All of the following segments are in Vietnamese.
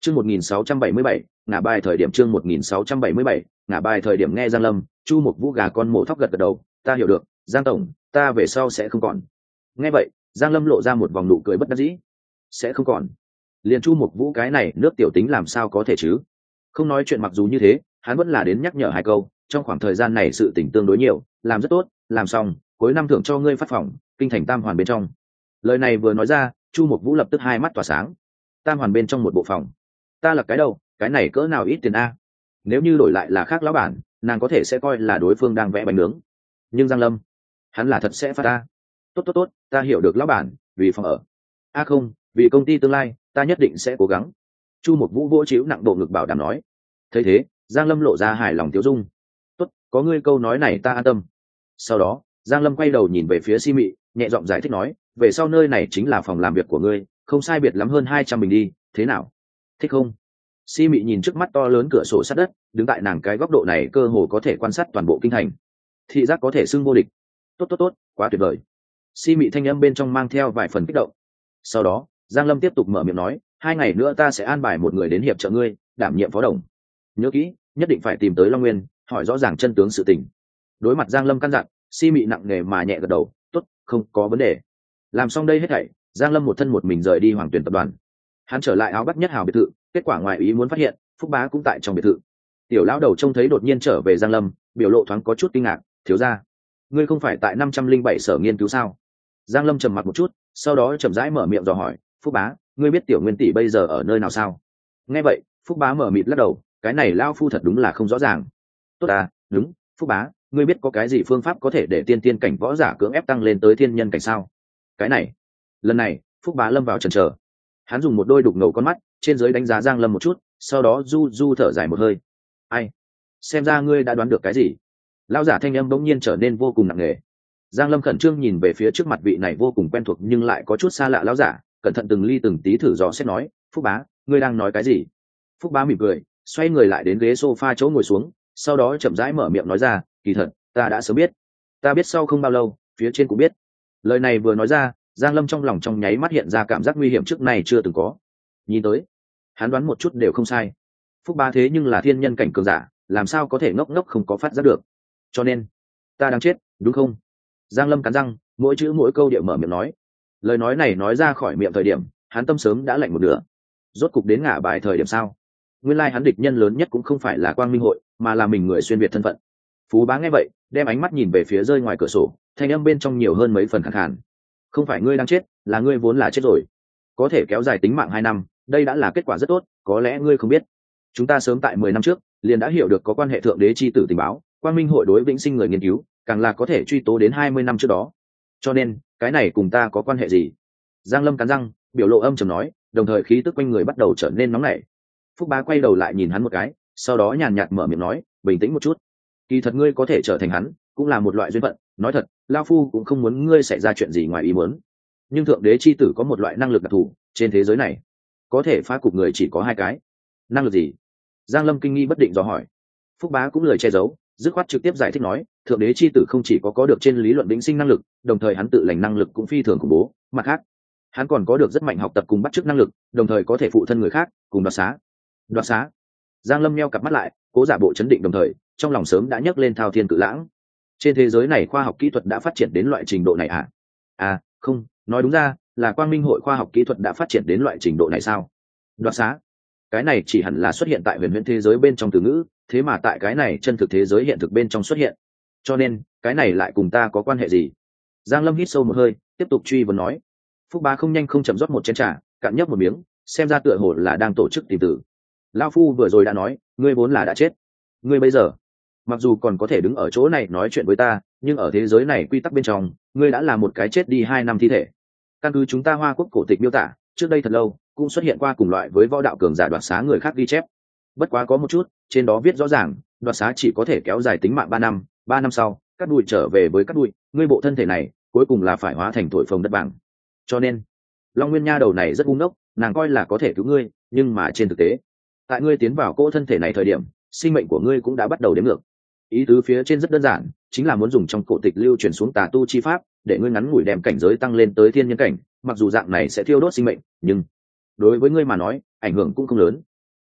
Chương 1677, ngả bài thời điểm chương 1677, ngả bài thời điểm nghe Giang Lâm, Chu Mục Vũ gà con mổ thóc gật đầu, ta hiểu được, Giang tổng, ta về sau sẽ không còn. Nghe vậy, Giang Lâm lộ ra một vòng nụ cười bất đắc dĩ. Sẽ không còn? Liền Chu Mục Vũ cái này nước tiểu tính làm sao có thể chứ? Không nói chuyện mặc dù như thế, hắn vẫn là đến nhắc nhở hai câu, trong khoảng thời gian này sự tình tương đối nhiều, làm rất tốt, làm xong, cuối năm thưởng cho ngươi phát phòng, kinh thành tam hoàn bên trong. Lời này vừa nói ra, Chu Mục Vũ lập tức hai mắt tỏa sáng. Tam hoàn bên trong một bộ phòng. Ta là cái đâu, cái này cỡ nào ít tiền a? Nếu như đổi lại là khác lão bản, nàng có thể sẽ coi là đối phương đang vẽ bánh nướng. Nhưng Giang Lâm, hắn là thật sẽ phát ta. Tốt, ta hiểu được lão bản, vì phòng ở. Không, vì công ty tương lai, ta nhất định sẽ cố gắng. Chu Mục Vũ vỗ chiếu nặng bộ ngực bảo đảm nói. Thấy thế, Giang Lâm lộ ra hài lòng tiêu dung. Tốt, có ngươi câu nói này ta an tâm. Sau đó, Giang Lâm quay đầu nhìn về phía Si Mị, nhẹ giọng giải thích nói, về sau nơi này chính là phòng làm việc của ngươi, không sai biệt lắm hơn 200 bình đi, thế nào? Thích không? Si Mị nhìn trước mắt to lớn cửa sổ sát đất, đứng tại nàng cái góc độ này cơ hồ có thể quan sát toàn bộ kinh thành. Thị giác có thể xưng vô địch. Tốt, quá tuyệt vời. Si Mị thanh âm bên trong mang theo vài phần kích động. Sau đó, Giang Lâm tiếp tục mở miệng nói, 2 ngày nữa ta sẽ an bài một người đến hiệp trợ ngươi, đảm nhiệm phó đồng. Nhớ kỹ, nhất định phải tìm tới Long Nguyên, hỏi rõ ràng chân tướng sự tình. Đối mặt Giang Lâm căn dặn, Si Mị nặng nề mà nhẹ gật đầu, tốt, không có vấn đề. Làm xong đây hết thảy, Giang Lâm một thân một mình rời đi Hoàng Tuyển tập đoàn. Hắn trở lại Áo Bắc Nhất Hào biệt thự, kết quả ngoài ý muốn phát hiện, Phúc Bá cũng tại trong biệt thự. Tiểu lão đầu trông thấy đột nhiên trở về Giang Lâm, biểu lộ thoáng có chút kinh ngạc, thiếu gia, ngươi không phải tại 507 sở nghiên cứu sao? Giang Lâm trầm mặc một chút, sau đó chậm rãi mở miệng dò hỏi, Phúc Bá, ngươi biết Tiểu Nguyên tỷ bây giờ ở nơi nào sao? Nghe vậy, Phúc Bá mở mịt lắc đầu, cái này lão phu thật đúng là không rõ ràng. Tốt à, đúng, Phúc Bá, ngươi biết có cái gì phương pháp có thể để tiên tiên cảnh võ giả cưỡng ép tăng lên tới thiên nhân cảnh sao? Cái này, lần này, Phúc Bá lâm vào chần chờ. Hắn dùng một đôi đục ngầu con mắt, trên dưới đánh giá Giang Lâm một chút, sau đó du thở dài một hơi. Ai? Xem ra ngươi đã đoán được cái gì? Lão giả thanh âm bỗng nhiên trở nên vô cùng nặng nề. Giang Lâm khẩn trương nhìn về phía trước mặt vị này vô cùng quen thuộc nhưng lại có chút xa lạ lão giả, cẩn thận từng ly từng tí thử dò xét nói, Phúc Bá, ngươi đang nói cái gì? Phúc Bá mỉm cười, xoay người lại đến ghế sofa chỗ ngồi xuống, sau đó chậm rãi mở miệng nói ra, kỳ thật, ta đã sớm biết. Ta biết sau không bao lâu, phía trên cũng biết. Lời này vừa nói ra, Giang Lâm trong lòng trong nháy mắt hiện ra cảm giác nguy hiểm trước này chưa từng có. Nhìn tới, hắn đoán một chút đều không sai. Phúc Bá thế nhưng là thiên nhân cảnh cường giả, làm sao có thể ngốc ngốc không có phát giác được. Cho nên, ta đang chết, đúng không? Giang Lâm cắn răng, mỗi chữ mỗi câu điệu mở miệng nói. Lời nói này nói ra khỏi miệng thời điểm, hắn tâm sớm đã lạnh một nửa. Rốt cục đến ngả bài thời điểm sao? Nguyên lai hắn địch nhân lớn nhất cũng không phải là Quang Minh hội, mà là mình người xuyên việt thân phận. Phú Bá nghe vậy, đem ánh mắt nhìn về phía rơi ngoài cửa sổ, thanh âm bên trong nhiều hơn mấy phần khàn khàn. Không phải ngươi đang chết, là ngươi vốn là chết rồi. Có thể kéo dài tính mạng 2 năm, đây đã là kết quả rất tốt, có lẽ ngươi không biết. Chúng ta sớm tại 10 năm trước, liền đã hiểu được có quan hệ thượng đế chi tử tình báo, Quang Minh hội đối vĩnh sinh người nghiên cứu, càng là có thể truy tố đến 20 năm trước đó. Cho nên, cái này cùng ta có quan hệ gì? Giang Lâm cắn răng, biểu lộ âm trầm nói, đồng thời khí tức quanh người bắt đầu trở nên nóng nảy. Phúc Bá quay đầu lại nhìn hắn một cái, sau đó nhàn nhạt mở miệng nói, bình tĩnh một chút. Kỳ thật ngươi có thể trở thành hắn, cũng là một loại duyên phận, nói thật, lão phu cũng không muốn ngươi xảy ra chuyện gì ngoài ý muốn. Nhưng thượng đế chi tử có một loại năng lực đặc thù, trên thế giới này, có thể phá cục người chỉ có 2 cái. Năng lực gì? Giang Lâm kinh nghi bất định dò hỏi. Phúc Bá cũng lời che giấu, dứt khoát trực tiếp giải thích nói, thượng đế chi tử không chỉ có được trên lý luận vĩnh sinh năng lực, đồng thời hắn tự lành năng lực cũng phi thường khủng bố, mặt khác, hắn còn có được rất mạnh học tập cùng bắt chước năng lực, đồng thời có thể phụ thân người khác, cùng đoạt xá. Đoạt xá? Giang Lâm nheo cặp mắt lại, cố giả bộ chấn định đồng thời, trong lòng sớm đã nhấc lên thao thiên cự lãng. Trên thế giới này khoa học kỹ thuật đã phát triển đến loại trình độ này à? Không, nói đúng ra là Quang Minh hội khoa học kỹ thuật đã phát triển đến loại trình độ này sao? Đoạt xá? Cái này chỉ hẳn là xuất hiện tại huyền huyễn thế giới bên trong từ ngữ, thế mà tại cái này chân thực thế giới hiện thực bên trong xuất hiện. Cho nên, cái này lại cùng ta có quan hệ gì? Giang Lâm hít sâu một hơi, tiếp tục truy vấn nói. Phúc Bá không nhanh không chậm rót một chén trà, cạn nhấp một miếng, xem ra tựa hồ là đang tổ chức tìm tử. Lão phu vừa rồi đã nói, ngươi vốn là đã chết. Ngươi bây giờ, mặc dù còn có thể đứng ở chỗ này nói chuyện với ta, nhưng ở thế giới này quy tắc bên trong, ngươi đã là một cái chết đi 2 năm thi thể. Căn cứ chúng ta Hoa Quốc cổ tịch miêu tả, trước đây thật lâu cũng xuất hiện qua cùng loại với võ đạo cường giả đoạt xá người khác ghi chép. Bất quá có một chút, trên đó viết rõ ràng, đoạt xá chỉ có thể kéo dài tính mạng 3 năm, 3 năm sau, cắt đùi trở về với cắt đùi, ngươi bộ thân thể này cuối cùng là phải hóa thành thổi phồng đất bằng. Cho nên, Long Nguyên Nha đầu này rất ngu ngốc, nàng coi là có thể cứu ngươi, nhưng mà trên thực tế, tại ngươi tiến vào cỗ thân thể này thời điểm, sinh mệnh của ngươi cũng đã bắt đầu đếm ngược. Ý tứ phía trên rất đơn giản, chính là muốn dùng trong cổ tịch lưu truyền xuống tà tu chi pháp, để ngươi ngắn ngủi đem cảnh giới tăng lên tới thiên nhân cảnh, mặc dù dạng này sẽ thiêu đốt sinh mệnh, nhưng đối với ngươi mà nói, ảnh hưởng cũng không lớn,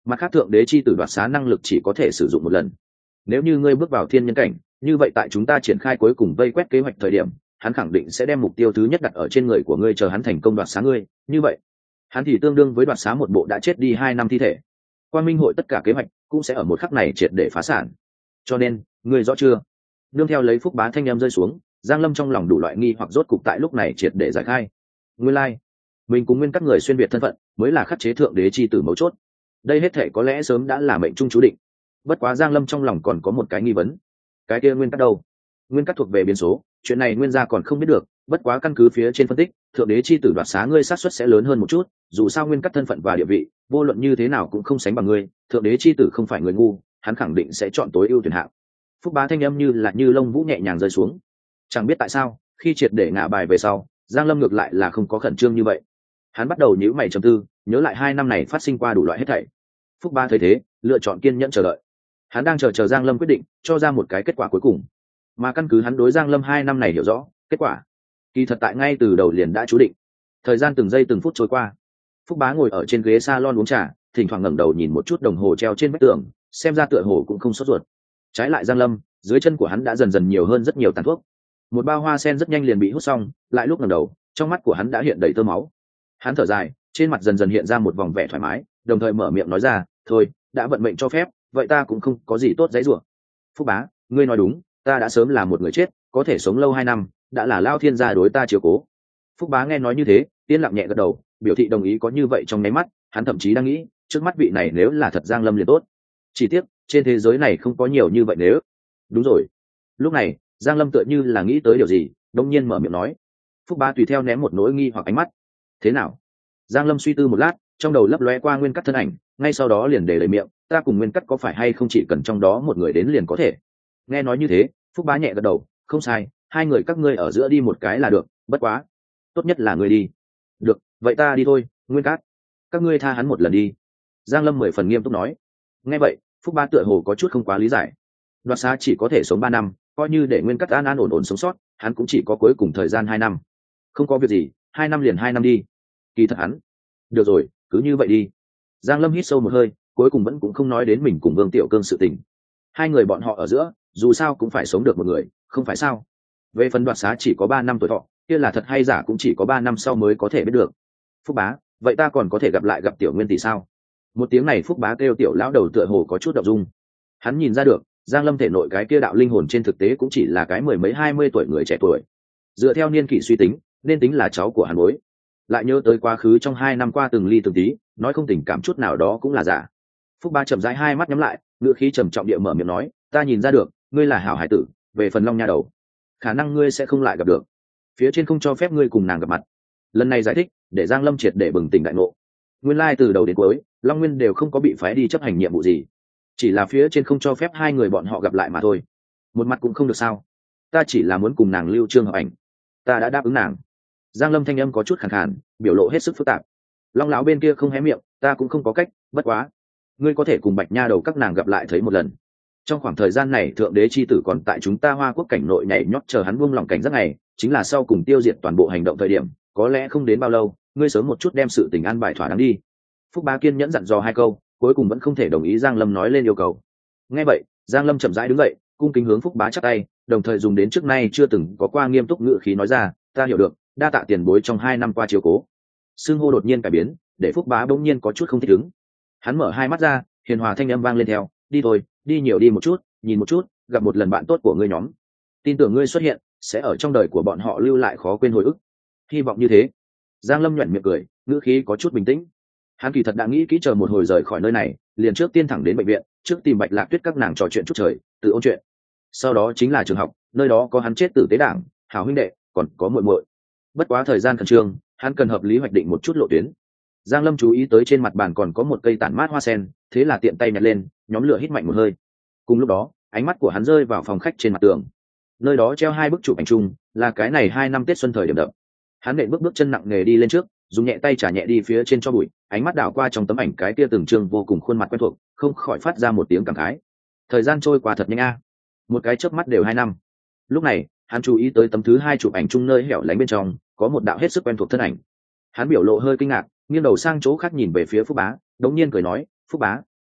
mặt khác thượng đế chi tử đoạt xá năng lực chỉ có thể sử dụng một lần. Nếu như ngươi bước vào thiên nhân cảnh, như vậy tại chúng ta triển khai cuối cùng vây quét kế hoạch thời điểm, hắn khẳng định sẽ đem mục tiêu thứ nhất đặt ở trên người của ngươi, chờ hắn thành công đoạt xá ngươi, như vậy hắn thì tương đương với đoạt xá một bộ đã chết đi 2 năm thi thể. Quang minh hội tất cả kế hoạch cũng sẽ ở một khắc này triệt để phá sản. Cho nên ngươi rõ chưa? Nương theo lấy Phúc Bá thanh em rơi xuống, Giang Lâm trong lòng đủ loại nghi hoặc rốt cục tại lúc này triệt để giải khai. Nguyên lai, mình cùng nguyên các người xuyên việt thân phận mới là khắc chế thượng đế chi tử mấu chốt. Đây hết thể có lẽ sớm đã là mệnh trung chú định. Bất quá Giang Lâm trong lòng còn có một cái nghi vấn. Cái kia nguyên các đâu? Nguyên các thuộc về biến số, chuyện này nguyên gia còn không biết được, bất quá căn cứ phía trên phân tích, thượng đế chi tử đoạt xá ngươi xác suất sẽ lớn hơn một chút, dù sao nguyên các thân phận và địa vị, vô luận như thế nào cũng không sánh bằng ngươi, thượng đế chi tử không phải người ngu, hắn khẳng định sẽ chọn tối ưu tuyển hạng. Phúc Bá thanh âm như lông vũ nhẹ nhàng rơi xuống. Chẳng biết tại sao, khi triệt để ngả bài về sau, Giang Lâm ngược lại là không có khẩn trương như vậy. Hắn bắt đầu nhíu mày trầm tư, nhớ lại 2 năm này phát sinh qua đủ loại hết thảy. Phúc Bá thấy thế, lựa chọn kiên nhẫn chờ đợi. Hắn đang chờ Giang Lâm quyết định, cho ra một cái kết quả cuối cùng. Mà căn cứ hắn đối Giang Lâm 2 năm này hiểu rõ, kết quả kỳ thật tại ngay từ đầu liền đã chú định. Thời gian từng giây từng phút trôi qua, Phúc Bá ngồi ở trên ghế salon uống trà, thỉnh thoảng ngẩng đầu nhìn một chút đồng hồ treo trên vách tường, xem ra tựa hồ cũng không sốt ruột. Trái lại Giang Lâm, dưới chân của hắn đã dần dần nhiều hơn rất nhiều tàn thuốc. Một bao hoa sen rất nhanh liền bị hút xong, lại lúc ngẩng đầu, trong mắt của hắn đã hiện đầy tơ máu. Hắn thở dài, trên mặt dần dần hiện ra một vòng vẻ thoải mái, đồng thời mở miệng nói ra, thôi, đã vận mệnh cho phép, vậy ta cũng không có gì tốt giấy rủa. Phúc Bá, ngươi nói đúng, ta đã sớm là một người chết, có thể sống lâu 2 năm, đã là lao thiên gia đối ta chiếu cố. Phúc Bá nghe nói như thế, yên lặng nhẹ gật đầu, biểu thị đồng ý. Có như vậy trong nháy mắt, hắn thậm chí đang nghĩ, trước mắt vị này nếu là thật Giang Lâm liền tốt. Chỉ tiếc, trên thế giới này không có nhiều như vậy nếu. Đúng rồi. Lúc này, Giang Lâm tựa như là nghĩ tới điều gì, đột nhiên mở miệng nói. Phúc Bá tùy theo ném một nỗi nghi hoặc ánh mắt. Thế nào? Giang Lâm suy tư một lát, trong đầu lấp lóe qua nguyên cắt thân ảnh, ngay sau đó liền để lời miệng, ta cùng nguyên cắt có phải hay không chỉ cần trong đó một người đến liền có thể. Nghe nói như thế, Phúc Bá nhẹ gật đầu, không sai, 2 người các ngươi ở giữa đi một cái là được, bất quá tốt nhất là ngươi đi. Được, vậy ta đi thôi, nguyên cát, các ngươi tha hắn một lần đi. Giang Lâm 10 phần nghiêm túc nói. Nghe vậy, Phúc Bá tựa hồ có chút không quá lý giải. Đoạt xá chỉ có thể sống 3 năm, coi như để nguyên cát an an ổn ổn sống sót, hắn cũng chỉ có cuối cùng thời gian 2 năm. Không có việc gì, 2 năm liền 2 năm đi. Kỳ thật hắn. Được rồi, cứ như vậy đi. Giang Lâm hít sâu một hơi, cuối cùng vẫn cũng không nói đến mình cùng Vương Tiểu Cương sự tình. 2 người bọn họ ở giữa, dù sao cũng phải sống được một người, không phải sao? Về phần đoạt xá chỉ có 3 năm tuổi thọ, kia là thật hay giả cũng chỉ có 3 năm sau mới có thể biết được. Phúc Bá, vậy ta còn có thể gặp Tiểu Nguyên tỷ sao? Một tiếng này Phúc Bá kêu tiểu lão đầu tựa hồ có chút động dung. Hắn nhìn ra được, Giang Lâm thể nội cái kia đạo linh hồn trên thực tế cũng chỉ là cái 10 mấy 20 tuổi người trẻ tuổi. Dựa theo niên kỷ suy tính, nên tính là cháu của hắn bối. Lại nhớ tới quá khứ trong 2 năm qua từng ly từng tí, nói không tình cảm chút nào đó cũng là giả. Phúc Bá chậm rãi hai mắt nhắm lại, ngữ khí trầm trọng địa mở miệng nói, ta nhìn ra được, ngươi là hảo hải tử, về phần Long Nha đầu, khả năng ngươi sẽ không lại gặp được. Phía trên không cho phép ngươi cùng nàng gặp mặt. Lần này giải thích, để Giang Lâm triệt để bừng tỉnh đại ngộ. Nguyên lai từ đầu đến cuối, Long Nguyên đều không có bị phái đi chấp hành nhiệm vụ gì, chỉ là phía trên không cho phép 2 người bọn họ gặp lại mà thôi. Một mặt cũng không được sao? Ta chỉ là muốn cùng nàng lưu trương hợp ảnh, ta đã đáp ứng nàng. Giang Lâm thanh âm có chút khàn khàn, biểu lộ hết sức phức tạp. Long lão bên kia không hé miệng, ta cũng không có cách, bất quá ngươi có thể cùng Bạch Nha đầu các nàng gặp lại thấy một lần. Trong khoảng thời gian này thượng đế chi tử còn tại chúng ta Hoa Quốc cảnh nội nhảy nhót chờ hắn buông lòng cảnh giác này, chính là sau cùng tiêu diệt toàn bộ hành động thời điểm, có lẽ không đến bao lâu, ngươi sớm một chút đem sự tình an bài thỏa đáng đi. Phúc Bá kiên nhẫn dặn dò 2 câu, cuối cùng vẫn không thể đồng ý Giang Lâm nói lên yêu cầu. Nghe vậy, Giang Lâm chậm rãi đứng dậy, cung kính hướng Phúc Bá chắp tay, đồng thời dùng đến trước nay chưa từng có qua nghiêm túc ngữ khí nói ra, ta hiểu được, đa tạ tiền bối trong 2 năm qua chiếu cố. Xương hô đột nhiên cải biến, để Phúc Bá bỗng nhiên có chút không thích ứng. Hắn mở 2 mắt ra, hiền hòa thanh âm vang lên theo, đi thôi, đi nhiều đi một chút, nhìn một chút, gặp một lần bạn tốt của ngươi nhóm. Tin tưởng ngươi xuất hiện, sẽ ở trong đời của bọn họ lưu lại khó quên hồi ức. Hy vọng như thế. Giang Lâm nhuyễn miệng cười, ngữ khí có chút bình tĩnh. Hắn kỳ thật đã nghĩ kỹ chờ một hồi rời khỏi nơi này, liền trước tiên thẳng đến bệnh viện, trước tìm Bạch Lạc Tuyết các nàng trò chuyện chút trời, tự ôn chuyện. Sau đó chính là trường học, nơi đó có hắn chết tử tế đảng, hảo huynh đệ, còn có muội muội. Bất quá thời gian khẩn trương, hắn cần hợp lý hoạch định một chút lộ tuyến. Giang Lâm chú ý tới trên mặt bàn còn có một cây tản mát hoa sen, thế là tiện tay nhặt lên, nhóm lửa hít mạnh một hơi. Cùng lúc đó, ánh mắt của hắn rơi vào phòng khách trên mặt tường. Nơi đó treo 2 bức chụp ảnh chung, là cái này 2 năm Tết xuân thời điểm đậm. Hắn nện bước chân nặng nề đi lên trước, dùng nhẹ tay trả nhẹ đi phía trên cho bụi, ánh mắt đảo qua trong tấm ảnh cái kia từng trương vô cùng khuôn mặt quen thuộc, không khỏi phát ra một tiếng cảm khái. Thời gian trôi qua thật nhanh a, một cái chớp mắt đều 2 năm. Lúc này, hắn chú ý tới tấm thứ 2 chụp ảnh chung nơi hẻo lánh bên trong, có một đạo hết sức quen thuộc thân ảnh. Hắn biểu lộ hơi kinh ngạc, nghiêng đầu sang chỗ khác nhìn về phía Phúc Bá, đống nhiên cười nói, Phúc Bá,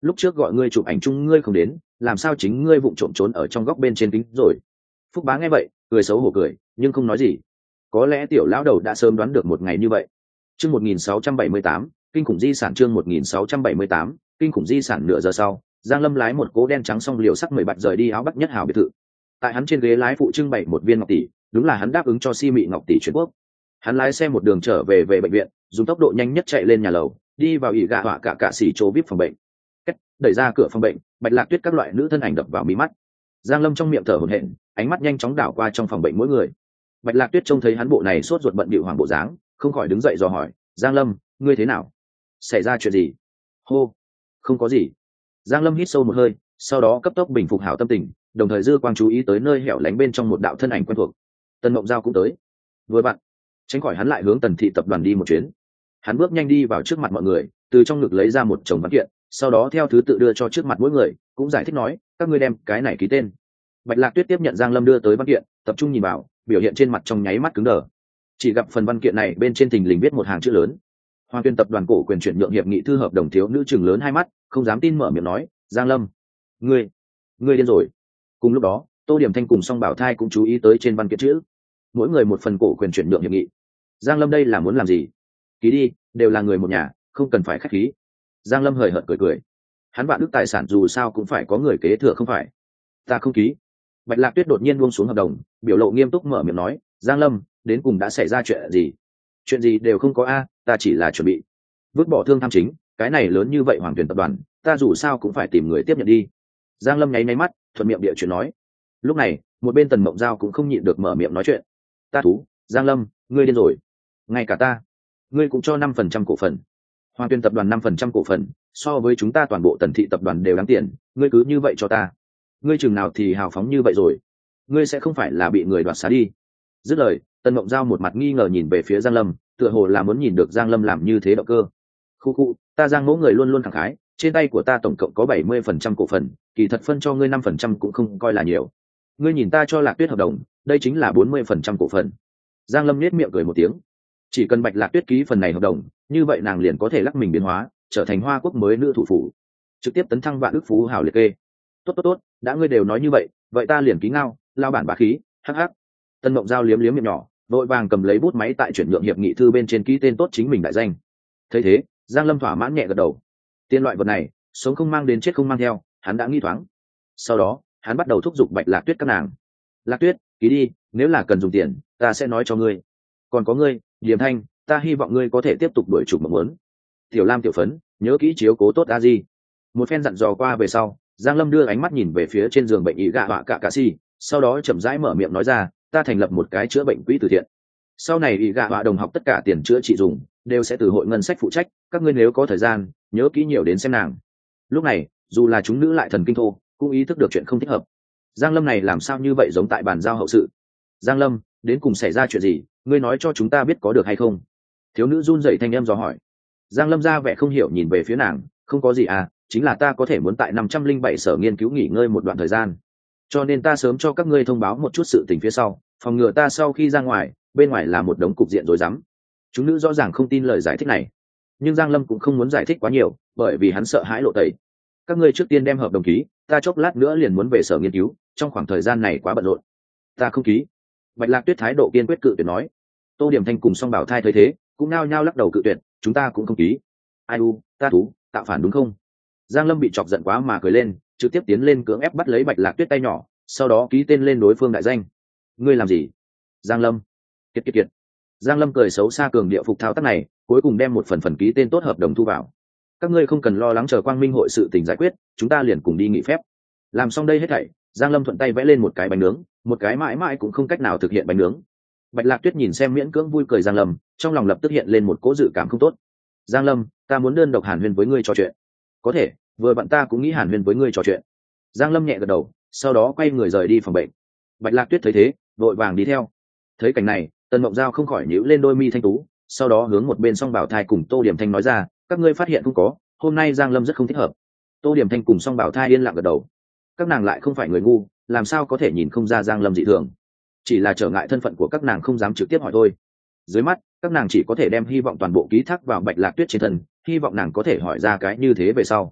lúc trước gọi ngươi chụp ảnh chung ngươi không đến, làm sao chính ngươi vụng trộm trốn ở trong góc bên trên kính rồi? Phúc Bá nghe vậy cười xấu hổ cười nhưng không nói gì. Có lẽ tiểu lão đầu đã sớm đoán được một ngày như vậy. Chương 1678, kinh khủng di sản. Chương 1678, kinh khủng di sản. Nửa giờ sau, Giang Lâm lái một cố đen trắng song liều sắc 17 rời đi áo Bắc Nhất Hào biệt thự. Tại hắn trên ghế lái phụ trưng bày một viên ngọc tỷ, đúng là hắn đáp ứng cho Si Mị ngọc tỷ chuyển quốc. Hắn lái xe một đường trở về bệnh viện, dùng tốc độ nhanh nhất chạy lên nhà lầu, đi vào ỉ gạ họa cả xỉ chỗ vip phòng bệnh. Đẩy ra cửa phòng bệnh, Bạch Lạc Tuyết các loại nữ thân ảnh đập vào mí mắt. Giang Lâm trong miệng thở hổn hển, ánh mắt nhanh chóng đảo qua trong phòng bệnh mỗi người. Bạch Lạc Tuyết trông thấy hắn bộ này sốt ruột bận bịu hoàng bộ dáng, không khỏi đứng dậy dò hỏi, Giang Lâm, ngươi thế nào? Xảy ra chuyện gì? Hô, không có gì. Giang Lâm hít sâu một hơi, sau đó cấp tốc bình phục hảo tâm tình, đồng thời dư quang chú ý tới nơi hẻo lánh bên trong một đạo thân ảnh quen thuộc. Tân Mộng Giao cũng tới. Vừa bạn, tránh khỏi hắn lại hướng Tần Thị tập đoàn đi một chuyến. Hắn bước nhanh đi vào trước mặt mọi người, từ trong ngực lấy ra một chồng văn kiện, sau đó theo thứ tự đưa cho trước mặt mỗi người, cũng giải thích nói, các ngươi đem cái này ký tên. Bạch Lạc Tuyết tiếp nhận Giang Lâm đưa tới văn kiện, tập trung nhìn vào, biểu hiện trên mặt trong nháy mắt cứng đờ. Chỉ gặp phần văn kiện này bên trên thình lình viết một hàng chữ lớn: Hoàng Tuyên tập đoàn cổ quyền chuyển nhượng hiệp nghị thư hợp đồng. Thiếu nữ chừng lớn hai mắt, không dám tin mở miệng nói, Giang Lâm, ngươi điên rồi. Cùng lúc đó, Tô Điểm Thanh cùng Song Bảo Thai cũng chú ý tới trên văn kiện chữ, mỗi người một phần cổ quyền chuyển nhượng hiệp nghị. Giang Lâm đây là muốn làm gì? Ký đi, đều là người một nhà, không cần phải khách khí. Giang Lâm hời hợt cười. Hắn vạn đức tài sản dù sao cũng phải có người kế thừa không phải? Ta không ký. Bạch Lạc Tuyết đột nhiên buông xuống hợp đồng, biểu lộ nghiêm túc mở miệng nói, Giang Lâm, đến cùng đã xảy ra chuyện gì? Chuyện gì đều không có a, ta chỉ là chuẩn bị vứt bỏ thương tham chính, cái này lớn như vậy Hoàng Tuyển tập đoàn, ta dù sao cũng phải tìm người tiếp nhận đi. Giang Lâm nháy mắt, thuận miệng địa chuyện nói. Lúc này, một bên Tần Mộng Giao cũng không nhịn được mở miệng nói chuyện. Ta thú, Giang Lâm, ngươi điên rồi. Ngay cả ta, ngươi cũng cho 5% cổ phần. Hoàng Tuyên tập đoàn 5% cổ phần, so với chúng ta toàn bộ Tần Thị tập đoàn đều đáng tiền, ngươi cứ như vậy cho ta. Ngươi chừng nào thì hào phóng như vậy rồi? Ngươi sẽ không phải là bị người đoạt xá đi? Dứt lời, Tần Mộng Giao một mặt nghi ngờ nhìn về phía Giang Lâm, tựa hồ là muốn nhìn được Giang Lâm làm như thế động cơ. Khu, ta Giang mẫu người luôn luôn khẳng khái, trên tay của ta tổng cộng có 70% cổ phần, kỳ thật phân cho ngươi 5% cũng không coi là nhiều. Ngươi nhìn ta cho Lạc Tuyết hợp đồng, đây chính là 40% cổ phần. Giang Lâm nhếch miệng cười một tiếng. Chỉ cần Bạch Lạc Tuyết ký phần này hợp đồng, như vậy nàng liền có thể lắc mình biến hóa, trở thành Hoa Quốc mới nữ thủ phủ, trực tiếp tấn thăng vạn ước phú hào liệt kê. Tốt, đã ngươi đều nói như vậy ta liền ký ngao, lao bản bá khí, hắc hắc. Tân Mộng Giao liếm liếm miệng nhỏ, vội vàng cầm lấy bút máy tại chuyển nhượng hiệp nghị thư bên trên ký tên tốt chính mình đại danh. Thấy thế, Giang Lâm thỏa mãn nhẹ gật đầu. Tiền loại vật này, sống không mang đến chết không mang theo, hắn đã nghĩ thoáng. Sau đó, hắn bắt đầu thúc giục Bạch Lạc Tuyết các nàng. Lạc Tuyết, ký đi, nếu là cần dùng tiền, ta sẽ nói cho ngươi. Còn có ngươi, Điềm Thanh, ta hy vọng ngươi có thể tiếp tục đuổi trục mộng muốn. Tiểu Lam Tiểu Phấn, nhớ kỹ chiếu cố tốt a di. Một phen dặn dò qua về sau, Giang Lâm đưa ánh mắt nhìn về phía trên giường bệnh ý gạ họa cả si, sau đó chậm rãi mở miệng nói ra, ta thành lập một cái chữa bệnh quỹ từ thiện. Sau này ý gạ họa đồng học tất cả tiền chữa trị dùng đều sẽ từ hội ngân sách phụ trách, các ngươi nếu có thời gian, nhớ kỹ nhiều đến xem nàng. Lúc này, dù là chúng nữ lại thần kinh thô, cũng ý thức được chuyện không thích hợp. Giang Lâm này làm sao như vậy giống tại bàn giao hậu sự? Giang Lâm, đến cùng xảy ra chuyện gì, ngươi nói cho chúng ta biết có được hay không? Thiếu nữ run rẩy thanh em dò hỏi. Giang Lâm ra vẻ không hiểu nhìn về phía nàng, không có gì à, chính là ta có thể muốn tại 507 sở nghiên cứu nghỉ ngơi một đoạn thời gian, cho nên ta sớm cho các ngươi thông báo một chút sự tình phía sau, phòng ngừa ta sau khi ra ngoài, bên ngoài là một đống cục diện rối rắm. Chúng nữ rõ ràng không tin lời giải thích này, nhưng Giang Lâm cũng không muốn giải thích quá nhiều, bởi vì hắn sợ hãi lộ tẩy. Các ngươi trước tiên đem hợp đồng ký, ta chốc lát nữa liền muốn về sở nghiên cứu, trong khoảng thời gian này quá bận rộn. Ta không ký. Bạch Lạc Tuyết thái độ kiên quyết cự tuyệt nói. Tô Điểm Thanh cùng Song Bảo Thai thấy thế, cũng nao nhao lắc đầu cự tuyệt, chúng ta cũng không ký. Ai u, ta thú, tạo phản đúng không? Giang Lâm bị chọc giận quá mà cười lên, trực tiếp tiến lên cưỡng ép bắt lấy Bạch Lạc Tuyết tay nhỏ, sau đó ký tên lên đối phương đại danh. Ngươi làm gì? Giang Lâm. Kiệt. Giang Lâm cười xấu xa cường địa phục thao tác này, cuối cùng đem một phần ký tên tốt hợp đồng thu vào. Các ngươi không cần lo lắng, chờ Quang Minh hội sự tình giải quyết, chúng ta liền cùng đi nghỉ phép. Làm xong đây hết thảy, Giang Lâm thuận tay vẽ lên một cái bánh nướng, một cái mãi mãi cũng không cách nào thực hiện bánh nướng. Bạch Lạc Tuyết nhìn xem miễn cưỡng vui cười Giang Lâm, trong lòng lập tức hiện lên một cỗ dự cảm không tốt. Giang Lâm, ta muốn đơn độc hàn huyên với ngươi trò chuyện. Có thể, vừa bạn ta cũng nghĩ hàn huyên với ngươi trò chuyện. Giang Lâm nhẹ gật đầu, sau đó quay người rời đi phòng bệnh. Bạch Lạc Tuyết thấy thế, vội vàng đi theo. Thấy cảnh này, Tần Mộng Giao không khỏi nhíu lên đôi mi thanh tú, sau đó hướng một bên Song Bảo Thai cùng Tô Điểm Thanh nói ra, các ngươi phát hiện không có, hôm nay Giang Lâm rất không thích hợp. Tô Điểm Thanh cùng Song Bảo Thai yên lặng gật đầu. Các nàng lại không phải người ngu, làm sao có thể nhìn không ra Giang Lâm dị thường? Chỉ là trở ngại thân phận của các nàng không dám trực tiếp hỏi thôi. Dưới mắt, các nàng chỉ có thể đem hy vọng toàn bộ ký thác vào Bạch Lạc Tuyết trên thân, hy vọng nàng có thể hỏi ra cái như thế về sau.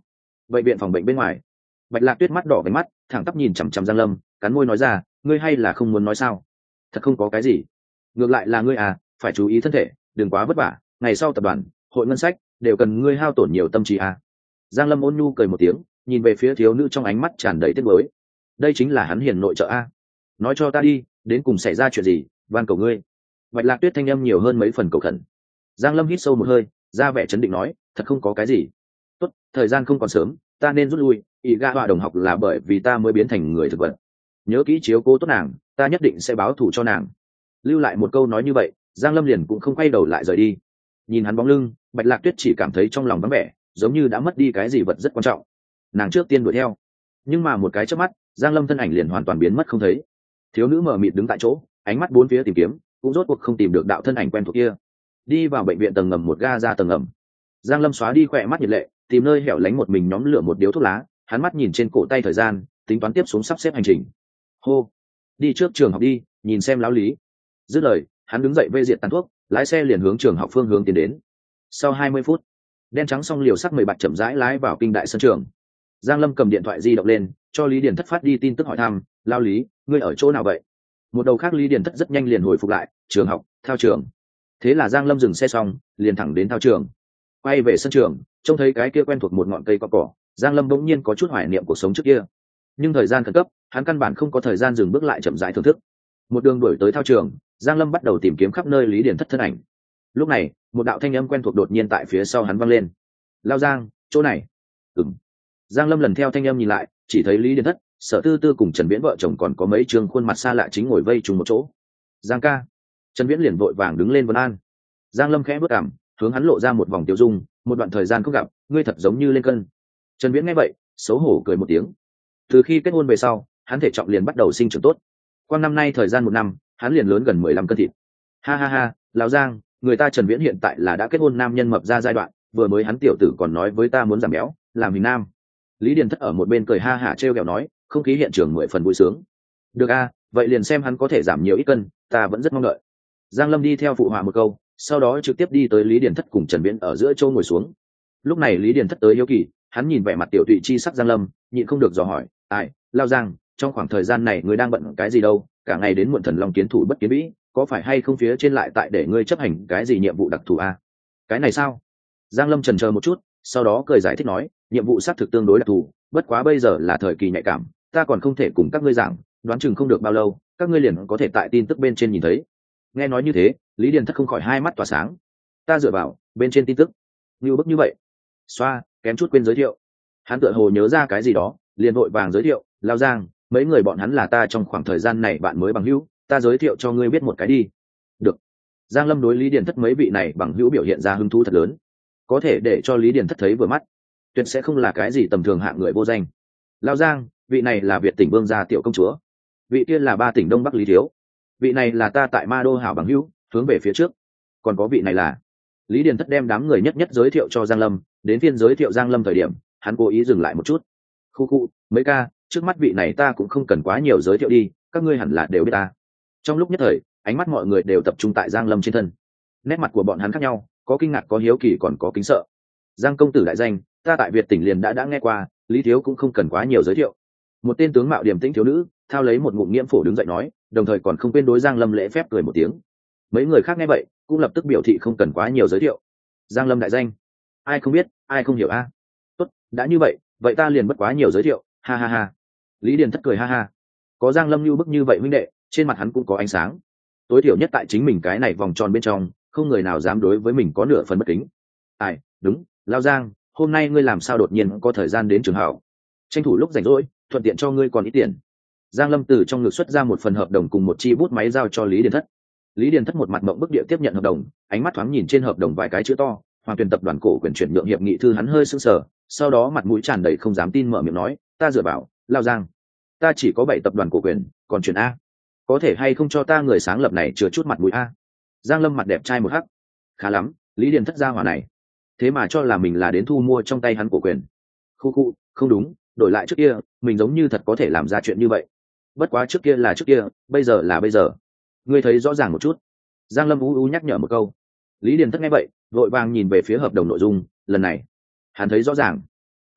bệnh viện phòng bệnh bên ngoài, Bạch Lạc Tuyết mắt đỏ cái mắt thẳng tắp nhìn chằm chằm Giang Lâm, cắn môi nói ra, ngươi hay là không muốn nói sao? Thật không có cái gì, ngược lại là ngươi à, phải chú ý thân thể, đừng quá vất vả, ngày sau tập đoàn, hội ngân sách đều cần ngươi hao tổn nhiều tâm trí à. Giang Lâm ôn nhu cười một tiếng, nhìn về phía thiếu nữ trong ánh mắt tràn đầy tiếc nuối. Đây chính là hắn hiền nội trợ a. Nói cho ta đi, đến cùng xảy ra chuyện gì, van cầu ngươi. Bạch Lạc Tuyết thanh âm nhiều hơn mấy phần cầu khẩn. Giang Lâm hít sâu một hơi, ra vẻ chấn định nói, thật không có cái gì. Tốt, thời gian không còn sớm, ta nên rút lui, ý gạ họa đồng học là bởi vì ta mới biến thành người thực vật. Nhớ kỹ chiếu cố tốt nàng, ta nhất định sẽ báo thù cho nàng. Lưu lại một câu nói như vậy, Giang Lâm liền cũng không quay đầu lại rời đi. Nhìn hắn bóng lưng, Bạch Lạc Tuyết chỉ cảm thấy trong lòng vắng vẻ, giống như đã mất đi cái gì vật rất quan trọng. Nàng trước tiên đuổi theo, nhưng mà một cái chớp mắt, Giang Lâm thân ảnh liền hoàn toàn biến mất không thấy. Thiếu nữ mờ mịt đứng tại chỗ, ánh mắt bốn phía tìm kiếm, cũng rốt cuộc không tìm được đạo thân ảnh quen thuộc kia. Đi vào bệnh viện tầng ngầm một ga ra tầng ngầm. Giang Lâm xóa đi khỏe mắt nhiệt lệ, tìm nơi hẻo lánh một mình nhóm lửa một điếu thuốc lá, hắn mắt nhìn trên cổ tay thời gian, tính toán tiếp xuống sắp xếp hành trình. Hô, đi trước trường học đi, nhìn xem lão Lý. Dứt lời, hắn đứng dậy vê diệt tàn thuốc, lái xe liền hướng trường học phương hướng tiến đến. Sau 20 phút, đen trắng song liều sắc 10 bạch chậm rãi lái vào kinh đại sân trường. Giang Lâm cầm điện thoại di động lên, cho Lý Điền Thất phát đi tin tức hỏi thăm, lao Lý, ngươi ở chỗ nào vậy? Một đầu khác Lý Điền Thất rất nhanh liền hồi phục lại, trường học, thao trường. Thế là Giang Lâm dừng xe xong, liền thẳng đến thao trường. Quay về sân trường, trông thấy cái kia quen thuộc một ngọn cây cỏ, Giang Lâm bỗng nhiên có chút hoài niệm cuộc sống trước kia. Nhưng thời gian khẩn cấp, hắn căn bản không có thời gian dừng bước lại chậm rãi thưởng thức. Một đường đuổi tới thao trường, Giang Lâm bắt đầu tìm kiếm khắp nơi Lý Điền Thất thân ảnh. Lúc này, một đạo thanh âm quen thuộc đột nhiên tại phía sau hắn vang lên. Lao Giang, chỗ này. Ừm. Giang Lâm lần theo thanh âm nhìn lại, chỉ thấy Lý Điền Thất, Sở Tư Tư cùng Trần Viễn vợ chồng còn có mấy trương khuôn mặt xa lạ chính ngồi vây chung một chỗ. Giang ca. Trần Viễn liền vội vàng đứng lên vấn an. Giang Lâm khẽ bước cằm, hướng hắn lộ ra một vòng tiêu dung, một đoạn thời gian không gặp, ngươi thật giống như lên cân. Trần Viễn nghe vậy, xấu hổ cười một tiếng. Từ khi kết hôn về sau, hắn thể trọng liền bắt đầu sinh trưởng tốt. Qua năm nay thời gian một năm, hắn liền lớn gần 15 cân thịt. Ha ha ha, lão Giang, người ta Trần Viễn hiện tại là đã kết hôn nam nhân mập ra giai đoạn, vừa mới hắn tiểu tử còn nói với ta muốn giảm béo, làm hình nam. Lý Điền Thất ở một bên cười ha hả trêu ghẹo nói, không khí hiện trường 10 phần vui sướng. Được a, vậy liền xem hắn có thể giảm nhiều ít cân, ta vẫn rất mong đợi. Giang Lâm đi theo phụ họa một câu, sau đó trực tiếp đi tới Lý Điền Thất cùng Trần Viễn ở giữa chỗ ngồi xuống. Lúc này Lý Điền Thất tới hiếu kỳ, hắn nhìn vẻ mặt tiểu tụy chi sắc Giang Lâm, nhịn không được dò hỏi, ai, lao Giang, trong khoảng thời gian này ngươi đang bận cái gì đâu, cả ngày đến muộn thần long kiến thủ bất kiến vĩ, có phải hay không phía trên lại tại để ngươi chấp hành cái gì nhiệm vụ đặc thù a? Cái này sao? Giang Lâm chần chờ một chút, sau đó cười giải thích nói, nhiệm vụ xác thực tương đối đặc thù, bất quá bây giờ là thời kỳ nhạy cảm, ta còn không thể cùng các ngươi giảng, đoán chừng không được bao lâu, các ngươi liền có thể tại tin tức bên trên nhìn thấy. Nghe nói như thế, Lý Điền Thất không khỏi hai mắt tỏa sáng. Ta dựa vào, bên trên tin tức, như bức như vậy. Xoa, kém chút quên giới thiệu. Hắn tựa hồ nhớ ra cái gì đó, liền vội vàng giới thiệu, lao Giang, mấy người bọn hắn là ta trong khoảng thời gian này bạn mới bằng hữu, ta giới thiệu cho ngươi biết một cái đi. Được. Giang Lâm đối Lý Điền Thất mấy vị này bằng hữu biểu hiện ra hứng thú thật lớn, có thể để cho Lý Điền Thất thấy vừa mắt, tuyệt sẽ không là cái gì tầm thường hạng người vô danh. Lao Giang, vị này là Việt tỉnh Vương gia tiểu công chúa, vị kia là Ba tỉnh Đông Bắc Lý Thiếu, vị này là ta tại Ma Đô hảo bằng hữu, hướng về phía trước, còn có vị này là. Lý Điền Thất đem đám người nhất nhất giới thiệu cho Giang Lâm, đến phiên giới thiệu Giang Lâm thời điểm, hắn cố ý dừng lại một chút. Khu khu, mấy ca, trước mắt vị này ta cũng không cần quá nhiều giới thiệu đi, các ngươi hẳn là đều biết ta. Trong lúc nhất thời, ánh mắt mọi người đều tập trung tại Giang Lâm trên thân. Nét mặt của bọn hắn khác nhau, có kinh ngạc, có hiếu kỳ, còn có kính sợ. Giang công tử đại danh, ta tại Việt tỉnh liền đã nghe qua, Lý thiếu cũng không cần quá nhiều giới thiệu. Một tên tướng mạo điềm tĩnh thiếu nữ, thao lấy một ngụm nghiễm phổ đứng dậy nói, đồng thời còn không quên đối Giang Lâm lễ phép cười một tiếng. Mấy người khác nghe vậy, cũng lập tức biểu thị không cần quá nhiều giới thiệu. Giang Lâm đại danh, ai không biết, ai không hiểu a? Tốt, đã như vậy, vậy ta liền bất quá nhiều giới thiệu, ha ha ha. Lý Điền Thất cười ha ha. Có Giang Lâm như bức như vậy huynh đệ, trên mặt hắn cũng có ánh sáng. Tối thiểu nhất tại chính mình cái này vòng tròn bên trong, không người nào dám đối với mình có nửa phần bất kính. Ai, đúng, Lao Giang, hôm nay ngươi làm sao đột nhiên có thời gian đến trường học? Tranh thủ lúc rảnh rỗi, thuận tiện cho ngươi còn ít tiền. Giang Lâm từ trong ngực xuất ra một phần hợp đồng cùng một chi bút máy giao cho Lý Điền Thất. Lý Điền Thất một mặt mộng bức địa tiếp nhận hợp đồng, ánh mắt thoáng nhìn trên hợp đồng vài cái chữ to, Hoàng Tuyền tập đoàn cổ quyền chuyển nhượng hiệp nghị thư, hắn hơi sững sờ, sau đó mặt mũi tràn đầy không dám tin mở miệng nói, ta dựa vào, Lao Giang, ta chỉ có 7 tập đoàn cổ quyền, còn chuyển a, có thể hay không cho ta người sáng lập này chừa chút mặt mũi a? Giang Lâm mặt đẹp trai một hắc, khá lắm, Lý Điền Thất gia hỏa này, thế mà cho là mình là đến thu mua trong tay hắn cổ quyền. Khu khu, không đúng, đổi lại trước kia, mình giống như thật có thể làm ra chuyện như vậy. Bất quá trước kia là trước kia, bây giờ là bây giờ. Ngươi thấy rõ ràng một chút. Giang Lâm u nhắc nhở một câu. Lý Điền Thất nghe vậy, vội vàng nhìn về phía hợp đồng nội dung, lần này, hắn thấy rõ ràng.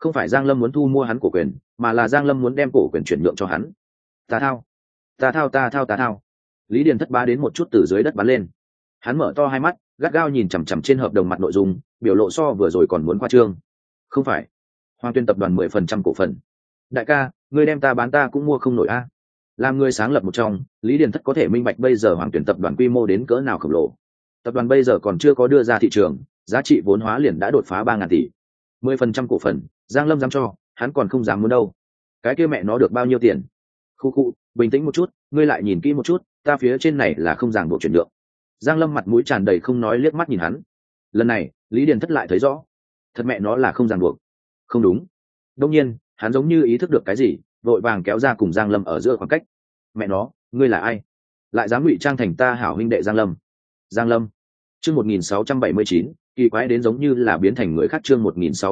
Không phải Giang Lâm muốn thu mua hắn cổ quyền, mà là Giang Lâm muốn đem cổ quyền chuyển nhượng cho hắn. Ta thao, ta thao. Lý Điền Thất bá đến một chút từ dưới đất bắn lên. Hắn mở to hai mắt, gắt gao nhìn chằm chằm trên hợp đồng mặt nội dung, biểu lộ so vừa rồi còn muốn khoa trương. Không phải, Hoàng Tuyên tập đoàn 10% cổ phần. Đại ca, ngươi đem ta bán ta cũng mua không nổi a. Làm người sáng lập một trong, Lý Điền Thất có thể minh bạch bây giờ Hoàng Tuyển tập đoàn quy mô đến cỡ nào khổng lồ. Tập đoàn bây giờ còn chưa có đưa ra thị trường, giá trị vốn hóa liền đã đột phá 3.000 tỷ. 10% cổ phần, Giang Lâm dám cho, hắn còn không dám muốn đâu. Cái kia mẹ nó được bao nhiêu tiền? Khu, bình tĩnh một chút, ngươi lại nhìn kỹ một chút, ta phía trên này là không ràng buộc chuyển nhượng. Giang Lâm mặt mũi tràn đầy không nói, liếc mắt nhìn hắn. Lần này, Lý Điền Thất lại thấy rõ, thật mẹ nó là không ràng buộc. Không đúng. Đương nhiên, hắn giống như ý thức được cái gì, vội vàng kéo ra cùng Giang Lâm ở giữa khoảng cách. Mẹ nó, ngươi là ai? Lại dám ngụy trang thành ta hảo huynh đệ Giang Lâm. Giang Lâm. Chương 1679, kỳ quái đến giống như là biến thành người khác. Chương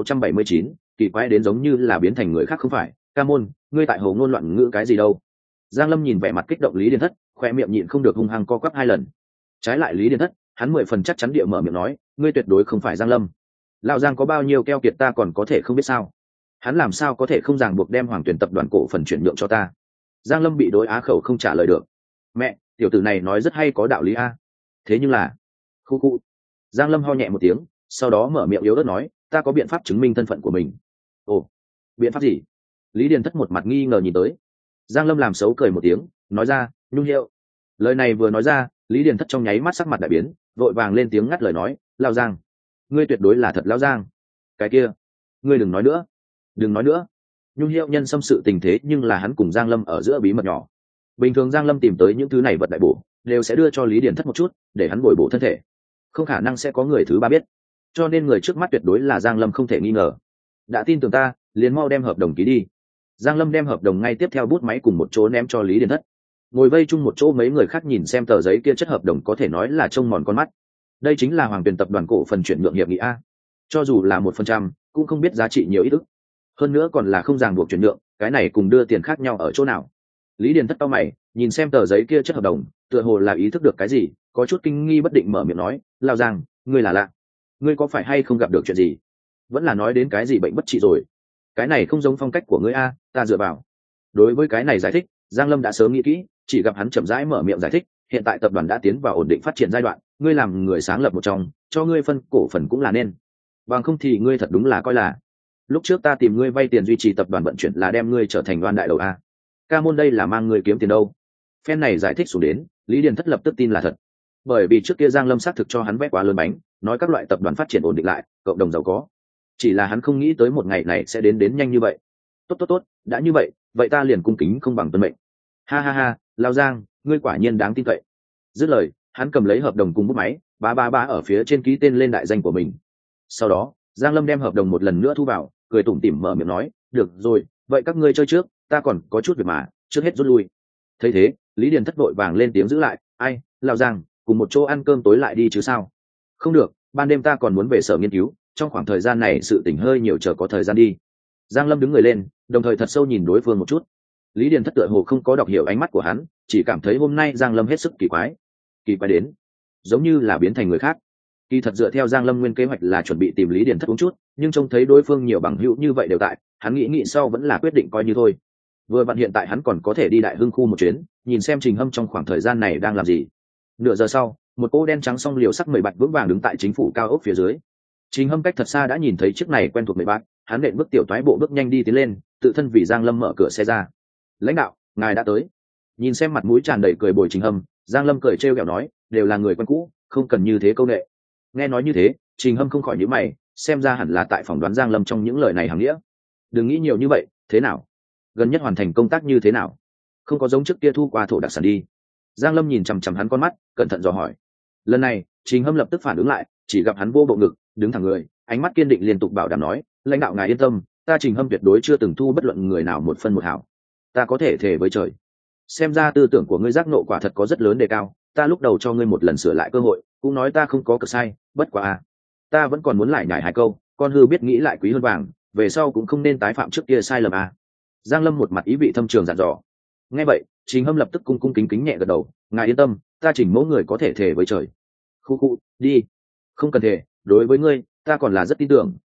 1679, kỳ quái đến giống như là biến thành người khác. Không phải, Ca Môn, ngươi tại hồ ngôn loạn ngữ cái gì đâu? Giang Lâm nhìn vẻ mặt kích động Lý Điền Thất, khoe miệng nhịn không được hung hăng co quắp 2 lần. Trái lại Lý Điền Thất, hắn 10% chắc chắn địa mở miệng nói, ngươi tuyệt đối không phải Giang Lâm. Lão Giang có bao nhiêu keo kiệt ta còn có thể không biết sao? Hắn làm sao có thể không ràng buộc đem Hoàng Tuyển tập đoàn cổ phần chuyển nhượng cho ta? Giang Lâm bị đối á khẩu không trả lời được. Mẹ, tiểu tử này nói rất hay, có đạo lý a. Thế nhưng là, khu. Giang Lâm ho nhẹ một tiếng, sau đó mở miệng yếu ớt nói, ta có biện pháp chứng minh thân phận của mình. Ồ, biện pháp gì? Lý Điền Thất một mặt nghi ngờ nhìn tới. Giang Lâm làm xấu cười một tiếng, nói ra, Nhung Hiệu. Lời này vừa nói ra, Lý Điền Thất trong nháy mắt sắc mặt đại biến, vội vàng lên tiếng ngắt lời nói, Lão Giang, ngươi tuyệt đối là thật Lão Giang. Cái kia, ngươi đừng nói nữa. Đừng nói nữa. Nhung Hiệu nhân xâm sự tình thế nhưng là hắn cùng Giang Lâm ở giữa bí mật nhỏ. Bình thường Giang Lâm tìm tới những thứ này vật đại bổ, đều sẽ đưa cho Lý Điền Thất một chút, để hắn bồi bổ thân thể. Không khả năng sẽ có người thứ ba biết. Cho nên người trước mắt tuyệt đối là Giang Lâm không thể nghi ngờ. Đã tin tưởng ta, liền mau đem hợp đồng ký đi. Giang Lâm đem hợp đồng ngay tiếp theo bút máy cùng một chỗ ném cho Lý Điền Thất. Ngồi vây chung một chỗ mấy người khác nhìn xem tờ giấy kia chất hợp đồng có thể nói là trông mòn con mắt. Đây chính là Hoàng Tuyển tập đoàn cổ phần chuyển nhượng hiệp nghị a. Cho dù là 1%, cũng không biết giá trị nhiều ít ức. Hơn nữa còn là không ràng buộc chuyển nhượng, cái này cùng đưa tiền khác nhau ở chỗ nào? Lý Điền Thất cau mày, nhìn xem tờ giấy kia chất hợp đồng, tựa hồ là ý thức được cái gì, có chút kinh nghi bất định mở miệng nói, Lão Giang, ngươi là lạ, ngươi có phải hay không gặp được chuyện gì? Vẫn là nói đến cái gì bệnh bất trị rồi? Cái này không giống phong cách của ngươi a, ta dựa vào. Đối với cái này giải thích, Giang Lâm đã sớm nghĩ kỹ, chỉ gặp hắn chậm rãi mở miệng giải thích, hiện tại tập đoàn đã tiến vào ổn định phát triển giai đoạn, ngươi làm người sáng lập một trong, cho ngươi phân cổ phần cũng là nên. Bằng không thì ngươi thật đúng là coi là lúc trước ta tìm ngươi vay tiền duy trì tập đoàn vận chuyển là đem ngươi trở thành đoan đại đầu a. Ca Môn đây là mang ngươi kiếm tiền đâu? Phen này giải thích xuống đến, Lý Điền Thất lập tức tin là thật. Bởi vì trước kia Giang Lâm xác thực cho hắn vé quá lớn bánh, nói các loại tập đoàn phát triển ổn định lại, cộng đồng giàu có. Chỉ là hắn không nghĩ tới một ngày này sẽ đến nhanh như vậy. Tốt, đã như vậy, vậy ta liền cung kính không bằng tuân mệnh. Ha, Lão Giang, ngươi quả nhiên đáng tin cậy. Dứt lời, hắn cầm lấy hợp đồng cùng bút máy, ba ở phía trên ký tên lên đại danh của mình. Sau đó, Giang Lâm đem hợp đồng một lần nữa thu vào, cười tủm tỉm mở miệng nói, được rồi, vậy các ngươi chơi trước, ta còn có chút việc mà, trước hết rút lui. Thấy thế, Lý Điền Thất vội vàng lên tiếng giữ lại, ai, Lão Giang, cùng một chỗ ăn cơm tối lại đi chứ sao? Không được, ban đêm ta còn muốn về sở nghiên cứu, trong khoảng thời gian này sự tỉnh hơi nhiều, chờ có thời gian đi. Giang Lâm đứng người lên, đồng thời thật sâu nhìn đối phương một chút. Lý Điền Thất tựa hồ không có đọc hiểu ánh mắt của hắn, chỉ cảm thấy hôm nay Giang Lâm hết sức kỳ quái đến giống như là biến thành người khác. Kỳ thật dựa theo Giang Lâm nguyên kế hoạch là chuẩn bị tìm Lý Điền Thất uống chút, nhưng trông thấy đối phương nhiều bằng hữu như vậy đều tại, hắn nghĩ sau vẫn là quyết định coi như thôi. Vừa vặn hiện tại hắn còn có thể đi Đại Hưng khu một chuyến, nhìn xem Trình Hâm trong khoảng thời gian này đang làm gì. Nửa giờ sau, một cô đen trắng song liều sắc 10 bạch vững vàng đứng tại chính phủ cao ốc phía dưới. Trình Hâm cách thật xa đã nhìn thấy chiếc này quen thuộc 10 bạch, hắn nện bước tiểu toái bộ bước nhanh đi tiến lên, tự thân vì Giang Lâm mở cửa xe ra. Lãnh đạo, ngài đã tới. Nhìn xem mặt mũi tràn đầy cười bồi Trình Hâm, Giang Lâm cười trêu ghẹo nói, đều là người quen cũ, không cần như thế câu nệ. Nghe nói như thế, Trình Hâm không khỏi nhíu mày, xem ra hẳn là tại phỏng đoán Giang Lâm trong những lời này hàng nghĩa. Đừng nghĩ nhiều như vậy, thế nào? Gần nhất hoàn thành công tác như thế nào? Không có giống trước kia thu qua thổ đặc sản đi. Giang Lâm nhìn chằm chằm hắn con mắt, cẩn thận dò hỏi. Lần này, Trình Hâm lập tức phản ứng lại, chỉ gặp hắn vô bộ ngực, đứng thẳng người, ánh mắt kiên định liên tục bảo đảm nói, lãnh đạo ngài yên tâm, ta Trình Hâm tuyệt đối chưa từng thu bất luận người nào một phân một hào. Ta có thể thề với trời. Xem ra tư tưởng của ngươi giác nộ quả thật có rất lớn đề cao, ta lúc đầu cho ngươi một lần sửa lại cơ hội, cũng nói ta không có cực sai, bất quá à, ta vẫn còn muốn lại nhải 2 câu, con hư biết nghĩ lại quý hơn vàng, về sau cũng không nên tái phạm trước kia sai lầm à. Giang Lâm một mặt ý vị thâm trường dặn dò. Nghe vậy, Trình Hâm lập tức cung kính nhẹ gật đầu, ngài yên tâm, ta Trình mẫu người có thể thề với trời. Khu, đi. Không cần thề, đối với ngươi, ta còn là rất tin tưởng,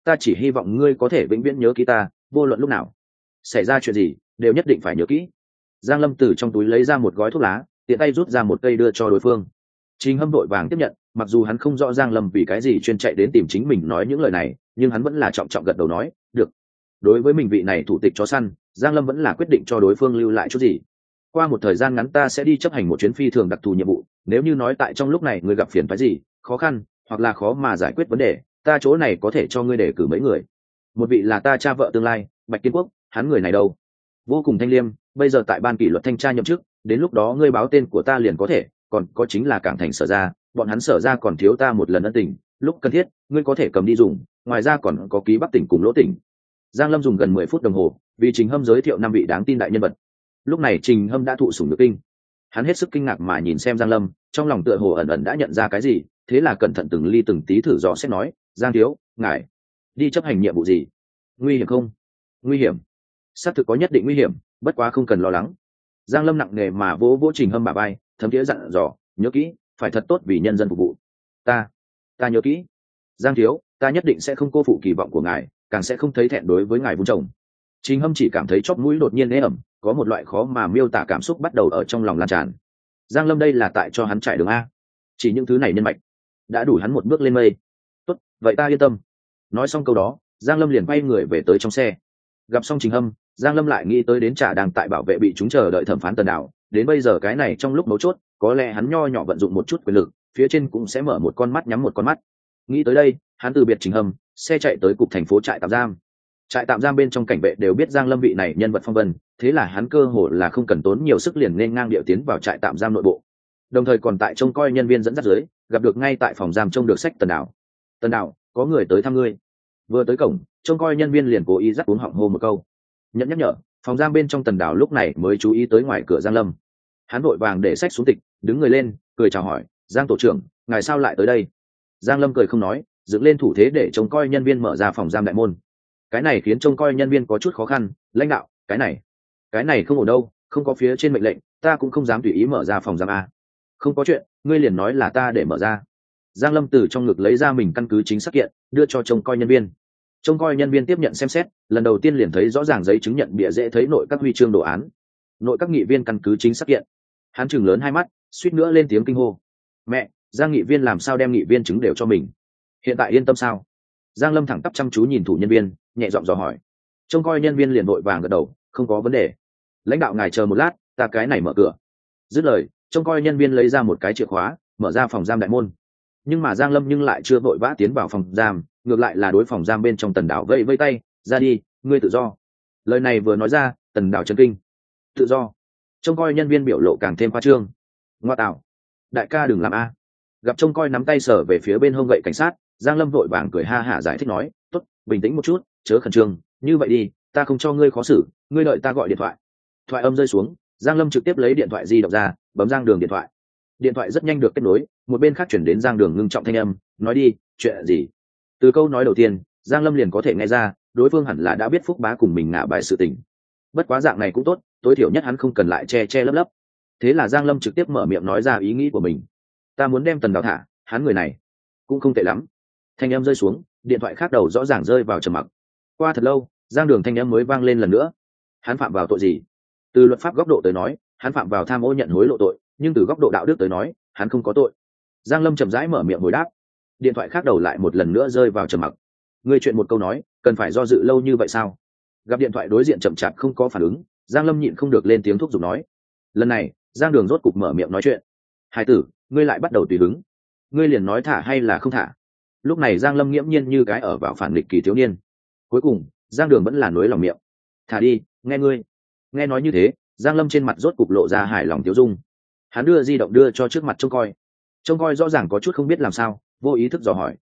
ta chỉ hy vọng ngươi có thể vĩnh viễn nhớ kỹ ta, vô luận lúc nào xảy ra chuyện gì đều nhất định phải nhớ kỹ. Giang Lâm từ trong túi lấy ra một gói thuốc lá, tiện tay rút ra một cây đưa cho đối phương. Trình Hâm vội vàng tiếp nhận, mặc dù hắn không rõ Giang Lâm vì cái gì chuyên chạy đến tìm chính mình nói những lời này, nhưng hắn vẫn là trọng trọng gật đầu nói, được. Đối với mình vị này thủ tịch chó săn, Giang Lâm vẫn là quyết định cho đối phương lưu lại chút gì. Qua một thời gian ngắn ta sẽ đi chấp hành một chuyến phi thường đặc thù nhiệm vụ, nếu như nói tại trong lúc này ngươi gặp phiền phức gì, khó khăn hoặc là khó mà giải quyết vấn đề, ta chỗ này có thể cho ngươi đề cử mấy người. Một vị là ta cha vợ tương lai, Bạch Kiên Quốc, hắn người này đâu vô cùng thanh liêm, bây giờ tại ban kỷ luật thanh tra nhậm chức, đến lúc đó ngươi báo tên của ta liền có thể. Còn có chính là Cảng Thành Sở Ra, bọn hắn Sở Ra còn thiếu ta một lần ân tình, lúc cần thiết ngươi có thể cầm đi dùng. Ngoài ra còn có ký Bắc tỉnh cùng Lỗ tỉnh. Giang Lâm dùng gần 10 phút đồng hồ vì Trình Hâm giới thiệu 5 vị đáng tin đại nhân vật. Lúc này Trình Hâm đã thụ sủng nhược kinh, hắn hết sức kinh ngạc mà nhìn xem Giang Lâm, trong lòng tựa hồ ẩn ẩn đã nhận ra cái gì, thế là cẩn thận từng ly từng tí thử dò xét nói, Giang thiếu, ngài đi chấp hành nhiệm vụ gì? Nguy hiểm không? Nguy hiểm, xác thực có nhất định nguy hiểm, bất quá không cần lo lắng. Giang Lâm nặng nề mà vỗ vỗ Trình Hâm bả vai, thấm thiế dặn dò, nhớ kỹ, phải thật tốt vì nhân dân phục vụ. Ta nhớ kỹ. Giang thiếu, ta nhất định sẽ không cô phụ kỳ vọng của ngài, càng sẽ không thấy thẹn đối với ngài vun trồng. Trình Hâm chỉ cảm thấy chóp mũi đột nhiên ế ẩm, có một loại khó mà miêu tả cảm xúc bắt đầu ở trong lòng lan tràn. Giang Lâm đây là tại cho hắn trải đường a, chỉ những thứ này nhân mạch đã đủ hắn một bước lên mây. Tốt, vậy ta yên tâm. Nói xong câu đó, Giang Lâm liền quay người về tới trong xe. Gặp xong Trình Hâm, Giang Lâm lại nghĩ tới đến Trà đang tại bảo vệ bị chúng chờ đợi thẩm phán Tần Đào, đến bây giờ cái này trong lúc mấu chốt, có lẽ hắn nho nhỏ vận dụng một chút quyền lực, phía trên cũng sẽ mở một con mắt nhắm một con mắt. Nghĩ tới đây, hắn từ biệt Trình Hâm, xe chạy tới cục thành phố trại tạm giam. Trại tạm giam bên trong cảnh vệ đều biết Giang Lâm vị này nhân vật phong vân, thế là hắn cơ hồ là không cần tốn nhiều sức liền nên ngang điệu tiến vào trại tạm giam nội bộ. Đồng thời còn tại trông coi nhân viên dẫn dắt dưới, gặp được ngay tại phòng giam trông được sách Tần Đào. Tần Đào, có người tới thăm ngươi. Vừa tới cổng, trông coi nhân viên liền cố ý dắt uống họng hô một câu. Nhắc nhở, phòng giam bên trong Tần Đào lúc này mới chú ý tới ngoài cửa Giang Lâm. Hắn vội vàng để sách xuống tịch, đứng người lên, cười chào hỏi, Giang tổ trưởng, ngài sao lại tới đây? Giang Lâm cười không nói, dựng lên thủ thế để trông coi nhân viên mở ra phòng giam đại môn. Cái này khiến trông coi nhân viên có chút khó khăn, lãnh đạo, cái này không ổn đâu, không có phía trên mệnh lệnh, ta cũng không dám tùy ý mở ra phòng giam a. Không có chuyện, ngươi liền nói là ta để mở ra. Giang Lâm từ trong ngực lấy ra mình căn cứ chính xác kiện, đưa cho trông coi nhân viên. Trông coi nhân viên tiếp nhận xem xét, lần đầu tiên liền thấy rõ ràng giấy chứng nhận bìa dễ thấy nội các huy chương đồ án, nội các nghị viên căn cứ chính xác kiện. Hắn chừng lớn hai mắt, suýt nữa lên tiếng kinh hô. Mẹ, Giang nghị viên làm sao đem nghị viên chứng đều cho mình? Hiện tại yên tâm sao? Giang Lâm thẳng tắp chăm chú nhìn thủ nhân viên, nhẹ giọng dò hỏi. Trông coi nhân viên liền vội vàng gật đầu, không có vấn đề. Lãnh đạo ngài chờ một lát, ta cái này mở cửa. Dứt lời, trông coi nhân viên lấy ra một cái chìa khóa, mở ra phòng giam đại môn. Nhưng mà Giang Lâm lại chưa vội vã tiến vào phòng giam, ngược lại là đối phòng giam bên trong Tần Đào vẫy vẫy tay, ra đi, ngươi tự do. Lời này vừa nói ra, Tần Đào chấn kinh. Tự do? Trông coi nhân viên biểu lộ càng thêm khoa trương. Ngoa tạo, đại ca đừng làm a. Gặp trông coi nắm tay sờ về phía bên hông gậy cảnh sát, Giang Lâm vội vàng cười ha hả giải thích nói, tốt, bình tĩnh một chút, chớ khẩn trương, như vậy đi, ta không cho ngươi khó xử, ngươi đợi ta gọi điện thoại. Thoại âm rơi xuống, Giang Lâm trực tiếp lấy điện thoại di động ra, bấm Giang Đường điện thoại. Điện thoại rất nhanh được kết nối, một bên khác chuyển đến Giang Đường ngưng trọng thanh âm, nói đi, chuyện gì? Từ câu nói đầu tiên, Giang Lâm liền có thể nghe ra, đối phương hẳn là đã biết Phúc Bá cùng mình ngả bài sự tình. Bất quá dạng này cũng tốt, tối thiểu nhất hắn không cần lại che che lấp lấp. Thế là Giang Lâm trực tiếp mở miệng nói ra ý nghĩ của mình. Ta muốn đem Tần Đào thả, hắn người này cũng không tệ lắm. Thanh âm rơi xuống, điện thoại khác đầu rõ ràng rơi vào trầm mặc. Qua thật lâu, Giang Đường thanh âm mới vang lên lần nữa. Hắn phạm vào tội gì? Từ luật pháp góc độ tới nói, hắn phạm vào tham ô nhận hối lộ tội, nhưng từ góc độ đạo đức tới nói, hắn không có tội. Giang Lâm chậm rãi mở miệng hồi đáp. Điện thoại khác đầu lại một lần nữa rơi vào trầm mặc. Ngươi chuyện một câu nói, cần phải do dự lâu như vậy sao? Gặp điện thoại đối diện chậm chạp không có phản ứng, Giang Lâm nhịn không được lên tiếng thúc giục nói. Lần này, Giang Đường rốt cục mở miệng nói chuyện. Hải tử, ngươi lại bắt đầu tùy hứng. Ngươi liền nói thả hay là không thả? Lúc này Giang Lâm nghiễm nhiên như cái ở vào phản nghịch kỳ thiếu niên. Cuối cùng, Giang Đường vẫn là nối lòng miệng. Thả đi, nghe ngươi. Nghe nói như thế, Giang Lâm trên mặt rốt cục lộ ra hài lòng tiêu dung. Hắn đưa di động đưa cho trước mặt trông coi. Trông coi rõ ràng có chút không biết làm sao, vô ý thức dò hỏi,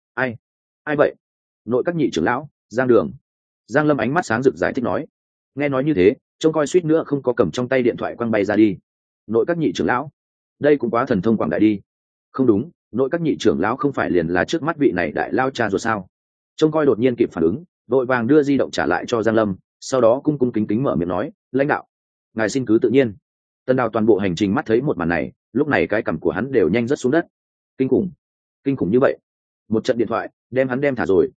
ai vậy? Nội các nhị trưởng lão, Giang Đường. Giang Lâm ánh mắt sáng rực giải thích nói. Nghe nói như thế, trông coi suýt nữa không có cầm trong tay điện thoại quăng bay ra đi. Nội các nhị trưởng lão, đây cũng quá thần thông quảng đại đi. Không đúng, nội các nhị trưởng lão không phải liền là trước mắt vị này đại lao cha rồi sao? Trông coi đột nhiên kịp phản ứng, vội vàng đưa di động trả lại cho Giang Lâm, sau đó cung cung kính kính mở miệng nói, lãnh đạo, ngài xin cứ tự nhiên. Tần Đào toàn bộ hành trình mắt thấy một màn này, lúc này cái cằm của hắn đều nhanh rớt xuống đất. Kinh khủng như vậy, một trận điện thoại đem hắn đem thả rồi.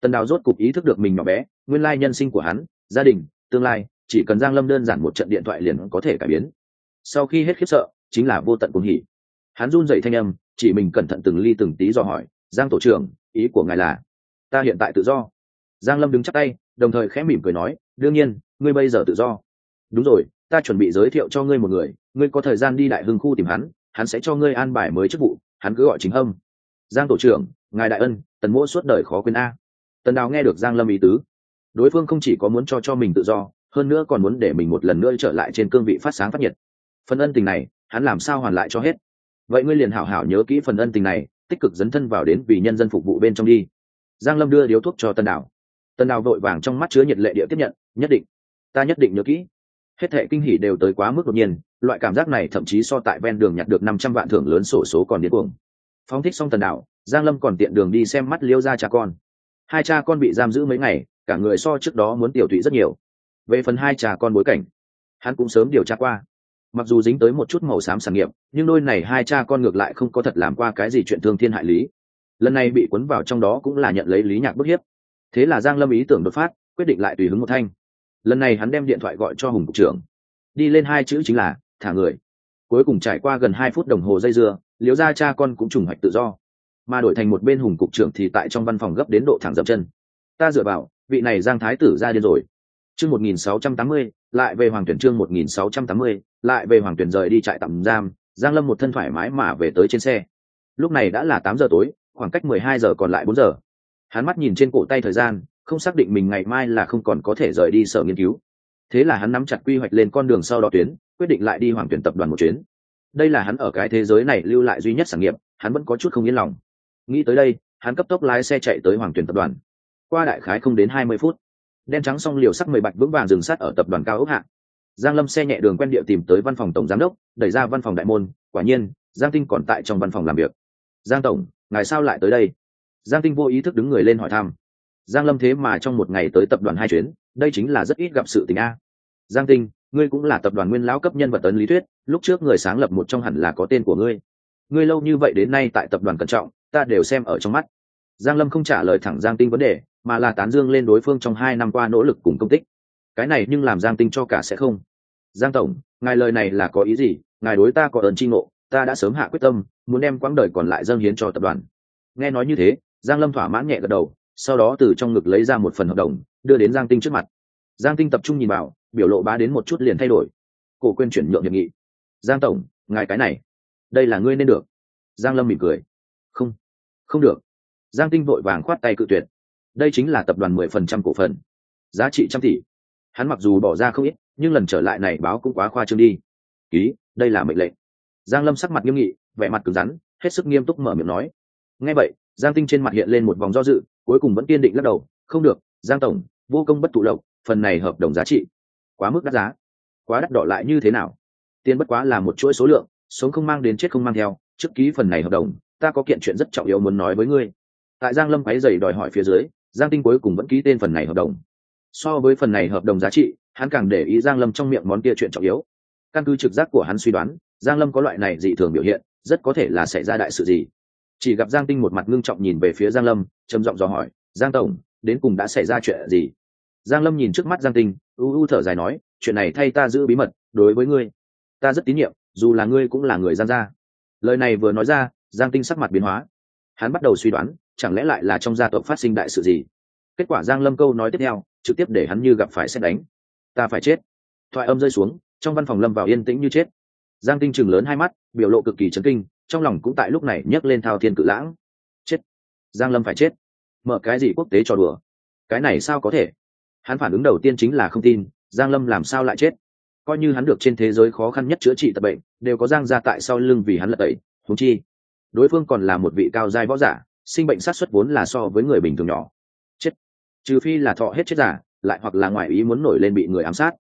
Tần Đào rốt cục ý thức được mình nhỏ bé, nguyên lai nhân sinh của hắn, gia đình, tương lai, chỉ cần Giang Lâm đơn giản một trận điện thoại liền có thể cải biến. Sau khi hết khiếp sợ, chính là vô tận cuồng hỉ. Hắn run rẩy thanh âm, chỉ mình cẩn thận từng ly từng tí dò hỏi, Giang tổ trưởng, ý của ngài là? Ta hiện tại tự do. Giang Lâm đứng chắp tay, đồng thời khẽ mỉm cười nói, đương nhiên, ngươi bây giờ tự do. Đúng rồi, ta chuẩn bị giới thiệu cho ngươi một người, ngươi có thời gian đi Đại Hưng khu tìm hắn, hắn sẽ cho ngươi an bài mới chức vụ, hắn cứ gọi Chính Hâm. Giang tổ trưởng, ngài đại ân, Tần mỗ suốt đời khó quên a. Tần Đào nghe được Giang Lâm ý tứ, đối phương không chỉ có muốn cho mình tự do, hơn nữa còn muốn để mình một lần nữa trở lại trên cương vị phát sáng phát nhiệt. Phần ân tình này, hắn làm sao hoàn lại cho hết? Vậy ngươi liền hảo hảo nhớ kỹ phần ân tình này, tích cực dấn thân vào đến vì nhân dân phục vụ bên trong đi. Giang Lâm đưa điếu thuốc cho Tần Đào. Tần Đào vội vàng trong mắt chứa nhiệt lệ địa tiếp nhận, nhất định, ta nhất định nhớ kỹ. Hết thệ kinh hỉ đều tới quá mức đột nhiên, loại cảm giác này thậm chí so tại ven đường nhặt được 500 vạn thưởng lớn sổ số còn điên cuồng. Phóng thích xong Tần Đào, Giang Lâm còn tiện đường đi xem mắt Liêu gia cha con. Hai cha con bị giam giữ mấy ngày, cả người so trước đó muốn tiểu thụy rất nhiều. Về phần hai cha con bối cảnh, hắn cũng sớm điều tra qua. Mặc dù dính tới một chút màu xám sản nghiệp, nhưng đôi này hai cha con ngược lại không có thật làm qua cái gì chuyện thương thiên hại lý. Lần này bị cuốn vào trong đó cũng là nhận lấy Lý Nhạc bức hiếp. Thế là Giang Lâm ý tưởng đột phát, quyết định lại tùy hứng một thanh. Lần này hắn đem điện thoại gọi cho Hùng cục trưởng, đi lên hai chữ chính là thả người. Cuối cùng trải qua gần 2 phút đồng hồ dây dưa, Liễu gia cha con cũng trùng hoạch tự do, mà đổi thành một bên Hùng cục trưởng thì tại trong văn phòng gấp đến độ thẳng dậm chân. Ta dựa vào, vị này Giang thái tử ra điên rồi. Chương 1680, lại về Hoàng Tuyển. Chương 1680, lại về Hoàng Tuyển. Rời đi trại tạm giam, Giang Lâm một thân thoải mái mà về tới trên xe. Lúc này đã là 8 giờ tối, khoảng cách 12 giờ còn lại 4 giờ. Hắn mắt nhìn trên cổ tay thời gian, không xác định mình ngày mai là không còn có thể rời đi sở nghiên cứu. Thế là hắn nắm chặt quy hoạch lên con đường sau đó tuyến, quyết định lại đi Hoàng Tuyển tập đoàn một chuyến. Đây là hắn ở cái thế giới này lưu lại duy nhất sản nghiệp, hắn vẫn có chút không yên lòng. Nghĩ tới đây, hắn cấp tốc lái xe chạy tới Hoàng Tuyển tập đoàn. Qua đại khái không đến 20 phút, đen trắng song liều sắc 10 bạch vững vàng dừng sát ở tập đoàn cao ốc hạ. Giang Lâm xe nhẹ đường quen địa tìm tới văn phòng tổng giám đốc, đẩy ra văn phòng đại môn, quả nhiên, Giang Tinh còn tại trong văn phòng làm việc. Giang tổng, ngài sao lại tới đây? Giang Tinh vô ý thức đứng người lên hỏi thăm. Giang Lâm thế mà trong một ngày tới tập đoàn 2 chuyến, đây chính là rất ít gặp sự tình a. Giang Tinh, ngươi cũng là tập đoàn nguyên lão cấp nhân vật ấn lý thuyết, lúc trước người sáng lập một trong hẳn là có tên của ngươi. Ngươi lâu như vậy đến nay tại tập đoàn cẩn trọng, ta đều xem ở trong mắt. Giang Lâm không trả lời thẳng Giang Tinh vấn đề, mà là tán dương lên đối phương trong 2 năm qua nỗ lực cùng công tích. Cái này nhưng làm Giang Tinh cho cả sẽ không. Giang tổng, ngài lời này là có ý gì? Ngài đối ta có ơn chi ngộ, ta đã sớm hạ quyết tâm, muốn đem quãng đời còn lại dâng hiến cho tập đoàn. Nghe nói như thế, Giang Lâm thỏa mãn nhẹ gật đầu, sau đó từ trong ngực lấy ra một phần hợp đồng, đưa đến Giang Tinh trước mặt. Giang Tinh tập trung nhìn vào, biểu lộ bá đến một chút liền thay đổi. Cổ quên chuyển nhượng hiệp nghị. Giang tổng, ngài cái này, đây là ngươi nên được. Giang Lâm mỉm cười. Không, không được. Giang Tinh vội vàng khoát tay cự tuyệt. Đây chính là tập đoàn 10% cổ phần, giá trị trăm tỷ. Hắn mặc dù bỏ ra không ít, nhưng lần trở lại này báo cũng quá khoa trương đi. Ký, đây là mệnh lệnh. Giang Lâm sắc mặt nghiêm nghị, vẻ mặt cứng rắn, hết sức nghiêm túc mở miệng nói. Nghe vậy, Giang Tinh trên mặt hiện lên một vòng do dự, cuối cùng vẫn kiên định lắc đầu. Không được, Giang tổng, vô công bất thụ lộc, phần này hợp đồng giá trị quá mức đắt giá. Quá đắt đỏ lại như thế nào? Tiền bất quá là một chuỗi số lượng, sống không mang đến chết không mang theo. Trước ký phần này hợp đồng, ta có kiện chuyện rất trọng yếu muốn nói với ngươi. Tại Giang Lâm quấy rầy đòi hỏi phía dưới, Giang Tinh cuối cùng vẫn ký tên phần này hợp đồng. So với phần này hợp đồng giá trị, hắn càng để ý Giang Lâm trong miệng món kia chuyện trọng yếu. Căn cứ trực giác của hắn suy đoán, Giang Lâm có loại này dị thường biểu hiện, rất có thể là xảy ra đại sự gì. Chỉ gặp Giang Tinh một mặt ngưng trọng nhìn về phía Giang Lâm, trầm giọng dò hỏi, Giang tổng, đến cùng đã xảy ra chuyện gì? Giang Lâm nhìn trước mắt Giang Tinh, thở dài nói, chuyện này thay ta giữ bí mật, đối với ngươi, ta rất tín nhiệm, dù là ngươi cũng là người Giang gia. Lời này vừa nói ra, Giang Tinh sắc mặt biến hóa. Hắn bắt đầu suy đoán, chẳng lẽ lại là trong gia tộc phát sinh đại sự gì? Kết quả Giang Lâm câu nói tiếp theo, trực tiếp để hắn như gặp phải sét đánh. Ta phải chết. Thoại âm rơi xuống, trong văn phòng lâm vào yên tĩnh như chết. Giang Tinh trừng lớn hai mắt, biểu lộ cực kỳ chấn kinh, trong lòng cũng tại lúc này nhấc lên thao thiên cự lãng. Chết. Giang Lâm phải chết. Mở cái gì quốc tế trò đùa? Cái này sao có thể? Hắn phản ứng đầu tiên chính là không tin, Giang Lâm làm sao lại chết? Coi như hắn được trên thế giới khó khăn nhất chữa trị tật bệnh, đều có Giang gia tại sau lưng vì hắn lật tẩy, huống chi đối phương còn là một vị cao giai võ giả, sinh bệnh sát suất vốn là so với người bình thường nhỏ. Chết. Trừ phi là thọ hết chết giả, lại hoặc là ngoại ý muốn nổi lên bị người ám sát.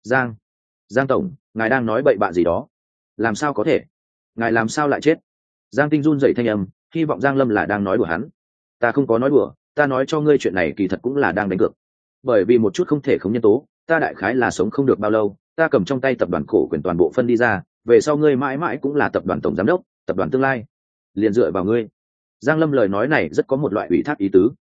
Giang tổng, ngài đang nói bậy bạ gì đó? Làm sao có thể? Ngài làm sao lại chết? Giang Tinh run dậy thanh âm, hy vọng Giang Lâm là đang nói đùa hắn. Ta không có nói đùa, ta nói cho ngươi chuyện này kỳ thật cũng là đang đánh cược. Bởi vì một chút không thể không nhân tố, ta đại khái là sống không được bao lâu, ta cầm trong tay tập đoàn cổ quyền toàn bộ phân đi ra, về sau ngươi mãi mãi cũng là tập đoàn tổng giám đốc, tập đoàn tương lai liền dựa vào ngươi. Giang Lâm lời nói này rất có một loại ủy thác ý tứ.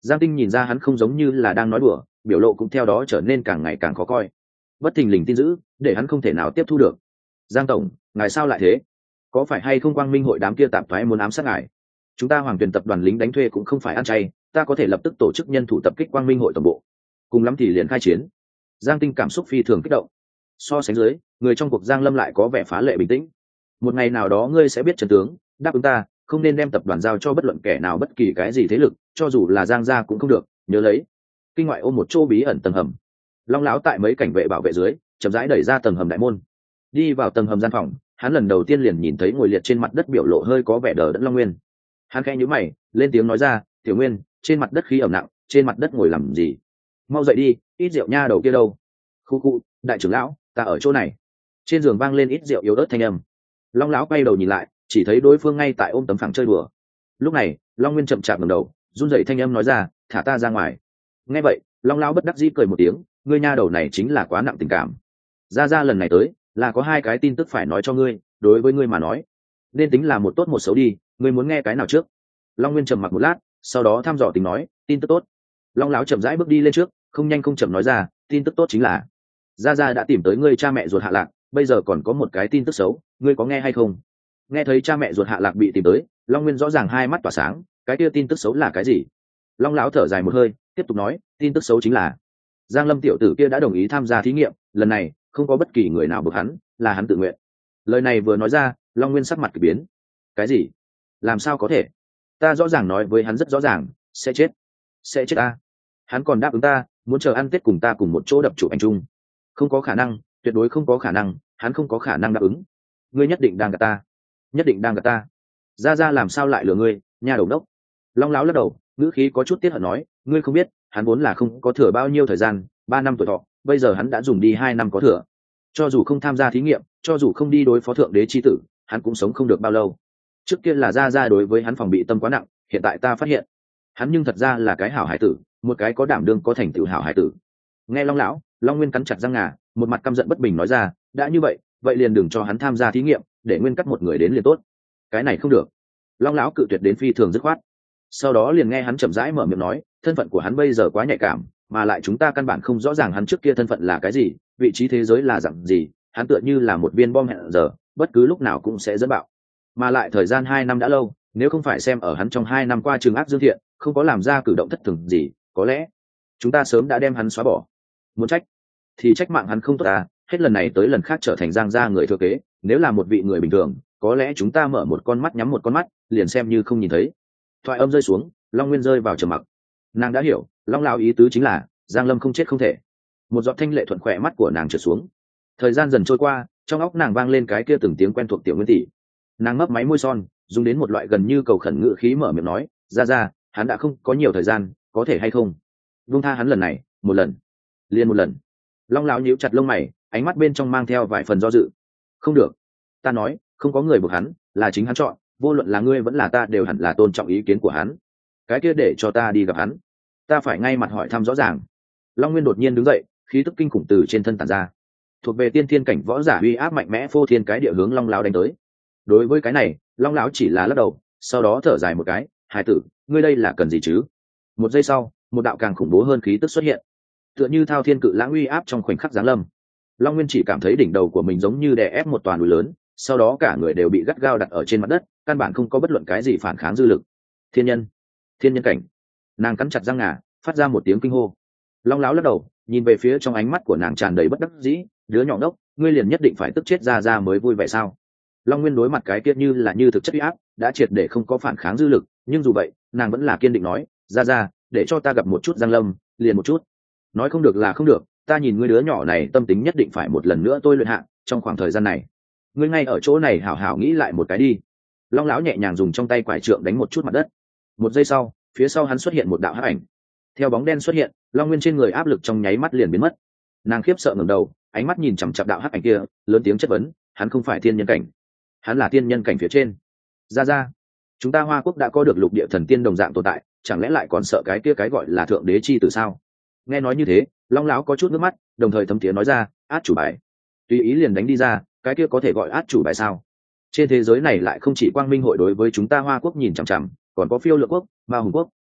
Giang Tinh nhìn ra hắn không giống như là đang nói đùa, biểu lộ cũng theo đó trở nên càng ngày càng khó coi. Bất thình lình tin dữ để hắn không thể nào tiếp thu được. Giang tổng, ngài sao lại thế? Có phải hay không Quang Minh hội đám kia tạp thoái muốn ám sát ngài? Chúng ta Hoàng Tuyền tập đoàn lính đánh thuê cũng không phải ăn chay, ta có thể lập tức tổ chức nhân thủ tập kích Quang Minh hội tổng bộ, cùng lắm thì liền khai chiến. Giang Tinh cảm xúc phi thường kích động. So sánh dưới, người trong cuộc Giang Lâm lại có vẻ phá lệ bình tĩnh. Một ngày nào đó ngươi sẽ biết chân tướng, đáp ứng ta, không nên đem tập đoàn giao cho bất luận kẻ nào bất kỳ cái gì thế lực, cho dù là Giang gia cũng không được, nhớ lấy. Kinh ngoại ôm một chỗ bí ẩn tầng hầm. Long lão tại mấy cảnh vệ bảo vệ dưới, chậm rãi đẩy ra tầng hầm đại môn. Đi vào tầng hầm gian phòng, hắn lần đầu tiên liền nhìn thấy ngồi liệt trên mặt đất biểu lộ hơi có vẻ đờ đẫn Long Nguyên. Hắn khẽ nhíu mày, lên tiếng nói ra, "Tiểu Nguyên, trên mặt đất khí ẩm nặng, trên mặt đất ngồi làm gì? Mau dậy đi, ít rượu nha đầu kia đâu?" Khu khu, đại trưởng lão, ta ở chỗ này. Trên giường vang lên ít rượu yếu ớt thanh âm. Long lão quay đầu nhìn lại, chỉ thấy đối phương ngay tại ôm tấm phẳng chơi đùa. Lúc này, Long Nguyên chậm chạp ngẩng đầu, run rẩy thanh âm nói ra, "Thả ta ra ngoài." Nghe vậy, Long lão bất đắc dĩ cười một tiếng, "Ngươi nha đầu này chính là quá nặng tình cảm. Ra lần này tới, là có hai cái tin tức phải nói cho ngươi, đối với ngươi mà nói, nên tính là một tốt một xấu đi, ngươi muốn nghe cái nào trước?" Long Nguyên trầm mặc một lát, sau đó thăm dò tính nói, "Tin tức tốt." Long lão chậm rãi bước đi lên trước, không nhanh không chậm nói ra, "Tin tức tốt chính là Gia đã tìm tới ngươi cha mẹ ruột Hạ Lạc, bây giờ còn có một cái tin tức xấu, ngươi có nghe hay không?" Nghe thấy cha mẹ ruột Hạ Lạc bị tìm tới, Long Nguyên rõ ràng hai mắt tỏa sáng, cái kia tin tức xấu là cái gì? Long lão thở dài một hơi, tiếp tục nói, tin tức xấu chính là Giang Lâm tiểu tử kia đã đồng ý tham gia thí nghiệm, lần này không có bất kỳ người nào buộc hắn, là hắn tự nguyện. Lời này vừa nói ra, Long Nguyên sắc mặt kỳ biến. Cái gì? Làm sao có thể? Ta rõ ràng nói với hắn rất rõ ràng, sẽ chết. Sẽ chết ta. Hắn còn đáp ứng ta, muốn chờ ăn Tết cùng ta cùng một chỗ đập chụp ảnh chung. Không có khả năng, tuyệt đối không có khả năng, hắn không có khả năng đáp ứng. Ngươi nhất định đang gạt ta. Nhất định đang gạt ta. Ra làm sao lại lừa ngươi, nhà đầu đốc. Long láo lắc đầu, ngữ khí có chút tiếc hận nói, ngươi không biết, hắn vốn là không có thừa bao nhiêu thời gian, 3 năm tuổi thọ, bây giờ hắn đã dùng đi 2 năm có thừa. Cho dù không tham gia thí nghiệm, cho dù không đi đối phó thượng đế chi tử, hắn cũng sống không được bao lâu. Trước kia là ra đối với hắn phòng bị tâm quá nặng, hiện tại ta phát hiện, hắn nhưng thật ra là cái hảo hải tử, một cái có đảm đương có thành tựu hảo hải tử. Nghe Long lão, Long Nguyên cắn chặt răng ngà, một mặt căm giận bất bình nói ra, đã như vậy, vậy liền đừng cho hắn tham gia thí nghiệm, để Nguyên cắt một người đến liền tốt. Cái này không được. Long lão cự tuyệt đến phi thường dứt khoát. Sau đó liền nghe hắn chậm rãi mở miệng nói, thân phận của hắn bây giờ quá nhạy cảm, mà lại chúng ta căn bản không rõ ràng hắn trước kia thân phận là cái gì, vị trí thế giới là dạng gì, hắn tựa như là một viên bom hẹn giờ, bất cứ lúc nào cũng sẽ dẫn bạo. Mà lại thời gian 2 năm đã lâu, nếu không phải xem ở hắn trong 2 năm qua trường ác dương thiện, không có làm ra cử động thất thường gì, có lẽ chúng ta sớm đã đem hắn xóa bỏ. Muốn trách thì trách mạng hắn không tốt à, hết lần này tới lần khác trở thành Giang gia người thừa kế, nếu là một vị người bình thường, có lẽ chúng ta mở một con mắt nhắm một con mắt, liền xem như không nhìn thấy. Thoại âm rơi xuống, Long Nguyên rơi vào trầm mặc. Nàng đã hiểu, Long lão ý tứ chính là Giang Lâm không chết không thể. Một giọt thanh lệ thuận khỏe mắt của nàng trượt xuống. Thời gian dần trôi qua, trong óc nàng vang lên cái kia từng tiếng quen thuộc Tiểu Nguyên tỷ. Nàng mấp máy môi son, dùng đến một loại gần như cầu khẩn ngữ khí mở miệng nói, ra, hắn đã không có nhiều thời gian, có thể hay không vung tha hắn lần này, một lần, liền một lần. Long lão nhíu chặt lông mày, ánh mắt bên trong mang theo vài phần do dự. Không được, ta nói, không có người buộc hắn, là chính hắn chọn, vô luận là ngươi vẫn là ta đều hẳn là tôn trọng ý kiến của hắn. Cái kia để cho ta đi gặp hắn, ta phải ngay mặt hỏi thăm rõ ràng. Long Nguyên đột nhiên đứng dậy, khí tức kinh khủng từ trên thân tản ra, thuộc về tiên thiên cảnh võ giả uy áp mạnh mẽ phô thiên cái địa hướng Long lão đánh tới. Đối với cái này, Long lão chỉ là lắc đầu, sau đó thở dài một cái, hải tử, ngươi đây là cần gì chứ? Một giây sau, một đạo càng khủng bố hơn khí tức xuất hiện, tựa như thao thiên cự lãng uy áp trong khoảnh khắc giáng lâm. Long Nguyên chỉ cảm thấy đỉnh đầu của mình giống như đè ép một toàn núi lớn, sau đó cả người đều bị gắt gao đặt ở trên mặt đất, căn bản không có bất luận cái gì phản kháng dư lực. Thiên nhân cảnh. Nàng cắn chặt răng ngà, phát ra một tiếng kinh hô. Long lão lắc đầu, nhìn về phía trong ánh mắt của nàng tràn đầy bất đắc dĩ, đứa nhỏ đốc, ngươi liền nhất định phải tức chết ra mới vui vẻ sao? Long Nguyên đối mặt cái kia như là như thực chất uy áp, đã triệt để không có phản kháng dư lực, nhưng dù vậy, nàng vẫn là kiên định nói, ra, để cho ta gặp một chút Giang Lâm, liền một chút. Nói không được là không được, ta nhìn ngươi đứa nhỏ này tâm tính nhất định phải một lần nữa tôi luyện hạ, trong khoảng thời gian này, ngươi ngay ở chỗ này hảo hảo nghĩ lại một cái đi. Long lão nhẹ nhàng dùng trong tay quải trượng đánh một chút mặt đất. Một giây sau, phía sau hắn xuất hiện một đạo hắc ảnh. Theo bóng đen xuất hiện, Long Nguyên trên người áp lực trong nháy mắt liền biến mất. Nàng khiếp sợ ngẩng đầu, ánh mắt nhìn chằm chằm đạo hắc ảnh kia, lớn tiếng chất vấn, hắn không phải thiên nhân cảnh, hắn là thiên nhân cảnh phía trên. Ra, chúng ta Hoa Quốc đã có được lục địa thần tiên đồng dạng tồn tại, chẳng lẽ lại còn sợ cái kia cái gọi là thượng đế chi tử sao? Nghe nói như thế, Long lão có chút nước mắt, đồng thời thấm tiếng nói ra, át chủ bài, tùy ý liền đánh đi ra, cái kia có thể gọi át chủ bài sao? Trên thế giới này lại không chỉ Quang Minh hội đối với chúng ta Hoa Quốc nhìn chằm chằm, còn có Phiêu Lượng quốc, Ma Hùng quốc.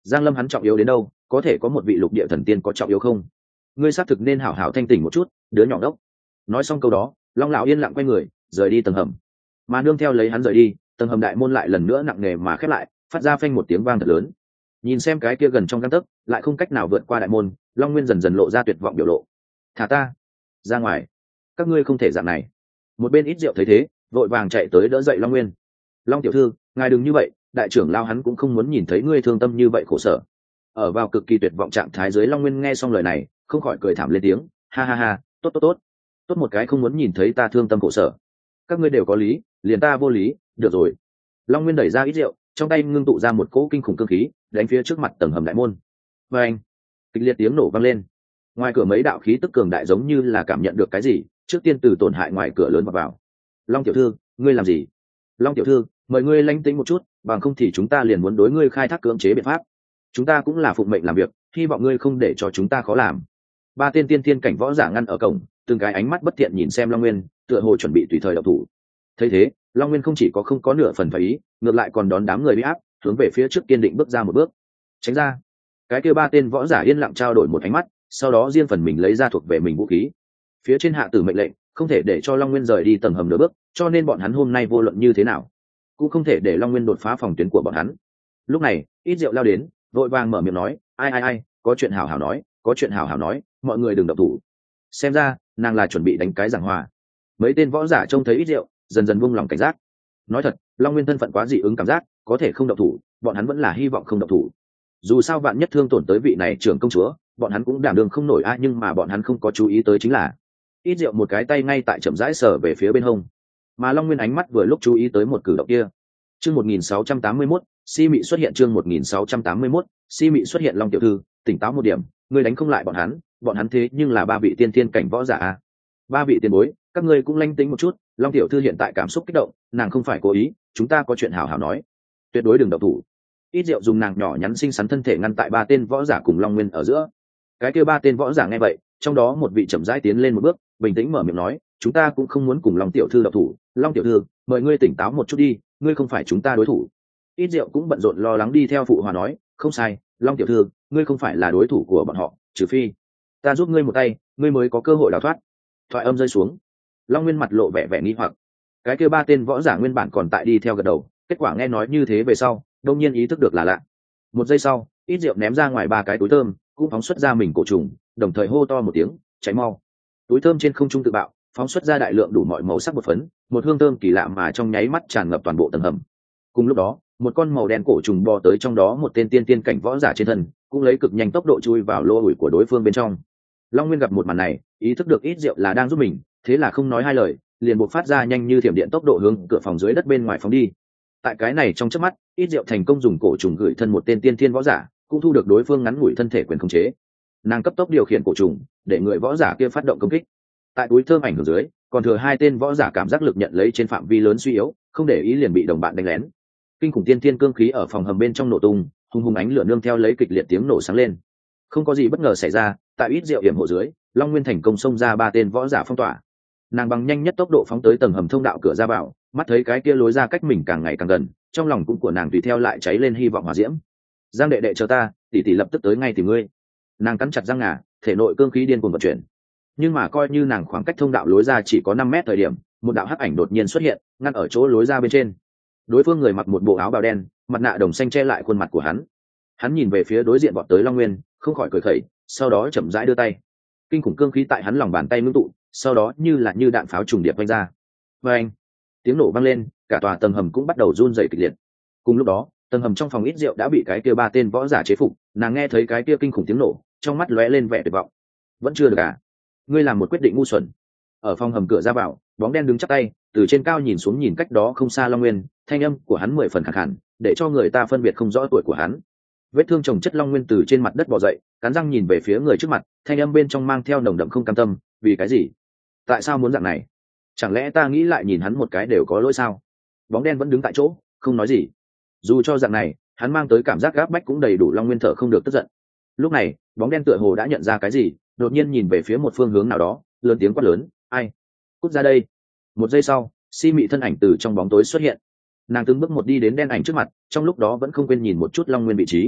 Giang Lâm hắn trọng yếu đến đâu, có thể có một vị lục địa thần tiên có trọng yếu không? Ngươi xác thực nên hảo hảo thanh tỉnh một chút, đứa nhỏ đốc. Nói xong câu đó, Long lão yên lặng quay người, rời đi tầng hầm. Mà nương theo lấy hắn rời đi, tầng hầm đại môn lại lần nữa nặng nề mà khép lại, phát ra phanh một tiếng vang thật lớn. Nhìn xem cái kia gần trong gang tấc, lại không cách nào vượt qua đại môn, Long Nguyên dần dần lộ ra tuyệt vọng biểu lộ. Thả ta ra ngoài, các ngươi không thể dạng này. Một bên ít rượu thấy thế, vội vàng chạy tới đỡ dậy Long Nguyên. Long tiểu thư, ngài đừng như vậy, đại trưởng lao hắn cũng không muốn nhìn thấy ngươi thương tâm như vậy khổ sở. Ở vào cực kỳ tuyệt vọng trạng thái dưới, Long Nguyên nghe xong lời này, không khỏi cười thảm lên tiếng, ha ha ha, tốt tốt tốt, tốt một cái không muốn nhìn thấy ta thương tâm khổ sở. Các ngươi đều có lý, liền ta vô lý, được rồi. Long Nguyên đẩy ra ít rượu, trong tay ngưng tụ ra một cỗ kinh khủng cương khí, đánh phía trước mặt tầng hầm đại môn. Và anh, kịch liệt tiếng nổ vang lên. Ngoài cửa mấy đạo khí tức cường đại giống như là cảm nhận được cái gì, trước tiên từ tổn hại ngoài cửa lớn vào. Long tiểu thư, ngươi làm gì? Long tiểu thư, mời ngươi lánh tính một chút, bằng không thì chúng ta liền muốn đối ngươi khai thác cưỡng chế biện pháp. Chúng ta cũng là phụng mệnh làm việc, hy vọng ngươi không để cho chúng ta khó làm. Ba tên tiên thiên cảnh võ giả ngăn ở cổng, từng cái ánh mắt bất thiện nhìn xem Long Nguyên, tựa hồ chuẩn bị tùy thời động thủ. Thấy thế, Long Nguyên không chỉ có không có nửa phần phải ý, ngược lại còn đón đám người uy áp, hướng về phía trước kiên định bước ra một bước. Tránh ra. Cái kia ba tên võ giả yên lặng trao đổi một ánh mắt, sau đó riêng phần mình lấy ra thuộc về mình vũ khí. Phía trên hạ tử mệnh lệnh, không thể để cho Long Nguyên rời đi tầng hầm nửa bước, cho nên bọn hắn hôm nay vô luận như thế nào, cũng không thể để Long Nguyên đột phá phòng tuyến của bọn hắn. Lúc này, ít rượu lao đến, vội vàng mở miệng nói, ai, có chuyện hảo hảo nói, có chuyện hảo hảo nói, mọi người đừng động thủ. Xem ra, nàng là chuẩn bị đánh cái giảng hòa. Mấy tên võ giả trông thấy ít rượu, dần dần buông lòng cảnh giác. Nói thật, Long Nguyên thân phận quá dị ứng cảm giác, có thể không động thủ, bọn hắn vẫn là hy vọng không động thủ. Dù sao vạn nhất thương tổn tới vị này trưởng công chúa, bọn hắn cũng đảm đương không nổi nhưng mà bọn hắn không có chú ý tới chính là ít rượu một cái tay ngay tại chậm rãi sờ về phía bên hông, mà Long Nguyên ánh mắt vừa lúc chú ý tới một cử động kia. Chương 1681, Si Mị xuất hiện. Chương 1681, Si Mị xuất hiện. Long tiểu thư, tỉnh táo một điểm, ngươi đánh không lại bọn hắn thế nhưng là ba vị tiên thiên cảnh võ giả a. Ba vị tiền bối, các ngươi cũng lanh tính một chút, Long tiểu thư hiện tại cảm xúc kích động, nàng không phải cố ý, chúng ta có chuyện hảo hảo nói, tuyệt đối đừng động thủ. Ít rượu dùng nàng nhỏ nhắn xinh xắn thân thể ngăn tại ba tên võ giả cùng Long Nguyên ở giữa. Cái kia ba tên võ giả nghe vậy, trong đó một vị chậm rãi tiến lên một bước, bình tĩnh mở miệng nói, chúng ta cũng không muốn cùng Long tiểu thư động thủ, Long tiểu thư, mời ngươi tỉnh táo một chút đi, ngươi không phải chúng ta đối thủ. Ít rượu cũng bận rộn lo lắng đi theo phụ hòa nói, không sai, Long tiểu thư, ngươi không phải là đối thủ của bọn họ, trừ phi ta giúp ngươi một tay, ngươi mới có cơ hội đào thoát. Thoại âm rơi xuống, Long Nguyên mặt lộ vẻ vẻ nghi hoặc. Cái kia ba tên võ giả nguyên bản còn tại đi theo gật đầu, kết quả nghe nói như thế về sau, đông nhiên ý thức được là lạ. Một giây sau, ít rượu ném ra ngoài ba cái túi thơm, cũng phóng xuất ra mình cổ trùng, đồng thời hô to một tiếng, cháy mau. Túi thơm trên không trung tự bạo, phóng xuất ra đại lượng đủ mọi màu sắc bột phấn, một hương thơm kỳ lạ mà trong nháy mắt tràn ngập toàn bộ tầng hầm. Cùng lúc đó, một con màu đen cổ trùng bò tới trong đó một tên tiên tiên cảnh võ giả trên thân, cũng lấy cực nhanh tốc độ chui vào lỗ ủi của đối phương bên trong. Long Nguyên gặp một màn này, ý thức được ít rượu là đang giúp mình, thế là không nói hai lời, liền buộc phát ra nhanh như thiểm điện tốc độ hướng cửa phòng dưới đất bên ngoài phóng đi. Tại cái này trong chớp mắt, ít rượu thành công dùng cổ trùng gửi thân một tên tiên thiên võ giả, cũng thu được đối phương ngắn ngủi thân thể quyền khống chế. Nàng cấp tốc điều khiển cổ trùng, để người võ giả kia phát động công kích. Tại túi thơm ảnh hưởng dưới, còn thừa hai tên võ giả cảm giác lực nhận lấy trên phạm vi lớn suy yếu, không để ý liền bị đồng bạn đánh lén. Kinh khủng tiên thiên cương khí ở phòng hầm bên trong nổ tung, hung hung ánh lửa nương theo lấy kịch liệt tiếng nổ sáng lên. Không có gì bất ngờ xảy ra, tại ít rượu hiểm hộ dưới, Long Nguyên thành công xông ra ba tên võ giả phong tỏa. Nàng bằng nhanh nhất tốc độ phóng tới tầng hầm thông đạo cửa ra vào, mắt thấy cái kia lối ra cách mình càng ngày càng gần, trong lòng cũng của nàng tùy theo lại cháy lên hy vọng hỏa diễm. Giang đệ đệ chờ ta, tỷ tỷ lập tức tới ngay tìm ngươi. Nàng cắn chặt răng ngà, thể nội cương khí điên cuồng vận chuyển. Nhưng mà coi như nàng khoảng cách thông đạo lối ra chỉ có 5 mét thời điểm, một đạo hắc ảnh đột nhiên xuất hiện, ngăn ở chỗ lối ra bên trên. Đối phương người mặc một bộ áo bào đen, mặt nạ đồng xanh che lại khuôn mặt của hắn. Hắn nhìn về phía đối diện vọt tới Long Nguyên, không khỏi cười khẩy, sau đó chậm rãi đưa tay. Kinh khủng cương khí tại hắn lòng bàn tay ngưng tụ, sau đó như đạn pháo trùng điệp vang ra. Và anh, tiếng nổ vang lên, cả tòa tầng hầm cũng bắt đầu run rẩy kịch liệt. Cùng lúc đó, tầng hầm trong phòng ít rượu đã bị cái kia ba tên võ giả chế phục, nàng nghe thấy cái kia kinh khủng tiếng nổ, trong mắt lóe lên vẻ tuyệt vọng. Vẫn chưa được à? Ngươi làm một quyết định ngu xuẩn. Ở phòng hầm cửa ra vào, bóng đen đứng chắp tay, từ trên cao nhìn xuống nhìn cách đó không xa Long Nguyên, thanh âm của hắn 10 phần khàn khàn, để cho người ta phân biệt không rõ tuổi của hắn. Vết thương chồng chất Long Nguyên từ trên mặt đất bò dậy, cắn răng nhìn về phía người trước mặt, thanh âm bên trong mang theo nồng đậm không cam tâm, vì cái gì? Tại sao muốn dạng này? Chẳng lẽ ta nghĩ lại nhìn hắn một cái đều có lỗi sao? Bóng đen vẫn đứng tại chỗ, không nói gì. Dù cho dạng này, hắn mang tới cảm giác gáp bách cũng đầy đủ Long Nguyên thở không được tức giận. Lúc này, bóng đen tựa hồ đã nhận ra cái gì, đột nhiên nhìn về phía một phương hướng nào đó, lớn tiếng quát lớn, ai? Cút ra đây! Một giây sau, Si Mị thân ảnh từ trong bóng tối xuất hiện. Nàng từng bước một đi đến đen ảnh trước mặt, trong lúc đó vẫn không quên nhìn một chút Long Nguyên vị trí.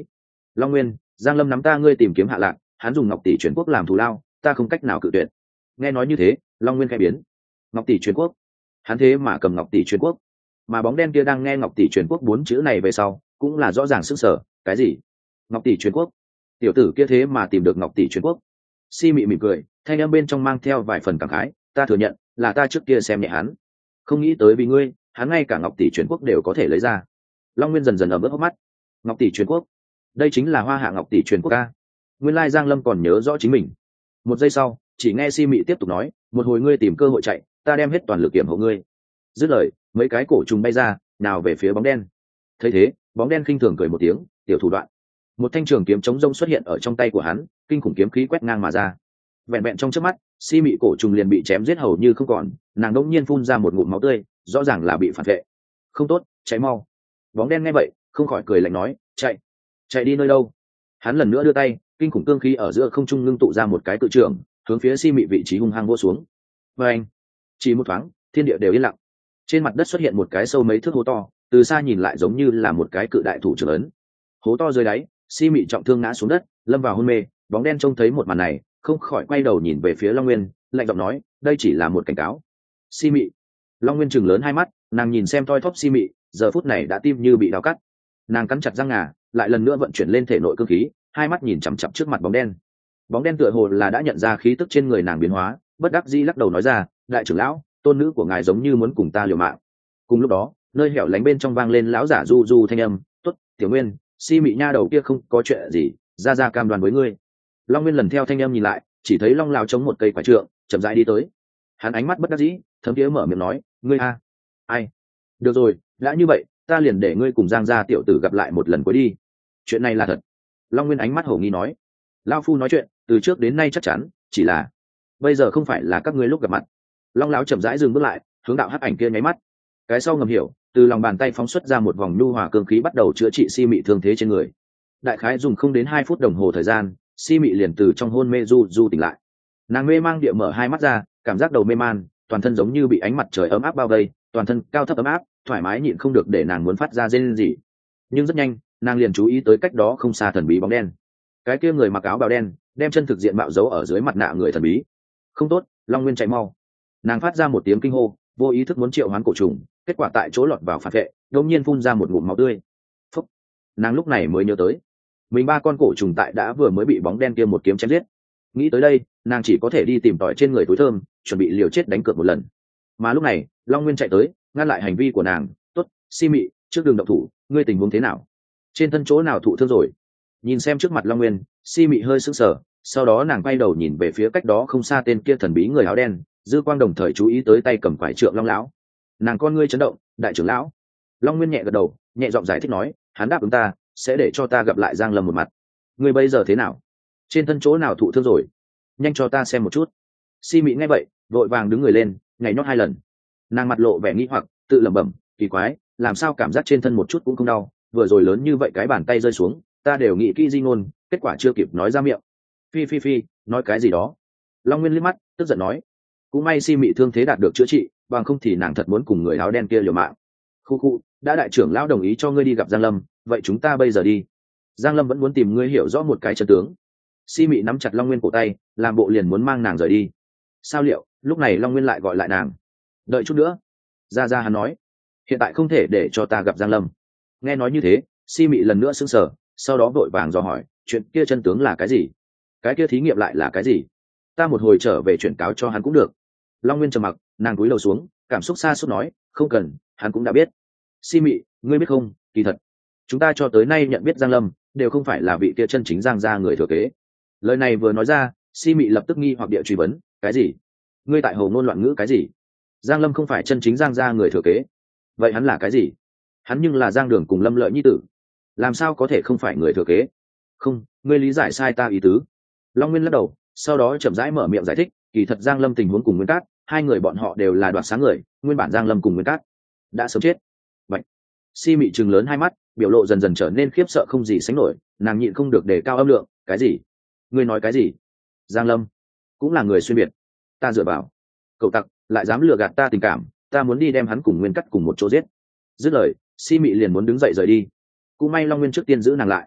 Long Nguyên, Giang Lâm nắm ta ngươi tìm kiếm Hạ Lạc, hắn dùng ngọc tỷ chuyển quốc làm thù lao, ta không cách nào cự tuyệt. Nghe nói như thế, Long Nguyên khẽ biến. Ngọc tỷ chuyển quốc? Hắn thế mà cầm ngọc tỷ chuyển quốc? Mà bóng đen kia đang nghe ngọc tỷ chuyển quốc 4 chữ này về sau, cũng là rõ ràng sức sở. Cái gì? Ngọc tỷ chuyển quốc? Tiểu tử kia thế mà tìm được ngọc tỷ chuyển quốc? Si Mị mỉm cười, thanh âm bên trong mang theo vài phần cảm khái, ta thừa nhận, là ta trước kia xem nhẹ hắn, không nghĩ tới vì ngươi, hắn ngay cả ngọc tỷ chuyển quốc đều có thể lấy ra. Long Nguyên dần dần ẩm ướt hốc mắt. Ngọc tỷ chuyển quốc? Đây chính là hoa hạ ngọc tỷ chuyển quốc ca. Nguyên lai Giang Lâm còn nhớ rõ chính mình. Một giây sau, chỉ nghe Si Mị tiếp tục nói, một hồi ngươi tìm cơ hội chạy, ta đem hết toàn lực kiểm hộ ngươi. Dứt lời, mấy cái cổ trùng bay ra, nào về phía bóng đen. Thấy thế, bóng đen khinh thường cười một tiếng, tiểu thủ đoạn. Một thanh trường kiếm chống rông xuất hiện ở trong tay của hắn, kinh khủng kiếm khí quét ngang mà ra. Vẹn vẹn trong chớp mắt, Si Mị cổ trùng liền bị chém giết hầu như không còn, nàng đột nhiên phun ra một ngụm máu tươi, rõ ràng là bị phản vệ. Không tốt, cháy mau. Bóng đen nghe vậy, không khỏi cười lạnh nói, chạy. Chạy đi nơi đâu? Hắn lần nữa đưa tay, kinh khủng cương khí ở giữa không trung ngưng tụ ra một cái cự trường, hướng phía Si Mị vị trí hung hăng vỗ xuống. Và anh, chỉ một thoáng, thiên địa đều yên lặng. Trên mặt đất xuất hiện một cái sâu mấy thước hố to, từ xa nhìn lại giống như là một cái cự đại thủ trưởng ấn. Hố to dưới đáy, Si Mị trọng thương ngã xuống đất, lâm vào hôn mê. Bóng đen trông thấy một màn này, không khỏi quay đầu nhìn về phía Long Nguyên, lạnh giọng nói, đây chỉ là một cảnh cáo. Si Mị. Long Nguyên chừng lớn hai mắt, nàng nhìn xem thoi thóp Si Mị, giờ phút này đã tim như bị đau cắt. Nàng cắn chặt răng ngà, lại lần nữa vận chuyển lên thể nội cương khí, hai mắt nhìn chằm chằm trước mặt bóng đen. Bóng đen tựa hồ là đã nhận ra khí tức trên người nàng biến hóa, bất đắc dĩ lắc đầu nói ra, đại trưởng lão, tôn nữ của ngài giống như muốn cùng ta liều mạng. Cùng lúc đó, nơi hẻo lánh bên trong vang lên lão giả du du thanh âm, tốt, Tiểu Nguyên, Si Mị nha đầu kia không có chuyện gì, ra cam đoan với ngươi. Long Nguyên lần theo thanh âm nhìn lại, chỉ thấy Long lão chống một cây quả trượng, chậm rãi đi tới. Hắn ánh mắt bất đắc dĩ, thấm thiế mở miệng nói, ngươi a, ai? Được rồi, đã như vậy, ta liền để ngươi cùng Giang gia tiểu tử gặp lại một lần cuối đi. Chuyện này là thật. Long Nguyên ánh mắt hổ nghi nói, lão phu nói chuyện, từ trước đến nay chắc chắn, chỉ là bây giờ không phải là các ngươi lúc gặp mặt. Long lão chậm rãi dừng bước lại, hướng đạo hắc ảnh kia nháy mắt. Cái sau ngầm hiểu, từ lòng bàn tay phóng xuất ra một vòng nhu hòa cương khí bắt đầu chữa trị Si Mị thương thế trên người. Đại khái dùng không đến 2 phút đồng hồ thời gian, Si Mị liền từ trong hôn mê du tỉnh lại. Nàng mê mang địa mở hai mắt ra, cảm giác đầu mê man, toàn thân giống như bị ánh mặt trời ấm áp bao vây, toàn thân cao thấp ấm áp, thoải mái nhịn không được để nàng muốn phát ra rên rỉ. Nhưng rất nhanh, nàng liền chú ý tới cách đó không xa thần bí bóng đen. Cái kia người mặc áo bào đen, đem chân thực diện mạo giấu ở dưới mặt nạ người thần bí. Không tốt, Long Nguyên chạy mau. Nàng phát ra một tiếng kinh hô, vô ý thức muốn triệu hoán cổ trùng, kết quả tại chỗ lọt vào phản vệ, đột nhiên phun ra một ngụm máu tươi. Phúc. Nàng lúc này mới nhớ tới, mình 3 con cổ trùng tại đã vừa mới bị bóng đen kia một kiếm chém giết. Nghĩ tới đây, nàng chỉ có thể đi tìm tỏi trên người túi thơm, chuẩn bị liều chết đánh cược một lần. Mà lúc này, Long Nguyên chạy tới, ngăn lại hành vi của nàng. Tốt, Si Mị, trước đường động thủ, ngươi tình huống thế nào? Trên thân chỗ nào thụ thương rồi? Nhìn xem trước mặt Long Nguyên, Si Mị hơi sững sờ, sau đó nàng quay đầu nhìn về phía cách đó không xa tên kia thần bí người áo đen, dư quang đồng thời chú ý tới tay cầm quải trượng Long lão. Nàng con ngươi chấn động, đại trưởng lão. Long Nguyên nhẹ gật đầu, nhẹ giọng giải thích nói, hắn đáp ứng ta, sẽ để cho ta gặp lại Giang Lâm một mặt. Ngươi bây giờ thế nào? Trên thân chỗ nào thụ thương rồi? Nhanh cho ta xem một chút. Si Mị nghe vậy, vội vàng đứng người lên, nhảy nhót 2 lần. Nàng mặt lộ vẻ nghi hoặc, tự lẩm bẩm, kỳ quái, làm sao cảm giác trên thân một chút cũng không đau, vừa rồi lớn như vậy cái bàn tay rơi xuống, ta đều nghĩ kỹ di ngôn, kết quả chưa kịp nói ra miệng. Phi, nói cái gì đó? Long Nguyên liếc mắt, tức giận nói, cũng may Si Mị thương thế đạt được chữa trị, bằng không thì nàng thật muốn cùng người áo đen kia liều mạng. Khu, đã đại trưởng lão đồng ý cho ngươi đi gặp Giang Lâm, vậy chúng ta bây giờ đi. Giang Lâm vẫn muốn tìm ngươi hiểu rõ một cái chân tướng. Si Mị nắm chặt Long Nguyên cổ tay, làm bộ liền muốn mang nàng rời đi. Sao liệu, lúc này Long Nguyên lại gọi lại nàng. Đợi chút nữa. Ra hắn nói, hiện tại không thể để cho ta gặp Giang Lâm. Nghe nói như thế, Si Mị lần nữa sững sờ, sau đó vội vàng dò hỏi, chuyện kia chân tướng là cái gì? Cái kia thí nghiệm lại là cái gì? Ta một hồi trở về chuyển cáo cho hắn cũng được. Long Nguyên trầm mặc, nàng cúi đầu xuống, cảm xúc xa suốt nói, không cần, hắn cũng đã biết. Si Mị, ngươi biết không, kỳ thật chúng ta cho tới nay nhận biết Giang Lâm đều không phải là vị kia chân chính Giang gia người thừa kế. Lời này vừa nói ra, Si Mị lập tức nghi hoặc địa truy vấn, cái gì? Ngươi tại hồ ngôn loạn ngữ cái gì? Giang Lâm không phải chân chính Giang gia người thừa kế, vậy hắn là cái gì? Hắn nhưng là Giang Đường cùng Lâm Lợi nhi tử, làm sao có thể không phải người thừa kế? Không, ngươi lý giải sai ta ý tứ. Long Nguyên lắc đầu, sau đó chậm rãi mở miệng giải thích, kỳ thật Giang Lâm tình huống cùng Nguyên Cát, 2 người bọn họ đều là đoạt sáng người, nguyên bản Giang Lâm cùng Nguyên Cát đã sớm chết. Vậy, Si Mị trừng lớn hai mắt, biểu lộ dần dần trở nên khiếp sợ không gì sánh nổi, nàng nhịn không được đề cao âm lượng, cái gì? Ngươi nói cái gì? Giang Lâm cũng là người xuyên biệt, ta dựa vào. Cậu tặc, lại dám lừa gạt ta tình cảm, ta muốn đi đem hắn cùng Nguyên Cát cùng một chỗ giết. Dứt lời, Si Mị liền muốn đứng dậy rời đi. Cũng may Long Nguyên trước tiên giữ nàng lại.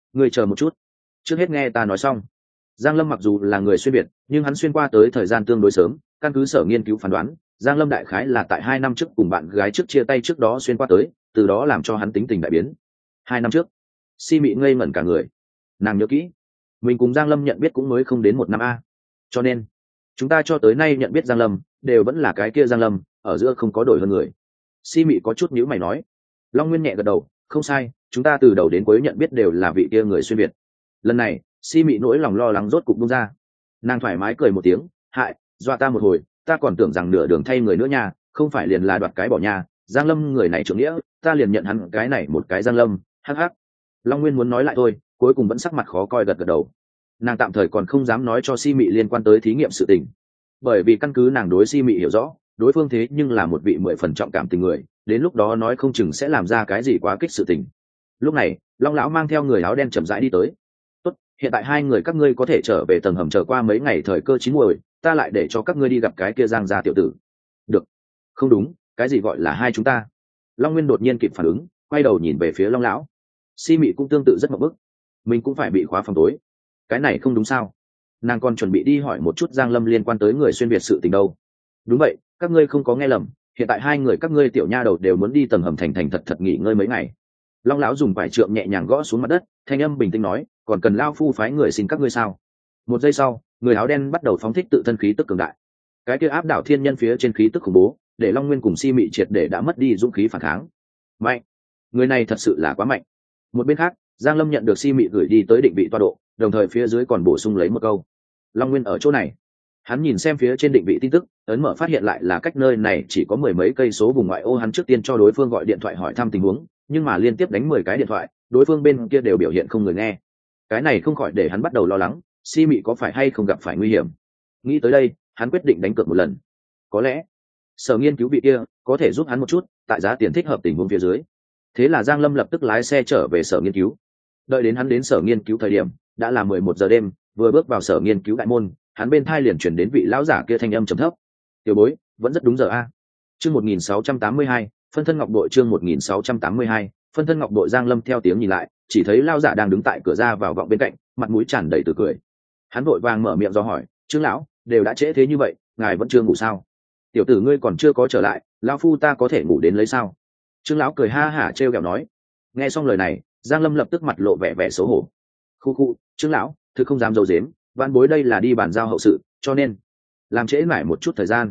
Ngươi chờ một chút, trước hết nghe ta nói xong. Giang Lâm mặc dù là người xuyên Việt, nhưng hắn xuyên qua tới thời gian tương đối sớm, căn cứ sở nghiên cứu phán đoán, Giang Lâm đại khái là tại 2 năm trước cùng bạn gái trước chia tay trước đó xuyên qua tới, từ đó làm cho hắn tính tình đại biến. 2 năm trước, Si Mị ngây ngẩn cả người. Nàng nhớ kỹ, mình cùng Giang Lâm nhận biết cũng mới không đến 1 năm a. Cho nên, chúng ta cho tới nay nhận biết Giang Lâm, đều vẫn là cái kia Giang Lâm, ở giữa không có đổi hơn người. Si Mị có chút nhíu mày nói. Long Nguyên nhẹ gật đầu, không sai, chúng ta từ đầu đến cuối nhận biết đều là vị kia người xuyên Việt. Lần này, Si Mị nỗi lòng lo lắng rốt cục buông ra. Nàng thoải mái cười một tiếng, hại, dọa ta một hồi, ta còn tưởng rằng nửa đường thay người nữa nha, không phải liền là đoạt cái bỏ nhà. Giang Lâm người này trưởng nghĩa, ta liền nhận hắn cái này một cái Giang Lâm, hắc hắc. Long Nguyên muốn nói lại thôi, cuối cùng vẫn sắc mặt khó coi gật gật đầu. Nàng tạm thời còn không dám nói cho Si Mị liên quan tới thí nghiệm sự tình, bởi vì căn cứ nàng đối Si Mị hiểu rõ, đối phương thế nhưng là một vị 10 phần trọng cảm tình người, đến lúc đó nói không chừng sẽ làm ra cái gì quá kích sự tình. Lúc này, Long lão mang theo người áo đen chậm rãi đi tới. Tốt, hiện tại hai người các ngươi có thể trở về tầng hầm chờ qua mấy ngày thời cơ chín muồi, ta lại để cho các ngươi đi gặp cái kia Giang gia tiểu tử. Được. Không đúng, cái gì gọi là hai chúng ta? Long Nguyên đột nhiên kịp phản ứng, quay đầu nhìn về phía Long lão. Si Mị cũng tương tự rất ngộp bức, mình cũng phải bị khóa phòng tối, cái này không đúng sao? Nàng còn chuẩn bị đi hỏi một chút Giang Lâm liên quan tới người xuyên Việt sự tình đâu. Đúng vậy, các ngươi không có nghe lầm, hiện tại hai người các ngươi tiểu nha đầu đều muốn đi tầng hầm thành thật thật nghỉ ngơi mấy ngày. Long lão dùng vải trượng nhẹ nhàng gõ xuống mặt đất, thanh âm bình tĩnh nói, còn cần lao phu phái người xin các ngươi sao? Một giây sau, người áo đen bắt đầu phóng thích tự thân khí tức cường đại. Cái kia áp đảo thiên nhân phía trên khí tức khủng bố, để Long Nguyên cùng Si Mị triệt để đã mất đi dũng khí phản kháng. Mạnh, người này thật sự là quá mạnh. Một bên khác, Giang Lâm nhận được Si Mị gửi đi tới định vị tọa độ, đồng thời phía dưới còn bổ sung lấy một câu: Long Nguyên ở chỗ này. Hắn nhìn xem phía trên định vị tin tức, ấn mở phát hiện lại là cách nơi này chỉ có 10 mấy cây số vùng ngoại ô. Hắn trước tiên cho đối phương gọi điện thoại hỏi thăm tình huống, nhưng mà liên tiếp đánh 10 cái điện thoại, đối phương bên kia đều biểu hiện không người nghe. Cái này không khỏi để hắn bắt đầu lo lắng, Si Mị có phải hay không gặp phải nguy hiểm. Nghĩ tới đây, hắn quyết định đánh cược một lần. Có lẽ sở nghiên cứu vị kia có thể giúp hắn một chút, tại giá tiền thích hợp tình huống phía dưới. Thế là Giang Lâm lập tức lái xe trở về sở nghiên cứu. Đợi đến hắn đến sở nghiên cứu thời điểm, đã là 11 giờ đêm, vừa bước vào sở nghiên cứu đại môn, hắn bên thai liền chuyển đến vị lão giả kia thanh âm trầm thấp: tiểu bối, vẫn rất đúng giờ a. Chương 1682, phân thân ngọc bội. Chương 1682, phân thân ngọc bội. Giang Lâm theo tiếng nhìn lại, chỉ thấy lão giả đang đứng tại cửa ra vào vọng bên cạnh, mặt mũi tràn đầy tươi cười. Hắn vội vàng mở miệng do hỏi: trương lão, đều đã trễ thế như vậy, ngài vẫn chưa ngủ sao? Tiểu tử ngươi còn chưa có trở lại, lão phu ta có thể ngủ đến lấy sao? Trương lão cười ha hả trêu ghẹo nói. Nghe xong lời này, Giang Lâm lập tức mặt lộ vẻ vẻ xấu hổ. Khu khu, Trương lão, thực không dám dâu dếm, văn bối đây là đi bàn giao hậu sự, cho nên làm trễ mãi một chút thời gian.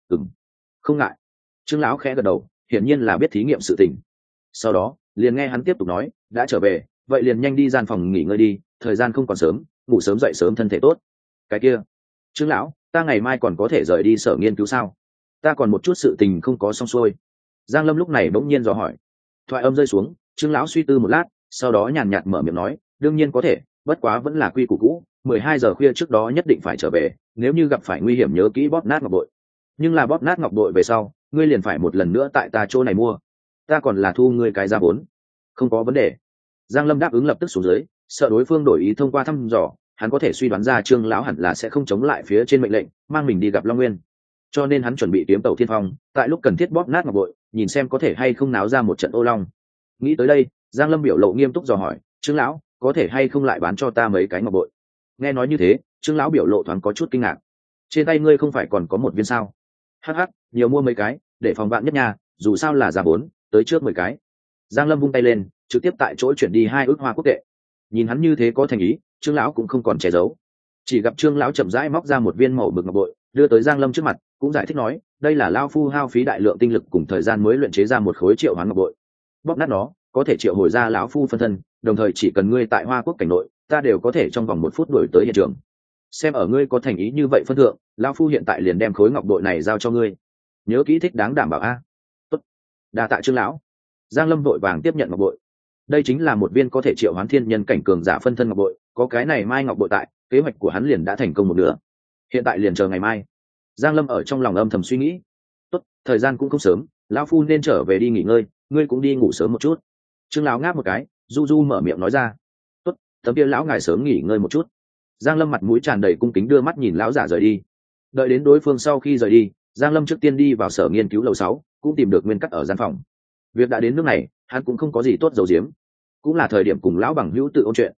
Không ngại. Trương lão khẽ gật đầu, hiển nhiên là biết thí nghiệm sự tình. Sau đó, liền nghe hắn tiếp tục nói, đã trở về, vậy liền nhanh đi gian phòng nghỉ ngơi đi, thời gian không còn sớm, ngủ sớm dậy sớm thân thể tốt. Cái kia, Trương lão, ta ngày mai còn có thể rời đi sở nghiên cứu sao? Ta còn một chút sự tình không có xong xuôi. Giang Lâm lúc này bỗng nhiên dò hỏi. Thoại âm rơi xuống, Trương lão suy tư một lát, sau đó nhàn nhạt mở miệng nói, đương nhiên có thể, bất quá vẫn là quy củ cũ, 12 giờ khuya trước đó nhất định phải trở về, nếu như gặp phải nguy hiểm nhớ kỹ bóp nát ngọc bội. Nhưng là bóp nát ngọc bội về sau, ngươi liền phải một lần nữa tại ta chỗ này mua, ta còn là thu ngươi cái giá vốn. Không có vấn đề. Giang Lâm đáp ứng lập tức xuống dưới, sợ đối phương đổi ý thông qua thăm dò, hắn có thể suy đoán ra Trương lão hẳn là sẽ không chống lại phía trên mệnh lệnh, mang mình đi gặp Long Nguyên. Cho nên hắn chuẩn bị kiếm tàu thiên phong, tại lúc cần thiết bóp nát ngọc bội, nhìn xem có thể hay không náo ra một trận ô long. Nghĩ tới đây, Giang Lâm biểu lộ nghiêm túc dò hỏi, Trương lão, có thể hay không lại bán cho ta mấy cái ngọc bội? Nghe nói như thế, Trương lão biểu lộ thoáng có chút kinh ngạc. Trên tay ngươi không phải còn có một viên sao? Hắc hắc, nhiều mua mấy cái, để phòng bạn nhất nha, dù sao là giá vốn, tới trước 10 cái. Giang Lâm vung tay lên, trực tiếp tại chỗ chuyển đi 2 ức hoa quốc tệ. Nhìn hắn như thế có thành ý, Trương lão cũng không còn che giấu. Chỉ gặp Trương lão chậm rãi móc ra một viên màu bực ngọc bội, đưa tới Giang Lâm trước mặt, cũng giải thích nói, đây là lão phu hao phí đại lượng tinh lực cùng thời gian mới luyện chế ra một khối triệu hoán ngọc bội. Bóp nát nó, có thể triệu hồi ra lão phu phân thân, đồng thời chỉ cần ngươi tại Hoa Quốc cảnh nội, ta đều có thể trong vòng 1 phút đuổi tới hiện trường. Xem ở ngươi có thành ý như vậy phân thượng, lão phu hiện tại liền đem khối ngọc bội này giao cho ngươi. Nhớ kỹ thích đáng đảm bảo a. Tốt. Đa tạ Trương lão. Giang Lâm vội vàng tiếp nhận ngọc bội. Đây chính là một viên có thể triệu hoán thiên nhân cảnh cường giả phân thân ngọc bội, có cái này mai ngọc bội tại, kế hoạch của hắn liền đã thành công một nửa. Hiện tại liền chờ ngày mai. Giang Lâm ở trong lòng âm thầm suy nghĩ. Tốt, thời gian cũng không sớm, lão phu nên trở về đi nghỉ ngơi, ngươi cũng đi ngủ sớm một chút. Trương lão ngáp một cái, du du mở miệng nói ra. Tốt, tấm kia lão ngài sớm nghỉ ngơi một chút. Giang Lâm mặt mũi tràn đầy cung kính đưa mắt nhìn lão giả rời đi. Đợi đến đối phương sau khi rời đi, Giang Lâm trước tiên đi vào sở nghiên cứu lầu 6, cũng tìm được Nguyên Cắt ở gian phòng. Việc đã đến nước này, hắn cũng không có gì tốt giấu giếm, cũng là thời điểm cùng lão bằng hữu tự ôn chuyện,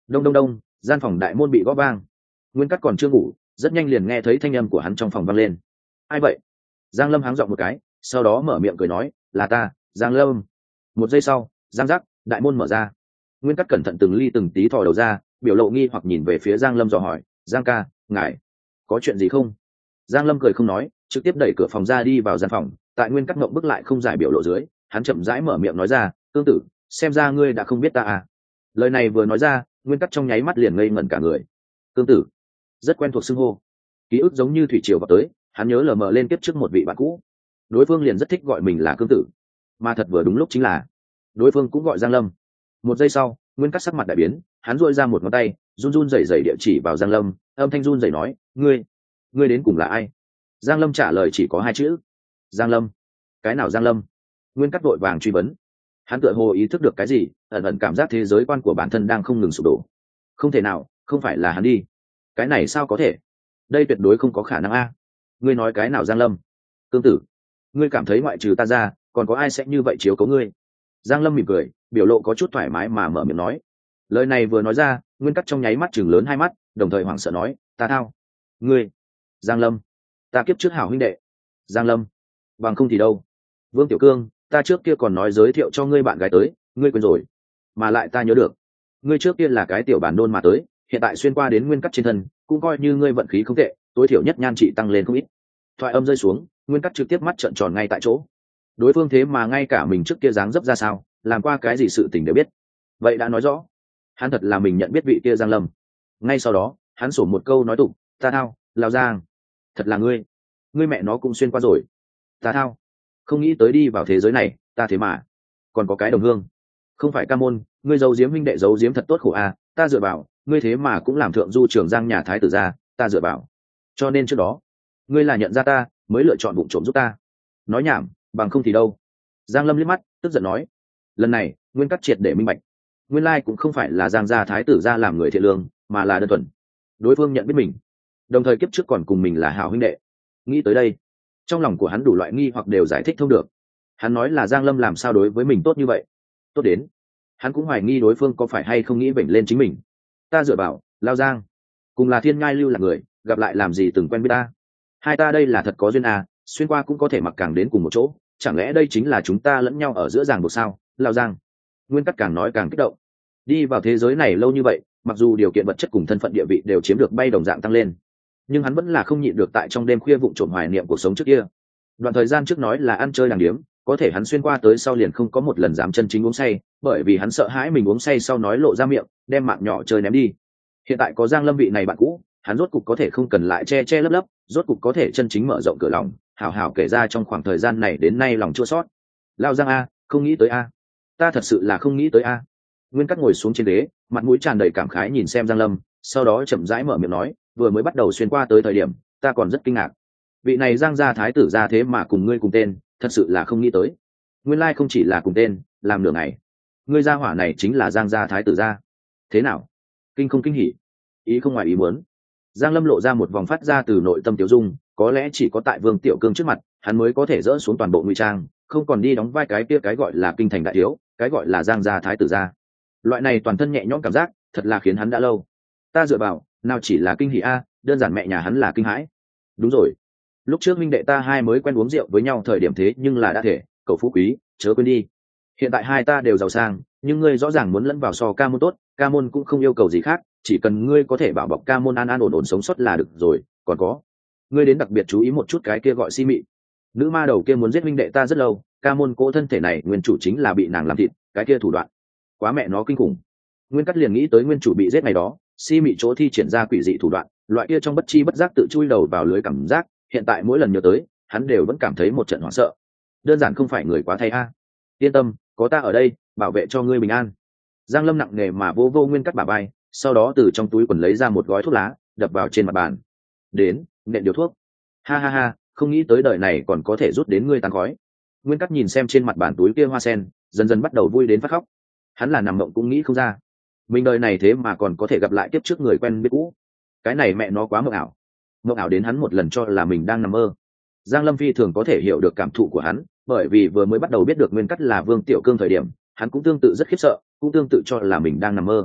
Đông đông đông, gian phòng đại môn bị gõ vang. Nguyên Cắt còn chưa ngủ, rất nhanh liền nghe thấy thanh âm của hắn trong phòng vang lên. Ai vậy? Giang Lâm háng giọng một cái, sau đó mở miệng cười nói, là ta, Giang Lâm. Một giây sau, giang giác, đại môn mở ra. Nguyên Cắt cẩn thận từng ly từng tí thò đầu ra, biểu lộ nghi hoặc nhìn về phía Giang Lâm dò hỏi, Giang ca, ngài có chuyện gì không? Giang Lâm cười không nói, trực tiếp đẩy cửa phòng ra đi vào gian phòng. Tại Nguyên Cắt ngậm bức lại không giải biểu lộ dưới, hắn chậm rãi mở miệng nói ra, tương tự, xem ra ngươi đã không biết ta à? Lời này vừa nói ra, Nguyên Cắt trong nháy mắt liền ngây ngẩn cả người. Tương tự, rất quen thuộc xưng hô, ký ức giống như thủy triều vào tới, hắn nhớ lờ mờ lên kiếp trước một vị bạn cũ, đối phương liền rất thích gọi mình là cương tử, mà thật vừa đúng lúc chính là đối phương cũng gọi Giang Lâm. Một giây sau, Nguyên Cắt sắc mặt đại biến, hắn duỗi ra một ngón tay, run run rẩy rẩy địa chỉ vào Giang Lâm, âm thanh run rẩy nói, ngươi đến cùng là ai? Giang Lâm trả lời chỉ có hai chữ, Giang Lâm. Cái nào Giang Lâm? Nguyên Cắt vội vàng truy vấn. Hắn tựa hồ ý thức được cái gì, ẩn ẩn cảm giác thế giới quan của bản thân đang không ngừng sụp đổ. Không thể nào, không phải là hắn đi. Cái này sao có thể? Đây tuyệt đối không có khả năng a. Ngươi nói cái nào Giang Lâm? Cương tử, ngươi cảm thấy ngoại trừ ta ra, còn có ai sẽ như vậy chiếu cố ngươi? Giang Lâm mỉm cười, biểu lộ có chút thoải mái mà mở miệng nói. Lời này vừa nói ra, Nguyên Cắt trong nháy mắt chừng lớn hai mắt, đồng thời hoảng sợ nói, ta thao. Ngươi, Giang Lâm, ta kiếp trước hảo huynh đệ. Giang Lâm, bằng không thì đâu? Vương Tiểu Cương, ta trước kia còn nói giới thiệu cho ngươi bạn gái tới, ngươi quên rồi? Mà lại ta nhớ được, ngươi trước kia là cái tiểu bản đôn mà tới, hiện tại xuyên qua đến Nguyên Cắt trên thân, cũng coi như ngươi vận khí không tệ, tối thiểu nhất nhan trị tăng lên không ít. Thoại âm rơi xuống, Nguyên Cắt trực tiếp mắt trợn tròn ngay tại chỗ. Đối phương thế mà ngay cả mình trước kia dáng dấp ra sao, làm qua cái gì sự tình đều biết. Vậy đã nói rõ, hắn thật là mình nhận biết vị kia Giang Lâm. Ngay sau đó, hắn sổ một câu nói tục, ta thao, Lão Giang, thật là ngươi mẹ nó cũng xuyên qua rồi. Ta thao, không nghĩ tới đi vào thế giới này, ta thế mà còn có cái đồng hương. Không phải ca môn, ngươi giấu giếm huynh đệ giấu giếm thật tốt khổ à, ta dựa vào, ngươi thế mà cũng làm thượng du trưởng Giang nhà thái tử gia, ta dựa vào. Cho nên trước đó, ngươi là nhận ra ta, mới lựa chọn bụng trộm giúp ta. Nói nhảm, bằng không thì đâu. Giang Lâm liếc mắt, tức giận nói. Lần này, Nguyên Cắt triệt để minh bạch. Nguyên lai cũng không phải là Giang gia thái tử gia làm người thiện lương, mà là đơn thuần đối phương nhận biết mình, đồng thời kiếp trước còn cùng mình là hảo huynh đệ. Nghĩ tới đây, trong lòng của hắn đủ loại nghi hoặc đều giải thích thông được. Hắn nói là Giang Lâm làm sao đối với mình tốt như vậy, tốt đến hắn cũng hoài nghi đối phương có phải hay không nghĩ bệnh lên chính mình. Ta dựa vào, Lao Giang, cùng là thiên ngai lưu là người, gặp lại làm gì từng quen biết ta. Hai ta đây là thật có duyên à, xuyên qua cũng có thể mặc càng đến cùng một chỗ, chẳng lẽ đây chính là chúng ta lẫn nhau ở giữa ràng buộc sao? Lao Giang. Nguyên Cắt càng nói càng kích động. Đi vào thế giới này lâu như vậy, mặc dù điều kiện vật chất cùng thân phận địa vị đều chiếm được bay đồng dạng tăng lên, nhưng hắn vẫn là không nhịn được tại trong đêm khuya vụng trộm hoài niệm cuộc sống trước kia. Đoạn thời gian trước nói là ăn chơi đàng điếm, có thể hắn xuyên qua tới sau liền không có một lần dám chân chính uống say, bởi vì hắn sợ hãi mình uống say sau nói lộ ra miệng, đem mạng nhỏ chơi ném đi. Hiện tại có Giang Lâm vị này bạn cũ, hắn rốt cục có thể không cần lại che che lấp lấp, rốt cục có thể chân chính mở rộng cửa lòng, hảo hảo kể ra trong khoảng thời gian này đến nay lòng chua xót. Lao Giang a, không nghĩ tới a, ta thật sự là không nghĩ tới a. Nguyên Cắt ngồi xuống trên ghế, mặt mũi tràn đầy cảm khái nhìn xem Giang Lâm, sau đó chậm rãi mở miệng nói, vừa mới bắt đầu xuyên qua tới thời điểm, ta còn rất kinh ngạc. Vị này Giang gia thái tử gia thế mà cùng ngươi cùng tên, thật sự là không nghĩ tới. Nguyên lai không chỉ là cùng tên, làm nửa ngày, ngươi gia hỏa này chính là Giang gia thái tử gia. Thế nào? Kinh không kinh hỉ? Ý không ngoài ý muốn. Giang Lâm lộ ra một vòng phát ra từ nội tâm tiểu dung, có lẽ chỉ có tại Vương Tiểu Cương trước mặt, hắn mới có thể dỡ xuống toàn bộ ngụy trang, không còn đi đóng vai cái kia cái gọi là kinh thành đại thiếu, cái gọi là Giang gia thái tử gia. Loại này toàn thân nhẹ nhõm cảm giác, thật là khiến hắn đã lâu. Ta dựa vào, nào chỉ là kinh hỉ a, đơn giản mẹ nhà hắn là kinh hãi. Đúng rồi, lúc trước minh đệ ta hai mới quen uống rượu với nhau thời điểm thế nhưng là đã thể, cậu phú quý, chớ quên đi. Hiện tại hai ta đều giàu sang, nhưng ngươi rõ ràng muốn lẫn vào so ca môn tốt, ca môn cũng không yêu cầu gì khác, chỉ cần ngươi có thể bảo bọc ca môn an an ổn ổn sống sót là được rồi. Còn có, ngươi đến đặc biệt chú ý một chút cái kia gọi si mị. Nữ ma đầu kia muốn giết minh đệ ta rất lâu, ca môn cố thân thể này nguyên chủ chính là bị nàng làm thịt, cái kia thủ đoạn quá mẹ nó kinh khủng. Nguyên Cắt liền nghĩ tới nguyên chủ bị giết ngày đó, si mị chỗ thi triển ra quỷ dị thủ đoạn, loại kia trong bất chi bất giác tự chui đầu vào lưới cảm giác, hiện tại mỗi lần nhớ tới, hắn đều vẫn cảm thấy một trận hoảng sợ. Đơn giản không phải người quá thay a. Yên tâm, có ta ở đây, bảo vệ cho ngươi bình an. Giang Lâm nặng nề mà vô vô Nguyên Cắt bả vai, sau đó từ trong túi quần lấy ra một gói thuốc lá, đập vào trên mặt bàn. Đến, nện điều thuốc. Ha ha ha, không nghĩ tới đời này còn có thể rút đến ngươi tàn khói. Nguyên Cắt nhìn xem trên mặt bàn túi kia hoa sen, dần dần bắt đầu vui đến phát khóc. Hắn là nằm mộng cũng nghĩ không ra, mình đời này thế mà còn có thể gặp lại kiếp trước người quen biết cũ. Cái này mẹ nó quá mộng ảo đến hắn một lần cho là mình đang nằm mơ. Giang Lâm phi thường có thể hiểu được cảm thụ của hắn, bởi vì vừa mới bắt đầu biết được Nguyên Cắt là Vương Tiểu Cương thời điểm, hắn cũng tương tự rất khiếp sợ, cũng tương tự cho là mình đang nằm mơ.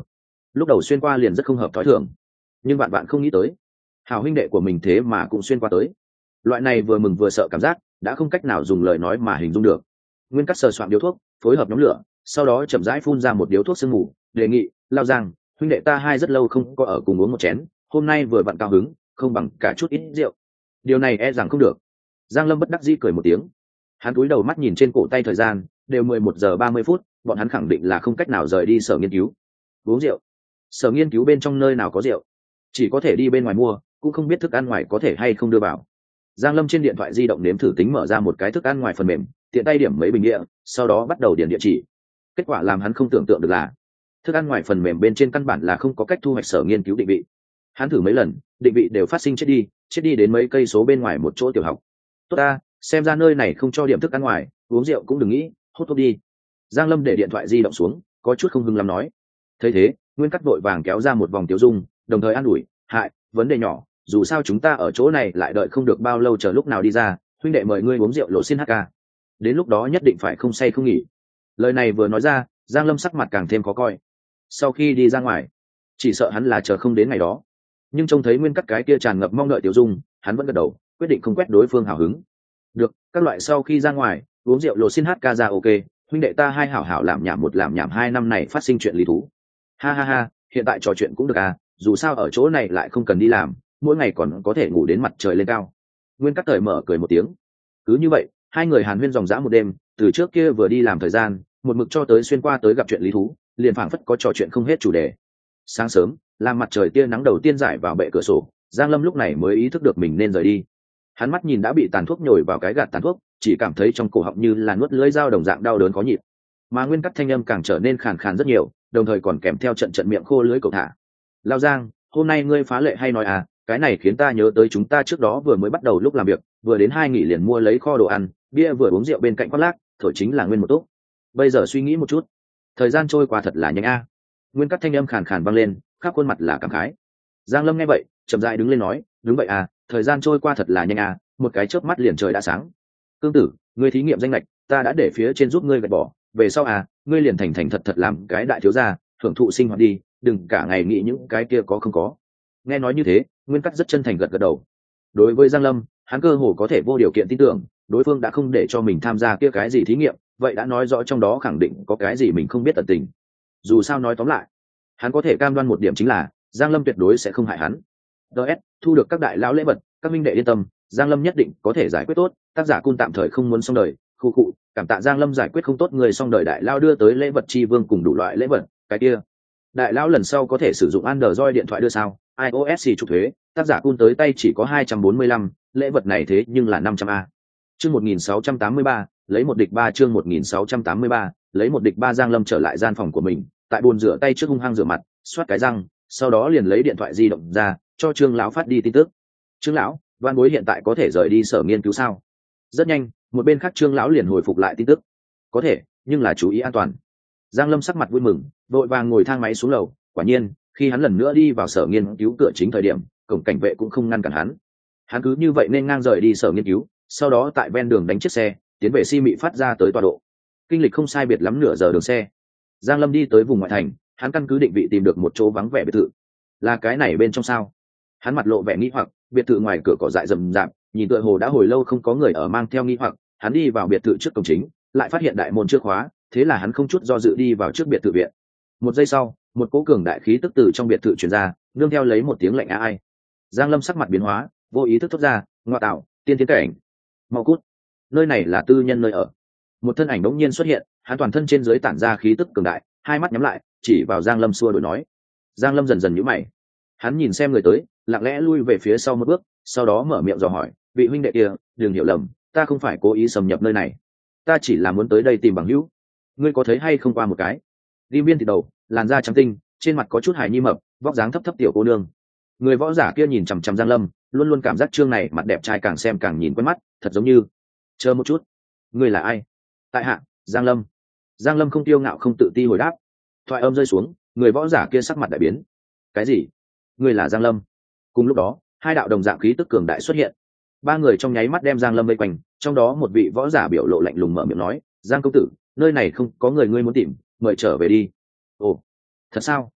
lúc đầu xuyên qua liền rất không hợp thói thường, nhưng bạn bạn không nghĩ tới hảo huynh đệ của mình thế mà cũng xuyên qua tới. Loại này vừa mừng vừa sợ cảm giác đã không cách nào dùng lời nói mà hình dung được. Nguyên Cắt sờ soạn điếu thuốc, phối hợp nhóm lửa, sau đó chậm rãi phun ra một điếu thuốc sương mù, đề nghị: Lao Giang, huynh đệ ta hai rất lâu không có ở cùng uống một chén, hôm nay vừa vặn cao hứng, không bằng cả chút ít rượu. Điều này e rằng không được. Giang Lâm bất đắc dĩ cười một tiếng. Hắn cúi đầu mắt nhìn trên cổ tay thời gian, đều 11:30, bọn hắn khẳng định là không cách nào rời đi sở nghiên cứu. Uống rượu? Sở nghiên cứu bên trong nơi nào có rượu? Chỉ có thể đi bên ngoài mua, cũng không biết thức ăn ngoài có thể hay không đưa vào. Giang Lâm trên điện thoại di động nếm thử tính mở ra một cái thức ăn ngoài phần mềm, tiện tay điểm mấy bình địa, sau đó bắt đầu điền địa chỉ. Kết quả làm hắn không tưởng tượng được là thức ăn ngoài phần mềm bên trên căn bản là không có cách thu hoạch sở nghiên cứu định vị. Hắn thử mấy lần, định vị đều phát sinh chết đi đến mấy cây số bên ngoài một chỗ tiểu học. Tốt ta, xem ra nơi này không cho điểm thức ăn ngoài, uống rượu cũng đừng nghĩ, hút thuốc đi. Giang Lâm để điện thoại di động xuống, có chút không hưng lắm nói. Thấy thế, Nguyên Cắt vội vàng kéo ra một vòng tiêu dung, đồng thời an ủi: hại, vấn đề nhỏ, dù sao chúng ta ở chỗ này lại đợi không được bao lâu, chờ lúc nào đi ra, huynh đệ mời ngươi uống rượu lộ xin HK. Đến lúc đó nhất định phải không say không nghỉ. Lời này vừa nói ra, Giang Lâm sắc mặt càng thêm khó coi. Sau khi đi ra ngoài, chỉ sợ hắn là chờ không đến ngày đó. Nhưng trông thấy Nguyên Cắt cái kia tràn ngập mong đợi tiểu dung, hắn vẫn gật đầu, quyết định không quét đối phương hào hứng. Được, các loại sau khi ra ngoài, uống rượu lộ xin HK ra ok, huynh đệ ta hai hảo hảo làm nhảm một làm nhảm 2 năm này phát sinh chuyện lý thú. Ha ha ha, hiện tại trò chuyện cũng được à, dù sao ở chỗ này lại không cần đi làm, mỗi ngày còn có thể ngủ đến mặt trời lên cao. Nguyên Cắt cởi mở cười một tiếng. Cứ như vậy, hai người hàn huyên dòng dã một đêm, từ trước kia vừa đi làm thời gian, một mực cho tới xuyên qua tới gặp chuyện lý thú, liền phảng phất có trò chuyện không hết chủ đề. Sáng sớm, làm mặt trời tia nắng đầu tiên rải vào bệ cửa sổ, Giang Lâm lúc này mới ý thức được mình nên rời đi. Hắn mắt nhìn đã bị tàn thuốc nhồi vào cái gạt tàn thuốc, chỉ cảm thấy trong cổ họng như là nuốt lưỡi dao đồng dạng đau đớn khó nhịn. Mà Nguyên Cắt thanh âm càng trở nên khàn khàn rất nhiều, đồng thời còn kèm theo trận miệng khô lưỡi cậu thả. Lao Giang, hôm nay ngươi phá lệ hay nói à, cái này khiến ta nhớ tới chúng ta trước đó vừa mới bắt đầu lúc làm việc, vừa đến 2 nghỉ liền mua lấy kho đồ ăn, bia vừa uống rượu bên cạnh quát lác, thổi chính là nguyên một túc. Bây giờ suy nghĩ một chút, thời gian trôi qua thật là nhanh a. Nguyên Cắt thanh âm khàn khàn vang lên, khắp khuôn mặt là cảm khái. Giang Lâm nghe vậy, chậm rãi đứng lên nói: đúng vậy à, thời gian trôi qua thật là nhanh à, một cái chớp mắt liền trời đã sáng. Cương tử, ngươi thí nghiệm danh lệch, ta đã để phía trên giúp ngươi gạch bỏ, về sau à, ngươi liền thành thật làm cái đại thiếu gia, hưởng thụ sinh hoạt đi, đừng cả ngày nghĩ những cái kia có không có. Nghe nói như thế, Nguyên Cắt rất chân thành gật đầu. Đối với Giang Lâm, hắn cơ hồ có thể vô điều kiện tin tưởng, đối phương đã không để cho mình tham gia kia cái gì thí nghiệm, vậy đã nói rõ trong đó khẳng định có cái gì mình không biết tận tình. Dù sao nói tóm lại, hắn có thể cam đoan một điểm chính là Giang Lâm tuyệt đối sẽ không hại hắn. DS, thu được các đại lão lễ vật, các minh đệ yên tâm, Giang Lâm nhất định có thể giải quyết tốt. Tác giả Cun tạm thời không muốn xong đời, khu cụ, cảm tạ Giang Lâm giải quyết không tốt người xong đời đại lão đưa tới lễ vật chi vương cùng đủ loại lễ vật, cái kia. Đại lão lần sau có thể sử dụng Android điện thoại đưa sao? iOS trục thuế, tác giả Cun tới tay chỉ có 245, lễ vật này thế nhưng là 500A. Chương 1683, lấy một địch 3 chương 1683, lấy một địch 3 Giang Lâm trở lại gian phòng của mình, tại bồn rửa tay trước hung hăng rửa mặt, xoát cái răng, sau đó liền lấy điện thoại di động ra, cho Trương lão phát đi tin tức. Trương lão, Văn Bối hiện tại có thể rời đi sở nghiên cứu sao? Rất nhanh, một bên khác Trương lão liền hồi phục lại tin tức. Có thể, nhưng là chú ý an toàn. Giang Lâm sắc mặt vui mừng, vội vàng ngồi thang máy xuống lầu, quả nhiên, khi hắn lần nữa đi vào sở nghiên cứu cửa chính thời điểm, cổng cảnh vệ cũng không ngăn cản hắn. Hắn cứ như vậy nên ngang rời đi sở nghiên cứu, sau đó tại ven đường đánh chiếc xe, tiến về Si Mị phát ra tới tọa độ. Kinh lịch không sai biệt lắm nửa giờ đường xe. Giang Lâm đi tới vùng ngoại thành, hắn căn cứ định vị tìm được một chỗ vắng vẻ biệt thự. Là cái này bên trong sao? Hắn mặt lộ vẻ nghi hoặc, biệt thự ngoài cửa cỏ dại rậm rạp, nhìn tựa hồ đã hồi lâu không có người ở, mang theo nghi hoặc, hắn đi vào biệt thự trước cổng chính, lại phát hiện đại môn chưa khóa, thế là hắn không chút do dự đi vào trước biệt thự viện. Một giây sau, một cỗ cường đại khí tức từ trong biệt thự truyền ra, nương theo lấy một tiếng lạnh ai. Giang Lâm sắc mặt biến hóa, vô ý thức thốt ra: "Ngoa tạo, tiên tiến cảnh, mau cút, nơi này là tư nhân nơi ở." Một thân ảnh đột nhiên xuất hiện, hắn toàn thân trên dưới tản ra khí tức cường đại, hai mắt nhắm lại, chỉ vào Giang Lâm xua đuổi nói. Giang Lâm dần dần nhíu mày, hắn nhìn xem người tới, lặng lẽ lui về phía sau một bước, sau đó mở miệng dò hỏi: "Vị huynh đệ kia, đừng hiểu lầm, ta không phải cố ý xâm nhập nơi này, ta chỉ là muốn tới đây tìm bằng hữu. Ngươi có thấy hay không qua một cái ghim viên thịt đầu, làn da trắng tinh, trên mặt có chút hài nhi mập, vóc dáng thấp thấp tiểu cô nương." Người võ giả kia nhìn chằm chằm Giang Lâm, luôn luôn cảm giác trương này mặt đẹp trai càng xem càng nhìn quen mắt, thật giống như. Chờ một chút, ngươi là ai? Tại hạ Giang Lâm. Giang Lâm không tiêu ngạo không tự ti hồi đáp. Thoại âm rơi xuống, người võ giả kia sắc mặt đại biến. Cái gì? Ngươi là Giang Lâm? Cùng lúc đó, hai đạo đồng dạng khí tức cường đại xuất hiện. Ba người trong nháy mắt đem Giang Lâm vây quanh, trong đó một vị võ giả biểu lộ lạnh lùng mở miệng nói: "Giang công tử, nơi này không có người ngươi muốn tìm, mời trở về đi." Ồ, thật sao?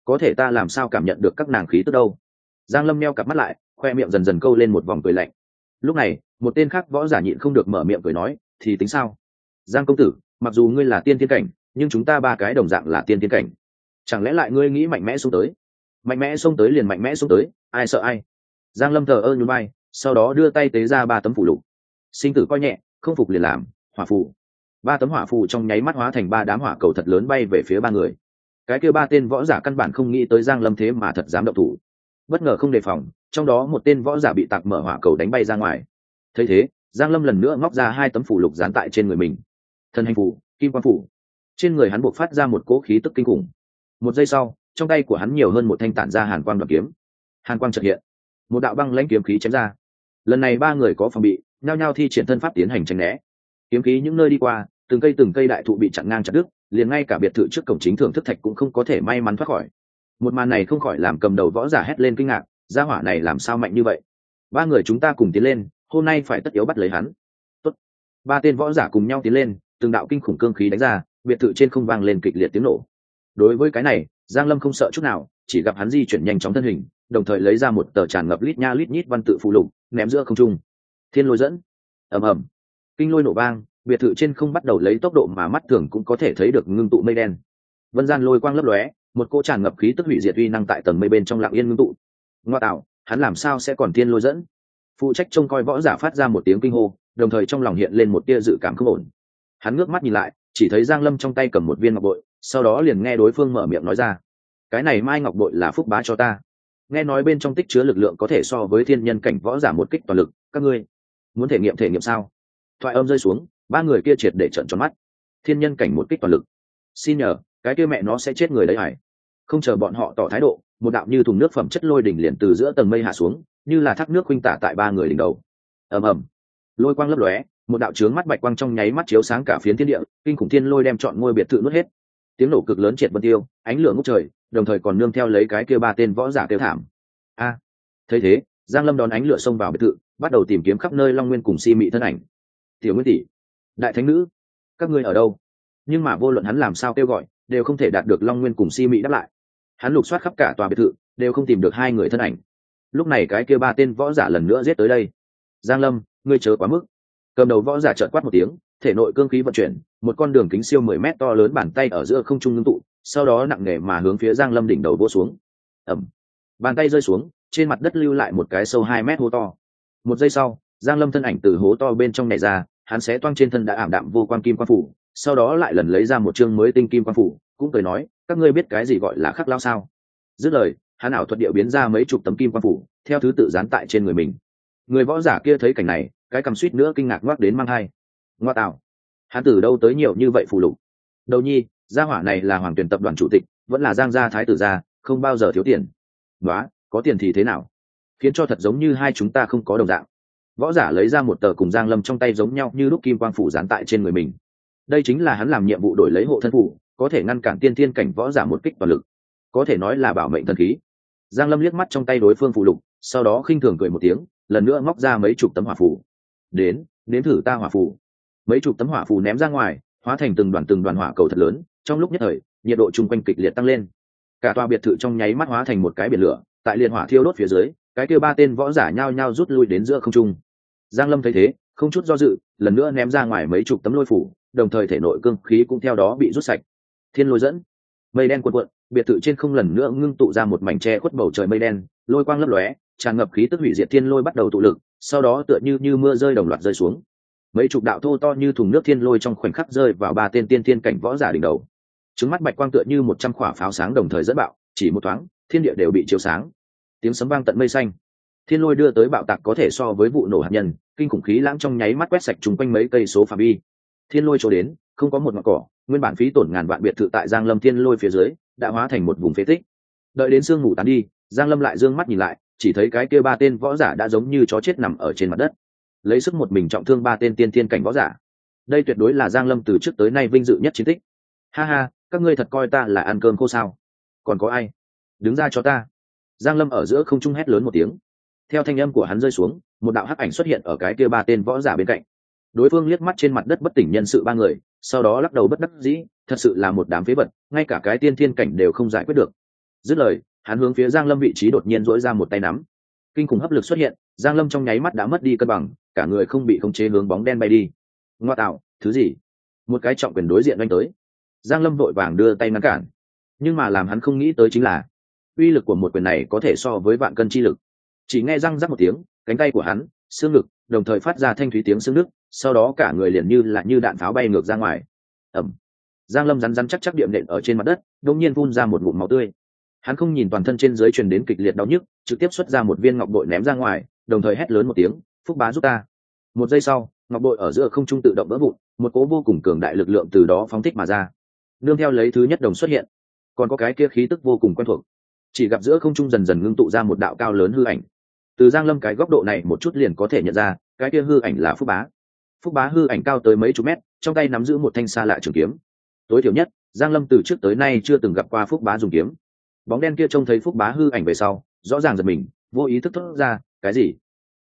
có thể ta làm sao cảm nhận được các nàng khí tức đâu? Giang Lâm meo cặp mắt lại, khoe miệng dần dần câu lên một vòng cười lạnh. Lúc này một tên khác võ giả nhịn không được mở miệng cười nói, thì tính sao? Giang công tử, mặc dù ngươi là tiên thiên cảnh, nhưng chúng ta ba cái đồng dạng là tiên thiên cảnh, chẳng lẽ lại ngươi nghĩ mạnh mẽ xuống tới? Mạnh mẽ xông tới liền mạnh mẽ xuống tới, ai sợ ai? Giang Lâm thờ ơ nhún vai, sau đó đưa tay tế ra 3 tấm phù lục. Sinh tử coi nhẹ, không phục liền làm, hỏa phù. 3 tấm hỏa phù trong nháy mắt hóa thành 3 đám hỏa cầu thật lớn bay về phía ba người. Cái kia 3 tên võ giả căn bản không nghĩ tới Giang Lâm thế mà thật dám động thủ. Bất ngờ không đề phòng, trong đó một tên võ giả bị tạc mở hỏa cầu đánh bay ra ngoài. Thấy thế, Giang Lâm lần nữa ngóc ra 2 tấm phù lục dán tại trên người mình. Thần hành phù, kim quang phù. Trên người hắn bộc phát ra một cỗ khí tức kinh khủng. Một giây sau, trong tay của hắn nhiều hơn một thanh tản ra hàn quang đoạt kiếm. Hàn quang chợt hiện, một đạo băng lãnh kiếm khí chém ra. Lần này ba người có phòng bị, nhao nhao thi triển thân pháp tiến hành tránh né. Kiếm khí những nơi đi qua, từng cây đại thụ bị chặn ngang chặt đứt, liền ngay cả biệt thự trước cổng chính thưởng thức thạch cũng không có thể may mắn thoát khỏi. Một màn này không khỏi làm cầm đầu võ giả hét lên kinh ngạc, gia hỏa này làm sao mạnh như vậy? Ba người chúng ta cùng tiến lên, hôm nay phải tất yếu bắt lấy hắn. Tốt. 3 tên võ giả cùng nhau tiến lên, từng đạo kinh khủng cương khí đánh ra, biệt thự trên không vang lên kịch liệt tiếng nổ. Đối với cái này, Giang Lâm không sợ chút nào, chỉ gặp hắn di chuyển nhanh chóng thân hình, đồng thời lấy ra một tờ tràn ngập lít nha lít nhít văn tự phụ lục, ném giữa không trung. Thiên lôi dẫn. Ầm ầm. Kinh lôi nổ vang, biệt thự trên không bắt đầu lấy tốc độ mà mắt thường cũng có thể thấy được ngưng tụ mây đen. Vân gian lôi quang lấp lóe, một cỗ tràn ngập khí tức hủy diệt uy năng tại tầng mây bên trong lặng yên ngưng tụ. Ngoa tạo, hắn làm sao sẽ còn thiên lôi dẫn? Phụ trách trông coi võ giả phát ra một tiếng kinh hô, đồng thời trong lòng hiện lên một tia dự cảm không ổn. Hắn ngước mắt nhìn lại, chỉ thấy Giang Lâm trong tay cầm một viên ngọc bội, sau đó liền nghe đối phương mở miệng nói ra: cái này mai ngọc bội là phúc bá cho ta, nghe nói bên trong tích chứa lực lượng có thể so với thiên nhân cảnh võ giả một kích toàn lực, các ngươi muốn thể nghiệm sao? Thoại âm rơi xuống, ba người kia triệt để trợn tròn mắt. Thiên nhân cảnh một kích toàn lực, xin nhờ, cái kia mẹ nó sẽ chết người đấy hải. Không chờ bọn họ tỏ thái độ, một đạo như thùng nước phẩm chất lôi đỉnh liền từ giữa tầng mây hạ xuống, như là thác nước khuynh tả tại ba người đỉnh đầu. Ầm ầm, lôi quang lấp lóe, một đạo chướng mắt bạch quang trong nháy mắt chiếu sáng cả phiến thiên địa, kinh khủng thiên lôi đem trọn ngôi biệt thự nuốt hết. Tiếng nổ cực lớn triệt vân tiêu, ánh lửa ngút trời, đồng thời còn nương theo lấy cái kia 3 tên võ giả kêu thảm. A. Thấy thế, Giang Lâm đón ánh lửa xông vào biệt thự, bắt đầu tìm kiếm khắp nơi Long Nguyên cùng Si Mị thân ảnh. Tiểu Nguyên tỷ, đại thánh nữ, các ngươi ở đâu? Nhưng mà vô luận hắn làm sao kêu gọi, đều không thể đạt được Long Nguyên cùng Si Mị đáp lại. Hắn lục soát khắp cả tòa biệt thự, đều không tìm được 2 người thân ảnh. Lúc này cái kia 3 tên võ giả lần nữa giết tới đây. Giang Lâm, ngươi chớ quá mức. Cầm đầu võ giả chợt quát một tiếng, thể nội cương khí vận chuyển, một con đường kính siêu 10 mét to lớn bàn tay ở giữa không trung ngưng tụ, sau đó nặng nề mà hướng phía Giang Lâm đỉnh đầu vỗ xuống. Ầm. Bàn tay rơi xuống, trên mặt đất lưu lại một cái sâu 2 mét hố to. Một giây sau, Giang Lâm thân ảnh từ hố to bên trong nhảy ra, hắn xé toang trên thân đã ảm đạm vô quang kim quang phủ, sau đó lại lần lấy ra một chương mới tinh kim quang phủ, cũng cười nói, các ngươi biết cái gì gọi là khắc lao sao? Dứt lời, hắn ảo thuật điệu biến ra mấy chục tấm kim quang phủ, theo thứ tự dán tại trên người mình. Người võ giả kia thấy cảnh này, cái cầm suýt nữa kinh ngạc ngoác đến mang hai. Ngoa tạo, hắn từ đâu tới nhiều như vậy phù lục? Đầu nhi, gia hỏa này là Hoàng Tuyển tập đoàn chủ tịch, vẫn là Giang gia thái tử gia, không bao giờ thiếu tiền. Nóa, có tiền thì thế nào? Khiến cho thật giống như hai chúng ta không có đồng dạng. Võ giả lấy ra một tờ cùng Giang Lâm trong tay giống nhau như lúc kim quang phủ dán tại trên người mình. Đây chính là hắn làm nhiệm vụ đổi lấy hộ thân phủ, có thể ngăn cản tiên thiên cảnh võ giả một kích toàn lực, có thể nói là bảo mệnh thần khí. Giang Lâm liếc mắt trong tay đối phương phù lục, sau đó khinh thường cười một tiếng, lần nữa móc ra mấy chục tấm hỏa phù. Đến, nếm thử ta hỏa phù. Mấy chục tấm hỏa phù ném ra ngoài, hóa thành từng đoàn hỏa cầu thật lớn, trong lúc nhất thời, nhiệt độ chung quanh kịch liệt tăng lên. Cả tòa biệt thự trong nháy mắt hóa thành một cái biển lửa, tại liên hỏa thiêu đốt phía dưới, cái kia 3 tên võ giả nhao nhao rút lui đến giữa không trung. Giang Lâm thấy thế, không chút do dự, lần nữa ném ra ngoài mấy chục tấm lôi phủ, đồng thời thể nội cương khí cũng theo đó bị rút sạch. Thiên lôi dẫn, mây đen cuộn cuộn, biệt thự trên không lần nữa ngưng tụ ra một mảnh che khuất bầu trời mây đen, lôi quang lấp lóe, tràn ngập khí tức hủy diệt thiên lôi bắt đầu tụ lực, sau đó tựa như mưa rơi đồng loạt rơi xuống. Mấy chục đạo thô to như thùng nước thiên lôi trong khoảnh khắc rơi vào 3 tên tiên thiên cảnh võ giả đỉnh đầu. Trứng mắt bạch quang tựa như 100 quả pháo sáng đồng thời dẫn bạo, chỉ một thoáng, thiên địa đều bị chiếu sáng. Tiếng sấm vang tận mây xanh. Thiên lôi đưa tới bạo tạc có thể so với vụ nổ hạt nhân, kinh khủng khí lãng trong nháy mắt quét sạch chung quanh mấy cây số phạm vi. Thiên lôi chỗ đến, không có một ngọn cỏ, nguyên bản phí tổn ngàn vạn biệt thự tại Giang Lâm thiên lôi phía dưới, đã hóa thành một vùng phế tích. Đợi đến sương mù tán đi, Giang Lâm lại dương mắt nhìn lại, chỉ thấy cái kia 3 tên võ giả đã giống như chó chết nằm ở trên mặt đất, lấy sức một mình trọng thương 3 tên tiên thiên cảnh võ giả. Đây tuyệt đối là Giang Lâm từ trước tới nay vinh dự nhất chiến tích. Ha ha, các ngươi thật coi ta là ăn cơm khô sao? Còn có ai? Đứng ra cho ta! Giang Lâm ở giữa không trung hét lớn một tiếng. Theo thanh âm của hắn rơi xuống, một đạo hắc ảnh xuất hiện ở cái kia 3 tên võ giả bên cạnh. Đối phương liếc mắt trên mặt đất bất tỉnh nhân sự 3 người, sau đó lắc đầu bất đắc dĩ, thật sự là một đám phế vật, ngay cả cái tiên thiên cảnh đều không giải quyết được. Dứt lời, hắn hướng phía Giang Lâm vị trí đột nhiên duỗi ra một tay nắm. Kinh khủng hấp lực xuất hiện, Giang Lâm trong nháy mắt đã mất đi cân bằng, cả người không bị khống chế hướng bóng đen bay đi. Ngoa tạo, thứ gì? Một cái trọng quyền đối diện đánh tới. Giang Lâm vội vàng đưa tay ngăn cản, nhưng mà làm hắn không nghĩ tới chính là uy lực của một quyền này có thể so với vạn cân chi lực. Chỉ nghe răng rắc một tiếng, cánh tay của hắn, xương ngực đồng thời phát ra thanh thúy tiếng xương nứt, sau đó cả người liền như đạn pháo bay ngược ra ngoài. Ầm. Giang Lâm rắn rắn chắc chắc điểm nện ở trên mặt đất, đột nhiên phun ra một ngụm máu tươi. Hắn không nhìn toàn thân trên dưới truyền đến kịch liệt đau nhức, trực tiếp xuất ra một viên ngọc bội ném ra ngoài, đồng thời hét lớn một tiếng, "Phúc bá giúp ta!" Một giây sau, ngọc bội ở giữa không trung tự động vỡ vụn, một cỗ vô cùng cường đại lực lượng từ đó phóng thích mà ra. Nương theo lấy thứ nhất đồng xuất hiện, còn có cái kia khí tức vô cùng quen thuộc. Chỉ gặp giữa không trung dần dần ngưng tụ ra một đạo cao lớn hư ảnh. Từ Giang Lâm cái góc độ này một chút liền có thể nhận ra, cái kia hư ảnh là Phúc bá. Phúc bá hư ảnh cao tới mấy chục mét, trong tay nắm giữ một thanh xa lạ trường kiếm. Tối thiểu nhất, Giang Lâm từ trước tới nay chưa từng gặp qua Phúc bá dùng kiếm. Bóng đen kia trông thấy Phúc bá hư ảnh về sau, rõ ràng giật mình, vô ý thức thốt ra, "Cái gì?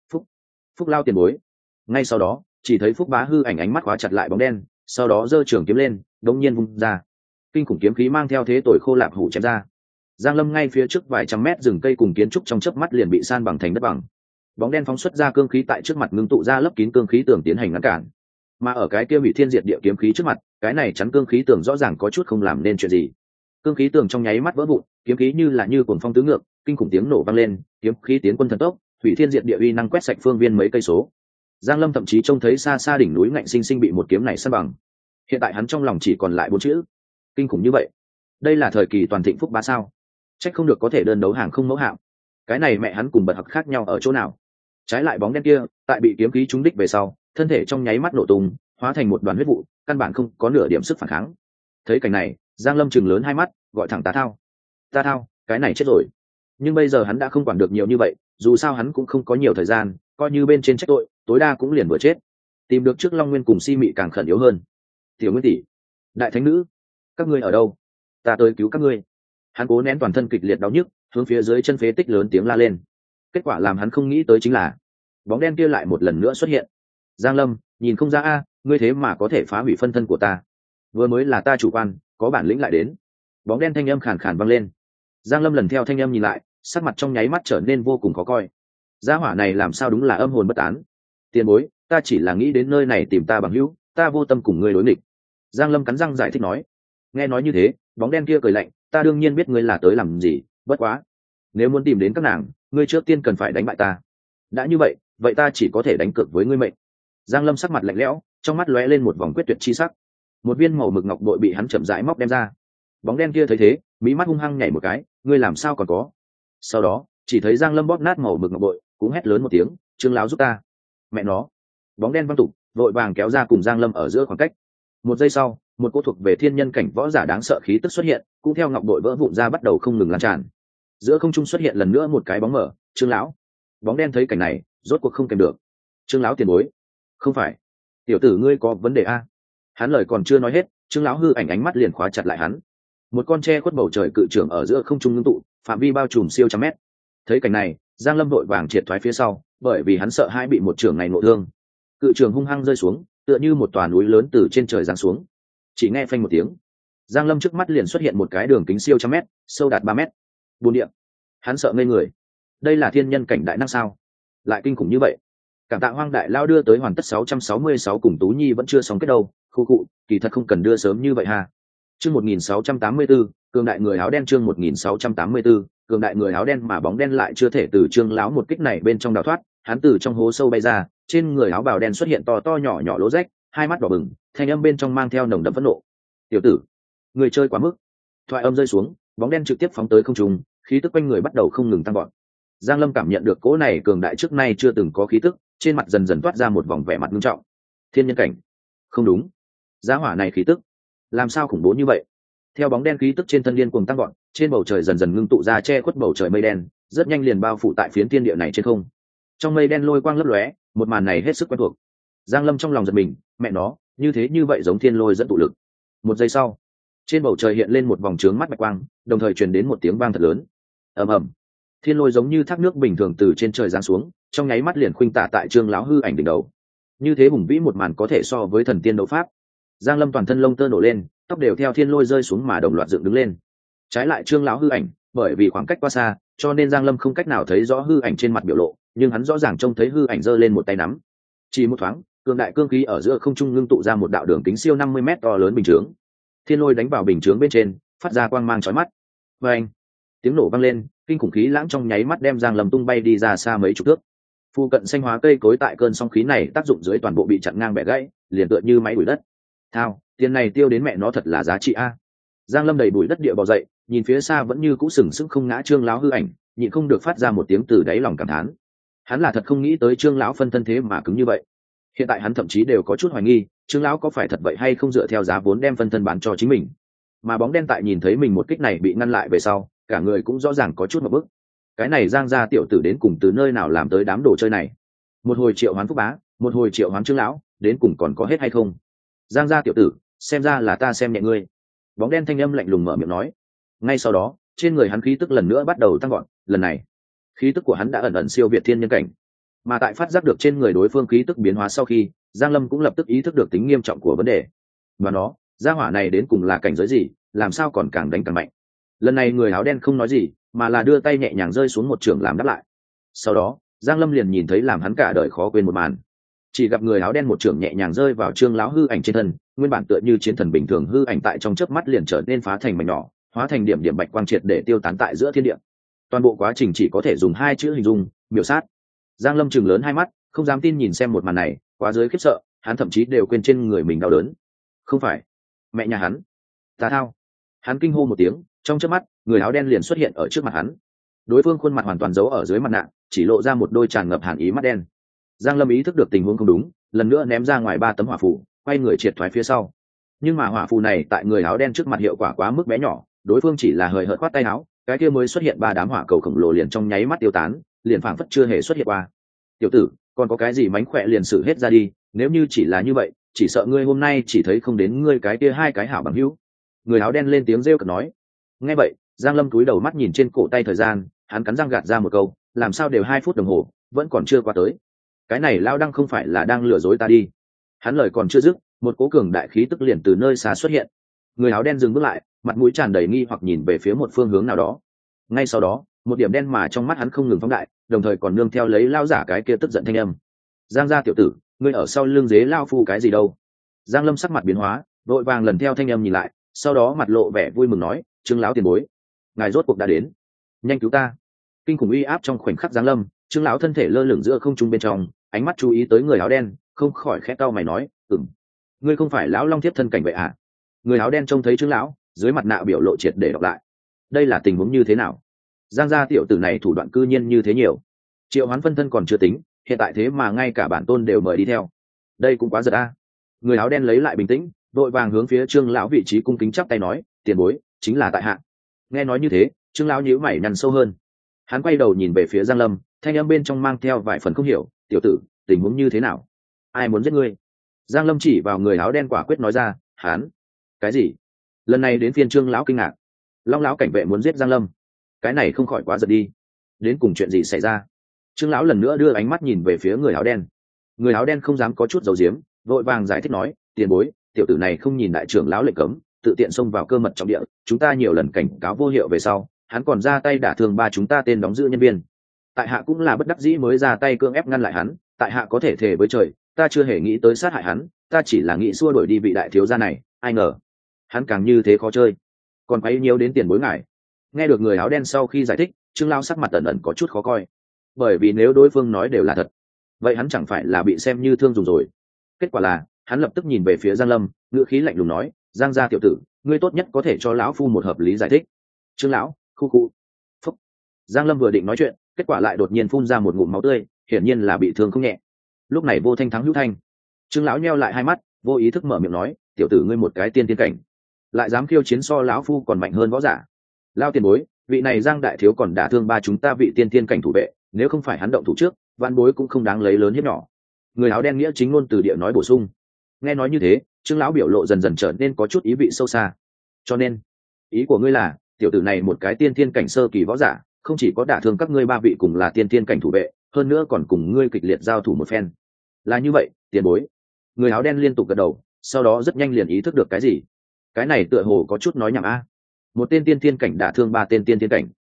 Phúc lao tiền bối." Ngay sau đó, chỉ thấy Phúc bá hư ảnh ánh mắt khóa chặt lại bóng đen, sau đó giơ trường kiếm lên, đống nhiên vung ra. Kinh khủng kiếm khí mang theo thế tội khô lạp hủ chém ra. Giang Lâm ngay phía trước vài trăm mét rừng cây cùng kiến trúc trong chớp mắt liền bị san bằng thành đất bằng. Bóng đen phóng xuất ra cương khí tại trước mặt ngưng tụ ra lấp kín cương khí tường tiến hành ngăn cản. Mà ở cái kia hủy thiên diệt địa kiếm khí trước mặt, cái này chắn cương khí tường rõ ràng có chút không làm nên chuyện gì. Cương khí tường trong nháy mắt vỡ vụn, kiếm khí như cuồng phong tứ ngược, kinh khủng tiếng nổ vang lên, kiếm khí tiến quân thần tốc, hủy thiên diệt địa uy năng quét sạch phương viên mấy cây số. Giang Lâm thậm chí trông thấy xa xa đỉnh núi ngạnh sinh sinh bị một kiếm này san bằng. Hiện tại hắn trong lòng chỉ còn lại bốn chữ: kinh khủng như vậy. Đây là thời kỳ toàn thịnh Phúc bá sao? Trách không được có thể đơn đấu hàng không mẫu hạng. Cái này mẹ hắn cùng bật học khác nhau ở chỗ nào? Trái lại bóng đen kia, tại bị kiếm khí trúng đích về sau, thân thể trong nháy mắt nổ tung, hóa thành một đoàn huyết vụ, căn bản không có nửa điểm sức phản kháng. Thấy cảnh này, Giang Lâm chừng lớn hai mắt, gọi thẳng ta thao, cái này chết rồi. Nhưng bây giờ hắn đã không quản được nhiều như vậy, dù sao hắn cũng không có nhiều thời gian, coi như bên trên trách tội, tối đa cũng liền vừa chết. Tìm được trước Long Nguyên cùng Si Mị càng khẩn yếu hơn. "Tiểu Nguyên tỷ, đại thánh nữ, các ngươi ở đâu? Ta tới cứu các ngươi." Hắn cố nén toàn thân kịch liệt đau nhức, hướng phía dưới chân phế tích lớn tiếng la lên. Kết quả làm hắn không nghĩ tới chính là bóng đen kia lại một lần nữa xuất hiện. "Giang Lâm, nhìn không ra a, ngươi thế mà có thể phá hủy phân thân của ta. Vừa mới là ta chủ quan, có bản lĩnh lại đến." Bóng đen thanh âm khàn khàn vang lên. Giang Lâm lần theo thanh âm nhìn lại, sắc mặt trong nháy mắt trở nên vô cùng khó coi. Gia hỏa này làm sao đúng là âm hồn bất tán. "Tiền bối, ta chỉ là nghĩ đến nơi này tìm ta bằng hữu, ta vô tâm cùng ngươi đối nghịch." Giang Lâm cắn răng giải thích nói. Nghe nói như thế, bóng đen kia cười lạnh, "Ta đương nhiên biết ngươi là tới làm gì, bất quá nếu muốn tìm đến các nàng, ngươi trước tiên cần phải đánh bại ta. Đã như vậy, vậy ta chỉ có thể đánh cược với ngươi mệnh." Giang Lâm sắc mặt lạnh lẽo, trong mắt lóe lên một vòng quyết tuyệt chi sắc. Một viên màu mực ngọc bội bị hắn chậm rãi móc đem ra. Bóng đen kia thấy thế, mí mắt hung hăng nhảy một cái, "Ngươi làm sao còn có?" Sau đó, chỉ thấy Giang Lâm bóp nát màu mực ngọc bội, cũng hét lớn một tiếng, "Trương lão giúp ta!" Mẹ nó! Bóng đen văng tục, vội vàng kéo ra cùng Giang Lâm ở giữa khoảng cách. Một giây sau, một cô thuộc về thiên nhân cảnh võ giả đáng sợ khí tức xuất hiện, cũng theo ngọc bội vỡ vụn ra bắt đầu không ngừng lan tràn. Giữa không trung xuất hiện lần nữa một cái bóng mờ, "Trương lão!" Bóng đen thấy cảnh này, rốt cuộc không kèm được. "Trương lão tiền bối, không phải, tiểu tử ngươi có vấn đề a?" Hắn lời còn chưa nói hết, Trương lão hư ảnh ánh mắt liền khóa chặt lại hắn. Một con tre khuất bầu trời cự trưởng ở giữa không trung ngưng tụ, phạm vi bao trùm siêu trăm mét. Thấy cảnh này, Giang Lâm vội vàng triệt thoái phía sau, bởi vì hắn sợ hãi bị một trưởng này ngộ thương. Cự trưởng hung hăng rơi xuống, tựa như một tòa núi lớn từ trên trời giáng xuống. Chỉ nghe phanh một tiếng, Giang Lâm trước mắt liền xuất hiện một cái đường kính siêu trăm mét, sâu đạt 3 mét. Buồn địa. Hắn sợ ngây người. Đây là thiên nhân cảnh đại năng sao? Lại kinh khủng như vậy. Cảm tạ Hoang đại lao đưa tới hoàn tất 666 cùng Tú Nhi vẫn chưa xong kết đâu, khu cụ, kỳ thật không cần đưa sớm như vậy ha. Chương 1684, cường đại người áo đen. Chương 1684, cường đại người áo đen. Mà bóng đen lại chưa thể từ Trương lão một kích này bên trong đào thoát, hắn từ trong hố sâu bay ra, trên người áo bào đen xuất hiện to to nhỏ nhỏ lỗ rách, hai mắt đỏ bừng, thanh âm bên trong mang theo nồng đậm phẫn nộ. "Tiểu tử, người chơi quá mức." Thoại âm rơi xuống, bóng đen trực tiếp phóng tới không trung, khí tức quanh người bắt đầu không ngừng tăng vọt. Giang Lâm cảm nhận được cỗ này cường đại trước nay chưa từng có khí tức, trên mặt dần dần toát ra một vòng vẻ mặt nghiêm trọng. Thiên nhân cảnh? Không đúng, giá hỏa này khí tức làm sao khủng bố như vậy? Theo bóng đen khí tức trên thân điên cuồng tăng vọt, trên bầu trời dần dần ngưng tụ ra che khuất bầu trời mây đen, rất nhanh liền bao phủ tại phiến thiên địa này trên không. Trong mây đen lôi quang lấp lóe, một màn này hết sức quen thuộc. Giang Lâm trong lòng giật mình, mẹ nó, như thế như vậy giống thiên lôi dẫn tụ lực. Một giây sau, trên bầu trời hiện lên một vòng trướng mắt bạch quang, đồng thời truyền đến một tiếng vang thật lớn. Ầm ầm. Thiên lôi giống như thác nước bình thường từ trên trời giáng xuống, trong nháy mắt liền khuynh tả tại Trương lão hư ảnh đỉnh đầu. Như thế hùng vĩ một màn có thể so với thần tiên đấu pháp. Giang Lâm toàn thân lông tơ nổ lên, tóc đều theo thiên lôi rơi xuống mà đồng loạt dựng đứng lên. Trái lại Trương lão hư ảnh, bởi vì khoảng cách quá xa cho nên Giang Lâm không cách nào thấy rõ hư ảnh trên mặt biểu lộ, nhưng hắn rõ ràng trông thấy hư ảnh giơ lên một tay nắm. Chỉ một thoáng, cường đại cương khí ở giữa không trung ngưng tụ ra một đạo đường kính siêu 50 mét to lớn bình chướng. Thiên lôi đánh vào bình chướng bên trên, phát ra quang mang chói mắt. Và anh, tiếng nổ vang lên, kinh khủng khí lãng trong nháy mắt đem Giang Lâm tung bay đi ra xa mấy chục thước. Phu cận xanh hóa cây cối tại cơn sóng khí này tác dụng dưới toàn bộ bị chặn ngang bẻ gãy, liền tựa như máy đuổi đất. Thao, tiền này tiêu đến mẹ nó thật là giá trị a. Giang Lâm đầy bụi đất địa bò dậy, nhìn phía xa vẫn như cũ sừng sững không ngã Trương lão hư ảnh, nhịn không được phát ra một tiếng từ đáy lòng cảm thán. Hắn là thật không nghĩ tới Trương lão phân thân thế mà cứng như vậy. Hiện tại hắn thậm chí đều có chút hoài nghi, Trương lão có phải thật vậy hay không dựa theo giá vốn đem phân thân bán cho chính mình. Mà bóng đen tại nhìn thấy mình một kích này bị ngăn lại về sau, cả người cũng rõ ràng có chút một bức. Cái này Giang gia tiểu tử đến cùng từ nơi nào làm tới đám đồ chơi này? Một hồi triệu hoán Phúc Bá, một hồi triệu hoán Trương lão, đến cùng còn có hết hay không? Giang gia tiểu tử, xem ra là ta xem nhẹ ngươi. Bóng đen thanh âm lạnh lùng mở miệng nói. Ngay sau đó, trên người hắn khí tức lần nữa bắt đầu tăng gọn, lần này khí tức của hắn đã ẩn ẩn siêu việt thiên nhân cảnh. Mà tại phát giác được trên người đối phương khí tức biến hóa sau khi, Giang Lâm cũng lập tức ý thức được tính nghiêm trọng của vấn đề. Và nó, gia hỏa này đến cùng là cảnh giới gì, làm sao còn càng đánh càng mạnh. Lần này người áo đen không nói gì, mà là đưa tay nhẹ nhàng rơi xuống một trường làm đáp lại. Sau đó, Giang Lâm liền nhìn thấy làm hắn cả đời khó quên một màn. Chỉ gặp người áo đen một trường nhẹ nhàng rơi vào Trương lão hư ảnh trên thân, nguyên bản tựa như chiến thần bình thường hư ảnh tại trong chớp mắt liền trở nên phá thành mảnh nhỏ, hóa thành điểm điểm bạch quang triệt để tiêu tán tại giữa thiên địa. Toàn bộ quá trình chỉ có thể dùng hai chữ hình dung, miểu sát. Giang Lâm trừng lớn hai mắt, không dám tin nhìn xem một màn này, quá dưới khiếp sợ, hắn thậm chí đều quên trên người mình đau đớn. Không phải, mẹ nhà hắn, tà thao! Hắn kinh hô một tiếng, trong chớp mắt, người áo đen liền xuất hiện ở trước mặt hắn. Đối phương khuôn mặt hoàn toàn giấu ở dưới mặt nạ, chỉ lộ ra một đôi tràn ngập hàn ý mắt đen. Giang Lâm ý thức được tình huống không đúng, lần nữa ném ra ngoài 3 tấm hỏa phù, quay người triệt thoái phía sau. Nhưng mà hỏa phù này tại người áo đen trước mặt hiệu quả quá mức bé nhỏ, đối phương chỉ là hời hợt khoát tay áo, cái kia mới xuất hiện 3 đám hỏa cầu khổng lồ liền trong nháy mắt tiêu tán, liền phảng phất chưa hề xuất hiện qua. Tiểu tử, còn có cái gì mánh khỏe liền xử hết ra đi, nếu như chỉ là như vậy, chỉ sợ ngươi hôm nay chỉ thấy không đến ngươi cái kia 2 cái hảo bằng hữu. Người áo đen lên tiếng rêu cợt nói. Nghe vậy, Giang Lâm cúi đầu mắt nhìn trên cổ tay thời gian, hắn cắn răng gạt ra một câu, làm sao đều 2 phút đồng hồ, vẫn còn chưa qua tới. Cái này lao đăng không phải là đang lừa dối ta đi. Hắn lời còn chưa dứt, một cố cường đại khí tức liền từ nơi xa xuất hiện. Người áo đen dừng bước lại, mặt mũi tràn đầy nghi hoặc nhìn về phía một phương hướng nào đó. Ngay sau đó, một điểm đen mà trong mắt hắn không ngừng phóng đại, đồng thời còn nương theo lấy lao giả cái kia tức giận thanh âm. Giang gia tiểu tử, ngươi ở sau lưng dế lao phu cái gì đâu? Giang Lâm sắc mặt biến hóa, vội vàng lần theo thanh âm nhìn lại, sau đó mặt lộ vẻ vui mừng nói, Trương lão tiền bối, ngài rốt cuộc đã đến, nhanh cứu ta! Kinh khủng uy áp trong khoảnh khắc giáng lâm, Trương lão thân thể lơ lửng giữa không trung bên trong, ánh mắt chú ý tới người áo đen, không khỏi khẽ cau mày nói, ngươi không phải lão long thiếp thân cảnh vậy à? Người áo đen trông thấy Trương lão, dưới mặt nạ biểu lộ triệt để đọc lại. Đây là tình huống như thế nào? Giang gia tiểu tử này thủ đoạn cư nhiên như thế nhiều, triệu hoán phân thân còn chưa tính, hiện tại thế mà ngay cả bản tôn đều mời đi theo, đây cũng quá giật a. Người áo đen lấy lại bình tĩnh, đội vàng hướng phía Trương lão vị trí cung kính chắp tay nói, tiền bối, chính là tại hạ. Nghe nói như thế, Trương lão nhíu mày nhăn sâu hơn. Hắn quay đầu nhìn về phía Giang Lâm, thanh âm bên trong mang theo vài phần không hiểu, tiểu tử, tình huống như thế nào? Ai muốn giết ngươi? Giang Lâm chỉ vào người áo đen quả quyết nói ra, hắn. Cái gì? Lần này đến phiên Trương lão kinh ngạc. Long lão cảnh vệ muốn giết Giang Lâm, cái này không khỏi quá giật đi. Đến cùng chuyện gì xảy ra? Trương lão lần nữa đưa ánh mắt nhìn về phía người áo đen. Người áo đen không dám có chút giấu giếm, vội vàng giải thích nói, tiền bối, tiểu tử này không nhìn đại trưởng lão lệnh cấm, tự tiện xông vào cơ mật trọng địa, chúng ta nhiều lần cảnh cáo vô hiệu về sau, hắn còn ra tay đả thương 3 chúng ta tên đóng giữ nhân viên. Tại hạ cũng là bất đắc dĩ mới ra tay cưỡng ép ngăn lại hắn, tại hạ có thể thề với trời, ta chưa hề nghĩ tới sát hại hắn, ta chỉ là nghĩ xua đuổi đi vị đại thiếu gia này, ai ngờ hắn càng như thế khó chơi, còn quấy nhiễu đến tiền bối ngài. Nghe được người áo đen sau khi giải thích, Trương lão sắc mặt ẩn ẩn có chút khó coi, bởi vì nếu đối phương nói đều là thật, vậy hắn chẳng phải là bị xem như thương dùng rồi. Kết quả là hắn lập tức nhìn về phía Giang Lâm, ngữ khí lạnh lùng nói, Giang gia tiểu tử, ngươi tốt nhất có thể cho lão phu một hợp lý giải thích. Trương lão, khu khu. Phúc. Giang Lâm vừa định nói chuyện, kết quả lại đột nhiên phun ra một ngụm máu tươi, hiển nhiên là bị thương không nhẹ. Lúc này vô thanh thắng hữu thanh. Trương lão nheo lại hai mắt, vô ý thức mở miệng nói, tiểu tử ngươi một cái tiên tiên cảnh, lại dám khiêu chiến so lão phu còn mạnh hơn võ giả. Lao tiền bối, vị này Giang đại thiếu còn đả thương 3 chúng ta vị tiên tiên cảnh thủ vệ, nếu không phải hắn động thủ trước, vạn bối cũng không đáng lấy lớn hiếp nhỏ. Người áo đen nghĩa chính ngôn từ địa nói bổ sung. Nghe nói như thế, Trương lão biểu lộ dần dần trở nên có chút ý vị sâu xa. Cho nên, ý của ngươi là, tiểu tử này một cái tiên tiên cảnh sơ kỳ võ giả, không chỉ có đả thương các ngươi 3 vị cùng là tiên tiên cảnh thủ vệ, hơn nữa còn cùng ngươi kịch liệt giao thủ một phen. Là như vậy, tiền bối. Người áo đen liên tục gật đầu, sau đó rất nhanh liền ý thức được cái gì. Cái này tựa hồ có chút nói nhảm a. Một tên tiên tiên cảnh đả thương 3 tên tiên tiên cảnh,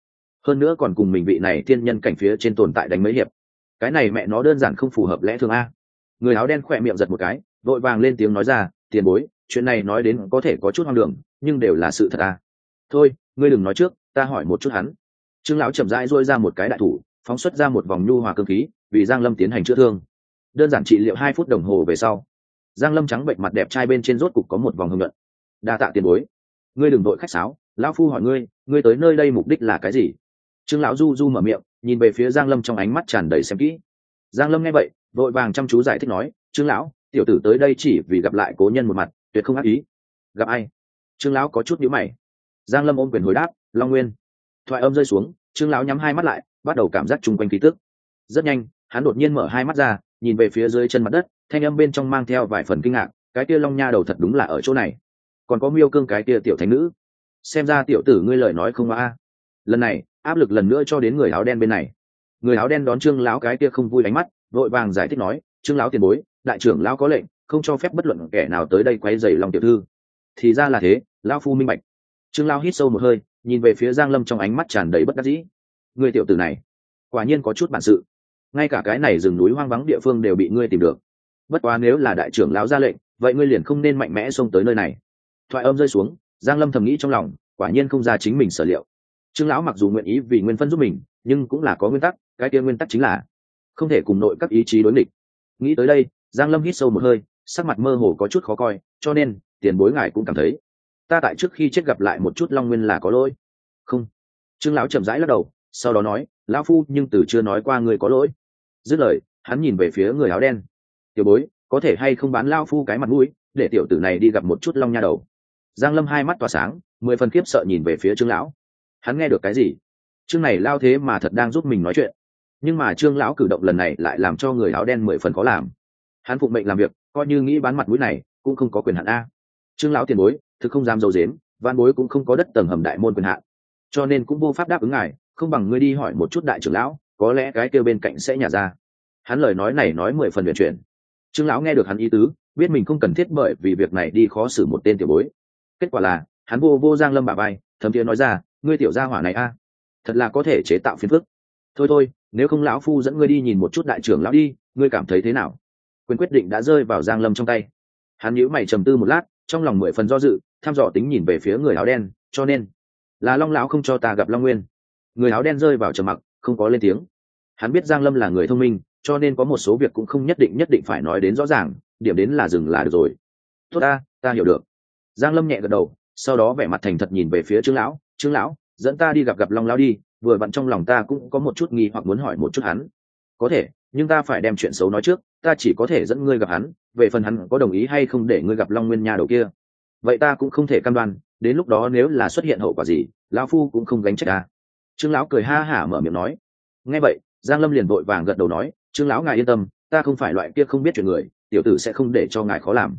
hơn nữa còn cùng mình vị này thiên nhân cảnh phía trên tồn tại đánh mấy hiệp, cái này mẹ nó đơn giản không phù hợp lẽ thường a. Người áo đen khỏe miệng giật một cái, vội vàng lên tiếng nói ra, tiền bối, chuyện này nói đến có thể có chút hoang đường, nhưng đều là sự thật a. Thôi, ngươi đừng nói trước, ta hỏi một chút hắn. Trương lão chậm rãi duỗi ra một cái đại thủ, phóng xuất ra một vòng nhu hòa cương khí, vì Giang Lâm tiến hành chữa thương. Đơn giản trị liệu 2 phút đồng hồ về sau, Giang Lâm trắng bệnh mặt đẹp trai bên trên rốt cục có một vòng hưng luận. Đa tạ tiền bối, ngươi đừng vội khách sáo, lão phu hỏi ngươi, ngươi tới nơi đây mục đích là cái gì? Trương lão du du mở miệng, nhìn về phía Giang Lâm trong ánh mắt tràn đầy xem kỹ. Giang Lâm nghe vậy, vội vàng chăm chú giải thích nói, Trương lão, tiểu tử tới đây chỉ vì gặp lại cố nhân một mặt, tuyệt không ác ý. Gặp ai? Trương lão có chút nhíu mày. Giang Lâm ôm quyền hồi đáp, Long Nguyên. Thoại âm rơi xuống, Trương lão nhắm hai mắt lại, bắt đầu cảm giác chung quanh khí tức. Rất nhanh, hắn đột nhiên mở hai mắt ra, nhìn về phía dưới chân mặt đất, thanh âm bên trong mang theo vài phần kinh ngạc, cái kia Long nha đầu thật đúng là ở chỗ này. Còn có Miêu Cương cái kia tiểu thánh nữ, xem ra tiểu tử ngươi lời nói không a. Lần này, áp lực lần nữa cho đến người áo đen bên này. Người áo đen đón Trương lão cái kia không vui ánh mắt, vội vàng giải thích nói, Trương lão tiền bối, đại trưởng lão có lệnh, không cho phép bất luận kẻ nào tới đây quấy rầy Long tiểu thư. Thì ra là thế, lão phu minh bạch. Trương lão hít sâu một hơi, nhìn về phía Giang Lâm trong ánh mắt tràn đầy bất đắc dĩ. Người tiểu tử này, quả nhiên có chút bản sự, ngay cả cái này rừng núi hoang vắng địa phương đều bị ngươi tìm được. Bất quá nếu là đại trưởng lão ra lệnh, vậy ngươi liền không nên mạnh mẽ xông tới nơi này. Thoại âm rơi xuống, Giang Lâm thầm nghĩ trong lòng, quả nhiên không ra chính mình sở liệu. Trương lão mặc dù nguyện ý vì Nguyên Phân giúp mình, nhưng cũng là có nguyên tắc, cái kia nguyên tắc chính là không thể cùng nội các ý chí đối nghịch. Nghĩ tới đây, Giang Lâm hít sâu một hơi, sắc mặt mơ hồ có chút khó coi, cho nên tiền bối ngài cũng cảm thấy ta tại trước khi chết gặp lại một chút Long Nguyên là có lỗi. Không. Trương lão chậm rãi lắc đầu, sau đó nói, lão phu nhưng từ chưa nói qua người có lỗi. Dứt lời, hắn nhìn về phía người áo đen. Tiểu bối, có thể hay không bán lão phu cái mặt mũi, để tiểu tử này đi gặp một chút Long nha đầu. Giang Lâm hai mắt tỏa sáng, 10 phần khiếp sợ nhìn về phía Trương lão. Hắn nghe được cái gì? Trương này lao thế mà thật đang giúp mình nói chuyện. Nhưng mà Trương lão cử động lần này lại làm cho người áo đen 10 phần khó làm. Hắn phụng mệnh làm việc, coi như nghĩ bán mặt mũi này, cũng không có quyền hạn a. Trương lão tiền bối, thực không dám dầu dếm, van bối cũng không có đất tầng hầm đại môn quyền hạn, cho nên cũng vô pháp đáp ứng ngài, không bằng ngươi đi hỏi một chút đại trưởng lão, có lẽ cái kia bên cạnh sẽ nhả ra. Hắn lời nói này nói 10 phần huyền chuyển. Trương lão nghe được hắn ý tứ, biết mình không cần thiết bởi vì việc này đi khó xử một tên tiểu bối. Kết quả là, hắn vô Giang Lâm bả vai, thấm thiế nói ra, ngươi tiểu gia hỏa này a, thật là có thể chế tạo phiền phức. Thôi, nếu không lão phu dẫn ngươi đi nhìn một chút đại trưởng lão đi, ngươi cảm thấy thế nào? Quyền quyết định đã rơi vào Giang Lâm trong tay. Hắn nhíu mày trầm tư một lát, trong lòng 10 phần do dự, thăm dò tính nhìn về phía người áo đen, cho nên là Long lão không cho ta gặp Long Nguyên. Người áo đen rơi vào trầm mặc, không có lên tiếng. Hắn biết Giang Lâm là người thông minh, cho nên có một số việc cũng không nhất định phải nói đến rõ ràng, điểm đến là dừng là được rồi. Tốt ta hiểu được. Giang Lâm nhẹ gật đầu, sau đó vẻ mặt thành thật nhìn về phía Trương lão, dẫn ta đi gặp Long lão đi, vừa vặn trong lòng ta cũng có một chút nghi hoặc muốn hỏi một chút hắn. Có thể, nhưng ta phải đem chuyện xấu nói trước, ta chỉ có thể dẫn ngươi gặp hắn, về phần hắn có đồng ý hay không để ngươi gặp Long Nguyên nha đầu kia, vậy ta cũng không thể cam đoan, đến lúc đó nếu là xuất hiện hậu quả gì, lão phu cũng không gánh trách ta. Trương lão cười ha hả mở miệng nói. Nghe vậy, Giang Lâm liền vội vàng gật đầu nói, Trương lão ngài yên tâm, ta không phải loại kia không biết chuyện người, tiểu tử sẽ không để cho ngài khó làm.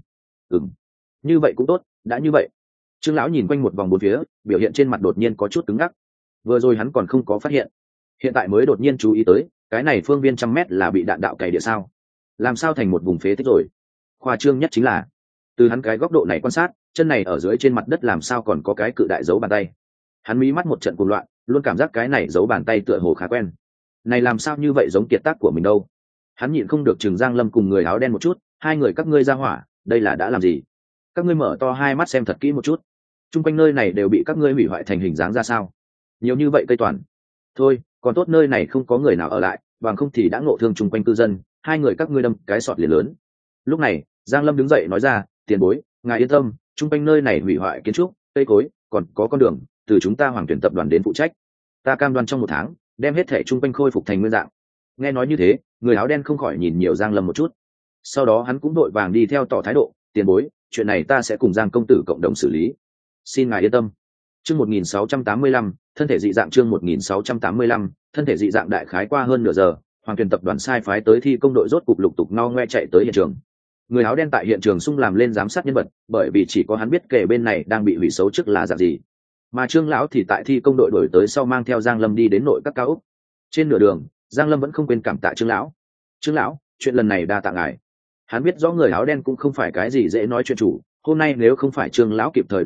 Như vậy cũng tốt, đã như vậy. Trương lão nhìn quanh một vòng bốn phía, biểu hiện trên mặt đột nhiên có chút cứng ngắc. Vừa rồi hắn còn không có phát hiện, hiện tại mới đột nhiên chú ý tới, cái này phương viên 100 mét là bị đạn đạo cày địa sao? Làm sao thành một vùng phế tích rồi? Khoa trương nhất chính là, từ hắn cái góc độ này quan sát, chân này ở dưới trên mặt đất làm sao còn có cái cự đại dấu bàn tay? Hắn mí mắt một trận cuồng loạn, luôn cảm giác cái này dấu bàn tay tựa hồ khá quen. Này làm sao như vậy giống kiệt tác của mình đâu? Hắn nhịn không được chừng Giang Lâm cùng người áo đen một chút, hai người các ngươi ra hỏa, đây là đã làm gì? Các ngươi mở to hai mắt xem thật kỹ một chút. Trung quanh nơi này đều bị các ngươi hủy hoại thành hình dáng ra sao? Nhiều như vậy cây toàn. Thôi, còn tốt nơi này không có người nào ở lại, bằng không thì đã ngộ thương chung quanh cư dân, hai người các ngươi đâm cái sọt liền lớn. Lúc này, Giang Lâm đứng dậy nói ra, tiền bối, ngài yên tâm, chung quanh nơi này hủy hoại kiến trúc, cây cối, còn có con đường, từ chúng ta Hoàng Tuyển tập đoàn đến phụ trách. Ta cam đoan trong 1 tháng, đem hết thể chung quanh khôi phục thành nguyên dạng. Nghe nói như thế, người áo đen không khỏi nhìn nhiều Giang Lâm một chút. Sau đó hắn cũng đội vàng đi theo tỏ thái độ, tiền bối, chuyện này ta sẽ cùng Giang công tử cộng đồng xử lý. Xin ngài yên tâm. Chương 1685, thân thể dị dạng chương 1685, thân thể dị dạng đại khái qua hơn nửa giờ, Hoàng Tuyền tập đoàn sai phái tới thi công đội rốt cục lục tục no ngoe chạy tới hiện trường. Người áo đen tại hiện trường xung làm lên giám sát nhân vật, bởi vì chỉ có hắn biết kể bên này đang bị hủy xấu trước là dạng gì. Mà Trương lão thì tại thi công đội đổi tới sau mang theo Giang Lâm đi đến nội các cao ốc. Trên nửa đường, Giang Lâm vẫn không quên cảm tạ Trương lão. Trương lão, chuyện lần này đa tạ ngài. Hắn biết rõ người áo đen cũng không phải cái gì dễ nói chuyện chủ, hôm nay nếu không phải Trương lão kịp thời đổi tới,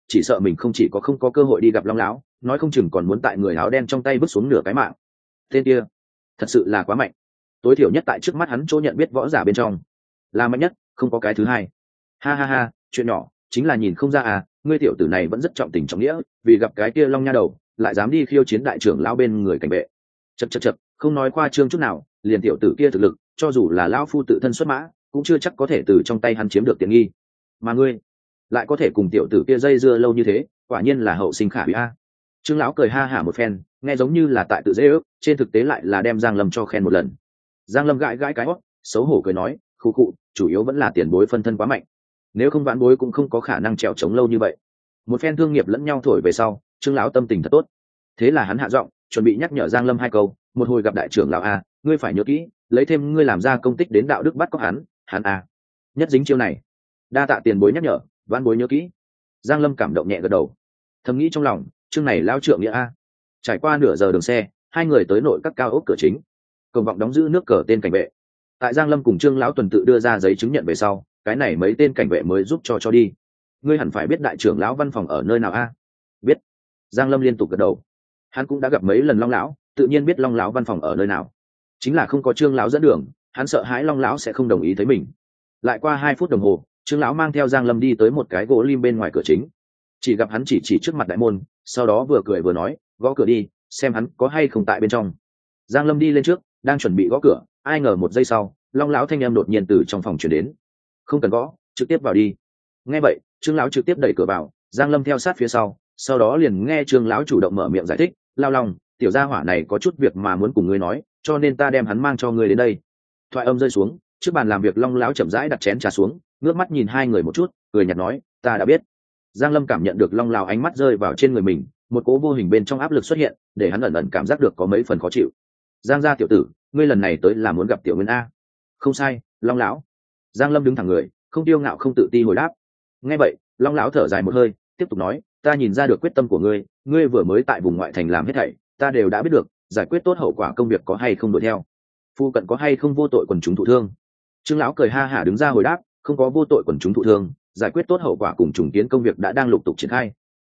chỉ sợ mình không chỉ có không có cơ hội đi gặp long lão, nói không chừng còn muốn tại người áo đen trong tay vứt xuống nửa cái mạng. Tên kia thật sự là quá mạnh, tối thiểu nhất tại trước mắt hắn chỗ nhận biết võ giả bên trong là mạnh nhất, không có cái thứ hai. Ha ha ha, chuyện nhỏ, chính là nhìn không ra à, ngươi tiểu tử này vẫn rất trọng tình trọng nghĩa, vì gặp cái kia long nha đầu lại dám đi khiêu chiến đại trưởng lão bên người cảnh vệ. Chậc chậc chậc, không nói khoa trương chút nào, liền tiểu tử kia thực lực, cho dù là lão phu tự thân xuất mã cũng chưa chắc có thể từ trong tay hắn chiếm được tiện nghi, mà ngươi lại có thể cùng tiểu tử kia dây dưa lâu như thế, quả nhiên là hậu sinh khả hủy a. Trương lão cười ha hả một phen, nghe giống như là tại tự dễ ước, trên thực tế lại là đem Giang Lâm cho khen một lần. Giang Lâm gãi gãi cái hót, xấu hổ cười nói, khu cụ, chủ yếu vẫn là tiền bối phân thân quá mạnh, nếu không vãn bối cũng không có khả năng trèo trống lâu như vậy. Một phen thương nghiệp lẫn nhau thổi về sau, Trương lão tâm tình thật tốt, thế là hắn hạ giọng chuẩn bị nhắc nhở Giang Lâm hai câu, một hồi gặp đại trưởng lão a, ngươi phải nhớ kỹ, lấy thêm ngươi làm ra công tích đến đạo đức bắt cóc hắn a, nhất dính chiêu này. Đa tạ tiền bối nhắc nhở, vãn bối nhớ kỹ. Giang Lâm cảm động nhẹ gật đầu, thầm nghĩ trong lòng, chương này lao trượng nghĩa a. Trải qua nửa giờ đường xe, hai người tới nội các cao ốc cửa chính, cổng vọng đóng giữ nước cờ tên cảnh vệ. Tại Giang Lâm cùng Trương lão tuần tự đưa ra giấy chứng nhận về sau, cái này mấy tên cảnh vệ mới giúp cho đi. Ngươi hẳn phải biết đại trưởng lão văn phòng ở nơi nào a? Biết. Giang Lâm liên tục gật đầu, hắn cũng đã gặp mấy lần long lão, tự nhiên biết long lão văn phòng ở nơi nào, chính là không có Trương lão dẫn đường, hắn sợ hãi long lão sẽ không đồng ý thấy mình. Lại qua 2 phút đồng hồ, Trương lão mang theo Giang Lâm đi tới một cái gỗ lim bên ngoài cửa chính, chỉ gặp hắn chỉ trước mặt đại môn, sau đó vừa cười vừa nói, gõ cửa đi, xem hắn có hay không tại bên trong. Giang Lâm đi lên trước, đang chuẩn bị gõ cửa, ai ngờ một giây sau, long lão thanh âm đột nhiên từ trong phòng truyền đến, không cần gõ, trực tiếp vào đi. Nghe vậy, Trương lão trực tiếp đẩy cửa vào, Giang Lâm theo sát phía sau, sau đó liền nghe Trương lão chủ động mở miệng giải thích, lao lòng, tiểu gia hỏa này có chút việc mà muốn cùng ngươi nói, cho nên ta đem hắn mang cho ngươi đến đây. Thoại âm rơi xuống, trước bàn làm việc long lão chậm rãi đặt chén trà xuống, ngước mắt nhìn hai người một chút, cười nhạt nói, ta đã biết. Giang Lâm cảm nhận được long lão ánh mắt rơi vào trên người mình, một cỗ vô hình bên trong áp lực xuất hiện, để hắn ẩn ẩn cảm giác được có mấy phần khó chịu. Giang gia tiểu tử, ngươi lần này tới là muốn gặp tiểu Nguyên a? Không sai, long lão. Giang Lâm đứng thẳng người, không tiêu ngạo không tự ti hồi đáp. Nghe vậy, long lão thở dài một hơi, tiếp tục nói, ta nhìn ra được quyết tâm của ngươi, ngươi vừa mới tại vùng ngoại thành làm hết thảy, ta đều đã biết được, giải quyết tốt hậu quả công việc có hay không đuổi theo, phu cận có hay không vô tội quần chúng thụ thương. Trương lão cười ha hả đứng ra hồi đáp, không có vô tội quần chúng thụ thương, giải quyết tốt hậu quả cùng trùng kiến công việc đã đang lục tục triển khai.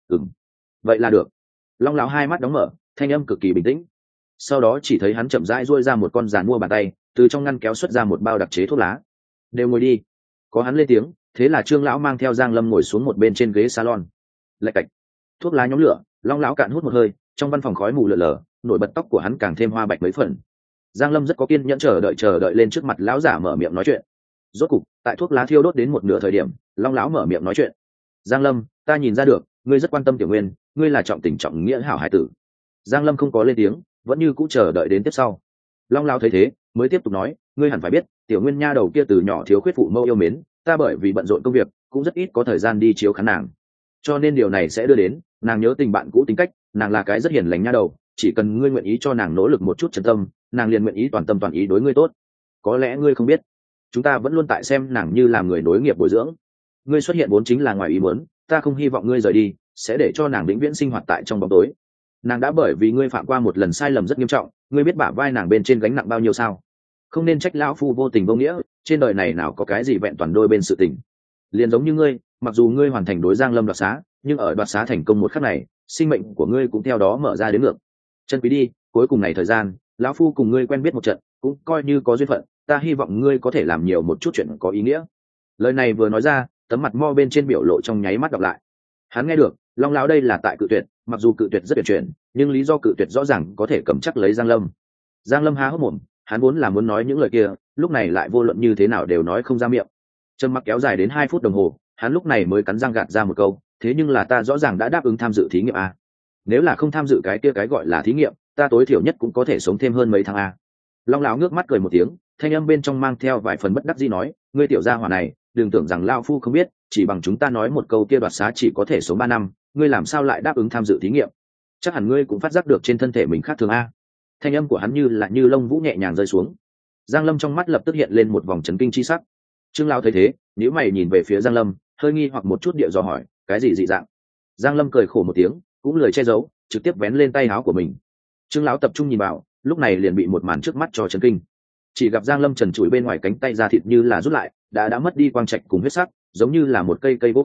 Vậy là được. Long lão hai mắt đóng mở, thanh âm cực kỳ bình tĩnh. Sau đó chỉ thấy hắn chậm rãi duỗi ra một con giàn mua bàn tay, từ trong ngăn kéo xuất ra một bao đặc chế thuốc lá. Đều ngồi đi. Có hắn lên tiếng, thế là Trương lão mang theo Giang Lâm ngồi xuống một bên trên ghế salon. Lạch cạch. Thuốc lá nhóm lửa, Long lão cạn hút một hơi, trong văn phòng khói mù lờ lờ, nổi bật tóc của hắn càng thêm hoa bạch mấy phần. Giang Lâm rất có kiên nhẫn chờ đợi lên trước mặt lão giả mở miệng nói chuyện. Rốt cục, tại thuốc lá thiêu đốt đến một nửa thời điểm, Long lão mở miệng nói chuyện. Giang Lâm, ta nhìn ra được, ngươi rất quan tâm tiểu Nguyên, ngươi là trọng tình trọng nghĩa hảo hải tử. Giang Lâm không có lên tiếng, vẫn như cũ chờ đợi đến tiếp sau. Long lão thấy thế, mới tiếp tục nói, ngươi hẳn phải biết, tiểu Nguyên nha đầu kia từ nhỏ thiếu khuyết phụ mẫu yêu mến, ta bởi vì bận rộn công việc, cũng rất ít có thời gian đi chiếu khán nàng. Cho nên điều này sẽ đưa đến, nàng nhớ tình bạn cũ tính cách, nàng là cái rất hiền lành nha đầu, chỉ cần ngươi nguyện ý cho nàng nỗ lực một chút chân tâm, nàng liền nguyện ý toàn tâm toàn ý đối ngươi tốt. Có lẽ ngươi không biết, chúng ta vẫn luôn tại xem nàng như làm người nối nghiệp bồi dưỡng. Ngươi xuất hiện vốn chính là ngoài ý muốn, ta không hy vọng ngươi rời đi, sẽ để cho nàng vĩnh viễn sinh hoạt tại trong bóng tối. Nàng đã bởi vì ngươi phạm qua một lần sai lầm rất nghiêm trọng, ngươi biết bả vai nàng bên trên gánh nặng bao nhiêu sao? Không nên trách lão phu vô tình vô nghĩa, trên đời này nào có cái gì vẹn toàn đôi bên sự tình. Liền giống như ngươi, mặc dù ngươi hoàn thành đối Giang Lâm đoạt xá, nhưng ở đoạt xá thành công một khắc này, sinh mệnh của ngươi cũng theo đó mở ra đến ngược. Chân quý đi, cuối cùng này thời gian, lão phu cùng ngươi quen biết một trận, cũng coi như có duyên phận, ta hy vọng ngươi có thể làm nhiều một chút chuyện có ý nghĩa. Lời này vừa nói ra, tấm mặt mo bên trên biểu lộ trong nháy mắt đọc lại. Hắn nghe được, Long lão đây là tại cự tuyệt, mặc dù cự tuyệt rất tuyệt chuyển, nhưng lý do cự tuyệt rõ ràng có thể cầm chắc lấy Giang Lâm. Giang Lâm há hốc mồm, hắn vốn là muốn nói những lời kia, lúc này lại vô luận như thế nào đều nói không ra miệng. Trầm mặc kéo dài đến 2 phút đồng hồ, hắn lúc này mới cắn răng gạt ra một câu, thế nhưng là ta rõ ràng đã đáp ứng tham dự thí nghiệm a. Nếu là không tham dự cái kia cái gọi là thí nghiệm, ta tối thiểu nhất cũng có thể sống thêm hơn mấy tháng a. Long lão ngước mắt cười một tiếng, thanh âm bên trong mang theo vài phần bất đắc dĩ nói, ngươi tiểu gia hỏa này, đừng tưởng rằng lão phu không biết, chỉ bằng chúng ta nói một câu kia đoạt xá chỉ có thể sống 3 năm, ngươi làm sao lại đáp ứng tham dự thí nghiệm? Chắc hẳn ngươi cũng phát giác được trên thân thể mình khác thường a. Thanh âm của hắn như lông vũ nhẹ nhàng rơi xuống. Giang Lâm trong mắt lập tức hiện lên một vòng chấn kinh chi sắc. Trương lão thấy thế, nếu mày nhìn về phía Giang Lâm, hơi nghi hoặc một chút địa dò hỏi, cái gì dị dạng? Giang Lâm cười khổ một tiếng, cũng lười che giấu, trực tiếp vén lên tay áo của mình. Trương lão tập trung nhìn vào, lúc này liền bị một màn trước mắt cho chấn kinh. Chỉ gặp Giang Lâm trần trụi bên ngoài cánh tay da thịt như là rút lại, đã mất đi quang trạch cùng huyết sắc, giống như là một cây gỗ khô,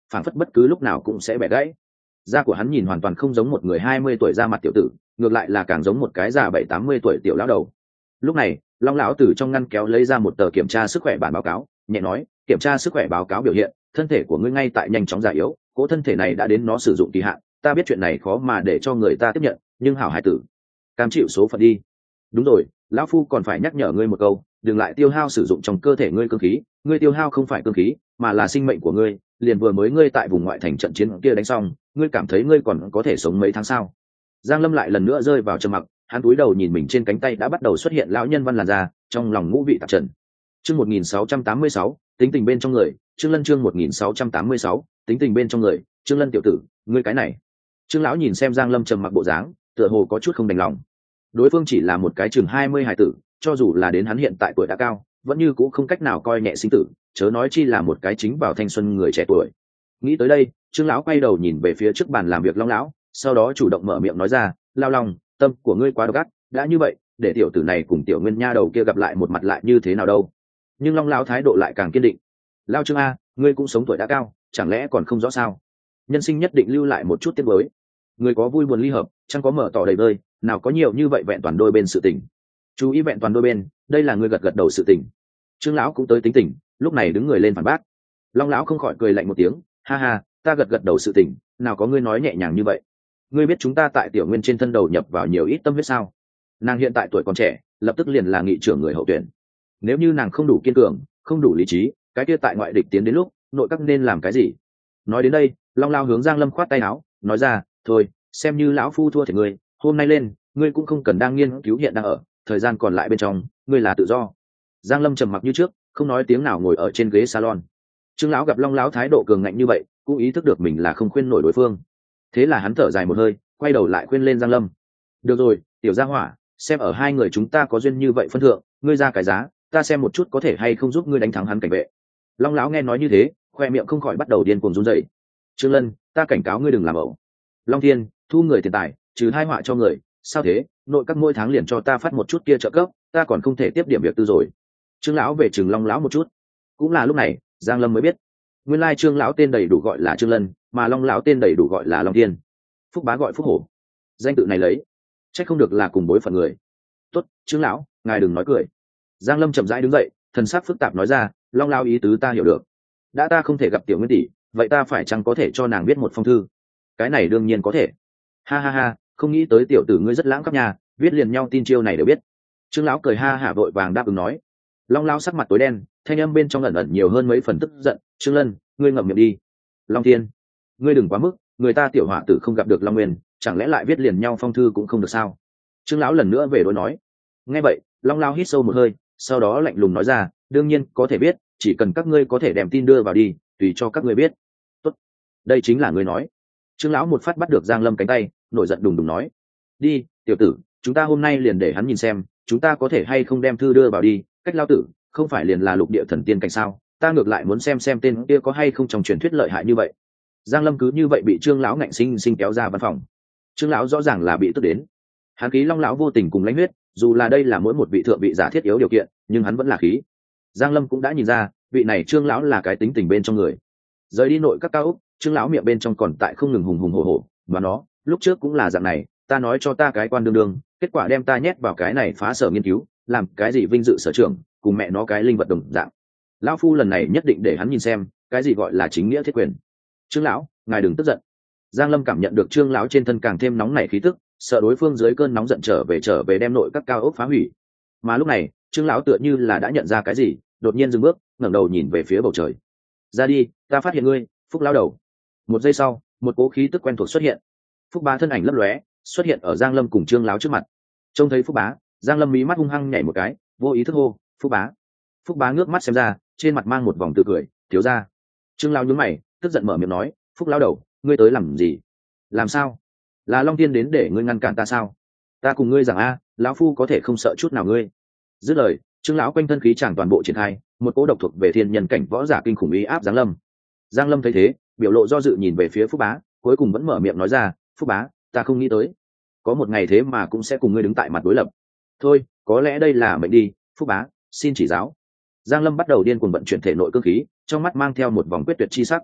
phảng phất bất cứ lúc nào cũng sẽ bẻ gãy. Da của hắn nhìn hoàn toàn không giống một người 20 tuổi ra mặt tiểu tử, ngược lại là càng giống một cái già 70-80 tuổi tiểu lão đầu. Lúc này Long lão từ trong ngăn kéo lấy ra một tờ kiểm tra sức khỏe bản báo cáo, nhẹ nói, kiểm tra sức khỏe báo cáo biểu hiện thân thể của ngươi ngay tại nhanh chóng già yếu, cỗ thân thể này đã đến nó sử dụng kỳ hạn. Ta biết chuyện này khó mà để cho người ta tiếp nhận, nhưng hảo hải tử, cam chịu số phận đi. Đúng rồi, lão phu còn phải nhắc nhở ngươi một câu, đừng lại tiêu hao sử dụng trong cơ thể ngươi cương khí. Ngươi tiêu hao không phải cương khí, mà là sinh mệnh của ngươi. Liền vừa mới ngươi tại vùng ngoại thành trận chiến kia đánh xong, ngươi cảm thấy ngươi còn có thể sống mấy tháng sao? Giang Lâm lại lần nữa rơi vào trầm mặc, hắn cúi đầu nhìn mình trên cánh tay đã bắt đầu xuất hiện lão nhân văn làn da, trong lòng ngũ vị tạp trần. Chương 1686, tính tình bên trong người. Trương Lân chương 1686, tính tình bên trong người. Trương Lân tiểu tử, ngươi cái này. Trương lão nhìn xem Giang Lâm trầm mặc bộ dáng, tựa hồ có chút không đành lòng. Đối phương chỉ là một cái chừng 20 hài tử, cho dù là đến hắn hiện tại tuổi đã cao, vẫn như cũ không cách nào coi nhẹ sinh tử, chớ nói chi là một cái chính vào thanh xuân người trẻ tuổi. Nghĩ tới đây, Trương lão quay đầu nhìn về phía trước bàn làm việc Long lão, sau đó chủ động mở miệng nói ra, Lao Long, tâm của ngươi quá độc ác, đã như vậy, để tiểu tử này cùng tiểu nguyên nha đầu kia gặp lại một mặt lại như thế nào đâu? Nhưng Long lão thái độ lại càng kiên định. Lao Trương a, ngươi cũng sống tuổi đã cao, chẳng lẽ còn không rõ sao? Nhân sinh nhất định lưu lại một chút tiếc nuối. Người có vui buồn ly hợp, chẳng có mở tỏ đầy vơi, nào có nhiều như vậy vẹn toàn đôi bên sự tình. Chú ý vẹn toàn đôi bên, đây là ngươi gật gật đầu sự tình. Trương lão cũng tới tính tình, lúc này đứng người lên phản bác. Long lão không khỏi cười lạnh một tiếng, ha ha, ta gật gật đầu sự tình, nào có ngươi nói nhẹ nhàng như vậy. Ngươi biết chúng ta tại tiểu nguyên trên thân đầu nhập vào nhiều ít tâm huyết sao? Nàng hiện tại tuổi còn trẻ, lập tức liền là nghị trưởng người hậu tuyển. Nếu như nàng không đủ kiên cường, không đủ lý trí, cái kia tại ngoại địch tiến đến lúc, nội các nên làm cái gì? Nói đến đây, Long lão hướng Giang Lâm khoát tay áo, nói ra, thôi, xem như lão phu thua thiệt ngươi, hôm nay lên, ngươi cũng không cần đang nghiên cứu hiện đang ở, thời gian còn lại bên trong, ngươi là tự do. Giang Lâm trầm mặc như trước, không nói tiếng nào ngồi ở trên ghế salon. Trương lão gặp Long lão thái độ cường ngạnh như vậy, cũng ý thức được mình là không khuyên nổi đối phương. Thế là hắn thở dài một hơi, quay đầu lại khuyên lên Giang Lâm. Được rồi, tiểu gia hỏa, xem ở hai người chúng ta có duyên như vậy phân thượng, ngươi ra cái giá, ta xem một chút có thể hay không giúp ngươi đánh thắng hắn cảnh vệ. Long lão nghe nói như thế, khoe miệng không khỏi bắt đầu điên cuồng run rẩy. Trương Lân, ta cảnh cáo ngươi đừng làm ẩu. Long Thiên, thu người tiền tài, trừ hai họa cho người, sao thế? Nội các mỗi tháng liền cho ta phát một chút kia trợ cấp, ta còn không thể tiếp điểm việc tư rồi. Trương lão về chừng Long lão một chút. Cũng là lúc này, Giang Lâm mới biết, nguyên lai Trương lão tên đầy đủ gọi là Trương Lân, mà Long lão tên đầy đủ gọi là Long Thiên. Phúc bá gọi Phúc hổ, danh tự này lấy, chắc không được là cùng bối phận người. Tốt, Trương lão, ngài đừng nói cười. Giang Lâm chậm rãi đứng dậy, thần sắc phức tạp nói ra, Long lão ý tứ ta hiểu được. Đã ta không thể gặp tiểu nguyên tỷ, vậy ta phải chăng có thể cho nàng viết một phong thư? Cái này đương nhiên có thể. Ha ha ha, không nghĩ tới tiểu tử ngươi rất lãng khắp nhà, viết liền nhau tin chiêu này đều biết. Trương lão cười ha hả vội vàng đáp ứng nói. Long lão sắc mặt tối đen, thanh âm bên trong ẩn ẩn nhiều hơn mấy phần tức giận. Trương Lân, ngươi ngậm miệng đi. Long Thiên, ngươi đừng quá mức, người ta tiểu hỏa tử không gặp được Long Nguyên, chẳng lẽ lại viết liền nhau phong thư cũng không được sao? Trương lão lần nữa về đối nói. Nghe vậy, Long lão hít sâu một hơi, sau đó lạnh lùng nói ra, đương nhiên có thể biết, chỉ cần các ngươi có thể đem tin đưa vào đi, tùy cho các ngươi biết. Tốt, đây chính là ngươi nói. Trương lão một phát bắt được Giang Lâm cánh tay, nổi giận đùng đùng nói, đi, tiểu tử, chúng ta hôm nay liền để hắn nhìn xem, chúng ta có thể hay không đem thư đưa vào đi. Cách lao tử, không phải liền là lục địa thần tiên cảnh sao? Ta ngược lại muốn xem tên kia có hay không trong truyền thuyết lợi hại như vậy. Giang Lâm cứ như vậy bị Trương lão ngạnh sinh kéo ra văn phòng. Trương lão rõ ràng là bị tức đến. Hắn khí Long lão vô tình cùng lãnh huyết, dù là đây là mỗi một vị thượng vị giả thiết yếu điều kiện, nhưng hắn vẫn là khí. Giang Lâm cũng đã nhìn ra, vị này Trương lão là cái tính tình bên trong người. Rời đi nội các cao ốc, Trương lão miệng bên trong còn tại không ngừng hùng hùng hổ hổ, và nó, lúc trước cũng là dạng này, ta nói cho ta cái quan đương đương, kết quả đem ta nhét vào cái này phá sở nghiên cứu, làm cái gì vinh dự sở trưởng, cùng mẹ nó cái linh vật đồng dạng. Lão phu lần này nhất định để hắn nhìn xem, cái gì gọi là chính nghĩa thiết quyền. Trương lão, ngài đừng tức giận. Giang Lâm cảm nhận được Trương lão trên thân càng thêm nóng nảy khí tức, sợ đối phương dưới cơn nóng giận trở về đem nội các cao ốc phá hủy. Mà lúc này, Trương lão tựa như là đã nhận ra cái gì, đột nhiên dừng bước, ngẩng đầu nhìn về phía bầu trời. Ra đi, ta phát hiện ngươi, Phúc lão đầu. Một giây sau, một cỗ khí tức quen thuộc xuất hiện. Phúc bá thân ảnh lấp lóe, xuất hiện ở Giang Lâm cùng Trương lão trước mặt. Trông thấy Phúc bá, Giang Lâm mí mắt hung hăng nhảy một cái, vô ý thức hô, Phúc bá. Phúc bá ngước mắt xem ra, trên mặt mang một vòng tươi cười, thiếu gia. Trương lão nhướng mày, tức giận mở miệng nói, Phúc lão đầu, ngươi tới làm gì? Làm sao? Là Long Tiên đến để ngươi ngăn cản ta sao? Ta cùng ngươi rằng a, lão phu có thể không sợ chút nào ngươi. Dứt lời, Trương lão quanh thân khí chàng toàn bộ triển khai, một cỗ độc thuộc về thiên nhân cảnh võ giả kinh khủng uy áp Giang Lâm. Giang Lâm thấy thế, biểu lộ do dự nhìn về phía Phúc bá, cuối cùng vẫn mở miệng nói ra, Phúc bá, ta không nghĩ tới, có một ngày thế mà cũng sẽ cùng ngươi đứng tại mặt đối lập. Thôi, có lẽ đây là mệnh đi, Phúc bá, xin chỉ giáo. Giang Lâm bắt đầu điên cuồng vận chuyển thể nội cương khí, trong mắt mang theo một vòng quyết tuyệt chi sắc.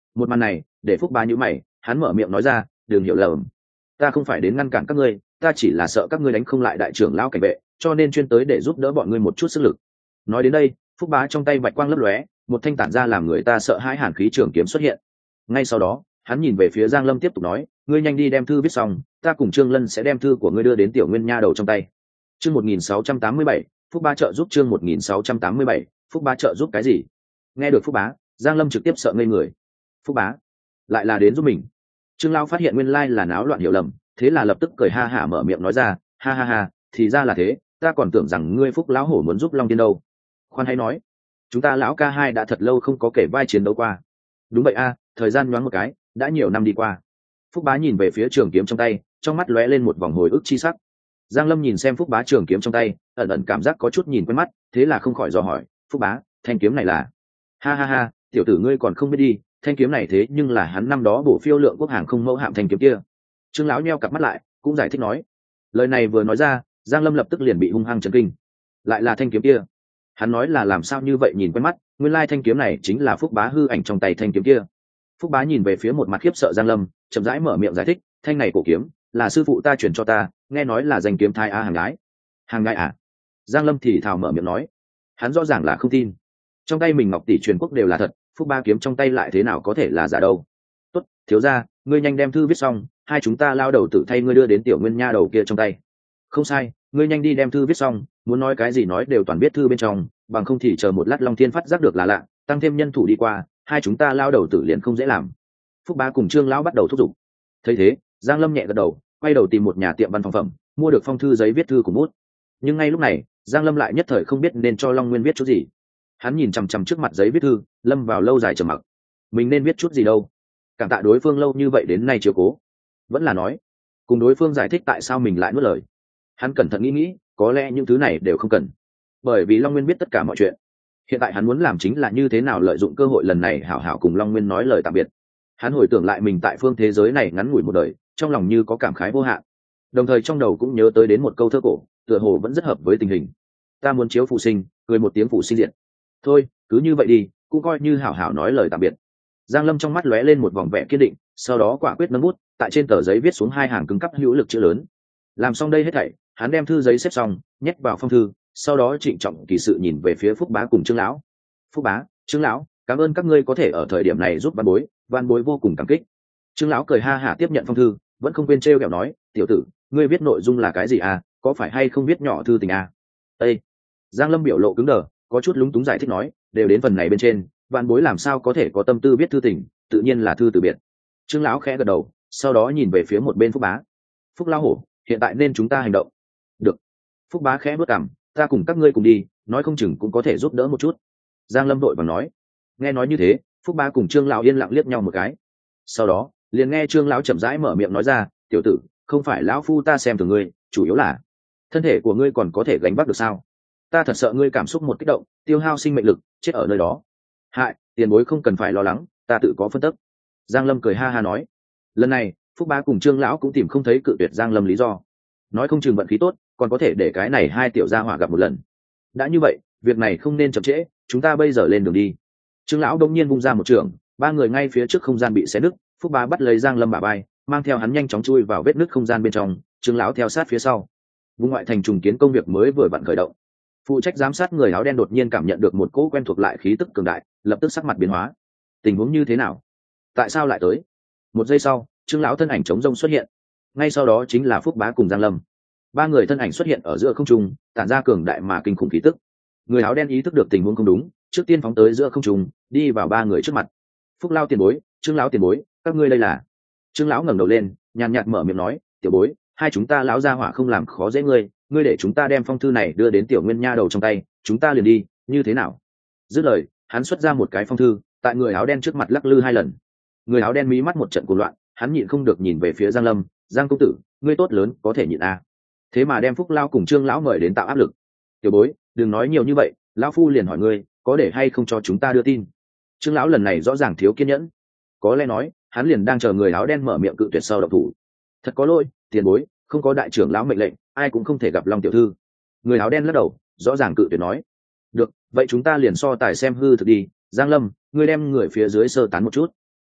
Một màn này để Phúc Bá nhíu mày, hắn mở miệng nói ra, đừng hiểu lầm, ta không phải đến ngăn cản các ngươi, ta chỉ là sợ các ngươi đánh không lại đại trưởng lão cảnh vệ, cho nên chuyên tới để giúp đỡ bọn ngươi một chút sức lực. Nói đến đây, Phúc Bá trong tay bạch quang lấp lóe, một thanh tản ra làm người ta sợ hãi hàn khí trường kiếm xuất hiện. Ngay sau đó, hắn nhìn về phía Giang Lâm tiếp tục nói, ngươi nhanh đi đem thư viết xong, ta cùng Trương Lân sẽ đem thư của ngươi đưa đến Tiểu Nguyên Nha đầu trong tay. Chương 1687, Phúc Bá trợ giúp. Chương 1687, Phúc Bá trợ giúp cái gì? Nghe được Phúc Bá, Giang Lâm trực tiếp sợ ngây người. Phúc Bá lại là đến giúp mình. Trương Lão phát hiện nguyên lai là náo loạn hiểu lầm, thế là lập tức cười ha hả mở miệng nói ra, ha ha ha, thì ra là thế, ta còn tưởng rằng ngươi Phúc lão hổ muốn giúp Long Tiên đâu. Khoan hãy nói, chúng ta lão ca hai đã thật lâu không có kể vai chiến đấu qua. Đúng vậy a, thời gian nhoáng một cái, đã nhiều năm đi qua. Phúc Bá nhìn về phía trường kiếm trong tay, trong mắt lóe lên một vòng hồi ức chi sắc. Giang Lâm nhìn xem Phúc Bá trường kiếm trong tay, ẩn ẩn cảm giác có chút nhìn quen mắt, thế là không khỏi dò hỏi, Phúc Bá, thanh kiếm này là? Ha ha ha, tiểu tử ngươi còn không biết đi, thanh kiếm này thế nhưng là hắn năm đó bổ phiêu lượng quốc hàng không mẫu hạm thanh kiếm kia. Trương lão nheo cặp mắt lại, cũng giải thích nói. Lời này vừa nói ra, Giang Lâm lập tức liền bị hung hăng chấn kinh. Lại là thanh kiếm kia? Hắn nói là làm sao như vậy nhìn quen mắt, nguyên lai thanh kiếm này chính là Phúc Bá hư ảnh trong tay thanh kiếm kia. Phúc Bá nhìn về phía một mặt khiếp sợ Giang Lâm, chậm rãi mở miệng giải thích, thanh này cổ kiếm là sư phụ ta chuyển cho ta, nghe nói là danh kiếm thai a hàng gái. Hàng gái à? Giang Lâm thì thào mở miệng nói. Hắn rõ ràng là không tin. Trong tay mình ngọc tỷ truyền quốc đều là thật, Phúc Bá kiếm trong tay lại thế nào có thể là giả đâu? Tốt, thiếu gia, ngươi nhanh đem thư viết xong, hai chúng ta lao đầu tự thay ngươi đưa đến Tiểu Nguyên Nha đầu kia trong tay. Không sai, ngươi nhanh đi đem thư viết xong, muốn nói cái gì nói đều toàn biết thư bên trong, bằng không thì chờ một lát Long Thiên phát giác được là lạ, tăng thêm nhân thủ đi qua, hai chúng ta lao đầu tử liền không dễ làm. Phúc Bá cùng Trương lão bắt đầu thúc giục. Thấy thế, Giang Lâm nhẹ gật đầu, quay đầu tìm một nhà tiệm văn phòng phẩm, mua được phong thư giấy viết thư cùng bút. Nhưng ngay lúc này, Giang Lâm lại nhất thời không biết nên cho Long Nguyên viết chút gì. Hắn nhìn chằm chằm trước mặt giấy viết thư, lâm vào lâu dài trầm mặc. Mình nên viết chút gì đâu? Cảm tạ đối phương lâu như vậy đến nay chiều cố, vẫn là nói cùng đối phương giải thích tại sao mình lại nuốt lời. Hắn cẩn thận nghĩ, có lẽ những thứ này đều không cần, bởi vì Long Nguyên biết tất cả mọi chuyện. Hiện tại hắn muốn làm chính là như thế nào lợi dụng cơ hội lần này hảo hảo cùng Long Nguyên nói lời tạm biệt. Hắn hồi tưởng lại mình tại phương thế giới này ngắn ngủi một đời, trong lòng như có cảm khái vô hạn, đồng thời trong đầu cũng nhớ tới đến một câu thơ cổ, tựa hồ vẫn rất hợp với tình hình. Ta muốn chiếu phụ sinh, cười một tiếng phụ sinh diện. Thôi, cứ như vậy đi, cũng coi như hảo hảo nói lời tạm biệt. Giang Lâm trong mắt lóe lên một vòng vẻ kiên định, sau đó quả quyết nâng bút, tại trên tờ giấy viết xuống hai hàng cứng cắp hữu lực chữ lớn. Làm xong đây hết thảy, hắn đem thư giấy xếp xong, nhét vào phong thư, sau đó trịnh trọng kỳ sự nhìn về phía Phúc Bá cùng Trương lão. Phúc Bá, Trương lão, cảm ơn các ngươi có thể ở thời điểm này giúp Van Bối vô cùng cảm kích. Trương lão cười ha hả tiếp nhận phong thư, vẫn không quên trêu ghẹo nói, tiểu tử, ngươi viết nội dung là cái gì à, có phải hay không viết nhỏ thư tình à? Ê! Giang Lâm biểu lộ cứng đờ, có chút lúng túng giải thích nói, đều đến phần này bên trên, Van Bối làm sao có thể có tâm tư viết thư tình, tự nhiên là thư từ biệt. Trương lão khẽ gật đầu, sau đó nhìn về phía một bên Phúc Bá. Phúc lão hổ, hiện tại nên chúng ta hành động. Được. Phúc Bá khẽ bước cằm, ta cùng các ngươi cùng đi, nói không chừng cũng có thể giúp đỡ một chút. Giang Lâm đội vàng nói. Nghe nói như thế, Phúc Bá cùng Trương lão yên lặng liếc nhau một cái. Sau đó, liền nghe Trương lão chậm rãi mở miệng nói ra, tiểu tử, không phải lão phu ta xem thường ngươi, chủ yếu là thân thể của ngươi còn có thể gánh vác được sao? Ta thật sợ ngươi cảm xúc một kích động, tiêu hao sinh mệnh lực, chết ở nơi đó. Hại, tiền bối không cần phải lo lắng, ta tự có phân tích. Giang Lâm cười ha ha nói. Lần này, Phúc Bá cùng Trương lão cũng tìm không thấy cự tuyệt Giang Lâm lý do. Nói không chừng vận khí tốt, còn có thể để cái này hai tiểu gia hỏa gặp một lần. Đã như vậy, việc này không nên chậm trễ, chúng ta bây giờ lên đường đi. Trương lão đông nhiên vung ra một trường, ba người ngay phía trước không gian bị xé nứt, Phúc Bá bắt lấy Giang Lâm bả vai, mang theo hắn nhanh chóng chui vào vết nứt không gian bên trong, Trương lão theo sát phía sau. Vùng ngoại thành trùng kiến công việc mới vừa vặn khởi động. Phụ trách giám sát người áo đen đột nhiên cảm nhận được một cỗ quen thuộc lại khí tức cường đại, lập tức sắc mặt biến hóa. Tình huống như thế nào? Tại sao lại tới? Một giây sau, Trương lão thân ảnh trống rông xuất hiện. Ngay sau đó chính là Phúc Bá cùng Giang Lâm. Ba người thân ảnh xuất hiện ở giữa không trung, tản ra cường đại mà kinh khủng khí tức. Người áo đen ý thức được tình huống không đúng, trước tiên phóng tới giữa không trung, đi vào ba người trước mặt. Phúc lão tiền bối, Trương lão tiền bối, các ngươi đây là? Trương lão ngẩng đầu lên, nhàn nhạt mở miệng nói, tiểu bối, hai chúng ta lão gia hỏa không làm khó dễ ngươi, ngươi để chúng ta đem phong thư này đưa đến Tiểu Nguyên Nha đầu trong tay, chúng ta liền đi, như thế nào? Dứt lời, hắn xuất ra một cái phong thư, tại người áo đen trước mặt lắc lư hai lần. Người áo đen mí mắt một trận cuồng loạn, hắn nhịn không được nhìn về phía Giang Lâm, Giang công tử, ngươi tốt lớn, có thể nhịn à? Thế mà đem Phúc lão cùng Trương lão mời đến tạo áp lực. Tiểu bối, đừng nói nhiều như vậy, lão phu liền hỏi ngươi, có để hay không cho chúng ta đưa tin? Trương lão lần này rõ ràng thiếu kiên nhẫn, có lẽ nói, hắn liền đang chờ người áo đen mở miệng cự tuyệt sau động thủ. Thật có lỗi, tiền bối, không có đại trưởng lão mệnh lệnh, ai cũng không thể gặp Long tiểu thư. Người áo đen lắc đầu, rõ ràng cự tuyệt nói. Được, vậy chúng ta liền so tài xem hư thực đi. Giang Lâm, ngươi đem người phía dưới sơ tán một chút.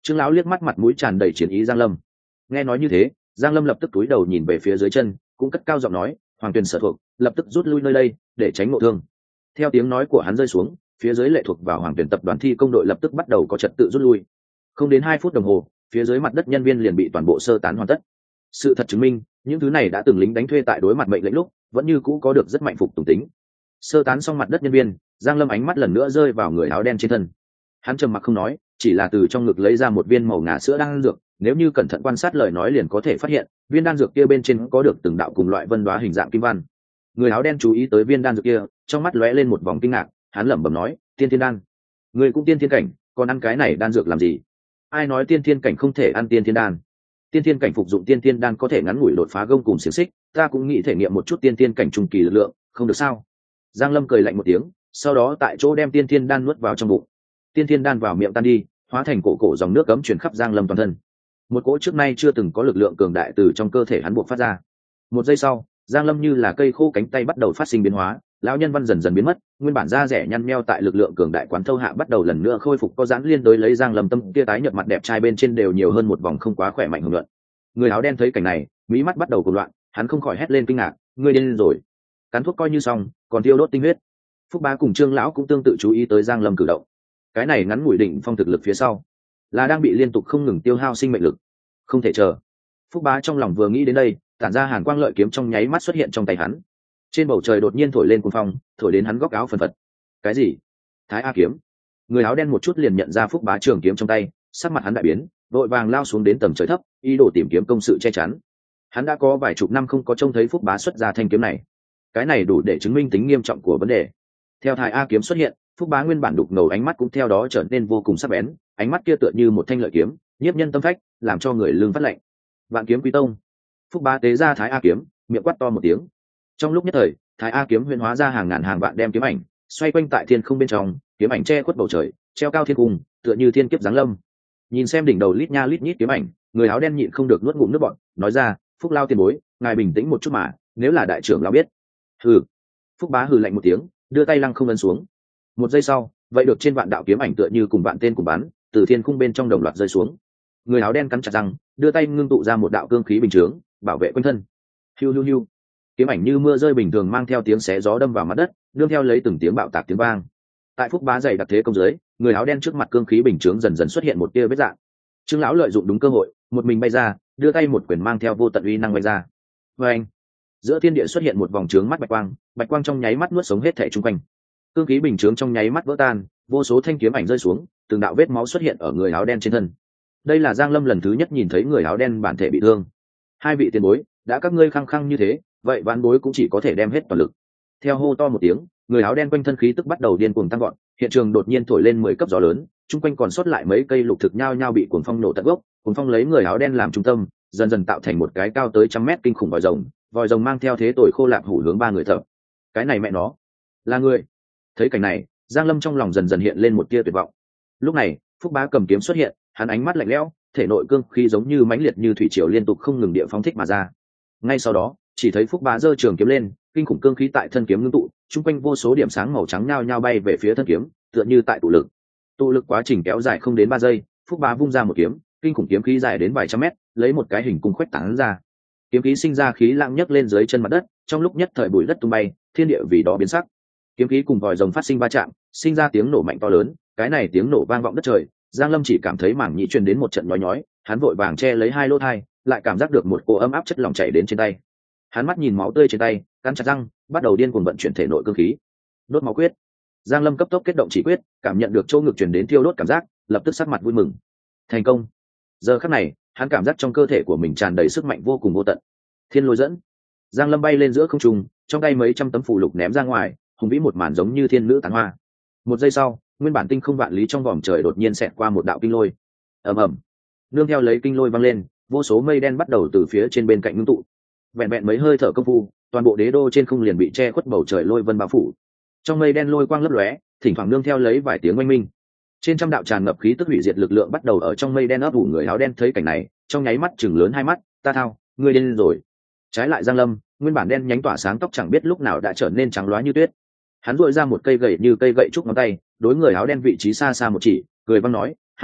Trương lão liếc mắt mặt mũi tràn đầy chiến ý Giang Lâm. Nghe nói như thế, Giang Lâm lập tức cúi đầu nhìn về phía dưới chân, cũng cất cao giọng nói, hoàng tuyền sở thuộc, lập tức rút lui nơi đây để tránh ngộ thương. Theo tiếng nói của hắn rơi xuống, phía dưới lệ thuộc vào hoàng tuyền tập đoàn thi công đội lập tức bắt đầu có trật tự rút lui. Không đến 2 phút đồng hồ, phía dưới mặt đất nhân viên liền bị toàn bộ sơ tán hoàn tất. Sự thật chứng minh, những thứ này đã từng lính đánh thuê tại đối mặt mệnh lệnh lúc, vẫn như cũ có được rất mạnh phục tùng tính. Sơ tán xong mặt đất nhân viên, Giang Lâm ánh mắt lần nữa rơi vào người áo đen trên thân. Hắn trầm mặc không nói, chỉ là từ trong ngực lấy ra một viên màu ngà sữa đan dược, nếu như cẩn thận quan sát lời nói liền có thể phát hiện, viên đan dược kia bên trên có được từng đạo cùng loại vân đóa hình dạng kim văn. Người áo đen chú ý tới viên đan dược kia, trong mắt lóe lên một vòng kinh ngạc, hắn lẩm bẩm nói, tiên thiên đan. Người cũng tiên thiên cảnh, còn ăn cái này đan dược làm gì? Ai nói tiên thiên cảnh không thể ăn tiên thiên đan? Tiên thiên cảnh phục dụng tiên thiên đan có thể ngắn ngủi đột phá gông cùng xiềng xích, ta cũng nghĩ thể nghiệm một chút tiên thiên cảnh trung kỳ lực lượng, không được sao? Giang Lâm cười lạnh một tiếng, sau đó tại chỗ đem tiên thiên đan nuốt vào trong bụng. Tiên thiên đan vào miệng tan đi, hóa thành cổ dòng nước cấm truyền khắp Giang Lâm toàn thân. Một cỗ trước nay chưa từng có lực lượng cường đại từ trong cơ thể hắn buộc phát ra. Một giây sau, Giang Lâm như là cây khô cánh tay bắt đầu phát sinh biến hóa, lão nhân văn dần dần biến mất, nguyên bản da rẻ nhăn nheo tại lực lượng cường đại quán thâu hạ bắt đầu lần nữa khôi phục có giãn liên đối lấy Giang Lâm tâm kia tái nhợt mặt đẹp trai bên trên đều nhiều hơn một vòng không quá khỏe mạnh hưởng luận. Người áo đen thấy cảnh này, mí mắt bắt đầu cuồng loạn, hắn không khỏi hét lên kinh ngạc, ngươi điên rồi. Cắn thuốc coi như xong, còn tiêu đốt tinh huyết. Phúc Bá cùng Trương lão cũng tương tự chú ý tới Giang Lâm cử động. Cái này ngắn ngủi đỉnh phong thực lực phía sau, là đang bị liên tục không ngừng tiêu hao sinh mệnh lực. Không thể chờ. Phúc Bá trong lòng vừa nghĩ đến đây, tản ra hàn quang lợi kiếm trong nháy mắt xuất hiện trong tay hắn. Trên bầu trời đột nhiên thổi lên cuồng phong, thổi đến hắn góc áo phần phật. Cái gì? Thái A kiếm. Người áo đen một chút liền nhận ra Phúc Bá trường kiếm trong tay, sắc mặt hắn đại biến, vội vàng lao xuống đến tầm trời thấp, ý đồ tìm kiếm công sự che chắn. Hắn đã có vài chục năm không có trông thấy Phúc Bá xuất ra thanh kiếm này. Cái này đủ để chứng minh tính nghiêm trọng của vấn đề. Theo Thái A kiếm xuất hiện, Phúc Bá nguyên bản đục ngầu ánh mắt cũng theo đó trở nên vô cùng sắc bén, ánh mắt kia tựa như một thanh lợi kiếm, nhiếp nhân tâm phách, làm cho người lưng phát lạnh. Vạn kiếm quý tông. Phúc Bá tế ra Thái A kiếm, miệng quát to một tiếng. Trong lúc nhất thời, Thái A kiếm huyễn hóa ra hàng ngàn hàng vạn đem kiếm ảnh, xoay quanh tại thiên không bên trong, kiếm ảnh che khuất bầu trời, treo cao thiên cung, tựa như thiên kiếp giáng lâm. Nhìn xem đỉnh đầu lít nha lít nhít kiếm ảnh, người áo đen nhịn không được nuốt ngụm nước bọt, nói ra, Phúc Lao tiền bối, ngài bình tĩnh một chút mà, nếu là đại trưởng lão biết. Hừ. Phúc Bá hừ lạnh một tiếng, đưa tay lăng không ấn xuống. Một giây sau, vậy được trên vạn đạo kiếm ảnh tựa như cùng vạn tên cùng bắn, từ thiên cung bên trong đồng loạt rơi xuống. Người áo đen cắn chặt răng, đưa tay ngưng tụ ra một đạo cương khí bình chướng, bảo vệ quanh thân. Hiu hiu hiu. Kiếm ảnh như mưa rơi bình thường mang theo tiếng xé gió đâm vào mặt đất, nương theo lấy từng tiếng bạo tạc tiếng vang. Tại Phúc Bá dày đặc thế công dưới, người áo đen trước mặt cương khí bình chướng dần dần xuất hiện một tia vết rạn. Trương lão lợi dụng đúng cơ hội, một mình bay ra, đưa tay một quyền mang theo vô tận uy năng bay ra. Và anh, giữa thiên địa xuất hiện một vòng trướng mắt bạch quang trong nháy mắt nuốt sống hết thảy xung quanh. Cương khí bình chướng trong nháy mắt vỡ tan, vô số thanh kiếm ảnh rơi xuống, từng đạo vết máu xuất hiện ở người áo đen trên thân. Đây là Giang Lâm lần thứ nhất nhìn thấy người áo đen bản thể bị thương. Hai vị tiền bối, đã các ngươi khăng khăng như thế, vậy ván bối cũng chỉ có thể đem hết toàn lực. Theo hô to một tiếng, người áo đen quanh thân khí tức bắt đầu điên cuồng tăng vọt, hiện trường đột nhiên thổi lên 10 cấp gió lớn, chung quanh còn sót lại mấy cây lục thực nhao nhao bị cuồng phong nổ tận gốc, cuồng phong lấy người áo đen làm trung tâm, dần dần tạo thành một cái cao tới 100 mét kinh khủng vòi rồng mang theo thế tội khô lạc hủ hướng 3 người thở. Cái này mẹ nó, là người. Thấy cảnh này, Giang Lâm trong lòng dần dần hiện lên một tia tuyệt vọng. Lúc này, Phúc Bá cầm kiếm xuất hiện, hắn ánh mắt lạnh lẽo, thể nội cương khí giống như mãnh liệt như thủy triều liên tục không ngừng địa phóng thích mà ra. Ngay sau đó, chỉ thấy Phúc Bá giơ trường kiếm lên, kinh khủng cương khí tại thân kiếm ngưng tụ, chung quanh vô số điểm sáng màu trắng nhao nhao bay về phía thân kiếm, tựa như tại tụ lực. Tụ lực quá trình kéo dài không đến 3 giây, Phúc Bá vung ra một kiếm, kinh khủng kiếm khí dài đến vài trăm mét, lấy một cái hình cung khuếch tán ra. Kiếm khí sinh ra khí lãng nhấc lên dưới chân mặt đất, trong lúc nhất thời bụi đất tung bay, thiên địa vì đó biến sắc. Kiếm khí cùng vòi rồng phát sinh va chạm, sinh ra tiếng nổ mạnh to lớn, cái này tiếng nổ vang vọng đất trời. Giang Lâm chỉ cảm thấy mảng nhĩ truyền đến một trận nhói nhói, hắn vội vàng che lấy hai lỗ tai, lại cảm giác được một cỗ ấm áp chất lỏng chảy đến trên tay. Hắn mắt nhìn máu tươi trên tay, cắn chặt răng, bắt đầu điên cuồng vận chuyển thể nội cương khí. Đốt máu quyết. Giang Lâm cấp tốc kết động chỉ quyết, cảm nhận được chỗ ngực truyền đến thiêu đốt cảm giác, lập tức sắc mặt vui mừng. Thành công. Giờ khắc này, hắn cảm giác trong cơ thể của mình tràn đầy sức mạnh vô cùng vô tận. Thiên lôi dẫn. Giang Lâm bay lên giữa không trung, trong tay mấy trăm tấm phù lục ném ra ngoài, hùng vĩ một màn giống như thiên nữ tán hoa. Một giây sau, nguyên bản tinh không vạn lý trong vòm trời đột nhiên xẹt qua một đạo kinh lôi. Ầm ầm. Nương theo lấy kinh lôi vang lên, vô số mây đen bắt đầu từ phía trên bên cạnh ngưng tụ. Vẹn vẹn mấy hơi thở công phu, toàn bộ đế đô trên không liền bị che khuất bầu trời lôi vân bao phủ. Trong mây đen lôi quang lấp lóe, thỉnh thoảng nương theo lấy vài tiếng oanh minh. Trên trăm đạo tràn ngập khí tức hủy diệt lực lượng bắt đầu ở trong mây đen ấp ủ. Người áo đen thấy cảnh này, trong nháy mắt chừng lớn hai mắt, ta thao, ngươi điên rồi. Trái lại Giang Lâm, nguyên bản đen nhánh tỏa sáng tóc chẳng biết lúc nào đã trở nên trắng loá như tuyết. Hắn duỗi ra một cây gậy như cây gậy trúc ngón tay, đối người áo đen vị trí xa xa một chỉ, cười vang nói, ha ha,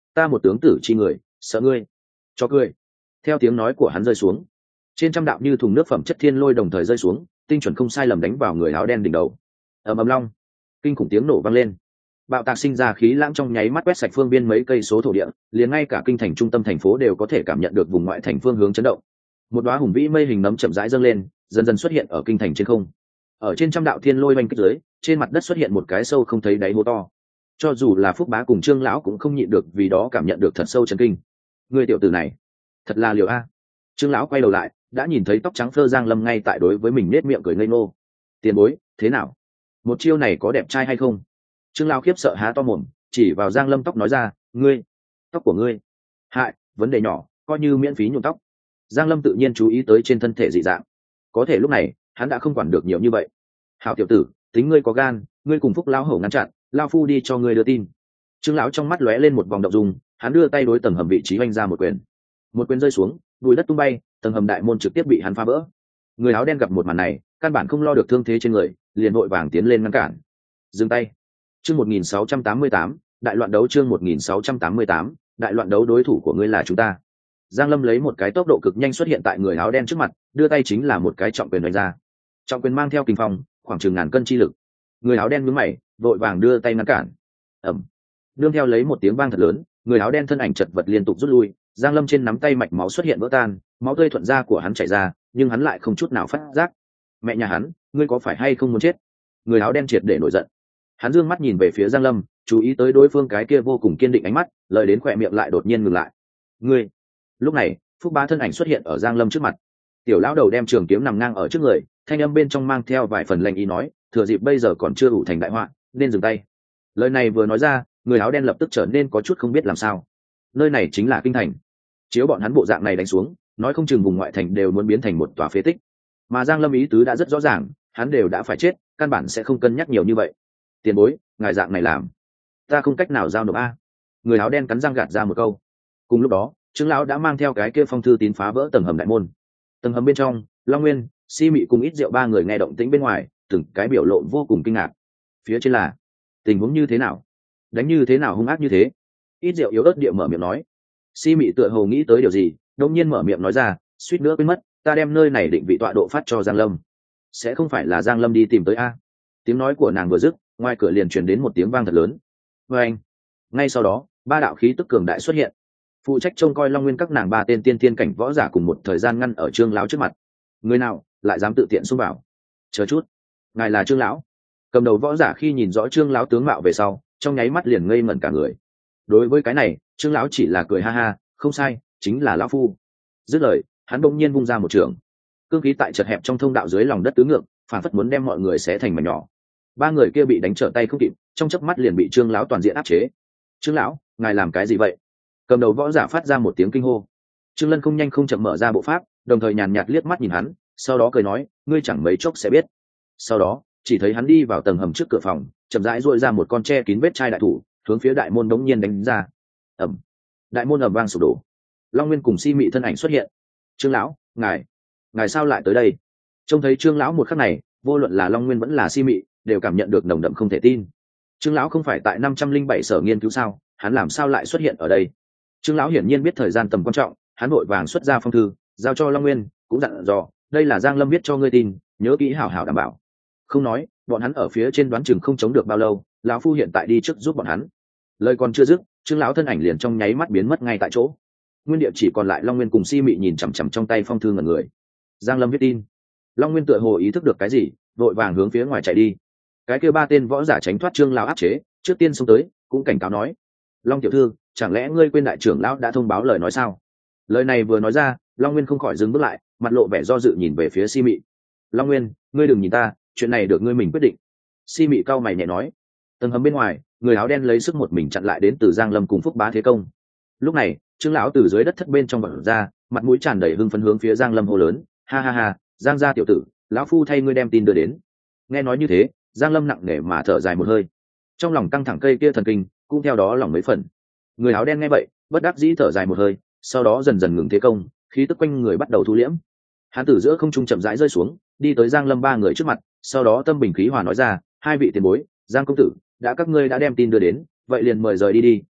ta một tướng tử chi người sợ ngươi cho cười. Theo tiếng nói của hắn rơi xuống, trên trăm đạo như thùng nước phẩm chất thiên lôi đồng thời rơi xuống, tinh chuẩn không sai lầm đánh vào người áo đen đỉnh đầu. Ầm ầm long, kinh khủng tiếng nổ vang lên, bạo tạc sinh ra khí lãng trong nháy mắt quét sạch phương biên mấy cây số thổ địa, liền ngay cả kinh thành trung tâm thành phố đều có thể cảm nhận được vùng ngoại thành phương hướng chấn động. Một đóa hùng vĩ mây hình nấm chậm rãi dâng lên, dần dần xuất hiện ở kinh thành trên không. Ở trên trăm đạo thiên lôi oanh kích dưới, trên mặt đất xuất hiện một cái sâu không thấy đáy hố to. Cho dù là Phúc Bá cùng Trương lão cũng không nhịn được, vì đó cảm nhận được thật sâu chấn kinh. Người tiểu tử này, thật là liều a. Trương lão quay đầu lại, đã nhìn thấy tóc trắng phơ Giang Lâm ngay tại đối với mình nết miệng cười ngây ngô. Tiền bối, thế nào? Một chiêu này có đẹp trai hay không? Trương lão khiếp sợ há to mồm, chỉ vào Giang Lâm tóc nói ra, ngươi, tóc của ngươi. Hại, vấn đề nhỏ, coi như miễn phí nhuộm tóc. Giang Lâm tự nhiên chú ý tới trên thân thể dị dạng, có thể lúc này hắn đã không quản được nhiều như vậy. Hảo tiểu tử, tính ngươi có gan, ngươi cùng Phúc lão hổ ngăn chặn, lao phu đi cho ngươi đưa tin. Trương lão trong mắt lóe lên một vòng động dung, hắn đưa tay đối tầng hầm vị trí oanh ra một quyền. Một quyền rơi xuống, bụi đất tung bay, tầng hầm đại môn trực tiếp bị hắn phá vỡ. Người áo đen gặp một màn này, căn bản không lo được thương thế trên người, liền vội vàng tiến lên ngăn cản. Dừng tay. Chương 1688, đại loạn đấu. Chương 1688, đại loạn đấu. Đối thủ của ngươi là chúng ta. Giang Lâm lấy một cái tốc độ cực nhanh xuất hiện tại người áo đen trước mặt, đưa tay chính là một cái trọng quyền đánh ra. Trọng quyền mang theo kình phong, khoảng chừng ngàn cân chi lực. Người áo đen nhướng mày, vội vàng đưa tay ngăn cản. Ầm. Nương theo lấy một tiếng vang thật lớn, người áo đen thân ảnh chật vật liên tục rút lui. Giang Lâm trên nắm tay mạch máu xuất hiện vỡ tan, máu tươi thuận da của hắn chảy ra, nhưng hắn lại không chút nào phát giác. Mẹ nhà hắn, ngươi có phải hay không muốn chết? Người áo đen triệt để nổi giận. Hắn dương mắt nhìn về phía Giang Lâm, chú ý tới đối phương cái kia vô cùng kiên định ánh mắt, lời đến khỏe miệng lại đột nhiên ngừng lại. Ngươi. Lúc này, Phúc Bá thân ảnh xuất hiện ở Giang Lâm trước mặt. Tiểu lão đầu đem trường kiếm nằm ngang ở trước người, thanh âm bên trong mang theo vài phần lệnh ý nói, thừa dịp bây giờ còn chưa ủ thành đại họa, nên dừng tay. Lời này vừa nói ra, người áo đen lập tức trở nên có chút không biết làm sao. Nơi này chính là kinh thành, chiếu bọn hắn bộ dạng này đánh xuống, nói không chừng vùng ngoại thành đều muốn biến thành một tòa phế tích. Mà Giang Lâm ý tứ đã rất rõ ràng, hắn đều đã phải chết, căn bản sẽ không cân nhắc nhiều như vậy. Tiền bối, ngài dạng này làm, ta không cách nào giao nộp a. Người áo đen cắn răng gạt ra một câu. Cùng lúc đó, Trương lão đã mang theo cái kia phong thư tín phá vỡ tầng hầm đại môn. Tầng hầm bên trong, Long Nguyên, Si Mị cùng ít rượu ba người nghe động tĩnh bên ngoài, từng cái biểu lộ vô cùng kinh ngạc. Phía trên là tình huống như thế nào? Đánh như thế nào hung ác như thế? Ít rượu yếu ớt địa mở miệng nói. Si Mị tựa hồ nghĩ tới điều gì, đột nhiên mở miệng nói ra, suýt nữa quên mất, ta đem nơi này định vị tọa độ phát cho Giang Lâm. Sẽ không phải là Giang Lâm đi tìm tới a? Tiếng nói của nàng vừa dứt, ngoài cửa liền truyền đến một tiếng vang thật lớn. Oeng! Ngay sau đó, ba đạo khí tức cường đại xuất hiện. Phụ trách trông coi Long Nguyên các nàng ba tên tiên tiên cảnh võ giả cùng một thời gian ngăn ở Trương lão trước mặt. Người nào lại dám tự tiện xông vào? Chờ chút, ngài là Trương lão? Cầm đầu võ giả khi nhìn rõ Trương lão tướng mạo về sau, trong nháy mắt liền ngây ngẩn cả người. Đối với cái này, Trương lão chỉ là cười ha ha, không sai, chính là lão phu. Dứt lời, hắn bỗng nhiên vung ra một trường. Cương khí tại chật hẹp trong thông đạo dưới lòng đất tứ ngược, phản phất muốn đem mọi người xé thành mảnh nhỏ. Ba người kia bị đánh trở tay không kịp, trong chớp mắt liền bị Trương lão toàn diện áp chế. Trương lão, ngài làm cái gì vậy? Cầm đầu võ giả phát ra một tiếng kinh hô. Trương Lân không nhanh không chậm mở ra bộ pháp, đồng thời nhàn nhạt liếc mắt nhìn hắn, sau đó cười nói, ngươi chẳng mấy chốc sẽ biết. Sau đó, chỉ thấy hắn đi vào tầng hầm trước cửa phòng, chậm rãi duỗi ra một con tre kín vết chai đại thủ, hướng phía đại môn đống nhiên đánh ra. Ầm. Đại môn ầm vang sụp đổ. Long Nguyên cùng Si Mị thân ảnh xuất hiện. Trương lão, ngài sao lại tới đây? Trông thấy Trương lão một khắc này, vô luận là Long Nguyên vẫn là Si Mị, đều cảm nhận được nồng đậm không thể tin. Trương lão không phải tại 507 sở nghiên cứu sao, hắn làm sao lại xuất hiện ở đây? Trương lão hiển nhiên biết thời gian tầm quan trọng, hắn vội vàng xuất ra phong thư, giao cho Long Nguyên, cũng dặn dò, đây là Giang Lâm viết cho ngươi tin, nhớ kỹ hảo hảo đảm bảo. Không nói, bọn hắn ở phía trên đoán chừng không chống được bao lâu, lão phu hiện tại đi trước giúp bọn hắn. Lời còn chưa dứt, Trương lão thân ảnh liền trong nháy mắt biến mất ngay tại chỗ. Nguyên địa chỉ còn lại Long Nguyên cùng Si Mị nhìn chằm chằm trong tay phong thư ngẩn người. Giang Lâm viết tin. Long Nguyên tựa hồ ý thức được cái gì, vội vàng hướng phía ngoài chạy đi. Cái kia ba tên võ giả tránh thoát Trương lão áp chế, trước tiên xông tới, cũng cảnh cáo nói: Long tiểu thư, chẳng lẽ ngươi quên đại trưởng lão đã thông báo lời nói sao? Lời này vừa nói ra, Long Nguyên không khỏi dừng bước lại, mặt lộ vẻ do dự nhìn về phía Si Mị. Long Nguyên, ngươi đừng nhìn ta, chuyện này được ngươi mình quyết định. Si Mị cau mày nhẹ nói. Tầng hầm bên ngoài, người áo đen lấy sức một mình chặn lại đến từ Giang Lâm cùng Phúc Bá thế công. Lúc này, Trương lão từ dưới đất thất bên trong bật ra, mặt mũi tràn đầy hưng phấn hướng phía Giang Lâm hô lớn: ha ha ha, Giang gia tiểu tử, lão phu thay ngươi đem tin đưa đến. Nghe nói như thế, Giang Lâm nặng nề mà thở dài một hơi, trong lòng căng thẳng cây kia thần kinh cũng theo đó lỏng mấy phần. Người áo đen nghe vậy, bất đắc dĩ thở dài một hơi, sau đó dần dần ngừng thế công, khí tức quanh người bắt đầu thu liễm. Hắn từ giữa không trung chậm rãi rơi xuống, đi tới Giang Lâm ba người trước mặt, sau đó tâm bình khí hòa nói ra: hai vị tiền bối, Giang công tử, đã các ngươi đã đem tin đưa đến, vậy liền mời rời đi đi,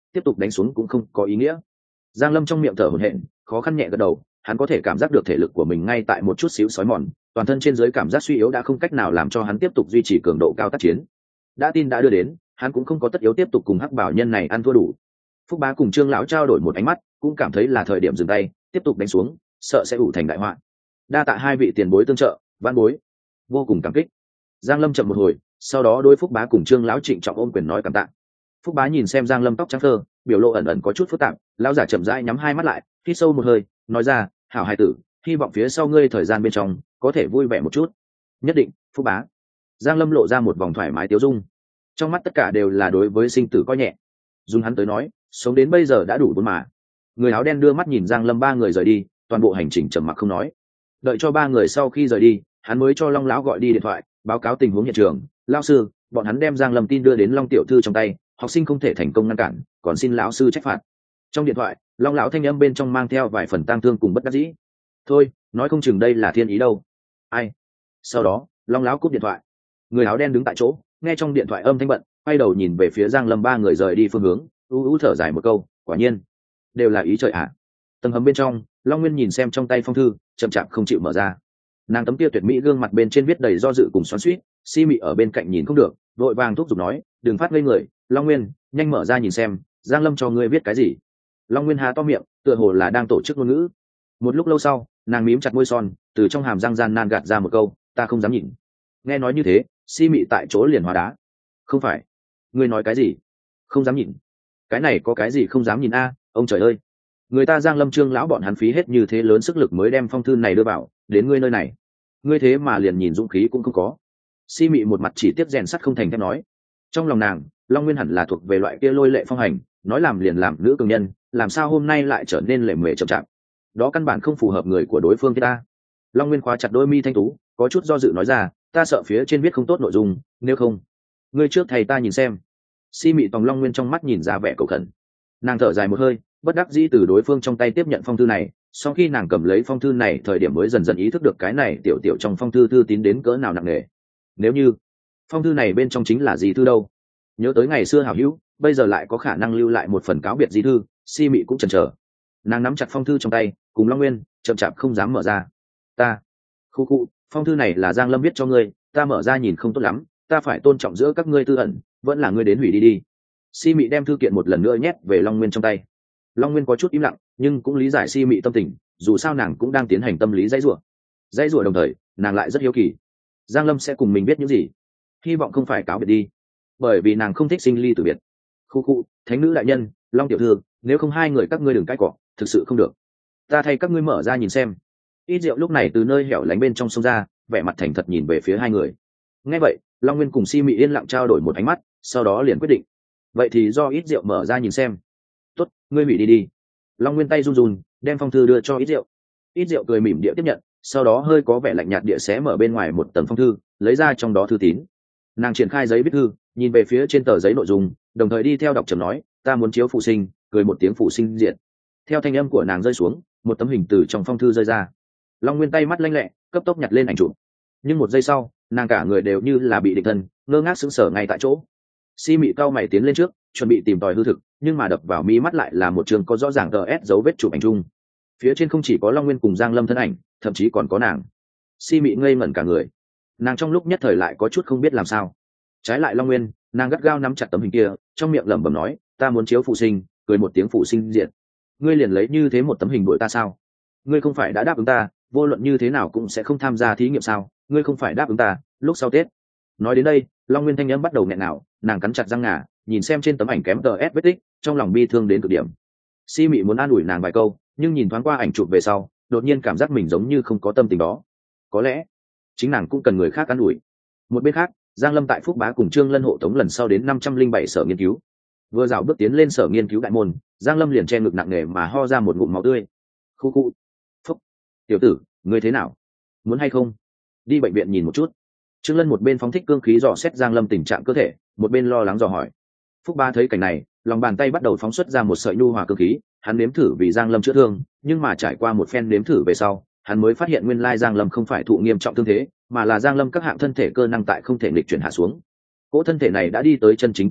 tiếp tục đánh xuống cũng không có ý nghĩa. Giang Lâm trong miệng thở hổn hển, khó khăn nhẹ gật đầu, hắn có thể cảm giác được thể lực của mình ngay tại một chút xíu xói mòn, toàn thân trên dưới cảm giác suy yếu đã không cách nào làm cho hắn tiếp tục duy trì cường độ cao tác chiến. Đã tin đã đưa đến, hắn cũng không có tất yếu tiếp tục cùng hắc bảo nhân này ăn thua đủ. Phúc Bá cùng Trương lão trao đổi một ánh mắt, cũng cảm thấy là thời điểm dừng tay, tiếp tục đánh xuống, sợ sẽ ủ thành đại họa. Đa tạ hai vị tiền bối tương trợ, vãn bối vô cùng cảm kích. Giang Lâm chậm một hồi, sau đó đối Phúc Bá cùng Trương lão trịnh trọng ôm quyền nói cảm tạ. Phúc Bá nhìn xem Giang Lâm tóc trắng phơ, biểu lộ ẩn ẩn có chút phức tạp, lão giả chậm rãi nhắm hai mắt lại, hít sâu một hơi, nói ra, hảo hài tử, hy vọng phía sau ngươi thời gian bên trong có thể vui vẻ một chút. Nhất định. Phúc Bá. Giang Lâm lộ ra một vòng thoải mái tiêu dung, trong mắt tất cả đều là đối với sinh tử coi nhẹ. Dùng hắn tới nói, sống đến bây giờ đã đủ bốn mà. Người áo đen đưa mắt nhìn Giang Lâm ba người rời đi, toàn bộ hành trình trầm mặc không nói. Đợi cho ba người sau khi rời đi, hắn mới cho Long lão gọi đi điện thoại, báo cáo tình huống hiện trường. Lão sư, bọn hắn đem Giang Lâm tin đưa đến Long tiểu thư trong tay, học sinh không thể thành công ngăn cản, còn xin lão sư trách phạt. Trong điện thoại, Long lão thanh âm bên trong mang theo vài phần tang thương cùng bất đắc dĩ. Thôi, nói không chừng đây là thiên ý đâu. Ai? Sau đó, Long lão cúp điện thoại. Người áo đen đứng tại chỗ, nghe trong điện thoại âm thanh bận, quay đầu nhìn về phía Giang Lâm ba người rời đi phương hướng, u thở dài một câu, quả nhiên đều là ý trời ạ. Tầng hầm bên trong, Long Nguyên nhìn xem trong tay phong thư, chậm chạp không chịu mở ra. Nàng tấm kia tuyệt mỹ gương mặt bên trên viết đầy do dự cùng xoắn xuýt, Si Mị ở bên cạnh nhìn không được, vội vàng thúc giục nói, đừng phát ngây người, Long Nguyên, nhanh mở ra nhìn xem, Giang Lâm cho ngươi viết cái gì. Long Nguyên há to miệng, tựa hồ là đang tổ chức ngôn ngữ. Một lúc lâu sau, nàng mím chặt môi son, từ trong hàm răng gian nan gạt ra một câu, ta không dám nhìn. Nghe nói như thế, Si Mị tại chỗ liền hóa đá. Không phải, ngươi nói cái gì? Không dám nhìn? Cái này có cái gì không dám nhìn a? Ông trời ơi, người ta Giang Lâm Trương lão bọn hắn phí hết như thế lớn sức lực mới đem phong thư này đưa vào đến ngươi nơi này, ngươi thế mà liền nhìn dũng khí cũng không có. Si Mị một mặt chỉ tiếp rèn sắt không thành thép nói. Trong lòng nàng, Long Nguyên hẳn là thuộc về loại kia lôi lệ phong hành, nói làm liền làm nữ cường nhân, làm sao hôm nay lại trở nên lề mề chậm chạp. Đó căn bản không phù hợp người của đối phương ta. Long Nguyên khóa chặt đôi mi thanh tú, có chút do dự nói ra, ta sợ phía trên viết không tốt nội dung, nếu không ngươi trước thầy ta nhìn xem. Si Mị tòng Long Nguyên trong mắt nhìn ra vẻ cầu khẩn. Nàng thở dài một hơi, bất đắc dĩ từ đối phương trong tay tiếp nhận phong thư này. Sau khi nàng cầm lấy phong thư này thời điểm mới dần dần ý thức được cái này tiểu tiểu trong phong thư thư tín đến cỡ nào nặng nề. Nếu như phong thư này bên trong chính là gì thư đâu? Nhớ tới ngày xưa hảo hữu, bây giờ lại có khả năng lưu lại một phần cáo biệt di thư, Si Mị cũng chần chờ. Nàng nắm chặt phong thư trong tay, cùng Long Nguyên chậm chạp không dám mở ra. Ta, khu, phong thư này là Giang Lâm viết cho ngươi, ta mở ra nhìn không tốt lắm, ta phải tôn trọng giữa các ngươi tư ẩn, vẫn là ngươi đến hủy đi đi. Si Mị đem thư kiện một lần nữa nhét về Long Nguyên trong tay. Long Nguyên có chút im lặng, nhưng cũng lý giải Si Mị tâm tình, dù sao nàng cũng đang tiến hành tâm lý dãy rủa đồng thời, nàng lại rất hiếu kỳ, Giang Lâm sẽ cùng mình biết những gì. Hy vọng không phải cáo biệt đi, bởi vì nàng không thích sinh ly tử biệt. Khu, thánh nữ đại nhân, Long tiểu thư, nếu không hai người các ngươi đừng cãi cọ, thực sự không được. Ta thay các ngươi mở ra nhìn xem. Ít Diệu lúc này từ nơi hẻo lánh bên trong sông ra, vẻ mặt thành thật nhìn về phía hai người. Nghe vậy, Long Nguyên cùng Si Mị yên lặng trao đổi một ánh mắt, sau đó liền quyết định, vậy thì do Ít Diệu mở ra nhìn xem. Tốt, ngươi hủy đi đi. Long Nguyên tay run run, đem phong thư đưa cho Ít Diệu. Ít Diệu cười mỉm địa tiếp nhận, sau đó hơi có vẻ lạnh nhạt địa xé mở bên ngoài một tầng phong thư, lấy ra trong đó thư tín. Nàng triển khai giấy viết thư, nhìn về phía trên tờ giấy nội dung, đồng thời đi theo đọc trầm nói, ta muốn chiếu phụ sinh, cười một tiếng phụ sinh diện. Theo thanh âm của nàng rơi xuống, một tấm hình từ trong phong thư rơi ra. Long Nguyên tay mắt lanh lẹ, cấp tốc nhặt lên ảnh chụp. Nhưng một giây sau, nàng cả người đều như là bị định thân, ngơ ngác sững sờ ngay tại chỗ. Si Mị cao mày tiến lên trước, chuẩn bị tìm tòi hư thực, nhưng mà đập vào mi mắt lại là một trường có rõ ràng ts dấu vết chụp ảnh chung. Phía trên không chỉ có Long Nguyên cùng Giang Lâm thân ảnh, thậm chí còn có nàng. Si Mị ngây ngẩn cả người. Nàng trong lúc nhất thời lại có chút không biết làm sao. Trái lại Long Nguyên, nàng gắt gao nắm chặt tấm hình kia, trong miệng lẩm bẩm nói, ta muốn chiếu phụ sinh, cười một tiếng phụ sinh diện. Ngươi liền lấy như thế một tấm hình đuổi ta sao? Ngươi không phải đã đáp ứng ta, vô luận như thế nào cũng sẽ không tham gia thí nghiệm sao? Ngươi không phải đáp ứng ta, lúc sau Tết. Nói đến đây, Long Nguyên thanh âm bắt đầu nghẹn ngào, nàng cắn chặt răng ngà, nhìn xem trên tấm ảnh kém tờ s vết tích, trong lòng bi thương đến cực điểm. Si Mị muốn an ủi nàng vài câu, nhưng nhìn thoáng qua ảnh chụp về sau, đột nhiên cảm giác mình giống như không có tâm tình đó. Có lẽ chính nàng cũng cần người khác an ủi. Một bên khác, Giang Lâm tại Phúc Bá cùng Trương Lân hộ tống lần sau đến 507 sở nghiên cứu. Vừa dạo bước tiến lên sở nghiên cứu đại môn, Giang Lâm liền che ngực nặng nề mà ho ra một ngụm máu tươi. Khu. Phúc. Tiểu tử, ngươi thế nào? Muốn hay không đi bệnh viện nhìn một chút? Trương Lân một bên phóng thích cương khí dò xét Giang Lâm tình trạng cơ thể, một bên lo lắng dò hỏi. Phúc Bá thấy cảnh này, lòng bàn tay bắt đầu phóng xuất ra một sợi nhu hòa cương khí, hắn nếm thử vì Giang Lâm chữa thương, nhưng mà trải qua một phen nếm thử về sau, hắn mới phát hiện nguyên lai Giang Lâm không phải thụ nghiêm trọng thương thế, mà là Giang Lâm các hạng thân thể cơ năng tại không thể nghịch chuyển hạ xuống. Cỗ thân thể này đã đi tới chân chính cực hạn,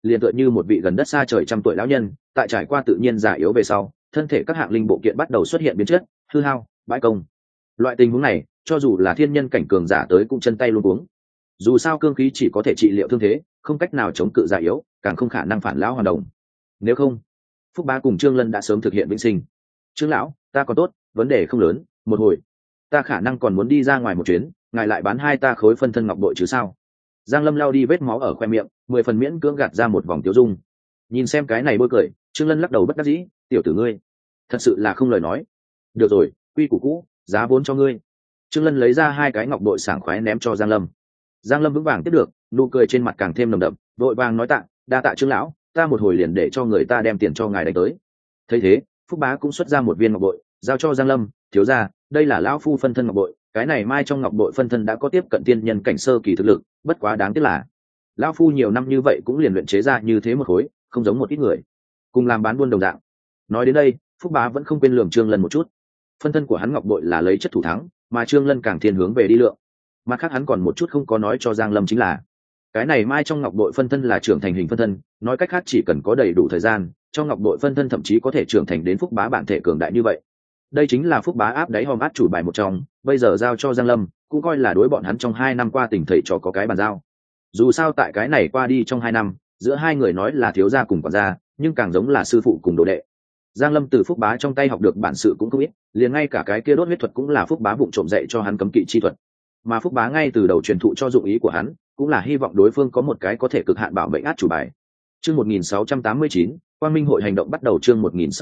liền tựa như một vị gần đất xa trời trăm tuổi lão nhân tại trải qua tự nhiên già yếu về sau, thân thể các hạng linh bộ kiện bắt đầu xuất hiện biến chất, hư hao, bãi công. Loại tình huống này cho dù là thiên nhân cảnh cường giả tới cũng chân tay luống cuống. Dù sao cương khí chỉ có thể trị liệu thương thế, không cách nào chống cự già yếu, càng không khả năng phản lão hoàn đồng. Nếu không, Phúc Bá cùng Trương Lân đã sớm thực hiện vĩnh sinh. Trương lão, ta còn tốt, vấn đề không lớn, một hồi ta khả năng còn muốn đi ra ngoài một chuyến, ngài lại bán hai ta khối phân thân ngọc bội chứ sao? Giang Lâm lao đi vết máu ở khoe miệng, 10 phần miễn cưỡng gạt ra một vòng tiêu dung. Nhìn xem cái này bôi cười, Trương Lân lắc đầu bất đắc dĩ, tiểu tử ngươi, thật sự là không lời nói. Được rồi, quy củ cũ, giá vốn cho ngươi. Trương Lân lấy ra hai cái ngọc bội sảng khoái ném cho Giang Lâm. Giang Lâm vững vàng tiếp được, nụ cười trên mặt càng thêm nồng đậm, vội vàng nói tạ, đa tạ Trương lão, ta một hồi liền để cho người ta đem tiền cho ngài đánh tới. Thấy thế, Phúc Bá cũng xuất ra một viên ngọc bội, giao cho Giang Lâm, thiếu gia, đây là lão phu phân thân ngọc bội, cái này mai trong ngọc bội phân thân đã có tiếp cận tiên nhân cảnh sơ kỳ thực lực, bất quá đáng tiếc là lão phu nhiều năm như vậy cũng liền luyện chế ra như thế một khối, không giống một ít người cùng làm bán buôn đồng dạng. Nói đến đây, Phúc Bá vẫn không quên lườm Trương Lân một chút. Phân thân của hắn ngọc bội là lấy chất thủ thắng, mà Trương Lân càng thiên hướng về đi lượng. Mặt khác hắn còn một chút không có nói cho Giang Lâm chính là cái này mai trong ngọc bội phân thân là trưởng thành hình phân thân, nói cách khác chỉ cần có đầy đủ thời gian, trong ngọc bội phân thân thậm chí có thể trưởng thành đến Phúc Bá bản thể cường đại như vậy. Đây chính là Phúc Bá áp đáy hòm át chủ bài một trong, bây giờ giao cho Giang Lâm cũng coi là đối bọn hắn trong 2 năm qua tình thầy trò có cái bàn giao. Dù sao tại cái này qua đi trong 2 năm, giữa hai người nói là thiếu gia cùng quản gia, nhưng càng giống là sư phụ cùng đồ đệ. Giang Lâm từ Phúc Bá trong tay học được bản sự cũng không ít, liền ngay cả cái kia đốt huyết thuật cũng là Phúc Bá vụng trộm dạy cho hắn cấm kỵ chi thuật, mà Phúc Bá ngay từ đầu truyền thụ cho dụng ý của hắn cũng là hy vọng đối phương có một cái có thể cực hạn bảo mệnh át chủ bài. Chương 1689, Quang Minh hội hành động bắt đầu. Chương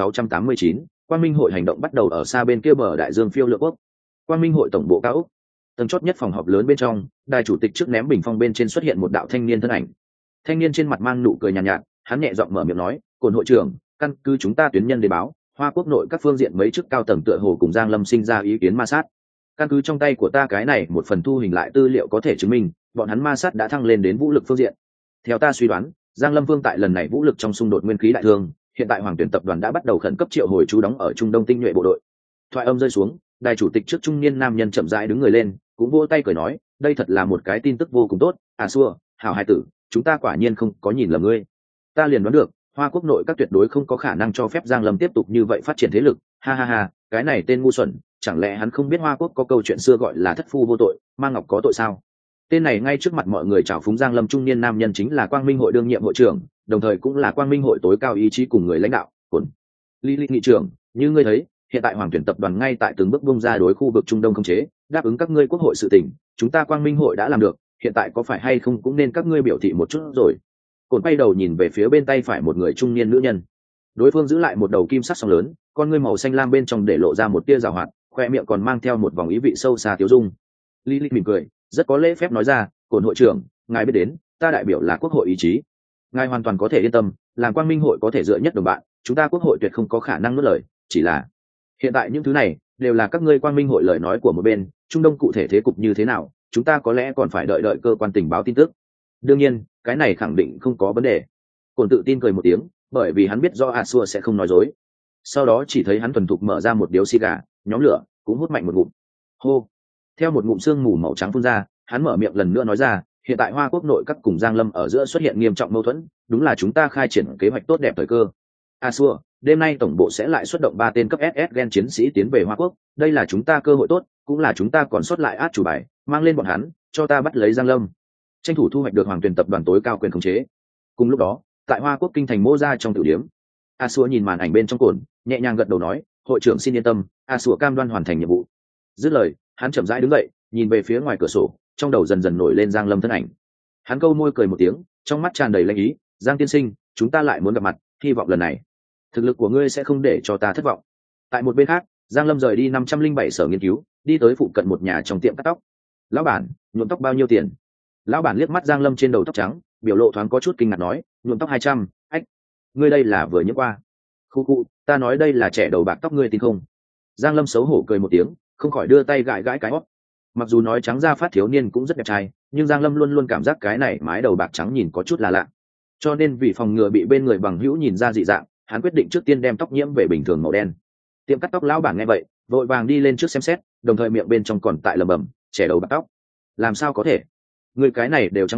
1689, Quang Minh hội hành động bắt đầu. Ở xa bên kia bờ đại dương phiêu lượng quốc, Quang Minh hội tổng bộ cao ốc, tầng chót nhất phòng họp lớn bên trong, đài chủ tịch trước ném bình phong bên trên xuất hiện một đạo thanh niên thân ảnh. Thanh niên trên mặt mang nụ cười nhàn nhạt, hắn nhẹ giọng mở miệng nói, "Cổn hội trưởng, căn cứ chúng ta tuyến nhân đề báo, Hoa Quốc nội các phương diện mấy chức cao tầng tựa hồ cùng Giang Lâm sinh ra ý kiến ma sát. Căn cứ trong tay của ta cái này một phần thu hình lại tư liệu có thể chứng minh, bọn hắn ma sát đã thăng lên đến vũ lực phương diện. Theo ta suy đoán, Giang Lâm Vương tại lần này vũ lực trong xung đột nguyên khí đại thương, hiện tại Hoàng Tuyển tập đoàn đã bắt đầu khẩn cấp triệu hồi trú đóng ở Trung Đông tinh nhuệ bộ đội." Thoại âm rơi xuống, đài chủ tịch trước trung niên nam nhân chậm rãi đứng người lên, cũng vỗ tay cười nói, "Đây thật là một cái tin tức vô cùng tốt, à xua, hảo hai tử, chúng ta quả nhiên không có nhìn lầm ngươi. Ta liền đoán được, Hoa Quốc nội các tuyệt đối không có khả năng cho phép Giang Lâm tiếp tục như vậy phát triển thế lực, ha ha ha, cái này tên ngu xuẩn, chẳng lẽ hắn không biết Hoa Quốc có câu chuyện xưa gọi là thất phu vô tội, mang ngọc có tội sao?" Tên này ngay trước mặt mọi người chào phúng Giang Lâm trung niên nam nhân chính là Quang Minh hội đương nhiệm hội trưởng, đồng thời cũng là Quang Minh hội tối cao ý chí cùng người lãnh đạo, Cổn Lý Lịch nghị trưởng, như ngươi thấy, hiện tại Hoàng Tuyển tập đoàn ngay tại từng bước bung ra đối khu vực Trung Đông khống chế, đáp ứng các ngươi quốc hội sự tình, chúng ta Quang Minh hội đã làm được, hiện tại có phải hay không cũng nên các ngươi biểu thị một chút rồi. Cổn quay đầu nhìn về phía bên tay phải một người trung niên nữ nhân. Đối phương giữ lại một đầu kim sắc song lớn, con ngươi màu xanh lam bên trong để lộ ra một tia giảo hoạt, khoe miệng còn mang theo một vòng ý vị sâu xa tiêu dung. Lý Lịch mỉm cười, rất có lễ phép nói ra, "Cổn hội trưởng, ngài biết đến, ta đại biểu là quốc hội ý chí. Ngài hoàn toàn có thể yên tâm, làm Quang Minh hội có thể dựa nhất đồng bạn, chúng ta quốc hội tuyệt không có khả năng nuốt lời, chỉ là hiện tại những thứ này đều là các ngươi Quang Minh hội lời nói của một bên, Trung Đông cụ thể thế cục như thế nào, chúng ta có lẽ còn phải đợi cơ quan tình báo tin tức. Đương nhiên, cái này khẳng định không có vấn đề." Cổn tự tin cười một tiếng, bởi vì hắn biết do A Xua sẽ không nói dối. Sau đó chỉ thấy hắn thuần thục mở ra một điếu xì gà, nhóm lửa, cũng hút mạnh một ngụm. Hô! Theo một ngụm sương mù màu trắng phun ra, hắn mở miệng lần nữa nói ra, "Hiện tại Hoa Quốc nội các cùng Giang Lâm ở giữa xuất hiện nghiêm trọng mâu thuẫn, đúng là chúng ta khai triển kế hoạch tốt đẹp thời cơ. A Xua, đêm nay tổng bộ sẽ lại xuất động 3 tên cấp SS gen chiến sĩ tiến về Hoa Quốc, đây là chúng ta cơ hội tốt, cũng là chúng ta còn sót lại át chủ bài, mang lên bọn hắn, cho ta bắt lấy Giang Lâm, tranh thủ thu hoạch được Hoàng Tuyển tập đoàn tối cao quyền khống chế." Cùng lúc đó, tại Hoa Quốc kinh thành Mô Gia trong tiểu điếm, A Xua nhìn màn ảnh bên trong Cổn, nhẹ nhàng gật đầu nói, "Hội trưởng xin yên tâm, A Xua cam đoan hoàn thành nhiệm vụ." Dứt lời, hắn chậm rãi đứng dậy, nhìn về phía ngoài cửa sổ, trong đầu dần dần nổi lên Giang Lâm thân ảnh. Hắn câu môi cười một tiếng, trong mắt tràn đầy lanh ý, "Giang tiên sinh, chúng ta lại muốn gặp mặt, hy vọng lần này thực lực của ngươi sẽ không để cho ta thất vọng." Tại một bên khác, Giang Lâm rời đi 507 sở nghiên cứu, đi tới phụ cận một nhà trong tiệm cắt tóc. "Lão bản, nhuộm tóc bao nhiêu tiền?" Lão bản liếc mắt Giang Lâm trên đầu tóc trắng, biểu lộ thoáng có chút kinh ngạc nói, "Nhuộm tóc 200, ách, ngươi đây là vừa nhiễm qua." "Khu khu, ta nói đây là trẻ đầu bạc tóc, ngươi tin không?" Giang Lâm xấu hổ cười một tiếng, không khỏi đưa tay gãi gãi cái hót. Mặc dù nói trắng da phát thiếu niên cũng rất đẹp trai, nhưng Giang Lâm luôn luôn cảm giác cái này mái đầu bạc trắng nhìn có chút là lạ. Cho nên vì phòng ngừa bị bên người bằng hữu nhìn ra dị dạng, hắn quyết định trước tiên đem tóc nhiễm về bình thường màu đen. Tiệm cắt tóc lão bản nghe vậy, vội vàng đi lên trước xem xét, đồng thời miệng bên trong còn tại lẩm bẩm, "Trẻ đầu bạc tóc, làm sao có thể? Người cái này đều trắng bệnh,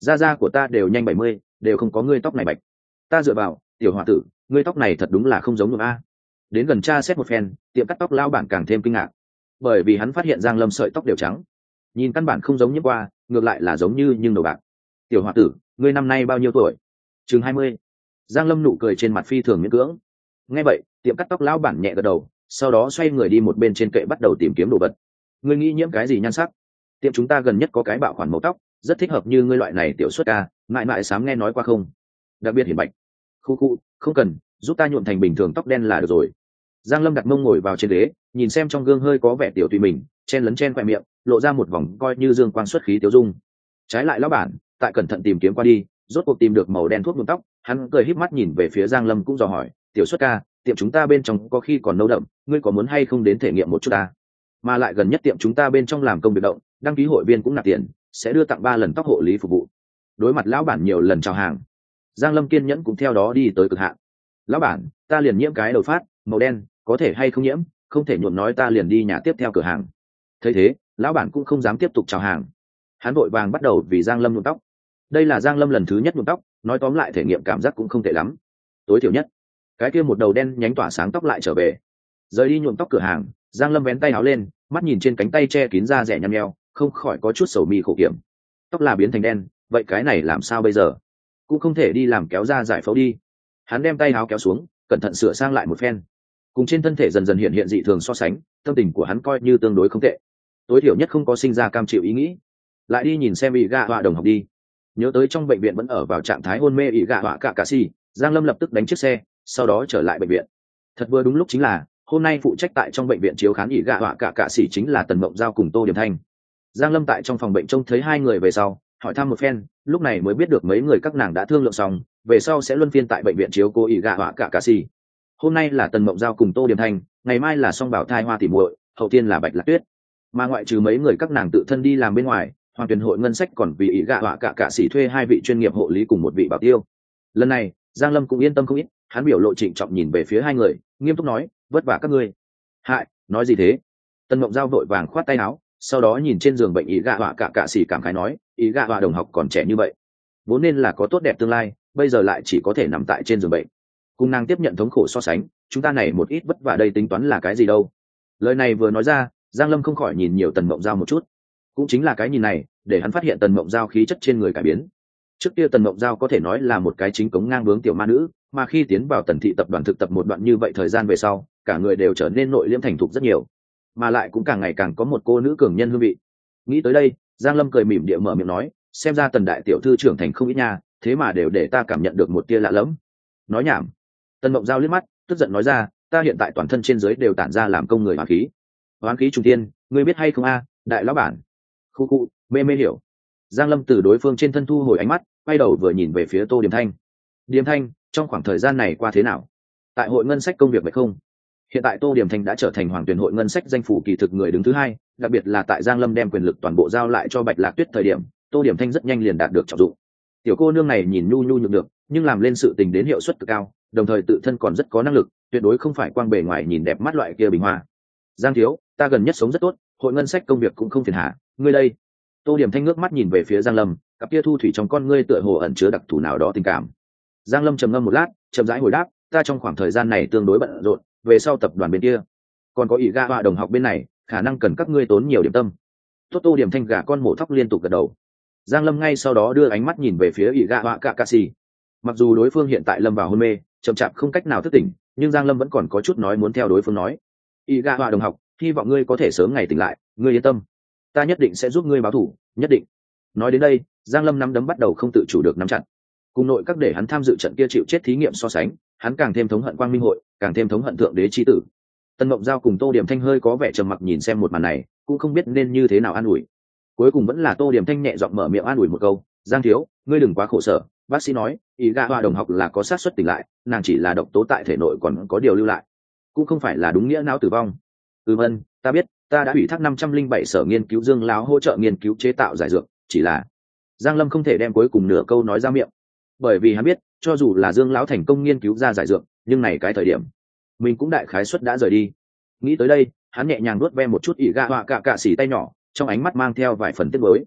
Da của ta đều nhanh 70, đều không có ngươi tóc này bạch. Ta dựa vào, tiểu hòa tử, ngươi tóc này thật đúng là không giống được a. Đến gần tra xét một phen, tiệm cắt tóc lao bản càng thêm kinh ngạc, bởi vì hắn phát hiện Giang Lâm sợi tóc đều trắng, nhìn căn bản không giống như qua, ngược lại là giống như nhưng đầu bạc. Tiểu hòa tử, ngươi năm nay bao nhiêu tuổi? Chừng 20. Giang Lâm nụ cười trên mặt phi thường miễn cưỡng. Nghe vậy, tiệm cắt tóc lao bản nhẹ gật đầu, sau đó xoay người đi một bên trên kệ bắt đầu tìm kiếm đồ vật. Ngươi nghĩ nhiễm cái gì nhan sắc? Tiệm chúng ta gần nhất có cái bạo khoản màu tóc, rất thích hợp như ngươi loại này tiểu xuất ca, mãi mãi sám nghe nói qua không? Đặc biệt hiển bạch. Khu, không cần, giúp ta nhuộm thành bình thường tóc đen là được rồi. Giang Lâm đặt mông ngồi vào trên ghế, nhìn xem trong gương hơi có vẻ tiểu tùy mình, chen lấn chen quẹ miệng, lộ ra một vòng coi như dương quang xuất khí tiêu dung. Trái lại lão bản, tại cẩn thận tìm kiếm qua đi, rốt cuộc tìm được màu đen thuốc nhuộm tóc, hắn cười híp mắt nhìn về phía Giang Lâm cũng dò hỏi, tiểu xuất ca, tiệm chúng ta bên trong có khi còn nâu đậm, ngươi có muốn hay không đến thể nghiệm một chút ta? Mà lại gần nhất tiệm chúng ta bên trong làm công việc động, đăng ký hội viên cũng nạp tiền, sẽ đưa tặng 3 lần tóc hộ lý phục vụ. Đối mặt lão bản nhiều lần chào hàng, Giang Lâm kiên nhẫn cũng theo đó đi tới cực hạn. Lão bản, ta liền nhiễm cái đầu phát màu đen, có thể hay không nhiễm? Không thể nhuộm nói ta liền đi nhà tiếp theo cửa hàng. Thấy thế, lão bản cũng không dám tiếp tục chào hàng, hắn vội vàng bắt đầu vì Giang Lâm nhuộm tóc. Đây là Giang Lâm lần thứ nhất nhuộm tóc, nói tóm lại thể nghiệm cảm giác cũng không tệ lắm. Tối thiểu nhất, cái kia một đầu đen nhánh tỏa sáng tóc lại trở về. Rời đi nhuộm tóc cửa hàng, Giang Lâm vén tay áo lên, mắt nhìn trên cánh tay che kín da rẻ nhăn nheo, không khỏi có chút sầu mi khổ kiểm. Tóc là biến thành đen, vậy cái này làm sao bây giờ? Cũng không thể đi làm kéo da giải phẫu đi. Hắn đem tay áo kéo xuống, cẩn thận sửa sang lại một phen. Cùng trên thân thể dần dần hiện dị thường so sánh, tâm tình của hắn coi như tương đối không tệ. Tối thiểu nhất không có sinh ra cam chịu ý nghĩ. Lại đi nhìn xem ỷ gạ họa đồng học đi. Nhớ tới trong bệnh viện vẫn ở vào trạng thái hôn mê ỷ gạ họa cả si, Giang Lâm lập tức đánh chiếc xe, sau đó trở lại bệnh viện. Thật vừa đúng lúc chính là hôm nay phụ trách tại trong bệnh viện chiếu khán ỷ gạ họa cả si chính là Tần Mộng Giao cùng Tô Điểm Thanh. Giang Lâm tại trong phòng bệnh trông thấy hai người về sau, hỏi thăm một phen, lúc này mới biết được mấy người các nàng đã thương lượng xong, về sau sẽ luân phiên tại bệnh viện chiếu cố ỷ gạ họa cả si. Hôm nay là Tần Mộng Giao cùng Tô Điểm Thanh, ngày mai là Song Bảo Thai Hoa tỉ muội, hậu tiên là Bạch Lạc Tuyết. Mà ngoại trừ mấy người các nàng tự thân đi làm bên ngoài, Hoàng Tuyền hội ngân sách còn vì ỷ gạ họa cả sĩ thuê 2 vị chuyên nghiệp hộ lý cùng 1 vị bảo tiêu. Lần này, Giang Lâm cũng yên tâm không ít, hắn biểu lộ trịnh trọng nhìn về phía hai người, nghiêm túc nói, vất vả các ngươi. Hại, nói gì thế? Tần Mộng Giao vội vàng khoát tay áo, sau đó nhìn trên giường bệnh ỷ gạ họa cả sĩ cảm khái nói, ỷ gạ họa đồng học còn trẻ như vậy, vốn nên là có tốt đẹp tương lai, bây giờ lại chỉ có thể nằm tại trên giường bệnh. Cùng nàng tiếp nhận thống khổ so sánh, chúng ta này một ít vất vả đây tính toán là cái gì đâu? Lời này vừa nói ra, Giang Lâm không khỏi nhìn nhiều Tần Mộng Giao một chút. Cũng chính là cái nhìn này, để hắn phát hiện Tần Mộng Giao khí chất trên người cải biến. Trước kia Tần Mộng Giao có thể nói là một cái chính cống ngang bướng tiểu ma nữ, mà khi tiến vào Tần thị tập đoàn thực tập một đoạn như vậy thời gian về sau, cả người đều trở nên nội liễm thành thục rất nhiều, mà lại cũng càng ngày càng có một cô nữ cường nhân hương vị. Nghĩ tới đây, Giang Lâm cười mỉm địa mở miệng nói, xem ra Tần đại tiểu thư trưởng thành không ít nha, thế mà đều để ta cảm nhận được một tia lạ lẫm. Nói nhảm. Tần Mộng Giao liếc mắt, tức giận nói ra, ta hiện tại toàn thân trên dưới đều tản ra làm công người hoán khí. Hoán khí trung thiên, ngươi biết hay không a, đại lão bản? Khu, mê hiểu. Giang Lâm từ đối phương trên thân thu hồi ánh mắt, quay đầu vừa nhìn về phía Tô Điềm Thanh. Điềm Thanh, trong khoảng thời gian này qua thế nào? Tại hội ngân sách công việc vậy không? Hiện tại Tô Điềm Thanh đã trở thành Hoàng Tuyển hội ngân sách danh phủ kỳ thực người đứng thứ 2, đặc biệt là tại Giang Lâm đem quyền lực toàn bộ giao lại cho Bạch Lạc Tuyết thời điểm, Tô Điềm Thanh rất nhanh liền đạt được trọng dụng. Tiểu cô nương này nhìn nhu nhược được, nhưng làm lên sự tình đến hiệu suất cực cao, đồng thời tự thân còn rất có năng lực, tuyệt đối không phải quang bề ngoài nhìn đẹp mắt loại kia bình hoa. Giang thiếu, ta gần nhất sống rất tốt, hội ngân sách công việc cũng không phiền hà, ngươi đây? Tô Điểm Thanh ngước mắt nhìn về phía Giang Lâm, cặp kia thu thủy trong con ngươi tựa hồ ẩn chứa đặc thù nào đó tình cảm. Giang Lâm trầm ngâm một lát, chậm rãi hồi đáp, ta trong khoảng thời gian này tương đối bận rộn, về sau tập đoàn bên kia, còn có ỷ gạ họa đồng học bên này, khả năng cần các ngươi tốn nhiều điểm tâm. Tốt. Tô Điểm Thanh gà con mổ thóc liên tục gật đầu. Giang Lâm ngay sau đó đưa ánh mắt nhìn về phía ỷ gạ họa cả si. Mặc dù đối phương hiện tại lâm vào hôn mê, chậm chạp không cách nào thức tỉnh, nhưng Giang Lâm vẫn còn có chút nói muốn theo đối phương nói. ỷ gạ họa đồng học, hy vọng ngươi có thể sớm ngày tỉnh lại, ngươi yên tâm, ta nhất định sẽ giúp ngươi báo thù, nhất định. Nói đến đây, Giang Lâm nắm đấm bắt đầu không tự chủ được nắm chặt. Cùng nội các để hắn tham dự trận kia chịu chết thí nghiệm so sánh, hắn càng thêm thống hận Quang Minh hội, càng thêm thống hận thượng đế chi tử. Tần Mộng Giao cùng Tô Điểm Thanh hơi có vẻ trầm mặc nhìn xem một màn này, cũng không biết nên như thế nào an ủi. Cuối cùng vẫn là Tô Điểm Thanh nhẹ giọng mở miệng an ủi một câu, Giang thiếu, ngươi đừng quá khổ sở, bác sĩ nói ỷ gạ họa đồng học là có xác suất tỉnh lại, nàng chỉ là độc tố tại thể nội còn có điều lưu lại, cũng không phải là đúng nghĩa não tử vong. Vâng, ta biết, ta đã ủy thác 507 sở nghiên cứu Dương lão hỗ trợ nghiên cứu chế tạo giải dược, chỉ là Giang Lâm không thể đem cuối cùng nửa câu nói ra miệng, bởi vì hắn biết, cho dù là Dương lão thành công nghiên cứu ra giải dược, nhưng này cái thời điểm mình cũng đại khái suất đã rời đi. Nghĩ tới đây, hắn nhẹ nhàng nuốt ve một chút ỷ gạ họa cả xỉ tay nhỏ, trong ánh mắt mang theo vài phần tiếc nuối.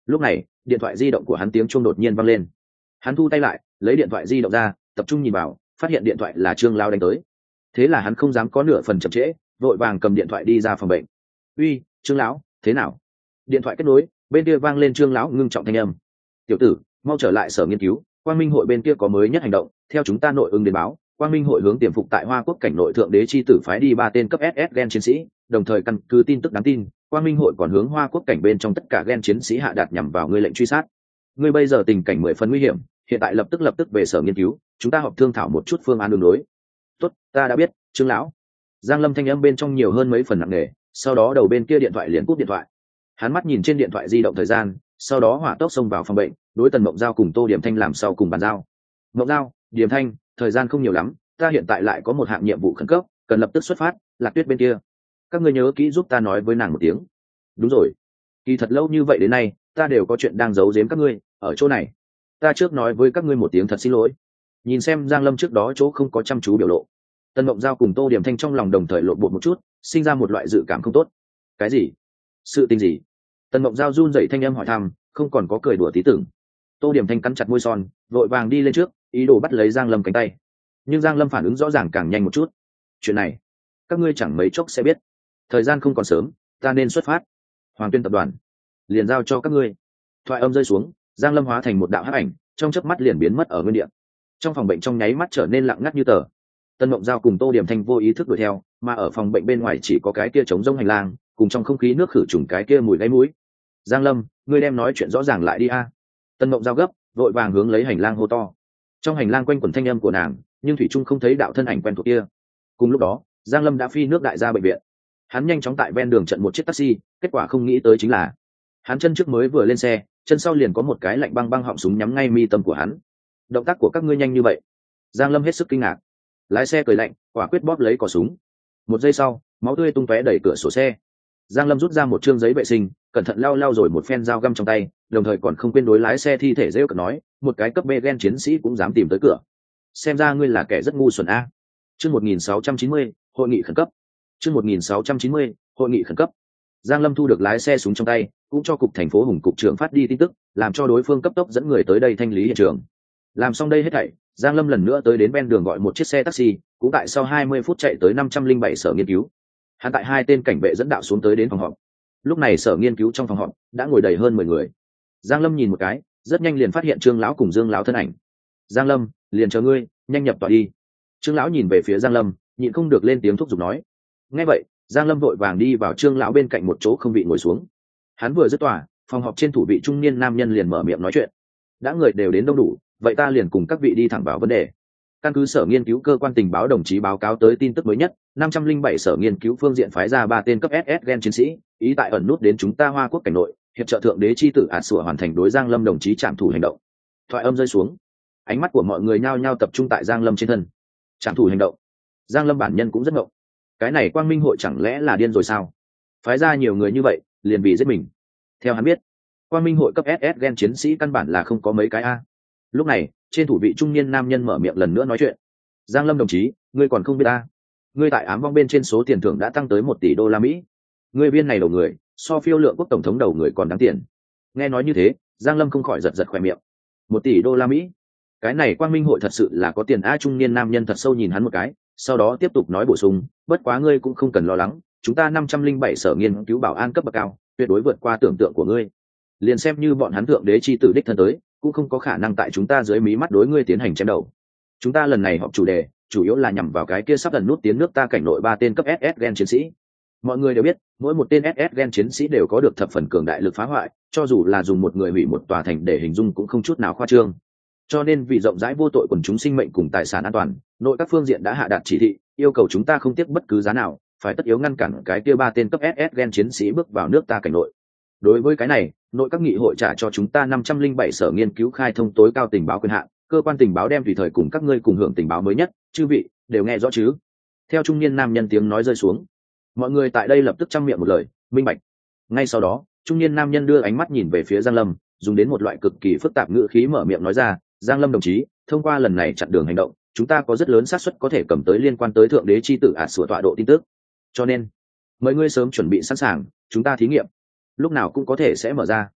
Lúc này điện thoại di động của hắn tiếng chuông đột nhiên vang lên. Hắn thu tay lại, lấy điện thoại di động ra, tập trung nhìn vào, phát hiện điện thoại là Trương Lão đánh tới. Thế là hắn không dám có nửa phần chậm trễ, vội vàng cầm điện thoại đi ra phòng bệnh. Uy, Trương lão, thế nào? Điện thoại kết nối, bên kia vang lên Trương lão ngưng trọng thanh âm. Tiểu tử, mau trở lại sở nghiên cứu, Quang Minh hội bên kia có mới nhất hành động, theo chúng ta nội ứng đến báo, Quang Minh hội hướng tiềm phục tại Hoa Quốc cảnh nội thượng đế chi tử phái đi 3 tên cấp SS gen chiến sĩ, đồng thời căn cứ tin tức đáng tin, Quang Minh hội còn hướng Hoa Quốc cảnh bên trong tất cả gen chiến sĩ hạ đạt nhằm vào ngươi lệnh truy sát. Ngươi bây giờ tình cảnh 10 phần nguy hiểm, hiện tại lập tức về sở nghiên cứu, chúng ta họp thương thảo một chút phương án đường đối. Tốt, ta đã biết, Trương lão. Giang Lâm thanh âm bên trong nhiều hơn mấy phần nặng nề, sau đó đầu bên kia điện thoại liền cúp điện thoại. Hắn mắt nhìn trên điện thoại di động thời gian, sau đó hỏa tốc xông vào phòng bệnh, đối Tần Mộng Giao cùng Tô Điểm Thanh làm sau cùng bàn giao. Mộng Giao, Điểm Thanh, thời gian không nhiều lắm, ta hiện tại lại có một hạng nhiệm vụ khẩn cấp, cần lập tức xuất phát, Lạc Tuyết bên kia. Các ngươi nhớ kỹ giúp ta nói với nàng một tiếng. Đúng rồi, kỳ thật lâu như vậy đến nay, ta đều có chuyện đang giấu giếm các ngươi, ở chỗ này. Ta trước nói với các ngươi một tiếng thật xin lỗi. Nhìn xem Giang Lâm trước đó chỗ không có chăm chú biểu lộ, Tần Mộng Giao cùng Tô Điểm Thanh trong lòng đồng thời lộn bột một chút, sinh ra một loại dự cảm không tốt. Cái gì? Sự tình gì? Tần Mộng Giao run rẩy thanh âm hỏi thăm, không còn có cười đùa tí tưởng. Tô Điểm Thanh cắn chặt môi son, vội vàng đi lên trước, ý đồ bắt lấy Giang Lâm cánh tay. Nhưng Giang Lâm phản ứng rõ ràng càng nhanh một chút. Chuyện này, các ngươi chẳng mấy chốc sẽ biết. Thời gian không còn sớm, ta nên xuất phát. Hoàng Tuyên tập đoàn, liền giao cho các ngươi. Thoại âm rơi xuống, Giang Lâm hóa thành một đạo hắc ảnh, trong chớp mắt liền biến mất ở nguyên địa. Trong phòng bệnh trong nháy mắt trở nên lặng ngắt như tờ. Tân Mộng Giao cùng Tô Điểm Thanh vô ý thức đuổi theo, mà ở phòng bệnh bên ngoài chỉ có cái kia trống rỗng hành lang, cùng trong không khí nước khử trùng cái kia mùi gáy mũi. Giang Lâm, ngươi đem nói chuyện rõ ràng lại đi a. Tân Mộng Giao gấp, vội vàng hướng lấy hành lang hô to. Trong hành lang quanh quẩn thanh âm của nàng, nhưng thủy trung không thấy đạo thân ảnh quen thuộc kia. Cùng lúc đó, Giang Lâm đã phi nước đại ra bệnh viện. Hắn nhanh chóng tại ven đường chặn một chiếc taxi, kết quả không nghĩ tới chính là, hắn chân trước mới vừa lên xe, chân sau liền có một cái lạnh băng băng họng súng nhắm ngay mi tâm của hắn. Động tác của các ngươi nhanh như vậy? Giang Lâm hết sức kinh ngạc. Lái xe cười lạnh, quả quyết bóp lấy cò súng. Một giây sau, máu tươi tung tóe đẩy cửa sổ xe. Giang Lâm rút ra một trương giấy vệ sinh, cẩn thận lau rồi một phen dao găm trong tay, đồng thời còn không quên đối lái xe thi thể rêu cợt nói, một cái cấp B gen chiến sĩ cũng dám tìm tới cửa. Xem ra ngươi là kẻ rất ngu xuẩn a. Chương 1690, hội nghị khẩn cấp. Chương 1690, hội nghị khẩn cấp. Giang Lâm thu được lái xe súng trong tay, cũng cho cục thành phố Hùng cục trưởng phát đi tin tức, làm cho đối phương cấp tốc dẫn người tới đây thanh lý hiện trường. Làm xong đây hết thảy, Giang Lâm lần nữa tới đến ven đường gọi một chiếc xe taxi, cũng tại sau 20 phút chạy tới 507 sở nghiên cứu. Hắn tại 2 tên cảnh vệ dẫn đạo xuống tới đến phòng họp. Lúc này sở nghiên cứu trong phòng họp đã ngồi đầy hơn 10 người. Giang Lâm nhìn một cái, rất nhanh liền phát hiện Trương lão cùng Dương lão thân ảnh. Giang Lâm, liền chờ ngươi, nhanh nhập tọa đi. Trương lão nhìn về phía Giang Lâm, nhịn không được lên tiếng thúc giục nói. Nghe vậy, Giang Lâm vội vàng đi vào Trương lão bên cạnh một chỗ không vị ngồi xuống. Hắn vừa dứt tòa, phòng họp trên thủ vị trung niên nam nhân liền mở miệng nói chuyện. Đã người đều đến đông đủ, vậy ta liền cùng các vị đi thẳng vào vấn đề. Căn cứ sở nghiên cứu cơ quan tình báo đồng chí báo cáo tới tin tức mới nhất, 507 sở nghiên cứu phương diện phái ra 3 tên cấp SS gen chiến sĩ, ý tại ẩn nút đến chúng ta Hoa Quốc cảnh nội, hiệp trợ thượng đế chi tử sủa hoàn thành đối Giang Lâm đồng chí trảm thủ hành động. Thoại âm rơi xuống, ánh mắt của mọi người nhao nhao tập trung tại Giang Lâm trên thân. Trảm thủ hành động. Giang Lâm bản nhân cũng rất ngộng. Cái này Quang Minh hội chẳng lẽ là điên rồi sao? Phái ra nhiều người như vậy, liền vì giết mình. Theo hắn biết, Quang Minh hội cấp SS gen chiến sĩ căn bản là không có mấy cái a. Lúc này, trên thủ vị trung niên nam nhân mở miệng lần nữa nói chuyện. Giang Lâm đồng chí, ngươi còn không biết ta. Ngươi tại ám vong bên trên số tiền thưởng đã tăng tới 1 tỷ đô la Mỹ. Ngươi viên này đầu người, so phiêu lượng quốc tổng thống đầu người còn đáng tiền. Nghe nói như thế, Giang Lâm không khỏi giật giật khóe miệng. 1 tỷ đô la Mỹ. Cái này Quang Minh hội thật sự là có tiền a. Trung niên nam nhân thật sâu nhìn hắn một cái, sau đó tiếp tục nói bổ sung, bất quá ngươi cũng không cần lo lắng, chúng ta 507 sở nghiên cứu bảo an cấp bậc cao, tuyệt đối vượt qua tưởng tượng của ngươi. Liền xem như bọn hắn thượng đế chi tử đích thân tới, cũng không có khả năng tại chúng ta dưới mí mắt đối ngươi tiến hành chém đầu. Chúng ta lần này họp chủ đề chủ yếu là nhằm vào cái kia sắp lần nút tiến nước ta cảnh nội 3 tên cấp SS gen chiến sĩ. Mọi người đều biết, mỗi một tên SS gen chiến sĩ đều có được thập phần cường đại lực phá hoại, cho dù là dùng một người hủy một tòa thành để hình dung cũng không chút nào khoa trương. Cho nên vì rộng rãi vô tội quần chúng sinh mệnh cùng tài sản an toàn, nội các phương diện đã hạ đạt chỉ thị, yêu cầu chúng ta không tiếc bất cứ giá nào, phải tất yếu ngăn cản cái kia 3 tên cấp SS gen chiến sĩ bước vào nước ta cảnh nội. Đối với cái này, nội các nghị hội trả cho chúng ta 507 sở nghiên cứu khai thông tối cao tình báo quyền hạn, cơ quan tình báo đem tùy thời cùng các ngươi cùng hưởng tình báo mới nhất, chư vị đều nghe rõ chứ? Theo trung niên nam nhân tiếng nói rơi xuống, mọi người tại đây lập tức chăm miệng một lời, minh bạch. Ngay sau đó, trung niên nam nhân đưa ánh mắt nhìn về phía Giang Lâm, dùng đến một loại cực kỳ phức tạp ngữ khí mở miệng nói ra, Giang Lâm đồng chí, thông qua lần này chặn đường hành động, chúng ta có rất lớn xác suất có thể cầm tới liên quan tới thượng đế chi tử sủa tọa độ tin tức. Cho nên, mời ngươi sớm chuẩn bị sẵn sàng, chúng ta thí nghiệm lúc nào cũng có thể sẽ mở ra.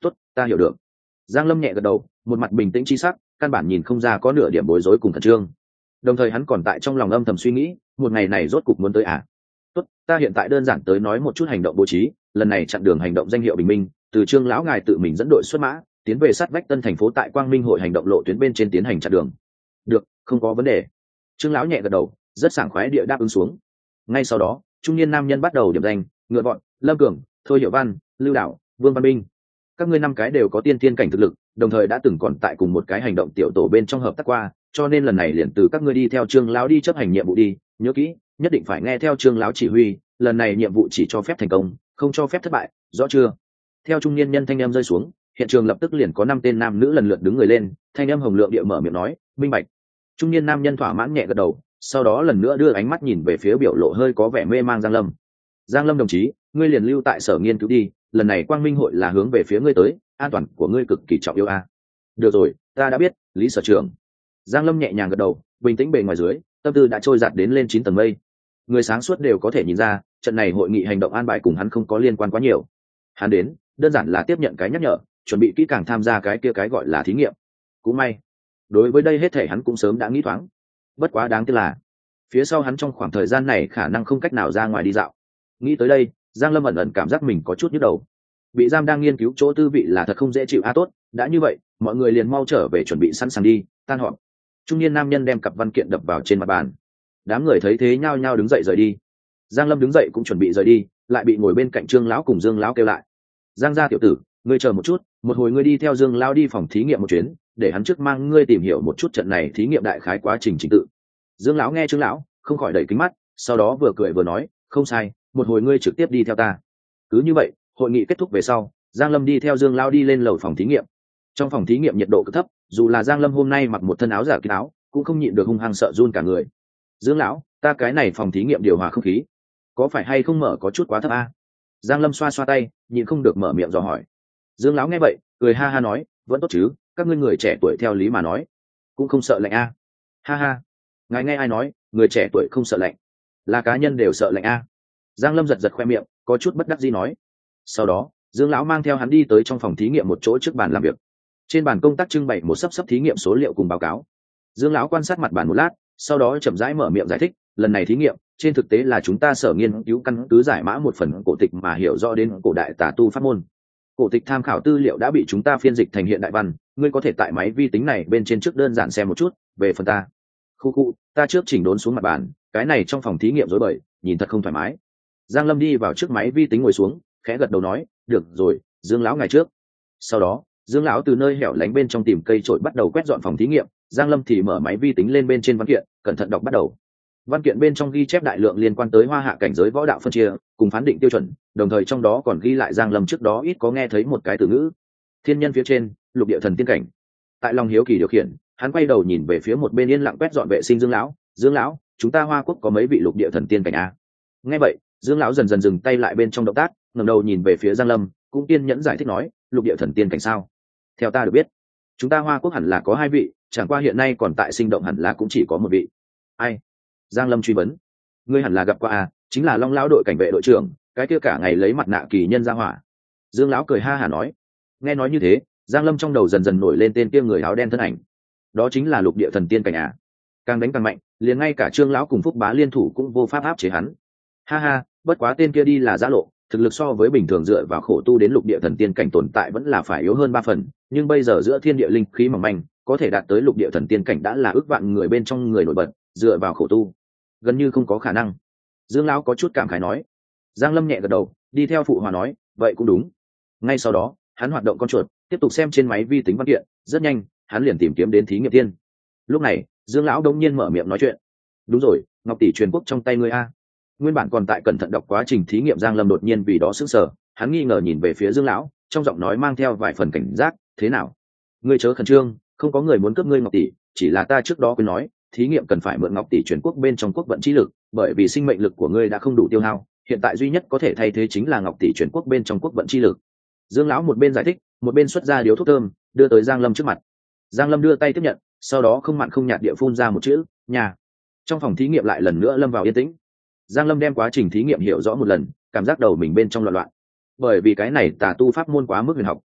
tốt, ta hiểu được. Giang Lâm nhẹ gật đầu, một mặt bình tĩnh chi sắc, căn bản nhìn không ra có nửa điểm bối rối cùng khẩn trương. Đồng thời hắn còn tại trong lòng âm thầm suy nghĩ, một ngày này rốt cục muốn tới à? Tốt, ta hiện tại đơn giản tới nói một chút hành động bố trí, lần này chặn đường hành động danh hiệu bình minh, từ Trương lão ngài tự mình dẫn đội xuất mã, tiến về sát vách Tân thành phố tại Quang Minh hội hành động lộ tuyến bên trên tiến hành chặn đường. Được, không có vấn đề. Trương lão nhẹ gật đầu, rất sảng khoái địa đáp ứng xuống. Ngay sau đó, trung niên nam nhân bắt đầu điểm danh, ngựa bọn, Lâm Cường, Thôi Hiểu Văn, Lưu Đạo, Vương Văn Minh. Các ngươi năm cái đều có tiên thiên cảnh thực lực, đồng thời đã từng còn tại cùng một cái hành động tiểu tổ bên trong hợp tác qua, cho nên lần này liền từ các ngươi đi theo Trương lão đi chấp hành nhiệm vụ đi, nhớ kỹ, nhất định phải nghe theo Trương lão chỉ huy, lần này nhiệm vụ chỉ cho phép thành công, không cho phép thất bại, rõ chưa? Theo trung niên nhân thanh em rơi xuống, hiện trường lập tức liền có 5 tên nam nữ lần lượt đứng người lên, thanh em hồng lượng địa mở miệng nói, minh bạch. Trung niên nam nhân thỏa mãn nhẹ gật đầu, sau đó lần nữa đưa ánh mắt nhìn về phía biểu lộ hơi có vẻ mê mang Giang Lâm. Giang Lâm đồng chí, ngươi liền lưu tại sở nghiên cứu đi, lần này Quang Minh hội là hướng về phía ngươi tới, an toàn của ngươi cực kỳ trọng yếu a. Được rồi, ta đã biết, Lý sở trưởng. Giang Lâm nhẹ nhàng gật đầu, bình tĩnh bề ngoài dưới, tâm tư đã trôi dạt đến lên 9 tầng mây. Người sáng suốt đều có thể nhìn ra, trận này hội nghị hành động an bài cùng hắn không có liên quan quá nhiều. Hắn đến, đơn giản là tiếp nhận cái nhắc nhở, chuẩn bị kỹ càng tham gia cái kia cái gọi là thí nghiệm. Cũng may, đối với đây hết thể hắn cũng sớm đã nghĩ thoáng. Bất quá đáng tiếc là, phía sau hắn trong khoảng thời gian này khả năng không cách nào ra ngoài đi dạo. Nghĩ tới đây, Giang Lâm ẩn ẩn cảm giác mình có chút nhức đầu. Bị giam đang nghiên cứu chỗ tư vị là thật không dễ chịu tốt, đã như vậy, mọi người liền mau trở về chuẩn bị sẵn sàng đi, tan họp. Trung niên nam nhân đem cặp văn kiện đập vào trên mặt bàn. Đám người thấy thế nhao nhao đứng dậy rời đi. Giang Lâm đứng dậy cũng chuẩn bị rời đi, lại bị ngồi bên cạnh Trương lão cùng Dương lão kêu lại. Giang gia tiểu tử, ngươi chờ một chút, một hồi ngươi đi theo Dương lão đi phòng thí nghiệm một chuyến, để hắn trước mang ngươi tìm hiểu một chút trận này thí nghiệm đại khái quá trình trình tự. Dương lão nghe Trương lão, không khỏi đẩy kính mắt, sau đó vừa cười vừa nói, không sai, một hồi ngươi trực tiếp đi theo ta. Cứ như vậy, hội nghị kết thúc về sau, Giang Lâm đi theo Dương lão đi lên lầu phòng thí nghiệm. Trong phòng thí nghiệm nhiệt độ cực thấp, dù là Giang Lâm hôm nay mặc một thân áo giả kín áo, cũng không nhịn được hung hăng sợ run cả người. Dương lão, ta cái này phòng thí nghiệm điều hòa không khí, có phải hay không mở có chút quá thấp a? Giang Lâm xoa xoa tay, nhịn không được mở miệng dò hỏi. Dương lão nghe vậy, cười ha ha nói, vẫn tốt chứ, các ngươi người trẻ tuổi theo lý mà nói, cũng không sợ lạnh a. Ha ha, ngài nghe ai nói, người trẻ tuổi không sợ lạnh, là cá nhân đều sợ lạnh a. Giang Lâm giật giật khoe miệng, có chút bất đắc dĩ nói. Sau đó, Dương lão mang theo hắn đi tới trong phòng thí nghiệm một chỗ trước bàn làm việc. Trên bàn công tác trưng bày một sấp thí nghiệm số liệu cùng báo cáo. Dương lão quan sát mặt bàn một lát, sau đó chậm rãi mở miệng giải thích, lần này thí nghiệm trên thực tế là chúng ta sở nghiên cứu căn cứ giải mã một phần cổ tịch mà hiểu rõ đến cổ đại tà tu pháp môn. Cổ tịch tham khảo tư liệu đã bị chúng ta phiên dịch thành hiện đại văn, ngươi có thể tại máy vi tính này bên trên trước đơn giản xem một chút. Về phần ta, khu ta trước chỉnh đốn xuống mặt bàn, cái này trong phòng thí nghiệm rối bời, nhìn thật không thoải mái. Giang Lâm đi vào trước máy vi tính ngồi xuống, khẽ gật đầu nói, được rồi, Dương lão ngài trước. Sau đó, Dương lão từ nơi hẻo lánh bên trong tìm cây chổi bắt đầu quét dọn phòng thí nghiệm, Giang Lâm thì mở máy vi tính lên bên trên văn kiện, cẩn thận đọc bắt đầu. Văn kiện bên trong ghi chép đại lượng liên quan tới hoa hạ cảnh giới võ đạo phân chia cùng phán định tiêu chuẩn, đồng thời trong đó còn ghi lại Giang Lâm trước đó ít có nghe thấy một cái từ ngữ, thiên nhân phía trên, lục địa thần tiên cảnh. Tại lòng hiếu kỳ điều khiển, hắn quay đầu nhìn về phía một bên yên lặng quét dọn vệ sinh Dương lão. Dương lão, chúng ta Hoa Quốc có mấy vị lục địa thần tiên cảnh a? Nghe vậy, Dương lão dần dần dừng tay lại bên trong động tác, ngẩng đầu nhìn về phía Giang Lâm, cũng kiên nhẫn giải thích nói, lục địa thần tiên cảnh sao? Theo ta được biết, chúng ta Hoa Quốc hẳn là có 2 vị, chẳng qua hiện nay còn tại sinh động hẳn là cũng chỉ có 1 vị. Ai? Giang Lâm truy vấn. Ngươi hẳn là gặp qua chính là Long lão đội cảnh vệ đội trưởng, cái kia cả ngày lấy mặt nạ kỳ nhân ra hỏa. Dương lão cười ha hả nói. Nghe nói như thế, Giang Lâm trong đầu dần dần nổi lên tên kia người áo đen thân ảnh. Đó chính là lục địa thần tiên cảnh à? Càng đánh càng mạnh, liền ngay cả Trương lão cùng Phúc Bá liên thủ cũng vô pháp áp chế hắn. Ha ha, bất quá tên kia đi là giã lộ, thực lực so với bình thường dựa vào khổ tu đến lục địa thần tiên cảnh tồn tại vẫn là phải yếu hơn 3 phần, nhưng bây giờ giữa thiên địa linh khí mỏng manh, có thể đạt tới lục địa thần tiên cảnh đã là ước vạn người bên trong người nổi bật, dựa vào khổ tu, gần như không có khả năng. Dương lão có chút cảm khái nói. Giang Lâm nhẹ gật đầu, đi theo phụ hòa nói, vậy cũng đúng. Ngay sau đó, hắn hoạt động con chuột, tiếp tục xem trên máy vi tính văn kiện, rất nhanh, hắn liền tìm kiếm đến thí nghiệm tiên. Lúc này, Dương lão đông nhiên mở miệng nói chuyện. Đúng rồi, ngọc tỷ truyền quốc trong tay ngươi a. Nguyên bản còn tại cẩn thận đọc quá trình thí nghiệm Giang Lâm đột nhiên vì đó sững sờ, hắn nghi ngờ nhìn về phía Dương lão, trong giọng nói mang theo vài phần cảnh giác, thế nào? Ngươi chớ khẩn trương, không có người muốn cướp ngươi ngọc tỷ, chỉ là ta trước đó quên nói, thí nghiệm cần phải mượn ngọc tỷ truyền quốc bên trong quốc vận chi lực, bởi vì sinh mệnh lực của ngươi đã không đủ tiêu hao, hiện tại duy nhất có thể thay thế chính là ngọc tỷ truyền quốc bên trong quốc vận chi lực. Dương lão một bên giải thích, một bên xuất ra điếu thuốc thơm, đưa tới Giang Lâm trước mặt. Giang Lâm đưa tay tiếp nhận, sau đó không mặn không nhạt địa phun ra một chữ, nhà. Trong phòng thí nghiệm lại lần nữa lâm vào yên tĩnh. Giang Lâm đem quá trình thí nghiệm hiểu rõ một lần, cảm giác đầu mình bên trong loạn loạn. Bởi vì cái này tà tu pháp môn quá mức huyền học,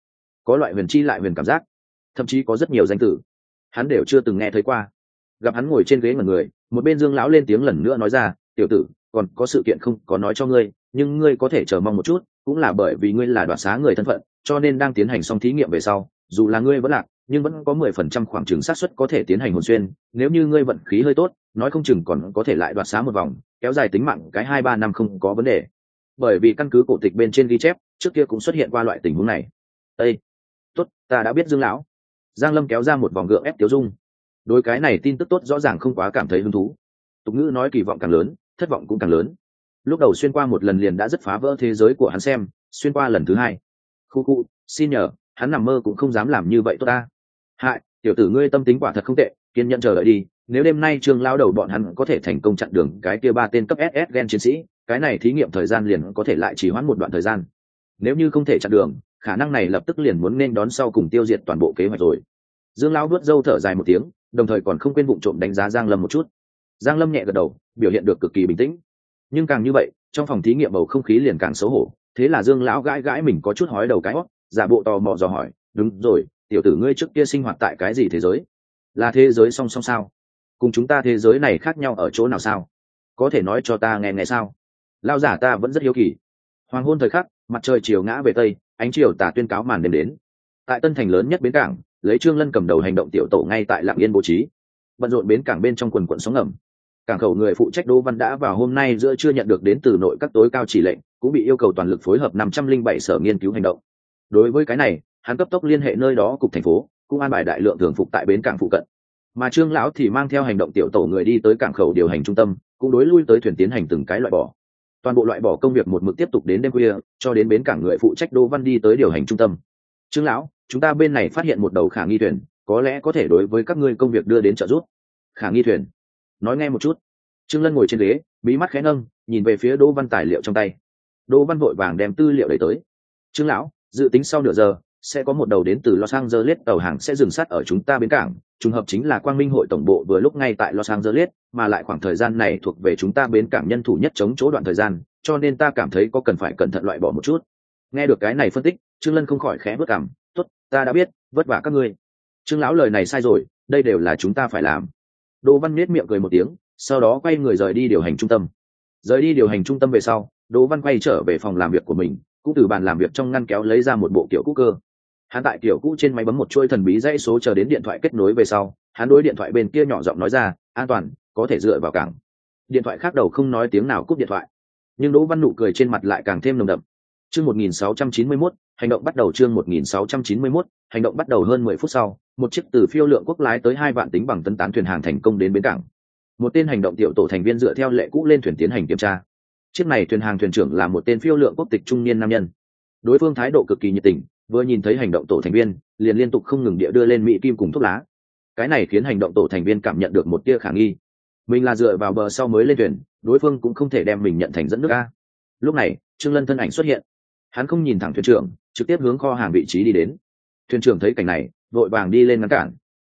có loại huyền chi lại huyền cảm giác, thậm chí có rất nhiều danh tử hắn đều chưa từng nghe thấy qua. Gặp hắn ngồi trên ghế ngẩn người, một bên Dương lão lên tiếng lần nữa nói ra, tiểu tử, còn có sự kiện không có nói cho ngươi, nhưng ngươi có thể chờ mong một chút, cũng là bởi vì ngươi là đoạt xá người thân phận, cho nên đang tiến hành xong thí nghiệm về sau, dù là ngươi vẫn lạc, nhưng vẫn có 10% khoảng chừng xác suất có thể tiến hành hồn xuyên, nếu như ngươi vận khí hơi tốt, nói không chừng còn có thể lại đoạt xá một vòng, kéo dài tính mạng cái 2-3 năm không có vấn đề. Bởi vì căn cứ cổ tịch bên trên ghi chép, trước kia cũng xuất hiện qua loại tình huống này. Ê, tốt, ta đã biết Dương lão. Giang Lâm kéo ra một vòng gượng ép Tiếu Dung. Đối cái này tin tức tốt rõ ràng không quá cảm thấy hứng thú. Tục ngữ nói kỳ vọng càng lớn, thất vọng cũng càng lớn. Lúc đầu xuyên qua một lần liền đã rất phá vỡ thế giới của hắn xem, xuyên qua lần thứ hai, khu xin nhờ, hắn nằm mơ cũng không dám làm như vậy tốt ta. Hại, tiểu tử ngươi tâm tính quả thật không tệ, kiên nhẫn chờ đợi đi, nếu đêm nay Trương lao đầu bọn hắn có thể thành công chặn đường cái kia 3 tên cấp SS gen chiến sĩ, cái này thí nghiệm thời gian liền có thể lại trì hoãn một đoạn thời gian. Nếu như không thể chặn đường, khả năng này lập tức liền muốn nên đón sau cùng tiêu diệt toàn bộ kế hoạch rồi. Dương lão vuốt râu thở dài một tiếng, đồng thời còn không quên vụng trộm đánh giá Giang Lâm một chút. Giang Lâm nhẹ gật đầu, biểu hiện được cực kỳ bình tĩnh. Nhưng càng như vậy, trong phòng thí nghiệm bầu không khí liền càng xấu hổ, thế là Dương lão gãi gãi mình có chút hói đầu cái hót, giả bộ tò mò dò hỏi, đúng rồi, tiểu tử ngươi trước kia sinh hoạt tại cái gì thế giới? Là thế giới song song sao? Cùng chúng ta thế giới này khác nhau ở chỗ nào sao? Có thể nói cho ta nghe nghe sao? Lão giả ta vẫn rất hiếu kỳ. Hoàng hôn thời khắc, mặt trời chiều ngã về tây, ánh chiều tà tuyên cáo màn đêm đến. Tại Tân Thành lớn nhất bến cảng, lấy Trương Lân cầm đầu hành động tiểu tổ ngay tại Lạng Yên bố trí, bận rộn bến cảng bên trong quần quần sóng ngầm. Cảng khẩu người phụ trách Đỗ Văn đã vào hôm nay giữa trưa nhận được đến từ nội các tối cao chỉ lệnh, cũng bị yêu cầu toàn lực phối hợp 507 sở nghiên cứu hành động. Đối với cái này, hắn cấp tốc liên hệ nơi đó cục thành phố, cũng an bài đại lượng thường phục tại bến cảng phụ cận. Mà Trương lão thì mang theo hành động tiểu tổ người đi tới cảng khẩu điều hành trung tâm, cũng đối lui tới thuyền tiến hành từng cái loại bỏ. Toàn bộ loại bỏ công việc một mực tiếp tục đến đêm khuya, cho đến bến cảng người phụ trách Đỗ Văn đi tới điều hành trung tâm. Trương lão, chúng ta bên này phát hiện một đầu khả nghi thuyền, có lẽ có thể đối với các ngươi công việc đưa đến trợ giúp. Khả nghi thuyền? Nói nghe một chút. Trương Lân ngồi trên ghế, bí mắt khẽ nâng, nhìn về phía Đỗ Văn tài liệu trong tay. Đỗ Văn vội vàng đem tư liệu đẩy tới. Trương lão, dự tính sau nửa giờ sẽ có một đầu đến từ Los Angeles tàu hàng sẽ dừng sát ở chúng ta bến cảng, trùng hợp chính là Quang Minh hội tổng bộ vừa lúc ngay tại Los Angeles, mà lại khoảng thời gian này thuộc về chúng ta bến cảng nhân thủ nhất chống chỗ đoạn thời gian, cho nên ta cảm thấy có cần phải cẩn thận loại bỏ một chút. Nghe được cái này phân tích, Trương Lân không khỏi khẽ bước cằm, tốt, ta đã biết, vất vả các ngươi. Trương lão lời này sai rồi, đây đều là chúng ta phải làm. Đỗ Văn nhếch miệng cười một tiếng, sau đó quay người rời đi điều hành trung tâm. Rời đi điều hành trung tâm về sau, Đỗ Văn quay trở về phòng làm việc của mình, cũng từ bàn làm việc trong ngăn kéo lấy ra một bộ kiểu cũ cơ. Hắn tại kiểu cũ trên máy bấm một chuỗi thần bí dãy số chờ đến điện thoại kết nối về sau, hắn đối điện thoại bên kia nhỏ giọng nói ra, an toàn, có thể dựa vào cảng. Điện thoại khác đầu không nói tiếng nào cúp điện thoại, nhưng Đỗ Văn nụ cười trên mặt lại càng thêm nồng đậm. Chương 1691, hành động bắt đầu. Chương 1691, hành động bắt đầu. Hơn 10 phút sau, một chiếc từ Phiêu Lượng Quốc lái tới 2 vạn tính bằng tấn tán thuyền hàng thành công đến bến cảng. Một tên hành động tiểu tổ thành viên dựa theo lệ cũ lên thuyền tiến hành kiểm tra. Chiếc này thuyền hàng thuyền trưởng là một tên Phiêu Lượng Quốc tịch trung niên nam nhân. Đối phương thái độ cực kỳ nhiệt tình, vừa nhìn thấy hành động tổ thành viên, liền liên tục không ngừng địa đưa lên mỹ kim cùng thuốc lá. Cái này khiến hành động tổ thành viên cảm nhận được một tia khả nghi. Mình là dựa vào bờ sau mới lên thuyền, đối phương cũng không thể đem mình nhận thành dẫn nước a. Lúc này, Trương Lân thân ảnh xuất hiện. Hắn không nhìn thẳng thuyền trưởng, trực tiếp hướng kho hàng vị trí đi đến. Thuyền trưởng thấy cảnh này, vội vàng đi lên ngăn cản.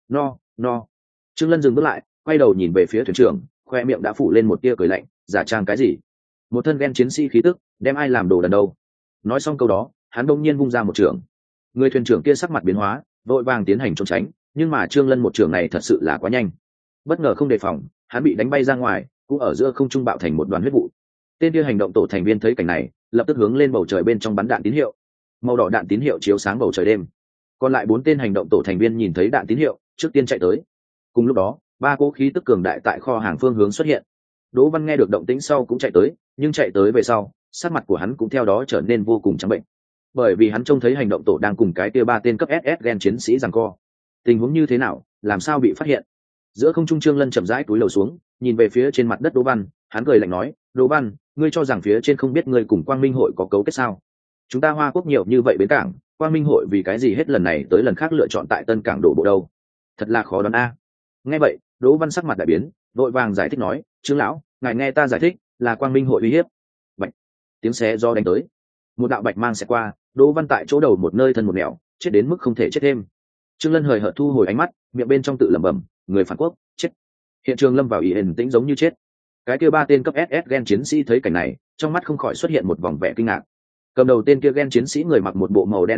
No. Trương Lân dừng bước lại, quay đầu nhìn về phía thuyền trưởng, khoe miệng đã phủ lên một tia cười lạnh, giả trang cái gì? Một thân ghen chiến sĩ khí tức, đem ai làm đồ đần đâu? Nói xong câu đó, hắn đông nhiên vung ra một trường. Người thuyền trưởng kia sắc mặt biến hóa, vội vàng tiến hành trốn tránh, nhưng mà Trương Lân một trường này thật sự là quá nhanh. Bất ngờ không đề phòng, hắn bị đánh bay ra ngoài, cũng ở giữa không trung bạo thành một đoàn huyết vụ. Tên kia hành động tổ thành viên thấy cảnh này, lập tức hướng lên bầu trời bên trong bắn đạn tín hiệu. Màu đỏ đạn tín hiệu chiếu sáng bầu trời đêm. Còn lại 4 tên hành động tổ thành viên nhìn thấy đạn tín hiệu, trước tiên chạy tới. Cùng lúc đó, 3 cỗ khí tức cường đại tại kho hàng phương hướng xuất hiện. Đỗ Văn nghe được động tĩnh sau cũng chạy tới, nhưng chạy tới về sau, sắc mặt của hắn cũng theo đó trở nên vô cùng trắng bệnh. Bởi vì hắn trông thấy hành động tổ đang cùng cái kia 3 tên cấp SS gen chiến sĩ giằng co. Tình huống như thế nào, làm sao bị phát hiện? Giữa không trung Trương Lân chậm rãi cúi đầu xuống, nhìn về phía trên mặt đất Đỗ Văn, hắn cười lạnh nói, Đỗ Văn, ngươi cho rằng phía trên không biết ngươi cùng Quang Minh hội có cấu kết sao? Chúng ta Hoa Quốc nhiều như vậy bến cảng, Quang Minh hội vì cái gì hết lần này tới lần khác lựa chọn tại Tân Cảng đổ bộ đâu? Thật là khó đoán a. Nghe vậy, Đỗ Văn sắc mặt đại biến, vội vàng giải thích nói, Trương lão, ngài nghe ta giải thích, là Quang Minh hội uy hiếp. Bạch. Tiếng xé do đánh tới. Một đạo bạch mang sẽ qua, Đỗ Văn tại chỗ đầu một nơi thân một nẻo, chết đến mức không thể chết thêm. Trương Lân hời hợt thu hồi ánh mắt, miệng bên trong tự lẩm bẩm, người phản quốc, chết. Hiện trường lâm vào yên tĩnh giống như chết. Cái kia 3 tên cấp SS gen chiến sĩ thấy cảnh này, trong mắt không khỏi xuất hiện một vòng vẻ kinh ngạc. Cầm đầu tên kia gen chiến sĩ người mặc một bộ màu đen áo khoác,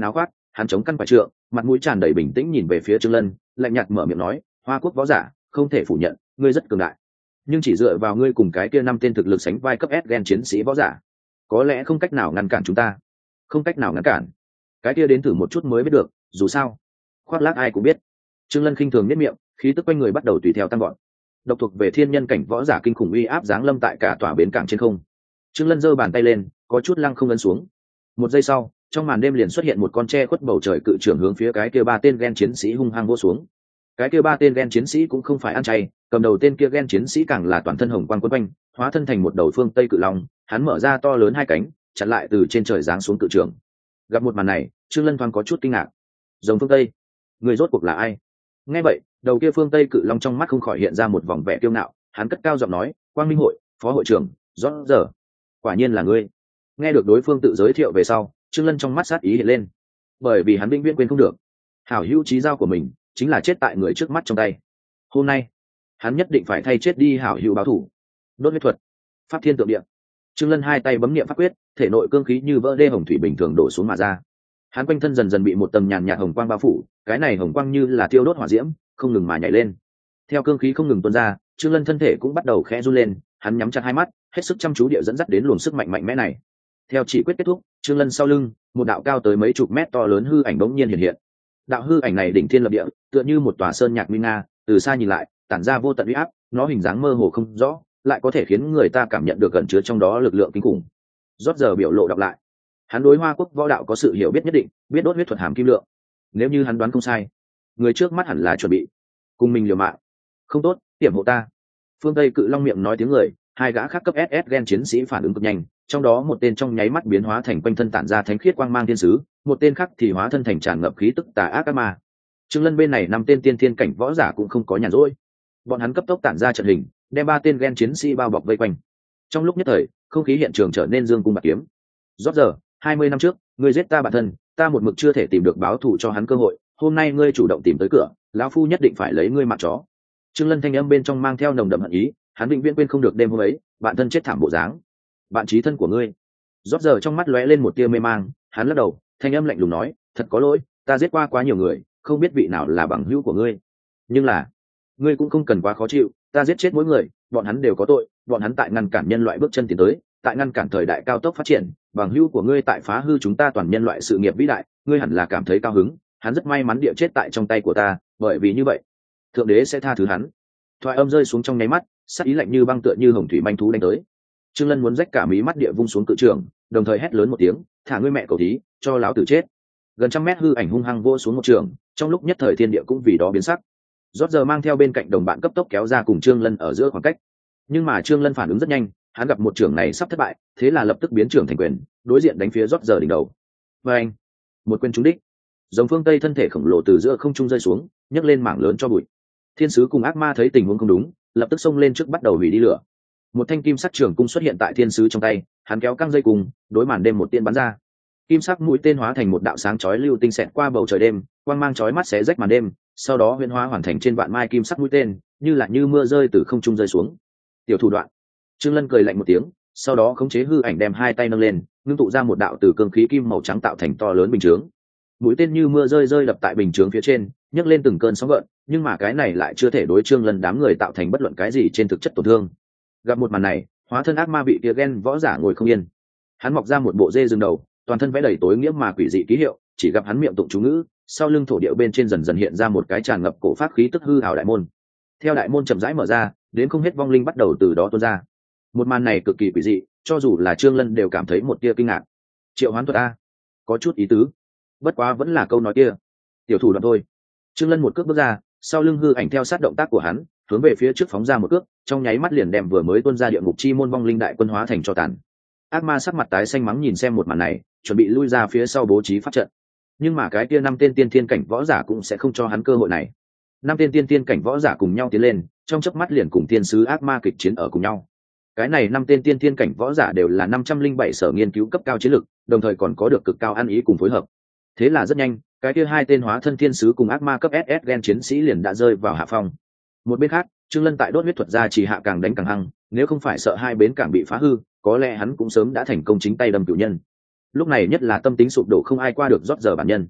hắn chống căn quả trượng, mặt mũi tràn đầy bình tĩnh nhìn về phía Trương Lân, lạnh nhạt mở miệng nói, Hoa Quốc võ giả, không thể phủ nhận, ngươi rất cường đại, nhưng chỉ dựa vào ngươi cùng cái kia 5 tên thực lực sánh vai cấp S gen chiến sĩ võ giả, có lẽ không cách nào ngăn cản chúng ta, không cách nào ngăn cản. Cái kia đến thử một chút mới biết được, dù sao, khoác lác ai cũng biết. Trương Lân khinh thường nhếch miệng, khí tức quanh người bắt đầu tùy theo tăng vọt. Độc thuộc về thiên nhân cảnh võ giả kinh khủng uy áp giáng lâm tại cả tòa bến cảng trên không. Trương Lân giơ bàn tay lên, có chút lăng không ấn xuống. Một giây sau, trong màn đêm liền xuất hiện một con tre khuất bầu trời cự trưởng hướng phía cái kia 3 tên gen chiến sĩ hung hăng vỗ xuống. Cái kia 3 tên gen chiến sĩ cũng không phải ăn chay, cầm đầu tên kia gen chiến sĩ càng là toàn thân hồng quang quấn quanh, hóa thân thành một đầu phương tây cự long, hắn mở ra to lớn 2 cánh, chặn lại từ trên trời giáng xuống cự trưởng. Gặp một màn này, Trương Lân thoáng có chút kinh ngạc. Rồng phương tây, người rốt cuộc là ai? Nghe vậy, đầu kia phương tây cự long trong mắt không khỏi hiện ra một vòng vẻ kiêu ngạo, hắn cất cao giọng nói, Quang Minh hội phó hội trưởng, rõ giờ, quả nhiên là ngươi. Nghe được đối phương tự giới thiệu về sau, Trương Lân trong mắt sát ý hiện lên, bởi vì hắn vĩnh viễn quên không được, hảo hữu chí giao của mình chính là chết tại người trước mắt trong tay. Hôm nay, hắn nhất định phải thay chết đi hảo hữu báo thù. Đốt huyết thuật, pháp thiên tượng địa. Trương Lân 2 tay bấm niệm pháp quyết, thể nội cương khí như vỡ đê hồng thủy bình thường đổ xuống mà ra. Hắn quanh thân dần dần bị một tầng nhàn nhạt hồng quang bao phủ, cái này hồng quang như là thiêu đốt hỏa diễm, không ngừng mà nhảy lên. Theo cương khí không ngừng tuôn ra, Trương Lân thân thể cũng bắt đầu khẽ run lên, hắn nhắm chặt 2 mắt, hết sức chăm chú địa dẫn dắt đến luồng sức mạnh mạnh mẽ này. Theo chỉ quyết kết thúc, Trương Lân sau lưng, một đạo cao tới mấy chục mét to lớn hư ảnh bỗng nhiên hiện hiện. Đạo hư ảnh này đỉnh thiên lập địa, tựa như một tòa sơn nhạc nguy nga, từ xa nhìn lại, tản ra vô tận uy áp, nó hình dáng mơ hồ không rõ, lại có thể khiến người ta cảm nhận được gần chứa trong đó lực lượng kinh khủng. Rốt giờ biểu lộ đọc lại. Hắn đối Hoa Quốc võ đạo có sự hiểu biết nhất định, biết đốt huyết thuật hàm kim lượng. Nếu như hắn đoán không sai, người trước mắt hẳn là chuẩn bị cùng mình liều mạng. Không tốt, tiểm hộ ta. Phương Tây cự long miệng nói tiếng người, 2 gã khác cấp SS gen chiến sĩ phản ứng cực nhanh, trong đó một tên trong nháy mắt biến hóa thành quanh thân tản ra thánh khiết quang mang thiên sứ, một tên khác thì hóa thân thành tràn ngập khí tức tà ác ác ma. Trương Lân bên này 5 tên tiên thiên cảnh võ giả cũng không có nhàn rỗi, bọn hắn cấp tốc tản ra trận hình, đem 3 tên gen chiến sĩ bao bọc vây quanh. Trong lúc nhất thời, không khí hiện trường trở nên dương cung bạc kiếm. Rốt giờ, 20 năm trước, ngươi giết ta bản thân, ta một mực chưa thể tìm được báo thù cho hắn cơ hội, hôm nay ngươi chủ động tìm tới cửa, lão phu nhất định phải lấy ngươi mạng chó. Trương Lân thanh âm bên trong mang theo nồng đậm hận ý, hắn vĩnh viễn quên không được đêm hôm ấy, bạn thân chết thảm bộ dáng, bạn chí thân của ngươi. Rốt giờ trong mắt lóe lên một tia mê mang, hắn lắc đầu, thanh âm lạnh lùng nói, thật có lỗi, ta giết qua quá nhiều người, không biết vị nào là bằng hữu của ngươi. Nhưng là, ngươi cũng không cần quá khó chịu, ta giết chết mỗi người, bọn hắn đều có tội, bọn hắn tại ngăn cản nhân loại bước chân tiến tới, tại ngăn cản thời đại cao tốc phát triển, bằng hữu của ngươi tại phá hư chúng ta toàn nhân loại sự nghiệp vĩ đại, ngươi hẳn là cảm thấy cao hứng, hắn rất may mắn địa chết tại trong tay của ta, bởi vì như vậy, thượng đế sẽ tha thứ hắn. Thoại âm rơi xuống trong nháy mắt, sắc ý lạnh như băng tựa như hồng thủy manh thú đánh tới. Trương Lân muốn rách cả mí mắt địa vung xuống cự trường, đồng thời hét lớn một tiếng, thả ngươi mẹ cầu thí, cho láo tử chết. Gần trăm mét hư ảnh hung hăng vô xuống một trường, trong lúc nhất thời thiên địa cũng vì đó biến sắc. Rốt giờ mang theo bên cạnh đồng bạn cấp tốc kéo ra cùng Trương Lân ở giữa khoảng cách. Nhưng mà Trương Lân phản ứng rất nhanh, hắn gặp một trường này sắp thất bại, thế là lập tức biến trường thành quyền, đối diện đánh phía rốt giờ đỉnh đầu. Và anh, một quyền trúng đích. Giống phương Tây thân thể khổng lồ từ giữa không trung rơi xuống, nhấc lên mảng lớn cho bụi. Thiên sứ cùng ác ma thấy tình huống không đúng, lập tức xông lên trước bắt đầu hủy đi lửa. Một thanh kim sắc trường cung xuất hiện tại thiên sứ trong tay, hắn kéo căng dây cung, đối màn đêm một tiên bắn ra. Kim sắc mũi tên hóa thành một đạo sáng chói lưu tinh xẹt qua bầu trời đêm, quang mang chói mắt xé rách màn đêm, sau đó huyễn hóa hoàn thành trên vạn mai kim sắc mũi tên, như mưa rơi từ không trung rơi xuống. Tiểu thủ đoạn. Trương Lân cười lạnh một tiếng, sau đó khống chế hư ảnh đem 2 tay nâng lên, ngưng tụ ra một đạo từ cương khí kim màu trắng tạo thành to lớn bình chướng. Mũi tên như mưa rơi rơi đập tại bình chướng phía trên, nhấc lên từng cơn sóng gợn, nhưng mà cái này lại chưa thể đối Trương Lân đám người tạo thành bất luận cái gì trên thực chất tổn thương. Gặp một màn này, hóa thân ác ma bị kia ghen võ giả ngồi không yên. Hắn mọc ra một bộ dê rừng đầu, toàn thân vẽ đầy tối nghĩa mà quỷ dị ký hiệu, chỉ gặp hắn miệng tụng chú ngữ, sau lưng thổ địa bên trên dần dần hiện ra một cái tràn ngập cổ pháp khí tức hư ảo đại môn. Theo đại môn chậm rãi mở ra, đến không hết vong linh bắt đầu từ đó tuôn ra. Một màn này cực kỳ quỷ dị, cho dù là Trương Lân đều cảm thấy một tia kinh ngạc. Triệu hoán thuật a, có chút ý tứ. Bất quá vẫn là câu nói kia, tiểu thủ đoạn thôi. Trương Lân một cước bước ra, sau lưng hư ảnh theo sát động tác của hắn, hướng về phía trước phóng ra một cước, trong nháy mắt liền đem vừa mới tuôn ra địa ngục chi môn vong linh đại quân hóa thành tro tàn. Ác ma sắc mặt tái xanh mắng nhìn xem một màn này, chuẩn bị lui ra phía sau bố trí pháp trận. Nhưng mà cái kia 5 tên tiên thiên cảnh võ giả cũng sẽ không cho hắn cơ hội này. 5 tên tiên thiên cảnh võ giả cùng nhau tiến lên, trong chớp mắt liền cùng thiên sứ ác ma kịch chiến ở cùng nhau. Cái này 5 tên tiên thiên cảnh võ giả đều là 507 sở nghiên cứu cấp cao chiến lực, đồng thời còn có được cực cao ăn ý cùng phối hợp. Thế là rất nhanh, cái kia 2 tên hóa thân thiên sứ cùng ác ma cấp SS gen chiến sĩ liền đã rơi vào hạ phong. Một bên khác, Trương Lân tại đốt huyết thuật ra chỉ hạ càng đánh càng hăng, nếu không phải sợ 2 bến cảng bị phá hư, có lẽ hắn cũng sớm đã thành công chính tay đâm cửu nhân. Lúc này nhất là tâm tính sụp đổ không ai qua được rót giờ bản nhân.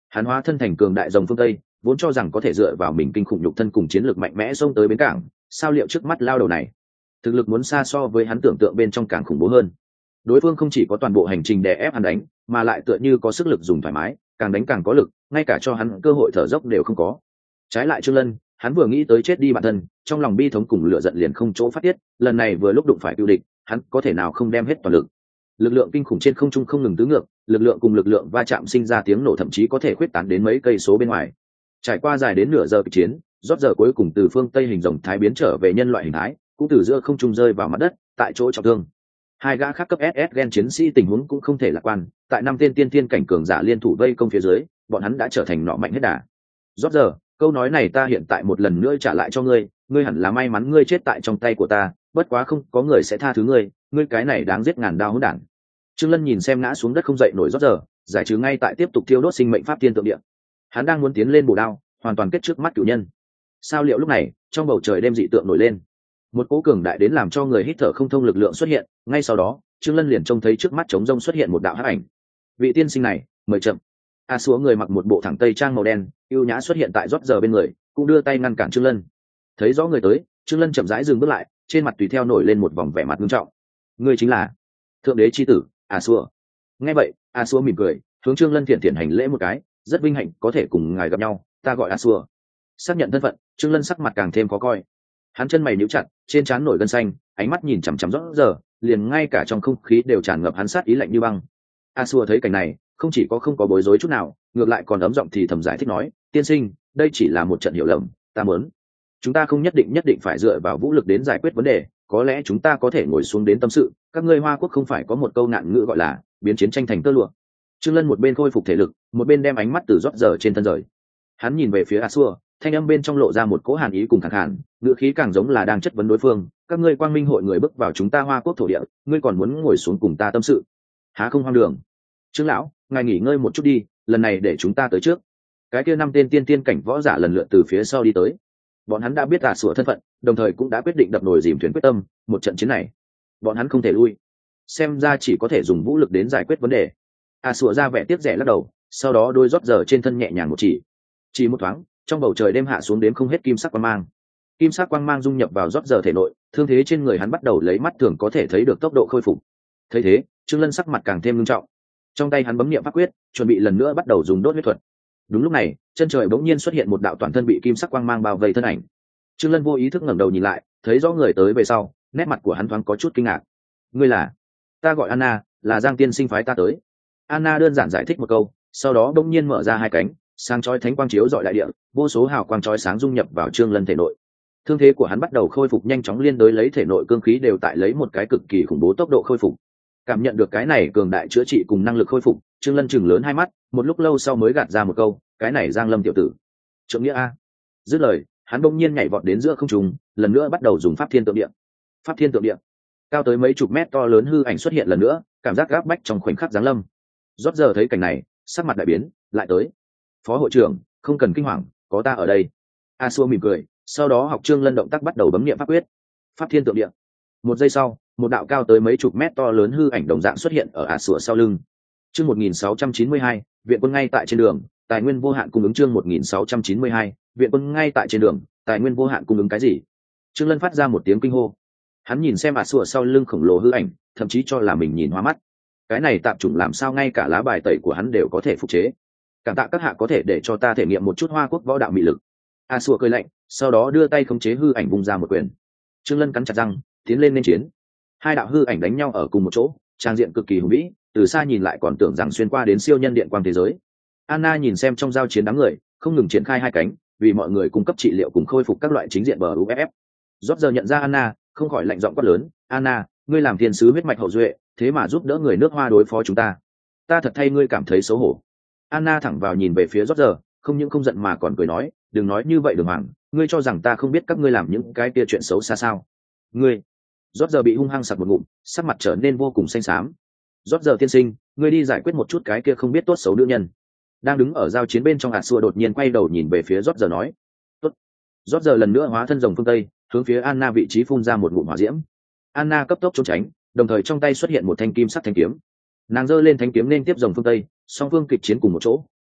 Hắn hóa thân thành cường đại rồng phương Tây, vốn cho rằng có thể dựa vào mình kinh khủng nhục thân cùng chiến lược mạnh mẽ xông tới bến cảng, sao liệu trước mắt lao đầu này thực lực muốn xa so với hắn tưởng tượng bên trong càng khủng bố hơn. Đối phương không chỉ có toàn bộ hành trình đè ép hắn đánh, mà lại tựa như có sức lực dùng thoải mái, càng đánh càng có lực, ngay cả cho hắn cơ hội thở dốc đều không có. Trái lại Trương Lân, hắn vừa nghĩ tới chết đi bản thân, trong lòng bi thống cùng lửa giận liền không chỗ phát tiết, lần này vừa lúc đụng phải cựu địch, hắn có thể nào không đem hết toàn lực. Lực lượng kinh khủng trên không trung không ngừng tứ ngược, lực lượng cùng lực lượng va chạm sinh ra tiếng nổ thậm chí có thể khuyết tán đến mấy cây số bên ngoài. Trải qua dài đến nửa giờ kịch chiến, rốt giờ cuối cùng từ phương Tây hình rồng thái biến trở về nhân loại hình thái, cũng từ giữa không trung rơi vào mặt đất, tại chỗ trọng thương. Hai gã khác cấp SS gen chiến sĩ tình huống cũng không thể lạc quan, tại năm tên tiên tiên cảnh cường giả liên thủ vây công phía dưới, bọn hắn đã trở thành nọ mạnh hết đà. Rốt giờ, câu nói này ta hiện tại một lần nữa trả lại cho ngươi, ngươi hẳn là may mắn ngươi chết tại trong tay của ta, bất quá không có người sẽ tha thứ ngươi, ngươi cái này đáng giết ngàn đao hỗn đản. Trương Lân nhìn xem ngã xuống đất không dậy nổi rốt giờ, giải trừ ngay tại tiếp tục thiêu đốt sinh mệnh pháp tiên tượng địa. Hắn đang muốn tiến lên bổ đao, hoàn toàn kết trước mắt cửu nhân. Sao liệu lúc này, trong bầu trời đêm dị tượng nổi lên, một cỗ cường đại đến làm cho người hít thở không thông lực lượng xuất hiện, ngay sau đó Trương Lân liền trông thấy trước mắt trống rông xuất hiện một đạo hắc ảnh. Vị tiên sinh này, mời chậm. A Súa người mặc một bộ thẳng tây trang màu đen, ưu nhã xuất hiện tại rốt giờ bên người, cũng đưa tay ngăn cản Trương Lân. Thấy rõ người tới, Trương Lân chậm rãi dừng bước lại, trên mặt tùy theo nổi lên một vòng vẻ mặt nghiêm trọng. Ngươi chính là thượng đế chi tử A Súa. Nghe vậy, A Súa mỉm cười, hướng Trương Lân thiện thiện hành lễ một cái, rất vinh hạnh có thể cùng ngài gặp nhau, ta gọi A Súa. Xác nhận thân phận, Trương Lân sắc mặt càng thêm khó coi. Hắn chân mày nhíu chặt, trên trán nổi gân xanh, ánh mắt nhìn chằm chằm rốt giờ, liền ngay cả trong không khí đều tràn ngập hắn sát ý lạnh như băng. A Súa thấy cảnh này, không chỉ có không có bối rối chút nào, ngược lại còn ấm giọng thì thầm giải thích nói, tiên sinh, đây chỉ là một trận hiểu lầm, ta muốn chúng ta không nhất định phải dựa vào vũ lực đến giải quyết vấn đề, có lẽ chúng ta có thể ngồi xuống đến tâm sự. Các ngươi Hoa Quốc không phải có một câu nạn ngữ gọi là biến chiến tranh thành tơ lụa. Trương Lân một bên khôi phục thể lực, một bên đem ánh mắt từ rốt giờ trên thân rời. Hắn nhìn về phía A Súa, thanh âm bên trong lộ ra một cỗ hàn ý cùng khàn khàn, ngữ khí càng giống là đang chất vấn đối phương. Các ngươi Quang Minh hội người bước vào chúng ta Hoa Quốc thổ địa, ngươi còn muốn ngồi xuống cùng ta tâm sự? Há không hoang đường? Trương lão, ngài nghỉ ngơi một chút đi, lần này để chúng ta tới trước. Cái kia năm tên tiên tiên cảnh võ giả lần lượt từ phía sau đi tới. Bọn hắn đã biết A Súa thân phận, đồng thời cũng đã quyết định đập nồi dìm thuyền quyết tâm, một trận chiến này, bọn hắn không thể lui. Xem ra chỉ có thể dùng vũ lực đến giải quyết vấn đề. A Súa ra vẻ tiếc rẻ lắc đầu, sau đó đôi rót giờ trên thân nhẹ nhàng một chỉ một thoáng, trong bầu trời đêm hạ xuống đếm không hết kim sắc quang mang. Kim sắc quang mang dung nhập vào rót giờ thể nội, thương thế trên người hắn bắt đầu lấy mắt thường có thể thấy được tốc độ khôi phục. Thấy thế, Trương Lân sắc mặt càng thêm nghiêm trọng. Trong tay hắn bấm niệm pháp quyết, chuẩn bị lần nữa bắt đầu dùng đốt huyết thuật. Đúng lúc này, chân trời bỗng nhiên xuất hiện một đạo toàn thân bị kim sắc quang mang bao vây thân ảnh. Trương Lân vô ý thức ngẩng đầu nhìn lại, thấy rõ người tới về sau, nét mặt của hắn thoáng có chút kinh ngạc. Ngươi là? Ta gọi Anna, là Giang tiên sinh phái ta tới. Anna đơn giản giải thích một câu, sau đó bỗng nhiên mở ra hai cánh, sáng chói thánh quang chiếu rọi đại địa, vô số hào quang chói sáng dung nhập vào Trương Lân thể nội. Thương thế của hắn bắt đầu khôi phục nhanh chóng, liên đối lấy thể nội cương khí đều tại lấy một cái cực kỳ khủng bố tốc độ khôi phục. Cảm nhận được cái này cường đại chữa trị cùng năng lực khôi phục, Trương Lân chừng lớn hai mắt, một lúc lâu sau mới gạt ra một câu, cái này Giang Lâm tiểu tử, trượng nghĩa a. Dứt lời, hắn bỗng nhiên nhảy vọt đến giữa không trung, lần nữa bắt đầu dùng pháp thiên tượng địa. Pháp thiên tượng địa, cao tới mấy chục mét to lớn hư ảnh xuất hiện lần nữa, cảm giác gáp bách trong khoảnh khắc giáng lâm. Rốt giờ thấy cảnh này, sắc mặt đại biến, lại tới. Phó hội trưởng, không cần kinh hoàng, có ta ở đây. A Súa mỉm cười, sau đó học Trương Lân động tác bắt đầu bấm niệm pháp quyết. Pháp thiên tượng địa. Một giây sau, một đạo cao tới mấy chục mét to lớn hư ảnh đồng dạng xuất hiện ở A Súa sau lưng. Chương 1692, viện quân ngay tại trên đường, tài nguyên vô hạn cung ứng. Chương 1692, viện quân ngay tại trên đường, tài nguyên vô hạn cung ứng cái gì? Trương Lân phát ra một tiếng kinh hô. Hắn nhìn xem A Súa sau lưng khổng lồ hư ảnh, thậm chí cho là mình nhìn hoa mắt. Cái này tạp chủng làm sao ngay cả lá bài tẩy của hắn đều có thể phục chế? Cảm tạ các hạ có thể để cho ta thể nghiệm một chút Hoa Quốc võ đạo mị lực. A Súa cười lạnh, sau đó đưa tay khống chế hư ảnh vung ra một quyền. Trương Lân cắn chặt răng, tiến lên nên chiến. Hai đạo hư ảnh đánh nhau ở cùng một chỗ, trang diện cực kỳ hùng vĩ, từ xa nhìn lại còn tưởng rằng xuyên qua đến siêu nhân điện quang thế giới. Anna nhìn xem trong giao chiến đám người, không ngừng triển khai hai cánh, vì mọi người cung cấp trị liệu cùng khôi phục các loại chính diện bờ UFF. Rốt giờ nhận ra Anna, không khỏi lạnh giọng quát lớn, "Anna, ngươi làm thiên sứ huyết mạch hậu duệ, thế mà giúp đỡ người nước Hoa đối phó chúng ta. Ta thật thay ngươi cảm thấy xấu hổ." Anna thẳng vào nhìn về phía Rốt giờ, không những không giận mà còn cười nói, "Đừng nói như vậy Đường Hoàng, ngươi cho rằng ta không biết các ngươi làm những cái kia chuyện xấu xa sao? Ngươi..." Rốt giờ bị hung hăng sặc một ngụm, sắc mặt trở nên vô cùng xanh xám. "Rốt giờ tiên sinh, ngươi đi giải quyết một chút cái kia không biết tốt xấu nữ nhân." Đang đứng ở giao chiến bên trong A Súa đột nhiên quay đầu nhìn về phía Rốt giờ nói, "Tốt." Rốt giờ lần nữa hóa thân rồng phương Tây, hướng phía Anna vị trí phun ra một ngụm hỏa diễm. Anna cấp tốc trốn tránh, đồng thời trong tay xuất hiện một thanh kim sắc thanh kiếm. Nàng giơ lên thanh kiếm nên tiếp rồng phương Tây, song phương kịch chiến cùng một chỗ,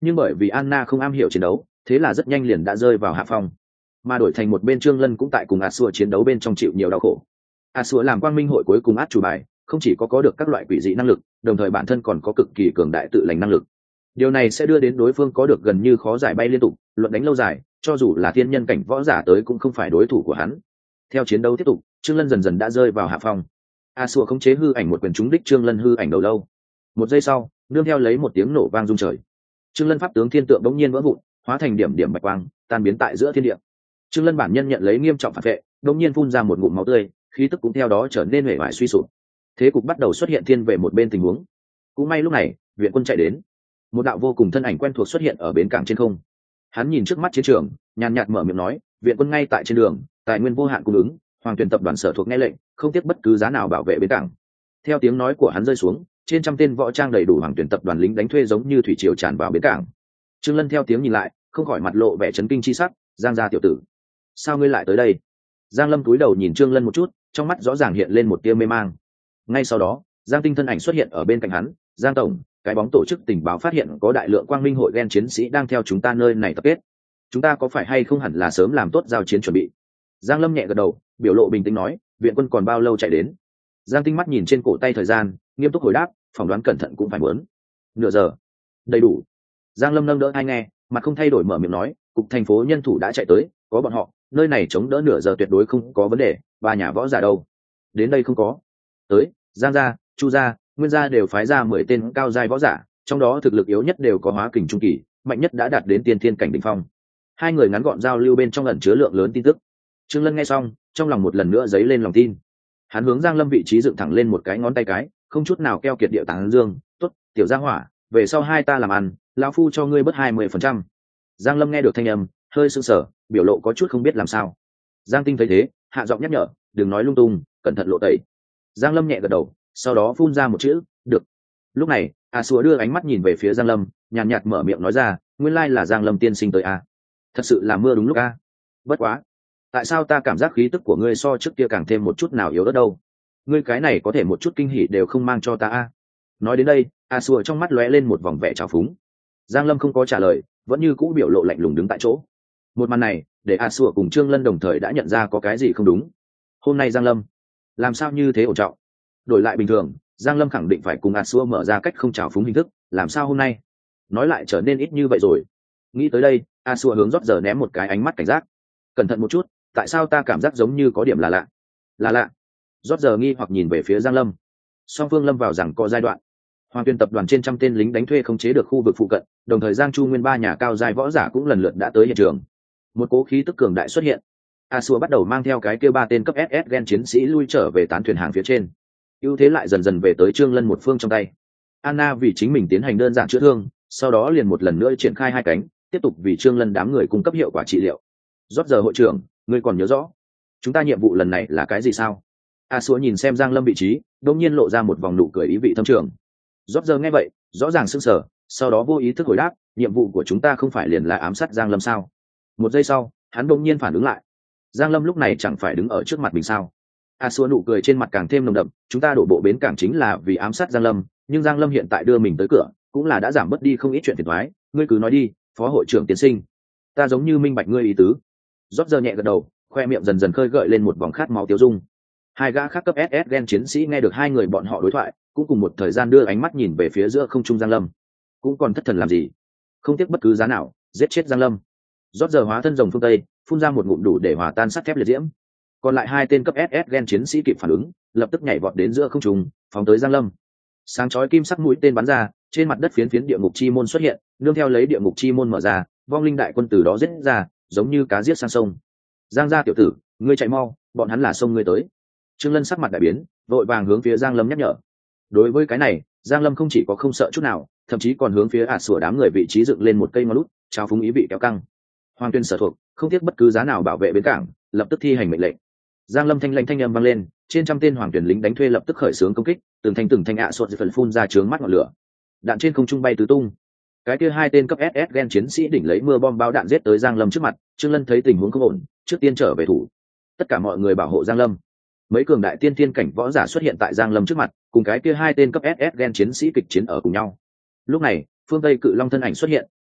nhưng bởi vì Anna không am hiểu chiến đấu, thế là rất nhanh liền đã rơi vào hạ phong. Mà đổi thành một bên Trương Lân cũng tại cùng Asua chiến đấu bên trong chịu nhiều đau khổ. Asua làm quang minh hội cuối cùng át chủ bài, không chỉ có được các loại quỷ dị năng lực, đồng thời bản thân còn có cực kỳ cường đại tự lành năng lực. Điều này sẽ đưa đến đối phương có được gần như khó giải bay liên tục, luận đánh lâu dài, cho dù là thiên nhân cảnh võ giả tới cũng không phải đối thủ của hắn. Theo chiến đấu tiếp tục, Trương Lân dần dần đã rơi vào hạ phong. Asua khống chế hư ảnh một quyền trúng đích Trương Lân hư ảnh đầu lâu. Một giây sau, nương theo lấy một tiếng nổ vang rung trời. Trương Lân pháp tướng thiên tượng bỗng nhiên vỡ vụn, hóa thành điểm điểm bạch quang, tan biến tại giữa thiên địa. Trương Lân bản nhân nhận lấy nghiêm trọng phản vệ, bỗng nhiên phun ra một ngụm máu tươi, khí tức cũng theo đó trở nên hề vải suy sụp. Thế cục bắt đầu xuất hiện thiên về một bên tình huống. Cũng may lúc này, viện quân chạy đến. Một đạo vô cùng thân ảnh quen thuộc xuất hiện ở bến cảng trên không. Hắn nhìn trước mắt chiến trường, nhàn nhạt mở miệng nói, viện quân ngay tại trên đường, tài nguyên vô hạn cung ứng, Hoàng Tuyền tập đoàn sở thuộc nghe lệnh, không tiếc bất cứ giá nào bảo vệ bến cảng. Theo tiếng nói của hắn rơi xuống, trên trăm tên võ trang đầy đủ Hoàng Tuyền tập đoàn lính đánh thuê giống như thủy triều tràn vào bến cảng. Trương Lân theo tiếng nhìn lại, không khỏi mặt lộ vẻ chấn kinh chi sắc, Giang gia tiểu tử, sao ngươi lại tới đây? Giang Lâm cúi đầu nhìn Trương Lân một chút, trong mắt rõ ràng hiện lên một tia mê mang. Ngay sau đó, Giang Tinh thân ảnh xuất hiện ở bên cạnh hắn, Giang tổng, cái bóng tổ chức tình báo phát hiện có đại lượng quang minh hội gen chiến sĩ đang theo chúng ta nơi này tập kết. Chúng ta có phải hay không hẳn là sớm làm tốt giao chiến chuẩn bị? Giang Lâm nhẹ gật đầu, biểu lộ bình tĩnh nói, viện quân còn bao lâu chạy đến? Giang Tinh mắt nhìn trên cổ tay thời gian, nghiêm túc hồi đáp, phỏng đoán cẩn thận cũng phải muốn nửa giờ. Đầy đủ. Giang Lâm nâng đỡ hai nghe, mặt không thay đổi mở miệng nói, cục thành phố nhân thủ đã chạy tới, có bọn họ, nơi này chống đỡ nửa giờ tuyệt đối không có vấn đề. Ba nhà võ giả đâu? Đến đây không có. Tới, Giang gia, Chu gia, Nguyên gia đều phái ra 10 tên cao giai võ giả, trong đó thực lực yếu nhất đều có hóa kình trung kỳ, mạnh nhất đã đạt đến tiên thiên cảnh đỉnh phong. Hai người ngắn gọn giao lưu bên trong ẩn chứa lượng lớn tin tức. Trương Lân nghe xong, trong lòng một lần nữa dấy lên lòng tin. Hắn hướng Giang Lâm vị trí dựng thẳng lên một cái ngón tay cái, không chút nào keo kiệt điệu tán dương, "Tốt, tiểu gia hỏa, về sau hai ta làm ăn, lão phu cho ngươi bớt 20%." Giang Lâm nghe được thanh âm, hơi sững sờ, biểu lộ có chút không biết làm sao. Giang Tinh thấy thế, hạ giọng nhắc nhở, "Đừng nói lung tung, cẩn thận lộ tẩy." Giang Lâm nhẹ gật đầu, sau đó phun ra một chữ, "Được." Lúc này, Xua đưa ánh mắt nhìn về phía Giang Lâm, nhàn nhạt mở miệng nói ra, "Nguyên lai là Giang Lâm tiên sinh tới a. Thật sự là mưa đúng lúc a. Bất quá, tại sao ta cảm giác khí tức của ngươi so trước kia càng thêm một chút nào yếu ớt đâu? Ngươi cái này có thể một chút kinh hỉ đều không mang cho ta a." Nói đến đây, Xua trong mắt lóe lên một vòng vẻ trào phúng. Giang Lâm không có trả lời, vẫn như cũ biểu lộ lạnh lùng đứng tại chỗ. Một màn này, để Xua cùng Trương Lân đồng thời đã nhận ra có cái gì không đúng. Hôm nay Giang Lâm làm sao như thế ổn trọng? Đổi lại bình thường, Giang Lâm khẳng định phải cùng Xua mở ra cách không trào phúng hình thức, làm sao hôm nay nói lại trở nên ít như vậy rồi? Nghĩ tới đây, Xua hướng rót giờ ném một cái ánh mắt cảnh giác. Cẩn thận một chút, tại sao ta cảm giác giống như có điểm là lạ? Là lạ? Rót giờ nghi hoặc nhìn về phía Giang Lâm. Song phương lâm vào rằng có giai đoạn. Hoàng Tuyền tập đoàn trên trăm tên lính đánh thuê không chế được khu vực phụ cận, đồng thời Giang Chu Nguyên ba nhà cao giai võ giả cũng lần lượt đã tới hiện trường. Một cố khí tức cường đại xuất hiện. Xua bắt đầu mang theo cái kia ba tên cấp SS gen chiến sĩ lui trở về tán thuyền hàng phía trên. Ưu thế lại dần dần về tới Trương Lân một phương trong tay. Anna vì chính mình tiến hành đơn giản chữa thương, sau đó liền một lần nữa triển khai hai cánh, tiếp tục vì Trương Lân đám người cung cấp hiệu quả trị liệu. Rót giờ hội trưởng, ngươi còn nhớ rõ chúng ta nhiệm vụ lần này là cái gì sao? Xua nhìn xem Giang Lâm vị trí, đột nhiên lộ ra một vòng nụ cười ý vị thâm trường. Rót giờ nghe vậy, rõ ràng sững sờ, sau đó vô ý thức hồi đáp, nhiệm vụ của chúng ta không phải liền là ám sát Giang Lâm sao? Một giây sau, hắn đột nhiên phản ứng lại. Giang Lâm lúc này chẳng phải đứng ở trước mặt mình sao? Xua nụ cười trên mặt càng thêm nồng đậm, chúng ta đổ bộ bến cảng chính là vì ám sát Giang Lâm, nhưng Giang Lâm hiện tại đưa mình tới cửa, cũng là đã giảm bớt đi không ít chuyện phiền toái, ngươi cứ nói đi, phó hội trưởng tiến sinh. Ta giống như minh bạch ngươi ý tứ. Rót giờ nhẹ gật đầu, khoe miệng dần dần khơi gợi lên một vòng khát máu tiêu dung. Hai gã khác cấp SS gen chiến sĩ nghe được hai người bọn họ đối thoại, cũng cùng một thời gian đưa ánh mắt nhìn về phía giữa không trung Giang Lâm. Cũng còn thất thần làm gì? Không tiếc bất cứ giá nào, giết chết Giang Lâm. Rót giờ hóa thân rồng phương Tây, phun ra một ngụm đủ để hòa tan sắt thép liệt diễm. Còn lại hai tên cấp SS gen chiến sĩ kịp phản ứng, lập tức nhảy vọt đến giữa không trung, phóng tới Giang Lâm. Sáng chói kim sắc mũi tên bắn ra, trên mặt đất phiến phiến địa ngục chi môn xuất hiện, nương theo lấy địa ngục chi môn mở ra, vong linh đại quân từ đó giết ra, giống như cá giết sang sông. Giang gia tiểu tử, ngươi chạy mau, bọn hắn là sông ngươi tới. Trương Lân sắc mặt đại biến, vội vàng hướng phía Giang Lâm nhắc nhở. Đối với cái này, Giang Lâm không chỉ có không sợ chút nào, thậm chí còn hướng phía sủa đám người vị trí dựng lên một cây ngón lút, trao phúng ý vị kéo căng. Hoàng Tuyên sở thuộc, không tiếc bất cứ giá nào bảo vệ bến cảng, lập tức thi hành mệnh lệnh. Giang Lâm thanh lãnh thanh âm vang lên, trên trăm tên Hoàng Tuyển lính đánh thuê lập tức khởi xướng công kích, từng thanh ạ sột phần phun ra chướng mắt ngọn lửa. Đạn trên không trung bay tứ tung. Cái kia hai tên cấp SS gen chiến sĩ đỉnh lấy mưa bom bao đạn giết tới Giang Lâm trước mặt, Trương Lân thấy tình huống không ổn, trước tiên trở về thủ. Tất cả mọi người bảo hộ Giang Lâm. Mấy cường đại tiên thiên cảnh võ giả xuất hiện tại Giang Lâm trước mặt, cùng cái kia hai tên cấp SS gen chiến sĩ kịch chiến ở cùng nhau. Lúc này, phương Tây Cự Long thân ảnh xuất hiện,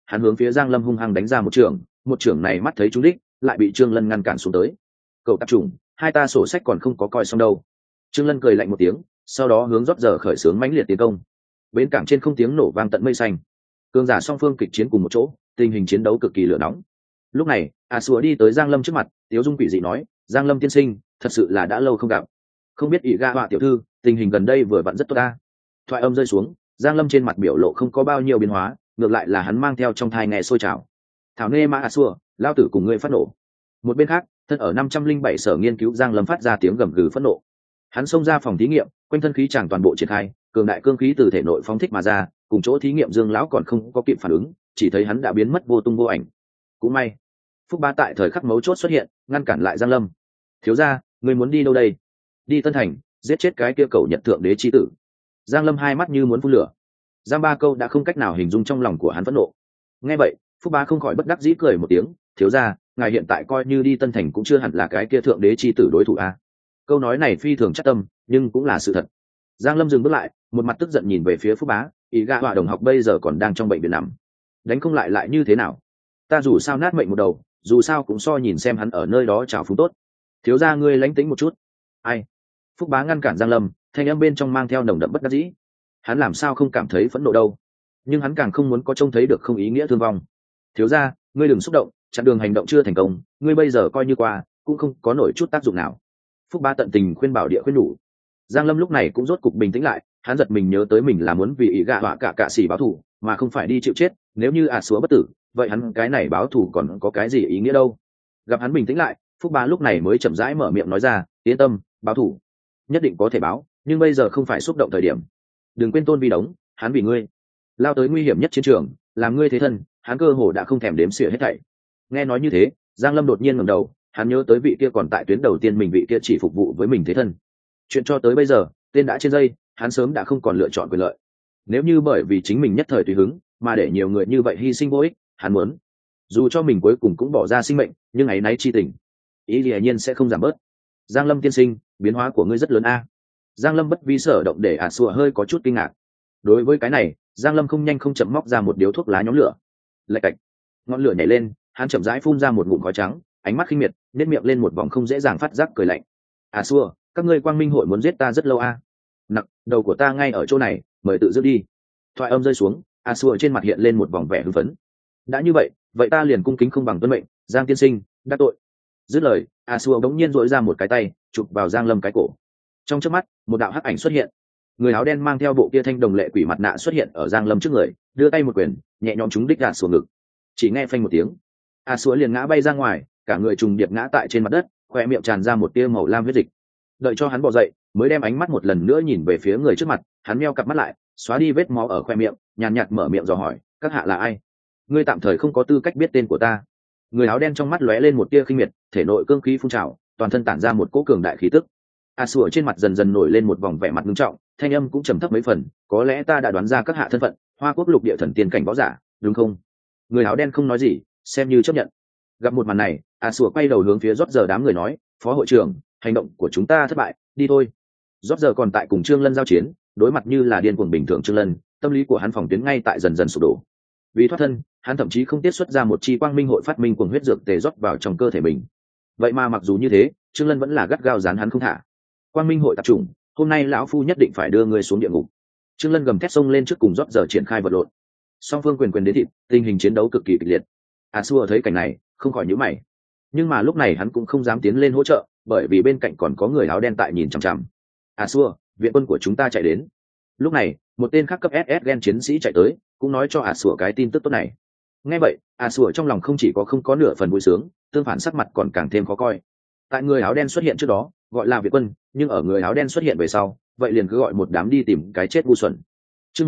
hắn hướng phía Giang Lâm hung hăng đánh ra một trưởng này mắt thấy trúng đích, lại bị Trương Lân ngăn cản xuống tới. Cậu tạp chủng, hai ta sổ sách còn không có coi xong đâu. Trương Lân cười lạnh một tiếng, sau đó hướng rót giờ khởi xướng mãnh liệt tiến công. Bến cảng trên không tiếng nổ vang tận mây xanh, cường giả song phương kịch chiến cùng một chỗ, tình hình chiến đấu cực kỳ lửa nóng. Lúc này, Sùa đi tới Giang Lâm trước mặt, tiếu dung quỷ dị nói, Giang Lâm tiên sinh, thật sự là đã lâu không gặp, không biết ỷ ga họa tiểu thư tình hình gần đây vừa vặn rất tốt ta. Thoại âm rơi xuống, Giang Lâm trên mặt biểu lộ không có bao nhiêu biến hóa, ngược lại là hắn mang theo trong thai nghe sôi trào. Thảo nê mã Sùa, lao tử cùng ngươi phát nổ. Một bên khác, thân ở 507 sở nghiên cứu Giang Lâm phát ra tiếng gầm gừ phẫn nộ. Hắn xông ra phòng thí nghiệm, quanh thân khí tràng toàn bộ triển khai, cường đại cương khí từ thể nội phóng thích mà ra, cùng chỗ thí nghiệm Dương lão còn không có kịp phản ứng, chỉ thấy hắn đã biến mất vô tung vô ảnh. Cũng may, Phúc Bá tại thời khắc mấu chốt xuất hiện, ngăn cản lại Giang Lâm. Thiếu gia, ngươi muốn đi đâu đây? Đi Tân Thành, giết chết cái kia cẩu Nhật thượng đế chi tử. Giang Lâm hai mắt như muốn phun lửa. Giang ba câu đã không cách nào hình dung trong lòng của hắn phẫn nộ. Nghe vậy, Phúc Bá không khỏi bất đắc dĩ cười một tiếng, thiếu gia, ngài hiện tại coi như đi Tân Thành cũng chưa hẳn là cái kia thượng đế chi tử đối thủ a. Câu nói này phi thường chắc tâm, nhưng cũng là sự thật. Giang Lâm dừng bước lại, một mặt tức giận nhìn về phía Phúc Bá, ý gạ họa đồng học bây giờ còn đang trong bệnh viện nằm, đánh không lại như thế nào? Ta dù sao nát mệnh một đầu, dù sao cũng so nhìn xem hắn ở nơi đó chào phúng tốt. Thiếu gia ngươi lánh tĩnh một chút. Ai? Phúc Bá ngăn cản Giang Lâm, thanh âm bên trong mang theo nồng đậm bất đắc dĩ. Hắn làm sao không cảm thấy phẫn nộ đâu? Nhưng hắn càng không muốn có trông thấy được không ý nghĩa thương vong. Thiếu gia, ngươi đừng xúc động, chặn đường hành động chưa thành công, ngươi bây giờ coi như qua, cũng không có nổi chút tác dụng nào. Phúc Bá tận tình khuyên bảo địa khuyên nhủ. Giang Lâm lúc này cũng rốt cục bình tĩnh lại, hắn giật mình nhớ tới mình là muốn vì ý gạ họa cả xỉ báo thù, mà không phải đi chịu chết. Nếu như Súa bất tử, vậy hắn cái này báo thù còn có cái gì ý nghĩa đâu? Gặp hắn bình tĩnh lại, Phúc Bá lúc này mới chậm rãi mở miệng nói ra, yên tâm, báo thù nhất định có thể báo, nhưng bây giờ không phải xúc động thời điểm. Đừng quên Tôn Vi Đống, hắn vì ngươi lao tới nguy hiểm nhất chiến trường, làm ngươi thế thân, hắn cơ hồ đã không thèm đếm xỉa hết thảy. Nghe nói như thế, Giang Lâm đột nhiên ngẩng đầu, hắn nhớ tới vị kia còn tại tuyến đầu tiên mình vị kia chỉ phục vụ với mình thế thân. Chuyện cho tới bây giờ, tên đã trên dây, hắn sớm đã không còn lựa chọn quyền lợi. Nếu như bởi vì chính mình nhất thời tùy hứng, mà để nhiều người như vậy hy sinh vô ích, hắn muốn dù cho mình cuối cùng cũng bỏ ra sinh mệnh, nhưng ấy nấy chi tình, ý hiển nhiên sẽ không giảm bớt. Giang Lâm tiên sinh, biến hóa của ngươi rất lớn a. Giang Lâm bất vi sở động để Sùa hơi có chút kinh ngạc. Đối với cái này, Giang Lâm không nhanh không chậm móc ra một điếu thuốc lá nhóm lửa. Lạch cạch, ngọn lửa nhảy lên, hắn chậm rãi phun ra một ngụm khói trắng, ánh mắt khinh miệt, nhếch miệng lên một vòng không dễ dàng phát giác cười lạnh. Sùa, các ngươi Quang Minh hội muốn giết ta rất lâu a. Nặc, đầu của ta ngay ở chỗ này, mời tự giữ đi. Thoại âm rơi xuống, Sùa trên mặt hiện lên một vòng vẻ hưng phấn. Đã như vậy, vậy ta liền cung kính không bằng tuân mệnh, Giang tiên sinh, đắc tội. Dứt lời, Sùa bỗng nhiên duỗi ra một cái tay, chụp vào Giang Lâm cái cổ. Trong chớp mắt, một đạo hắc ảnh xuất hiện. Người áo đen mang theo bộ kia thanh đồng lệ quỷ mặt nạ xuất hiện ở Giang Lâm trước người, đưa tay một quyền, nhẹ nhõm trúng đích Sùa ngực. Chỉ nghe phanh một tiếng, Sùa liền ngã bay ra ngoài, cả người trùng điệp ngã tại trên mặt đất, khoe miệng tràn ra một tia màu lam huyết dịch. Đợi cho hắn bò dậy, mới đem ánh mắt một lần nữa nhìn về phía người trước mặt, hắn meo cặp mắt lại, xóa đi vết máu ở khoe miệng, nhàn nhạt mở miệng dò hỏi, các hạ là ai? Ngươi tạm thời không có tư cách biết tên của ta. Người áo đen trong mắt lóe lên một tia khinh miệt, thể nội cương khí phun trào, toàn thân tản ra một cỗ cường đại khí tức. Sùa trên mặt dần dần nổi lên một vòng vẻ mặt nghiêm trọng, thanh âm cũng trầm thấp mấy phần, có lẽ ta đã đoán ra các hạ thân phận, Hoa Quốc lục địa thần tiên cảnh võ giả, đúng không? Người áo đen không nói gì, xem như chấp nhận. Gặp một màn này, Sùa quay đầu hướng phía rót giờ đám người nói, phó hội trưởng, hành động của chúng ta thất bại, đi thôi. Rót giờ còn tại cùng Trương Lân giao chiến, đối mặt như là điên cuồng bình thường Trương Lân, tâm lý của hắn phòng tuyến ngay tại dần dần sụp đổ. Vì thoát thân, hắn thậm chí không tiết xuất ra một chi quang minh hội phát minh cuồng huyết dược tề rót vào trong cơ thể mình. Vậy mà mặc dù như thế, Trương Lân vẫn là gắt gao dán hắn không thả. Quang minh hội tập trung, hôm nay lão phu nhất định phải đưa ngươi xuống địa ngục. Trương Lân gầm thét xông lên trước cùng rót giờ triển khai vật lộn. Song phương quyền đến thịt, tình hình chiến đấu cực kỳ kịch liệt. Sùa thấy cảnh này, không khỏi nhíu mày. Nhưng mà lúc này hắn cũng không dám tiến lên hỗ trợ, bởi vì bên cạnh còn có người áo đen tại nhìn chằm chằm. Sùa, viện quân của chúng ta chạy đến. Lúc này, một tên khác cấp SS gen chiến sĩ chạy tới, cũng nói cho Sùa cái tin tức tốt này. Nghe vậy, Sùa trong lòng không chỉ có không có nửa phần vui sướng, tương phản sắc mặt còn càng thêm khó coi. Tại người áo đen xuất hiện trước đó, gọi là viện quân, nhưng ở người áo đen xuất hiện về sau, vậy liền cứ gọi một đám đi tìm cái chết ngu xuẩn. Chương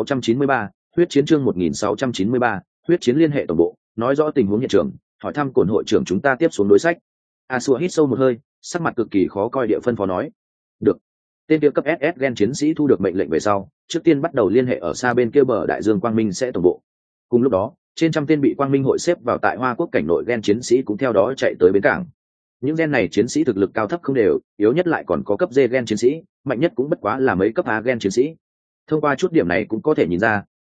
1693, huyết chiến chương 1693, huyết chiến liên hệ tổng bộ, nói rõ tình huống hiện trường, hỏi thăm cổn hội trưởng chúng ta tiếp xuống đối sách. Sùa hít sâu một hơi, sắc mặt cực kỳ khó coi địa phân phó nói. Được. Tên kia cấp SS gen chiến sĩ thu được mệnh lệnh về sau, trước tiên bắt đầu liên hệ ở xa bên kia bờ đại dương Quang Minh sẽ tổng bộ. Cùng lúc đó, trên trăm tên bị Quang Minh hội xếp vào tại Hoa Quốc cảnh nội gen chiến sĩ cũng theo đó chạy tới bến cảng. Những gen này chiến sĩ thực lực cao thấp không đều, yếu nhất lại còn có cấp D gen chiến sĩ, mạnh nhất cũng bất quá là mấy cấp A gen chiến sĩ. Thông qua chút điểm này cũng có thể nhìn ra,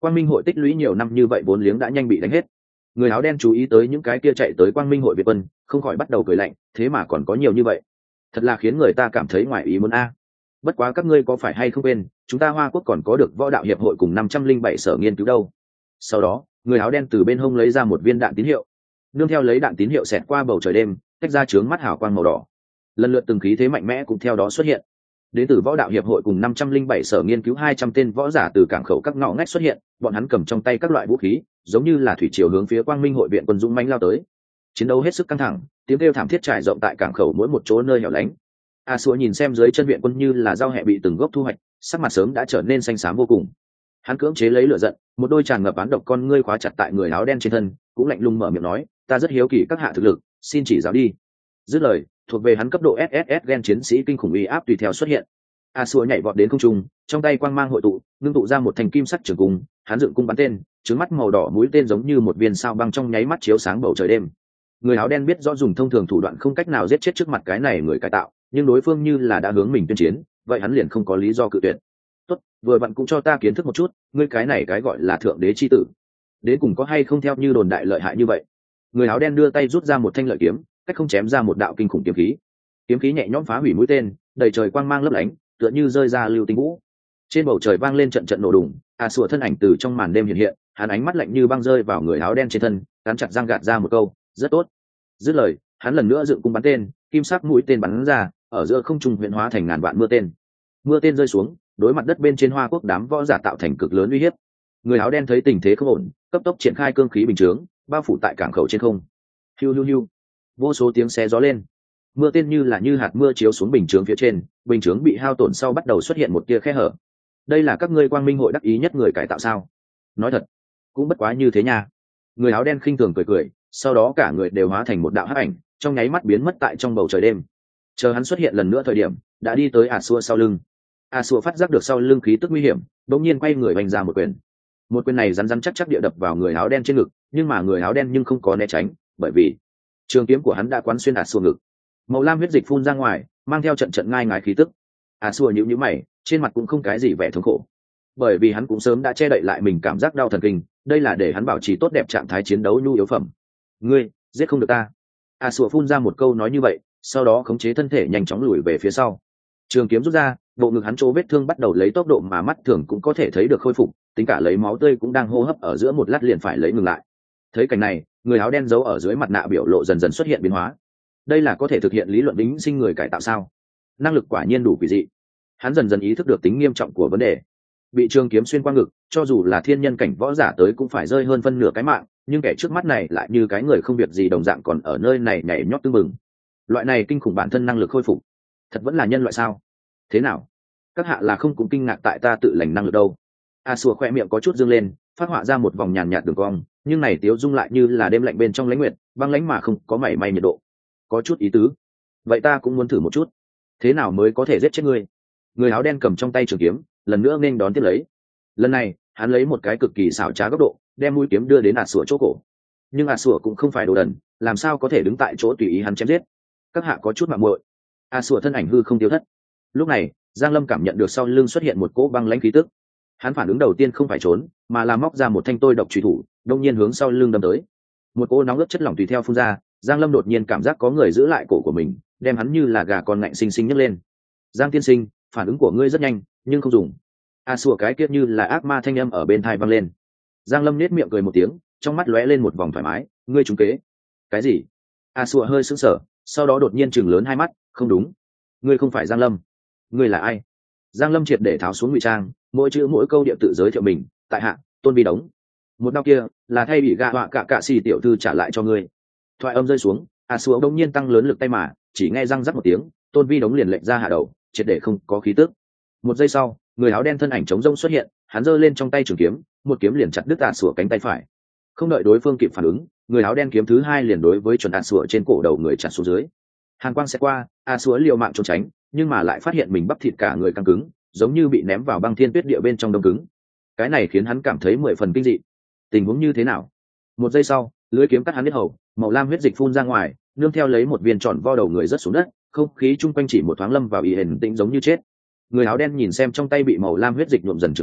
Quang Minh hội tích lũy nhiều năm như vậy vốn liếng đã nhanh bị đánh hết. Người áo đen chú ý tới những cái kia chạy tới Quang Minh hội Việt quân, không khỏi bắt đầu cười lạnh, thế mà còn có nhiều như vậy, thật là khiến người ta cảm thấy ngoài ý muốn a. Bất quá các ngươi có phải hay không quên, chúng ta Hoa Quốc còn có được Võ đạo hiệp hội cùng 507 sở nghiên cứu đâu. Sau đó, người áo đen từ bên hông lấy ra một viên đạn tín hiệu, nương theo lấy đạn tín hiệu xẹt qua bầu trời đêm, tách ra chướng mắt hào quang màu đỏ. Lần lượt từng khí thế mạnh mẽ cũng theo đó xuất hiện. Đến từ Võ đạo hiệp hội cùng 507 sở nghiên cứu 200 tên võ giả từ cảng khẩu các ngõ ngách xuất hiện, bọn hắn cầm trong tay các loại vũ khí, giống như là thủy triều hướng phía Quang Minh hội viện quân dũng mãnh lao tới. Chiến đấu hết sức căng thẳng, tiếng kêu thảm thiết trải rộng tại cảng khẩu mỗi một chỗ nơi hẻo lánh. A Xua nhìn xem dưới chân viện quân như là rau hẹ bị từng gốc thu hoạch, sắc mặt sớm đã trở nên xanh xám vô cùng. Hắn cưỡng chế lấy lửa giận, một đôi tràn ngập án độc con ngươi khóa chặt tại người áo đen trên thân, cũng lạnh lùng mở miệng nói, ta rất hiếu kỳ các hạ thực lực, xin chỉ giáo đi. Dứt lời, thuộc về hắn cấp độ SSS gen chiến sĩ kinh khủng uy áp tùy theo xuất hiện. A Xua nhảy vọt đến không trung, trong tay quang mang hội tụ, ngưng tụ ra một thanh kim sắc trường cung, hắn dựng cung bắn tên, trứng mắt màu đỏ mũi tên giống như một viên sao băng trong nháy mắt chiếu sáng bầu trời đêm. Người áo đen biết rõ dùng thông thường thủ đoạn không cách nào giết chết trước mặt cái này người cải tạo, nhưng đối phương như là đã hướng mình tuyên chiến, vậy hắn liền không có lý do cự tuyệt. Tốt, vừa vặn cũng cho ta kiến thức một chút, ngươi cái này cái gọi là thượng đế chi tử, đến cùng có hay không theo như đồn đại lợi hại như vậy. Người áo đen đưa tay rút ra một thanh lợi kiếm, cách không chém ra một đạo kinh khủng kiếm khí. Kiếm khí nhẹ nhõm phá hủy mũi tên, đầy trời quang mang lấp lánh, tựa như rơi ra lưu tinh vũ. Trên bầu trời vang lên trận trận nổ đùng, A Xua thân ảnh từ trong màn đêm hiện hiện, hắn ánh mắt lạnh như băng rơi vào người áo đen trên thân, cắn chặt răng gạt ra một câu, rất tốt. Dứt lời, hắn lần nữa dựng cung bắn tên, kim sắc mũi tên bắn ra, ở giữa không trung huyễn hóa thành ngàn vạn mưa tên. Mưa tên rơi xuống, đối mặt đất bên trên Hoa Quốc đám võ giả tạo thành cực lớn uy hiếp. Người áo đen thấy tình thế không ổn, cấp tốc triển khai cương khí bình chướng, bao phủ tại cảng khẩu trên không. Hiu hiu hiu, vô số tiếng xé gió lên. Mưa tên như hạt mưa chiếu xuống bình chướng phía trên, bình chướng bị hao tổn sau bắt đầu xuất hiện một tia khe hở. Đây là các ngươi Quang Minh hội đắc ý nhất người cải tạo sao? Nói thật, cũng bất quá như thế nha. Người áo đen khinh thường cười cười, sau đó cả người đều hóa thành một đạo hắc ảnh, trong nháy mắt biến mất tại trong bầu trời đêm. Chờ hắn xuất hiện lần nữa thời điểm, đã đi tới A Xua sau lưng. A Xua phát giác được sau lưng khí tức nguy hiểm, đột nhiên quay người vành ra một quyền. Một quyền này rắn rắn chắc chắc địa đập vào người áo đen trên ngực, nhưng mà người áo đen nhưng không có né tránh, bởi vì trường kiếm của hắn đã quán xuyên A Xua ngực. Màu lam huyết dịch phun ra ngoài, mang theo trận trận ngai ngái khí tức. A Xua nhíu mày, trên mặt cũng không cái gì vẻ thống khổ, bởi vì hắn cũng sớm đã che đậy lại mình cảm giác đau thần kinh, đây là để hắn bảo trì tốt đẹp trạng thái chiến đấu nhu yếu phẩm. Ngươi giết không được ta. A Xua phun ra một câu nói như vậy, sau đó khống chế thân thể nhanh chóng lùi về phía sau. Trường kiếm rút ra, bộ ngực hắn chỗ vết thương bắt đầu lấy tốc độ mà mắt thường cũng có thể thấy được khôi phục, tính cả lấy máu tươi cũng đang hô hấp ở giữa một lát liền phải lấy ngừng lại. Thấy cảnh này, người áo đen giấu ở dưới mặt nạ biểu lộ dần dần xuất hiện biến hóa. Đây là có thể thực hiện lý luận đính sinh người cải tạo sao? Năng lực quả nhiên đủ quỷ dị. Hắn dần dần ý thức được tính nghiêm trọng của vấn đề. Bị trường kiếm xuyên qua ngực, cho dù là thiên nhân cảnh võ giả tới cũng phải rơi hơn phân nửa cái mạng, nhưng kẻ trước mắt này lại như cái người không việc gì đồng dạng còn ở nơi này nhảy nhót tưng bừng. Loại này kinh khủng bản thân năng lực khôi phục, thật vẫn là nhân loại sao? Thế nào, các hạ là không cũng kinh ngạc tại ta tự lành năng lực đâu? A Xua khoe miệng có chút dương lên, phát họa ra một vòng nhàn nhạt đường cong, nhưng này tiếu dung lại như là đêm lạnh bên trong lãnh nguyệt, băng lãnh mà không có mảy may nhiệt độ. Có chút ý tứ. Vậy ta cũng muốn thử một chút, thế nào mới có thể giết chết ngươi? Người áo đen cầm trong tay trường kiếm, lần nữa nên đón tiếp lấy. Lần này, hắn lấy một cái cực kỳ xảo trá góc độ, đem mũi kiếm đưa đến A Xua chỗ cổ. Nhưng A Xua cũng không phải đồ đần, làm sao có thể đứng tại chỗ tùy ý hắn chém giết? Các hạ có chút mạo muội. A Xua thân ảnh hư không tiêu thất. Lúc này, Giang Lâm cảm nhận được sau lưng xuất hiện một cỗ băng lãnh khí tức. Hắn phản ứng đầu tiên không phải trốn, mà là móc ra một thanh tôi độc chủy thủ, đông nhiên hướng sau lưng đâm tới. Một cỗ nóng ướt chất lỏng tùy theo phun ra, Giang Lâm đột nhiên cảm giác có người giữ lại cổ của mình, đem hắn như là gà con ngạnh sinh sinh nhấc lên. Giang tiên sinh, phản ứng của ngươi rất nhanh, nhưng không dùng. A Xua cái kiết như là ác ma thanh âm ở bên tai vang lên. Giang Lâm nhếch miệng cười một tiếng, trong mắt lóe lên một vòng thoải mái, ngươi trúng kế. Cái gì? A Xua hơi sững sờ, sau đó đột nhiên chừng lớn hai mắt, không đúng, ngươi không phải Giang Lâm. Ngươi là ai? Giang Lâm triệt để tháo xuống ngụy trang, mỗi chữ mỗi câu địa tự giới thiệu mình, tại hạ Tôn Vi Đống. Một đau kia là thay bị gạ họa cả xì tiểu thư trả lại cho ngươi. Thoại âm rơi xuống, A Xua đông nhiên tăng lớn lực tay mà, chỉ nghe răng rắc một tiếng, Tôn Vi Đống liền lệch ra hạ đầu, triệt để không có khí tức. Một giây sau, người áo đen thân ảnh trống rông xuất hiện, hắn giơ lên trong tay trường kiếm, một kiếm liền chặt đứt A Xua cánh tay phải. Không đợi đối phương kịp phản ứng, người áo đen kiếm thứ hai liền đối với chuẩn A Xua trên cổ đầu người chặt xuống dưới. Hàn quang sẽ qua, A Xua liều mạng trốn tránh, nhưng mà lại phát hiện mình bắp thịt cả người căng cứng, giống như bị ném vào băng thiên tuyết địa bên trong đông cứng. Cái này khiến hắn cảm thấy 10 phần kinh dị. Tình huống như thế nào? Một giây sau, lưỡi kiếm cắt hắn huyết hầu, màu lam huyết dịch phun ra ngoài, nương theo lấy một viên tròn vo đầu người rớt xuống đất, không khí chung quanh chỉ một thoáng lâm vào y hển tĩnh giống như chết. Người áo đen nhìn xem trong tay bị màu lam huyết dịch nhuộm dần trường kiếm,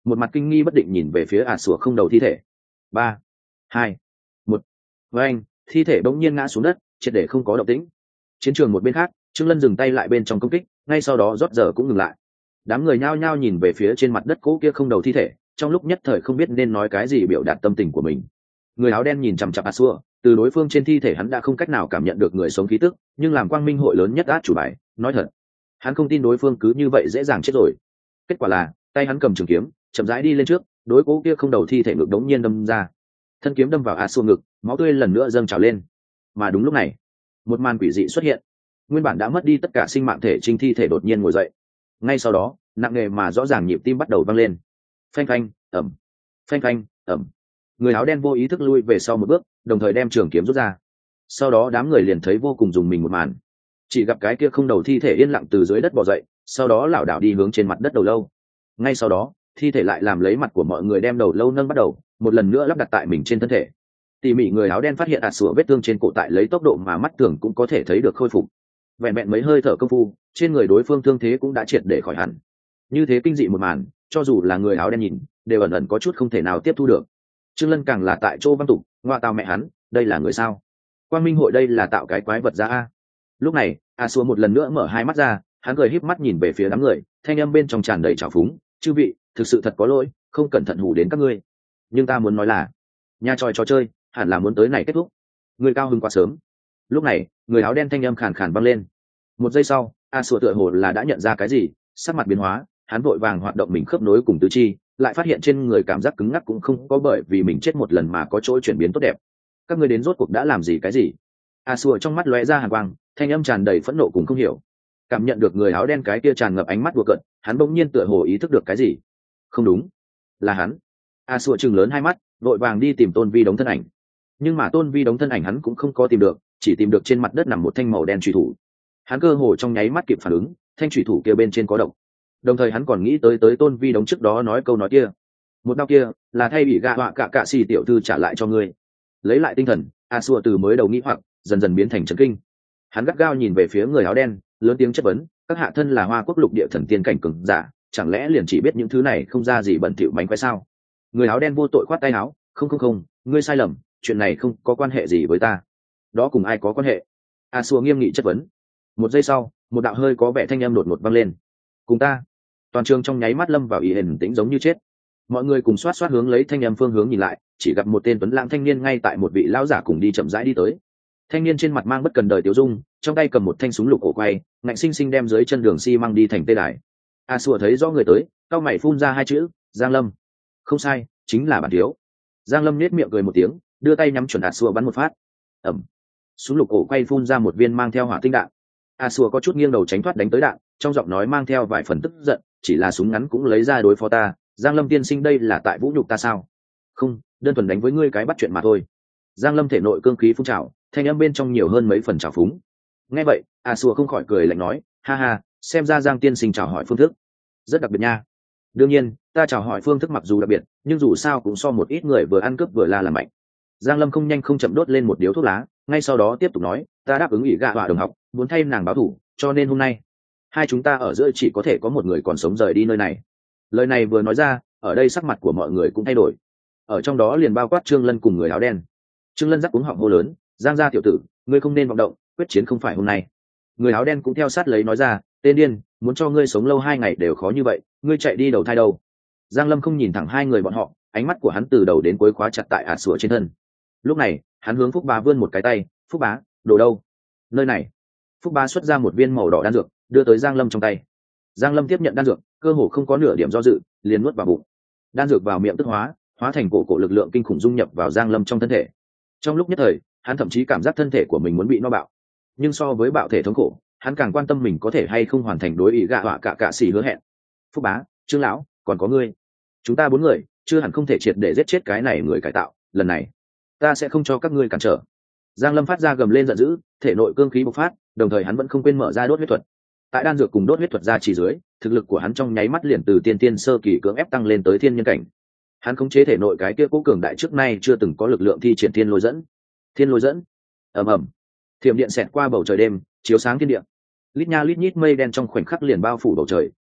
một mặt kinh nghi bất định nhìn về phía ả sủa không đầu thi thể. 3, 2, 1. Với anh, thi thể bỗng nhiên ngã xuống đất, triệt để không có động tĩnh. Chiến trường một bên khác, Trương Lân dừng tay lại bên trong công kích, ngay sau đó rót giờ cũng ngừng lại. Đám người nhao nhao nhìn về phía trên mặt đất cỗ kia không đầu thi thể, trong lúc nhất thời không biết nên nói cái gì biểu đạt tâm tình của mình. Người áo đen nhìn chằm chằm Asua, từ đối phương trên thi thể hắn đã không cách nào cảm nhận được người sống khí tức, nhưng làm quang minh hội lớn nhất át chủ bài, nói thật, hắn không tin đối phương cứ như vậy dễ dàng chết rồi. Kết quả là, tay hắn cầm trường kiếm, chậm rãi đi lên trước, đối cố kia không đầu thi thể ngực đống nhiên đâm ra. Thân kiếm đâm vào Asua ngực, máu tươi lần nữa dâng trào lên. Mà đúng lúc này, một màn quỷ dị xuất hiện. Nguyên bản đã mất đi tất cả sinh mạng thể trinh thi thể đột nhiên ngồi dậy. Ngay sau đó, nặng nề mà rõ ràng nhịp tim bắt đầu vang lên. Phanh phanh, ầm. Phanh phanh, ầm. Người áo đen vô ý thức lui về sau một bước, đồng thời đem trường kiếm rút ra. Sau đó đám người liền thấy vô cùng dùng mình một màn. Chỉ gặp cái kia không đầu thi thể yên lặng từ dưới đất bò dậy, sau đó lảo đảo đi hướng trên mặt đất đầu lâu. Ngay sau đó, thi thể lại làm lấy mặt của mọi người đem đầu lâu nâng bắt đầu, một lần nữa lắp đặt tại mình trên thân thể. Tỉ mỉ người áo đen phát hiện sủa vết thương trên cổ tại lấy tốc độ mà mắt thường cũng có thể thấy được khôi phục. Vẹn vẹn mấy hơi thở công phu, trên người đối phương thương thế cũng đã triệt để khỏi hẳn. Như thế kinh dị một màn, cho dù là người áo đen nhìn, đều ẩn ẩn có chút không thể nào tiếp thu được. Trương Lân càng là tại chỗ văn tục, ngoa tao mẹ hắn, đây là người sao? Quang Minh hội đây là tạo cái quái vật ra a. Lúc này, Asua một lần nữa mở hai mắt ra, hắn cười híp mắt nhìn về phía đám người, thanh âm bên trong tràn đầy trào phúng, "Chư vị, thực sự thật có lỗi, không cẩn thận hù đến các ngươi. Nhưng ta muốn nói là, nhà trò chơi, hẳn là muốn tới này kết thúc. Người cao hứng quá sớm." Lúc này, người áo đen thanh âm khàn khàn vang lên. Một giây sau, Asua tựa hồ là đã nhận ra cái gì, sắc mặt biến hóa, hắn vội vàng hoạt động mình khớp nối cùng tứ chi, lại phát hiện trên người cảm giác cứng ngắc cũng không có bởi vì mình chết một lần mà có chỗ chuyển biến tốt đẹp. Các ngươi đến rốt cuộc đã làm gì cái gì? Asua trong mắt lóe ra hàn quang, thanh âm tràn đầy phẫn nộ cùng không hiểu. Cảm nhận được người áo đen cái kia tràn ngập ánh mắt đùa cợt, hắn bỗng nhiên tựa hồ ý thức được cái gì. Không đúng, là hắn. Asua trừng lớn hai mắt, vội vàng đi tìm Tôn Vi đống thân ảnh. Nhưng mà Tôn Vi đống thân ảnh hắn cũng không có tìm được, chỉ tìm được trên mặt đất nằm một thanh màu đen chủy thủ. Hắn cơ hồ trong nháy mắt kịp phản ứng, thanh chủy thủ kia bên trên có độc. Đồng thời hắn còn nghĩ tới Tôn Vi đống trước đó nói câu nói kia, một đau kia là thay bị gạ họa cả xì tiểu thư trả lại cho ngươi. Lấy lại tinh thần, Asua từ mới đầu nghĩ hoặc dần dần biến thành chấn kinh. Hắn gắt gao nhìn về phía người áo đen, lớn tiếng chất vấn, các hạ thân là Hoa Quốc lục địa thần tiên cảnh cường giả, chẳng lẽ liền chỉ biết những thứ này không ra gì bẩn thỉu mánh khóe sao? Người áo đen vô tội khoát tay áo, không, ngươi sai lầm, chuyện này không có quan hệ gì với ta. Đó cùng ai có quan hệ? Asua nghiêm nghị chất vấn. Một giây sau, một đạo hơi có vẻ thanh âm đột ngột vang lên. Cùng ta. Toàn trường trong nháy mắt lâm vào ý hình tĩnh giống như chết. Mọi người cùng xoát hướng lấy thanh âm phương hướng nhìn lại, chỉ gặp một tên tuấn lãng thanh niên ngay tại một vị lão giả cùng đi chậm rãi đi tới. Thanh niên trên mặt mang bất cần đời tiêu dung, trong tay cầm một thanh súng lục cổ quay, ngạnh sinh sinh đem dưới chân đường xi măng đi thành tê đài. Asua thấy rõ người tới, cao mày phun ra hai chữ, Giang Lâm. Không sai, chính là bản thiếu. Giang Lâm nét miệng cười một tiếng, đưa tay nhắm chuẩn Asua bắn một phát. Ầm. Súng lục cổ quay phun ra một viên mang theo hỏa tinh đạn. Asua có chút nghiêng đầu tránh thoát đánh tới đạn, trong giọng nói mang theo vài phần tức giận, chỉ là súng ngắn cũng lấy ra đối phó ta, Giang Lâm tiên sinh đây là tại vũ nhục ta sao? Không, đơn thuần đánh với ngươi cái bắt chuyện mà thôi. Giang Lâm thể nội cương khí phun trào, thanh âm bên trong nhiều hơn mấy phần trào phúng. Nghe vậy, Asua không khỏi cười lạnh nói, ha ha, xem ra Giang tiên sinh chào hỏi phương thức rất đặc biệt nha. Đương nhiên, ta chào hỏi phương thức mặc dù đặc biệt, nhưng dù sao cũng so một ít người vừa ăn cướp vừa la làm mạnh. Giang Lâm không nhanh không chậm đốt lên một điếu thuốc lá, ngay sau đó tiếp tục nói, ta đáp ứng ủy gạ họa đồng học, muốn thay nàng báo thủ, cho nên hôm nay hai chúng ta ở giữa chỉ có thể có một người còn sống rời đi nơi này. Lời này vừa nói ra, ở đây sắc mặt của mọi người cũng thay đổi, ở trong đó liền bao quát Trương Lân cùng người áo đen. Trương Lân rắc cuống họng hô lớn, Giang gia tiểu tử, ngươi không nên vọng động, quyết chiến không phải hôm nay. Người áo đen cũng theo sát lấy nói ra, tên điên, muốn cho ngươi sống lâu 2 ngày đều khó như vậy, ngươi chạy đi đầu thai đâu? Giang Lâm không nhìn thẳng hai người bọn họ, ánh mắt của hắn từ đầu đến cuối khóa chặt tại Asua trên thân. Lúc này, hắn hướng Phúc Bá vươn một cái tay, Phúc Bá, đồ đâu? Nơi này. Phúc Bá xuất ra một viên màu đỏ đan dược, đưa tới Giang Lâm trong tay. Giang Lâm tiếp nhận đan dược, cơ hồ không có nửa điểm do dự, liền nuốt vào bụng. Đan dược vào miệng tức hóa thành cổ lực lượng kinh khủng dung nhập vào Giang Lâm trong thân thể. Trong lúc nhất thời, hắn thậm chí cảm giác thân thể của mình muốn bị no bạo. Nhưng so với bạo thể thống khổ, hắn càng quan tâm mình có thể hay không hoàn thành đối ý gạ họa cả xỉ hứa hẹn. Phúc Bá, Trương lão, còn có ngươi, chúng ta 4 người chưa hẳn không thể triệt để giết chết cái này người cải tạo, lần này ta sẽ không cho các ngươi cản trở. Giang Lâm phát ra gầm lên giận dữ, thể nội cương khí bộc phát, đồng thời hắn vẫn không quên mở ra đốt huyết thuật. Tại đan dược cùng đốt huyết thuật ra chỉ dưới, thực lực của hắn trong nháy mắt liền từ tiên sơ kỳ cưỡng ép tăng lên tới thiên nhân cảnh. Hắn khống chế thể nội cái kia cố cường đại trước nay chưa từng có lực lượng thi triển thiên lôi dẫn. Thiên lôi dẫn, ầm ầm, thiểm điện xẹt qua bầu trời đêm, chiếu sáng thiên địa. Lít nha lít nhít mây đen trong khoảnh khắc liền bao phủ bầu trời,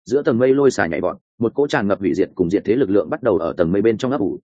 giữa tầng mây lôi xả nhảy vọt, một cỗ tràn ngập hủy diệt cùng diệt thế lực lượng bắt đầu ở tầng mây bên trong ấp ủ,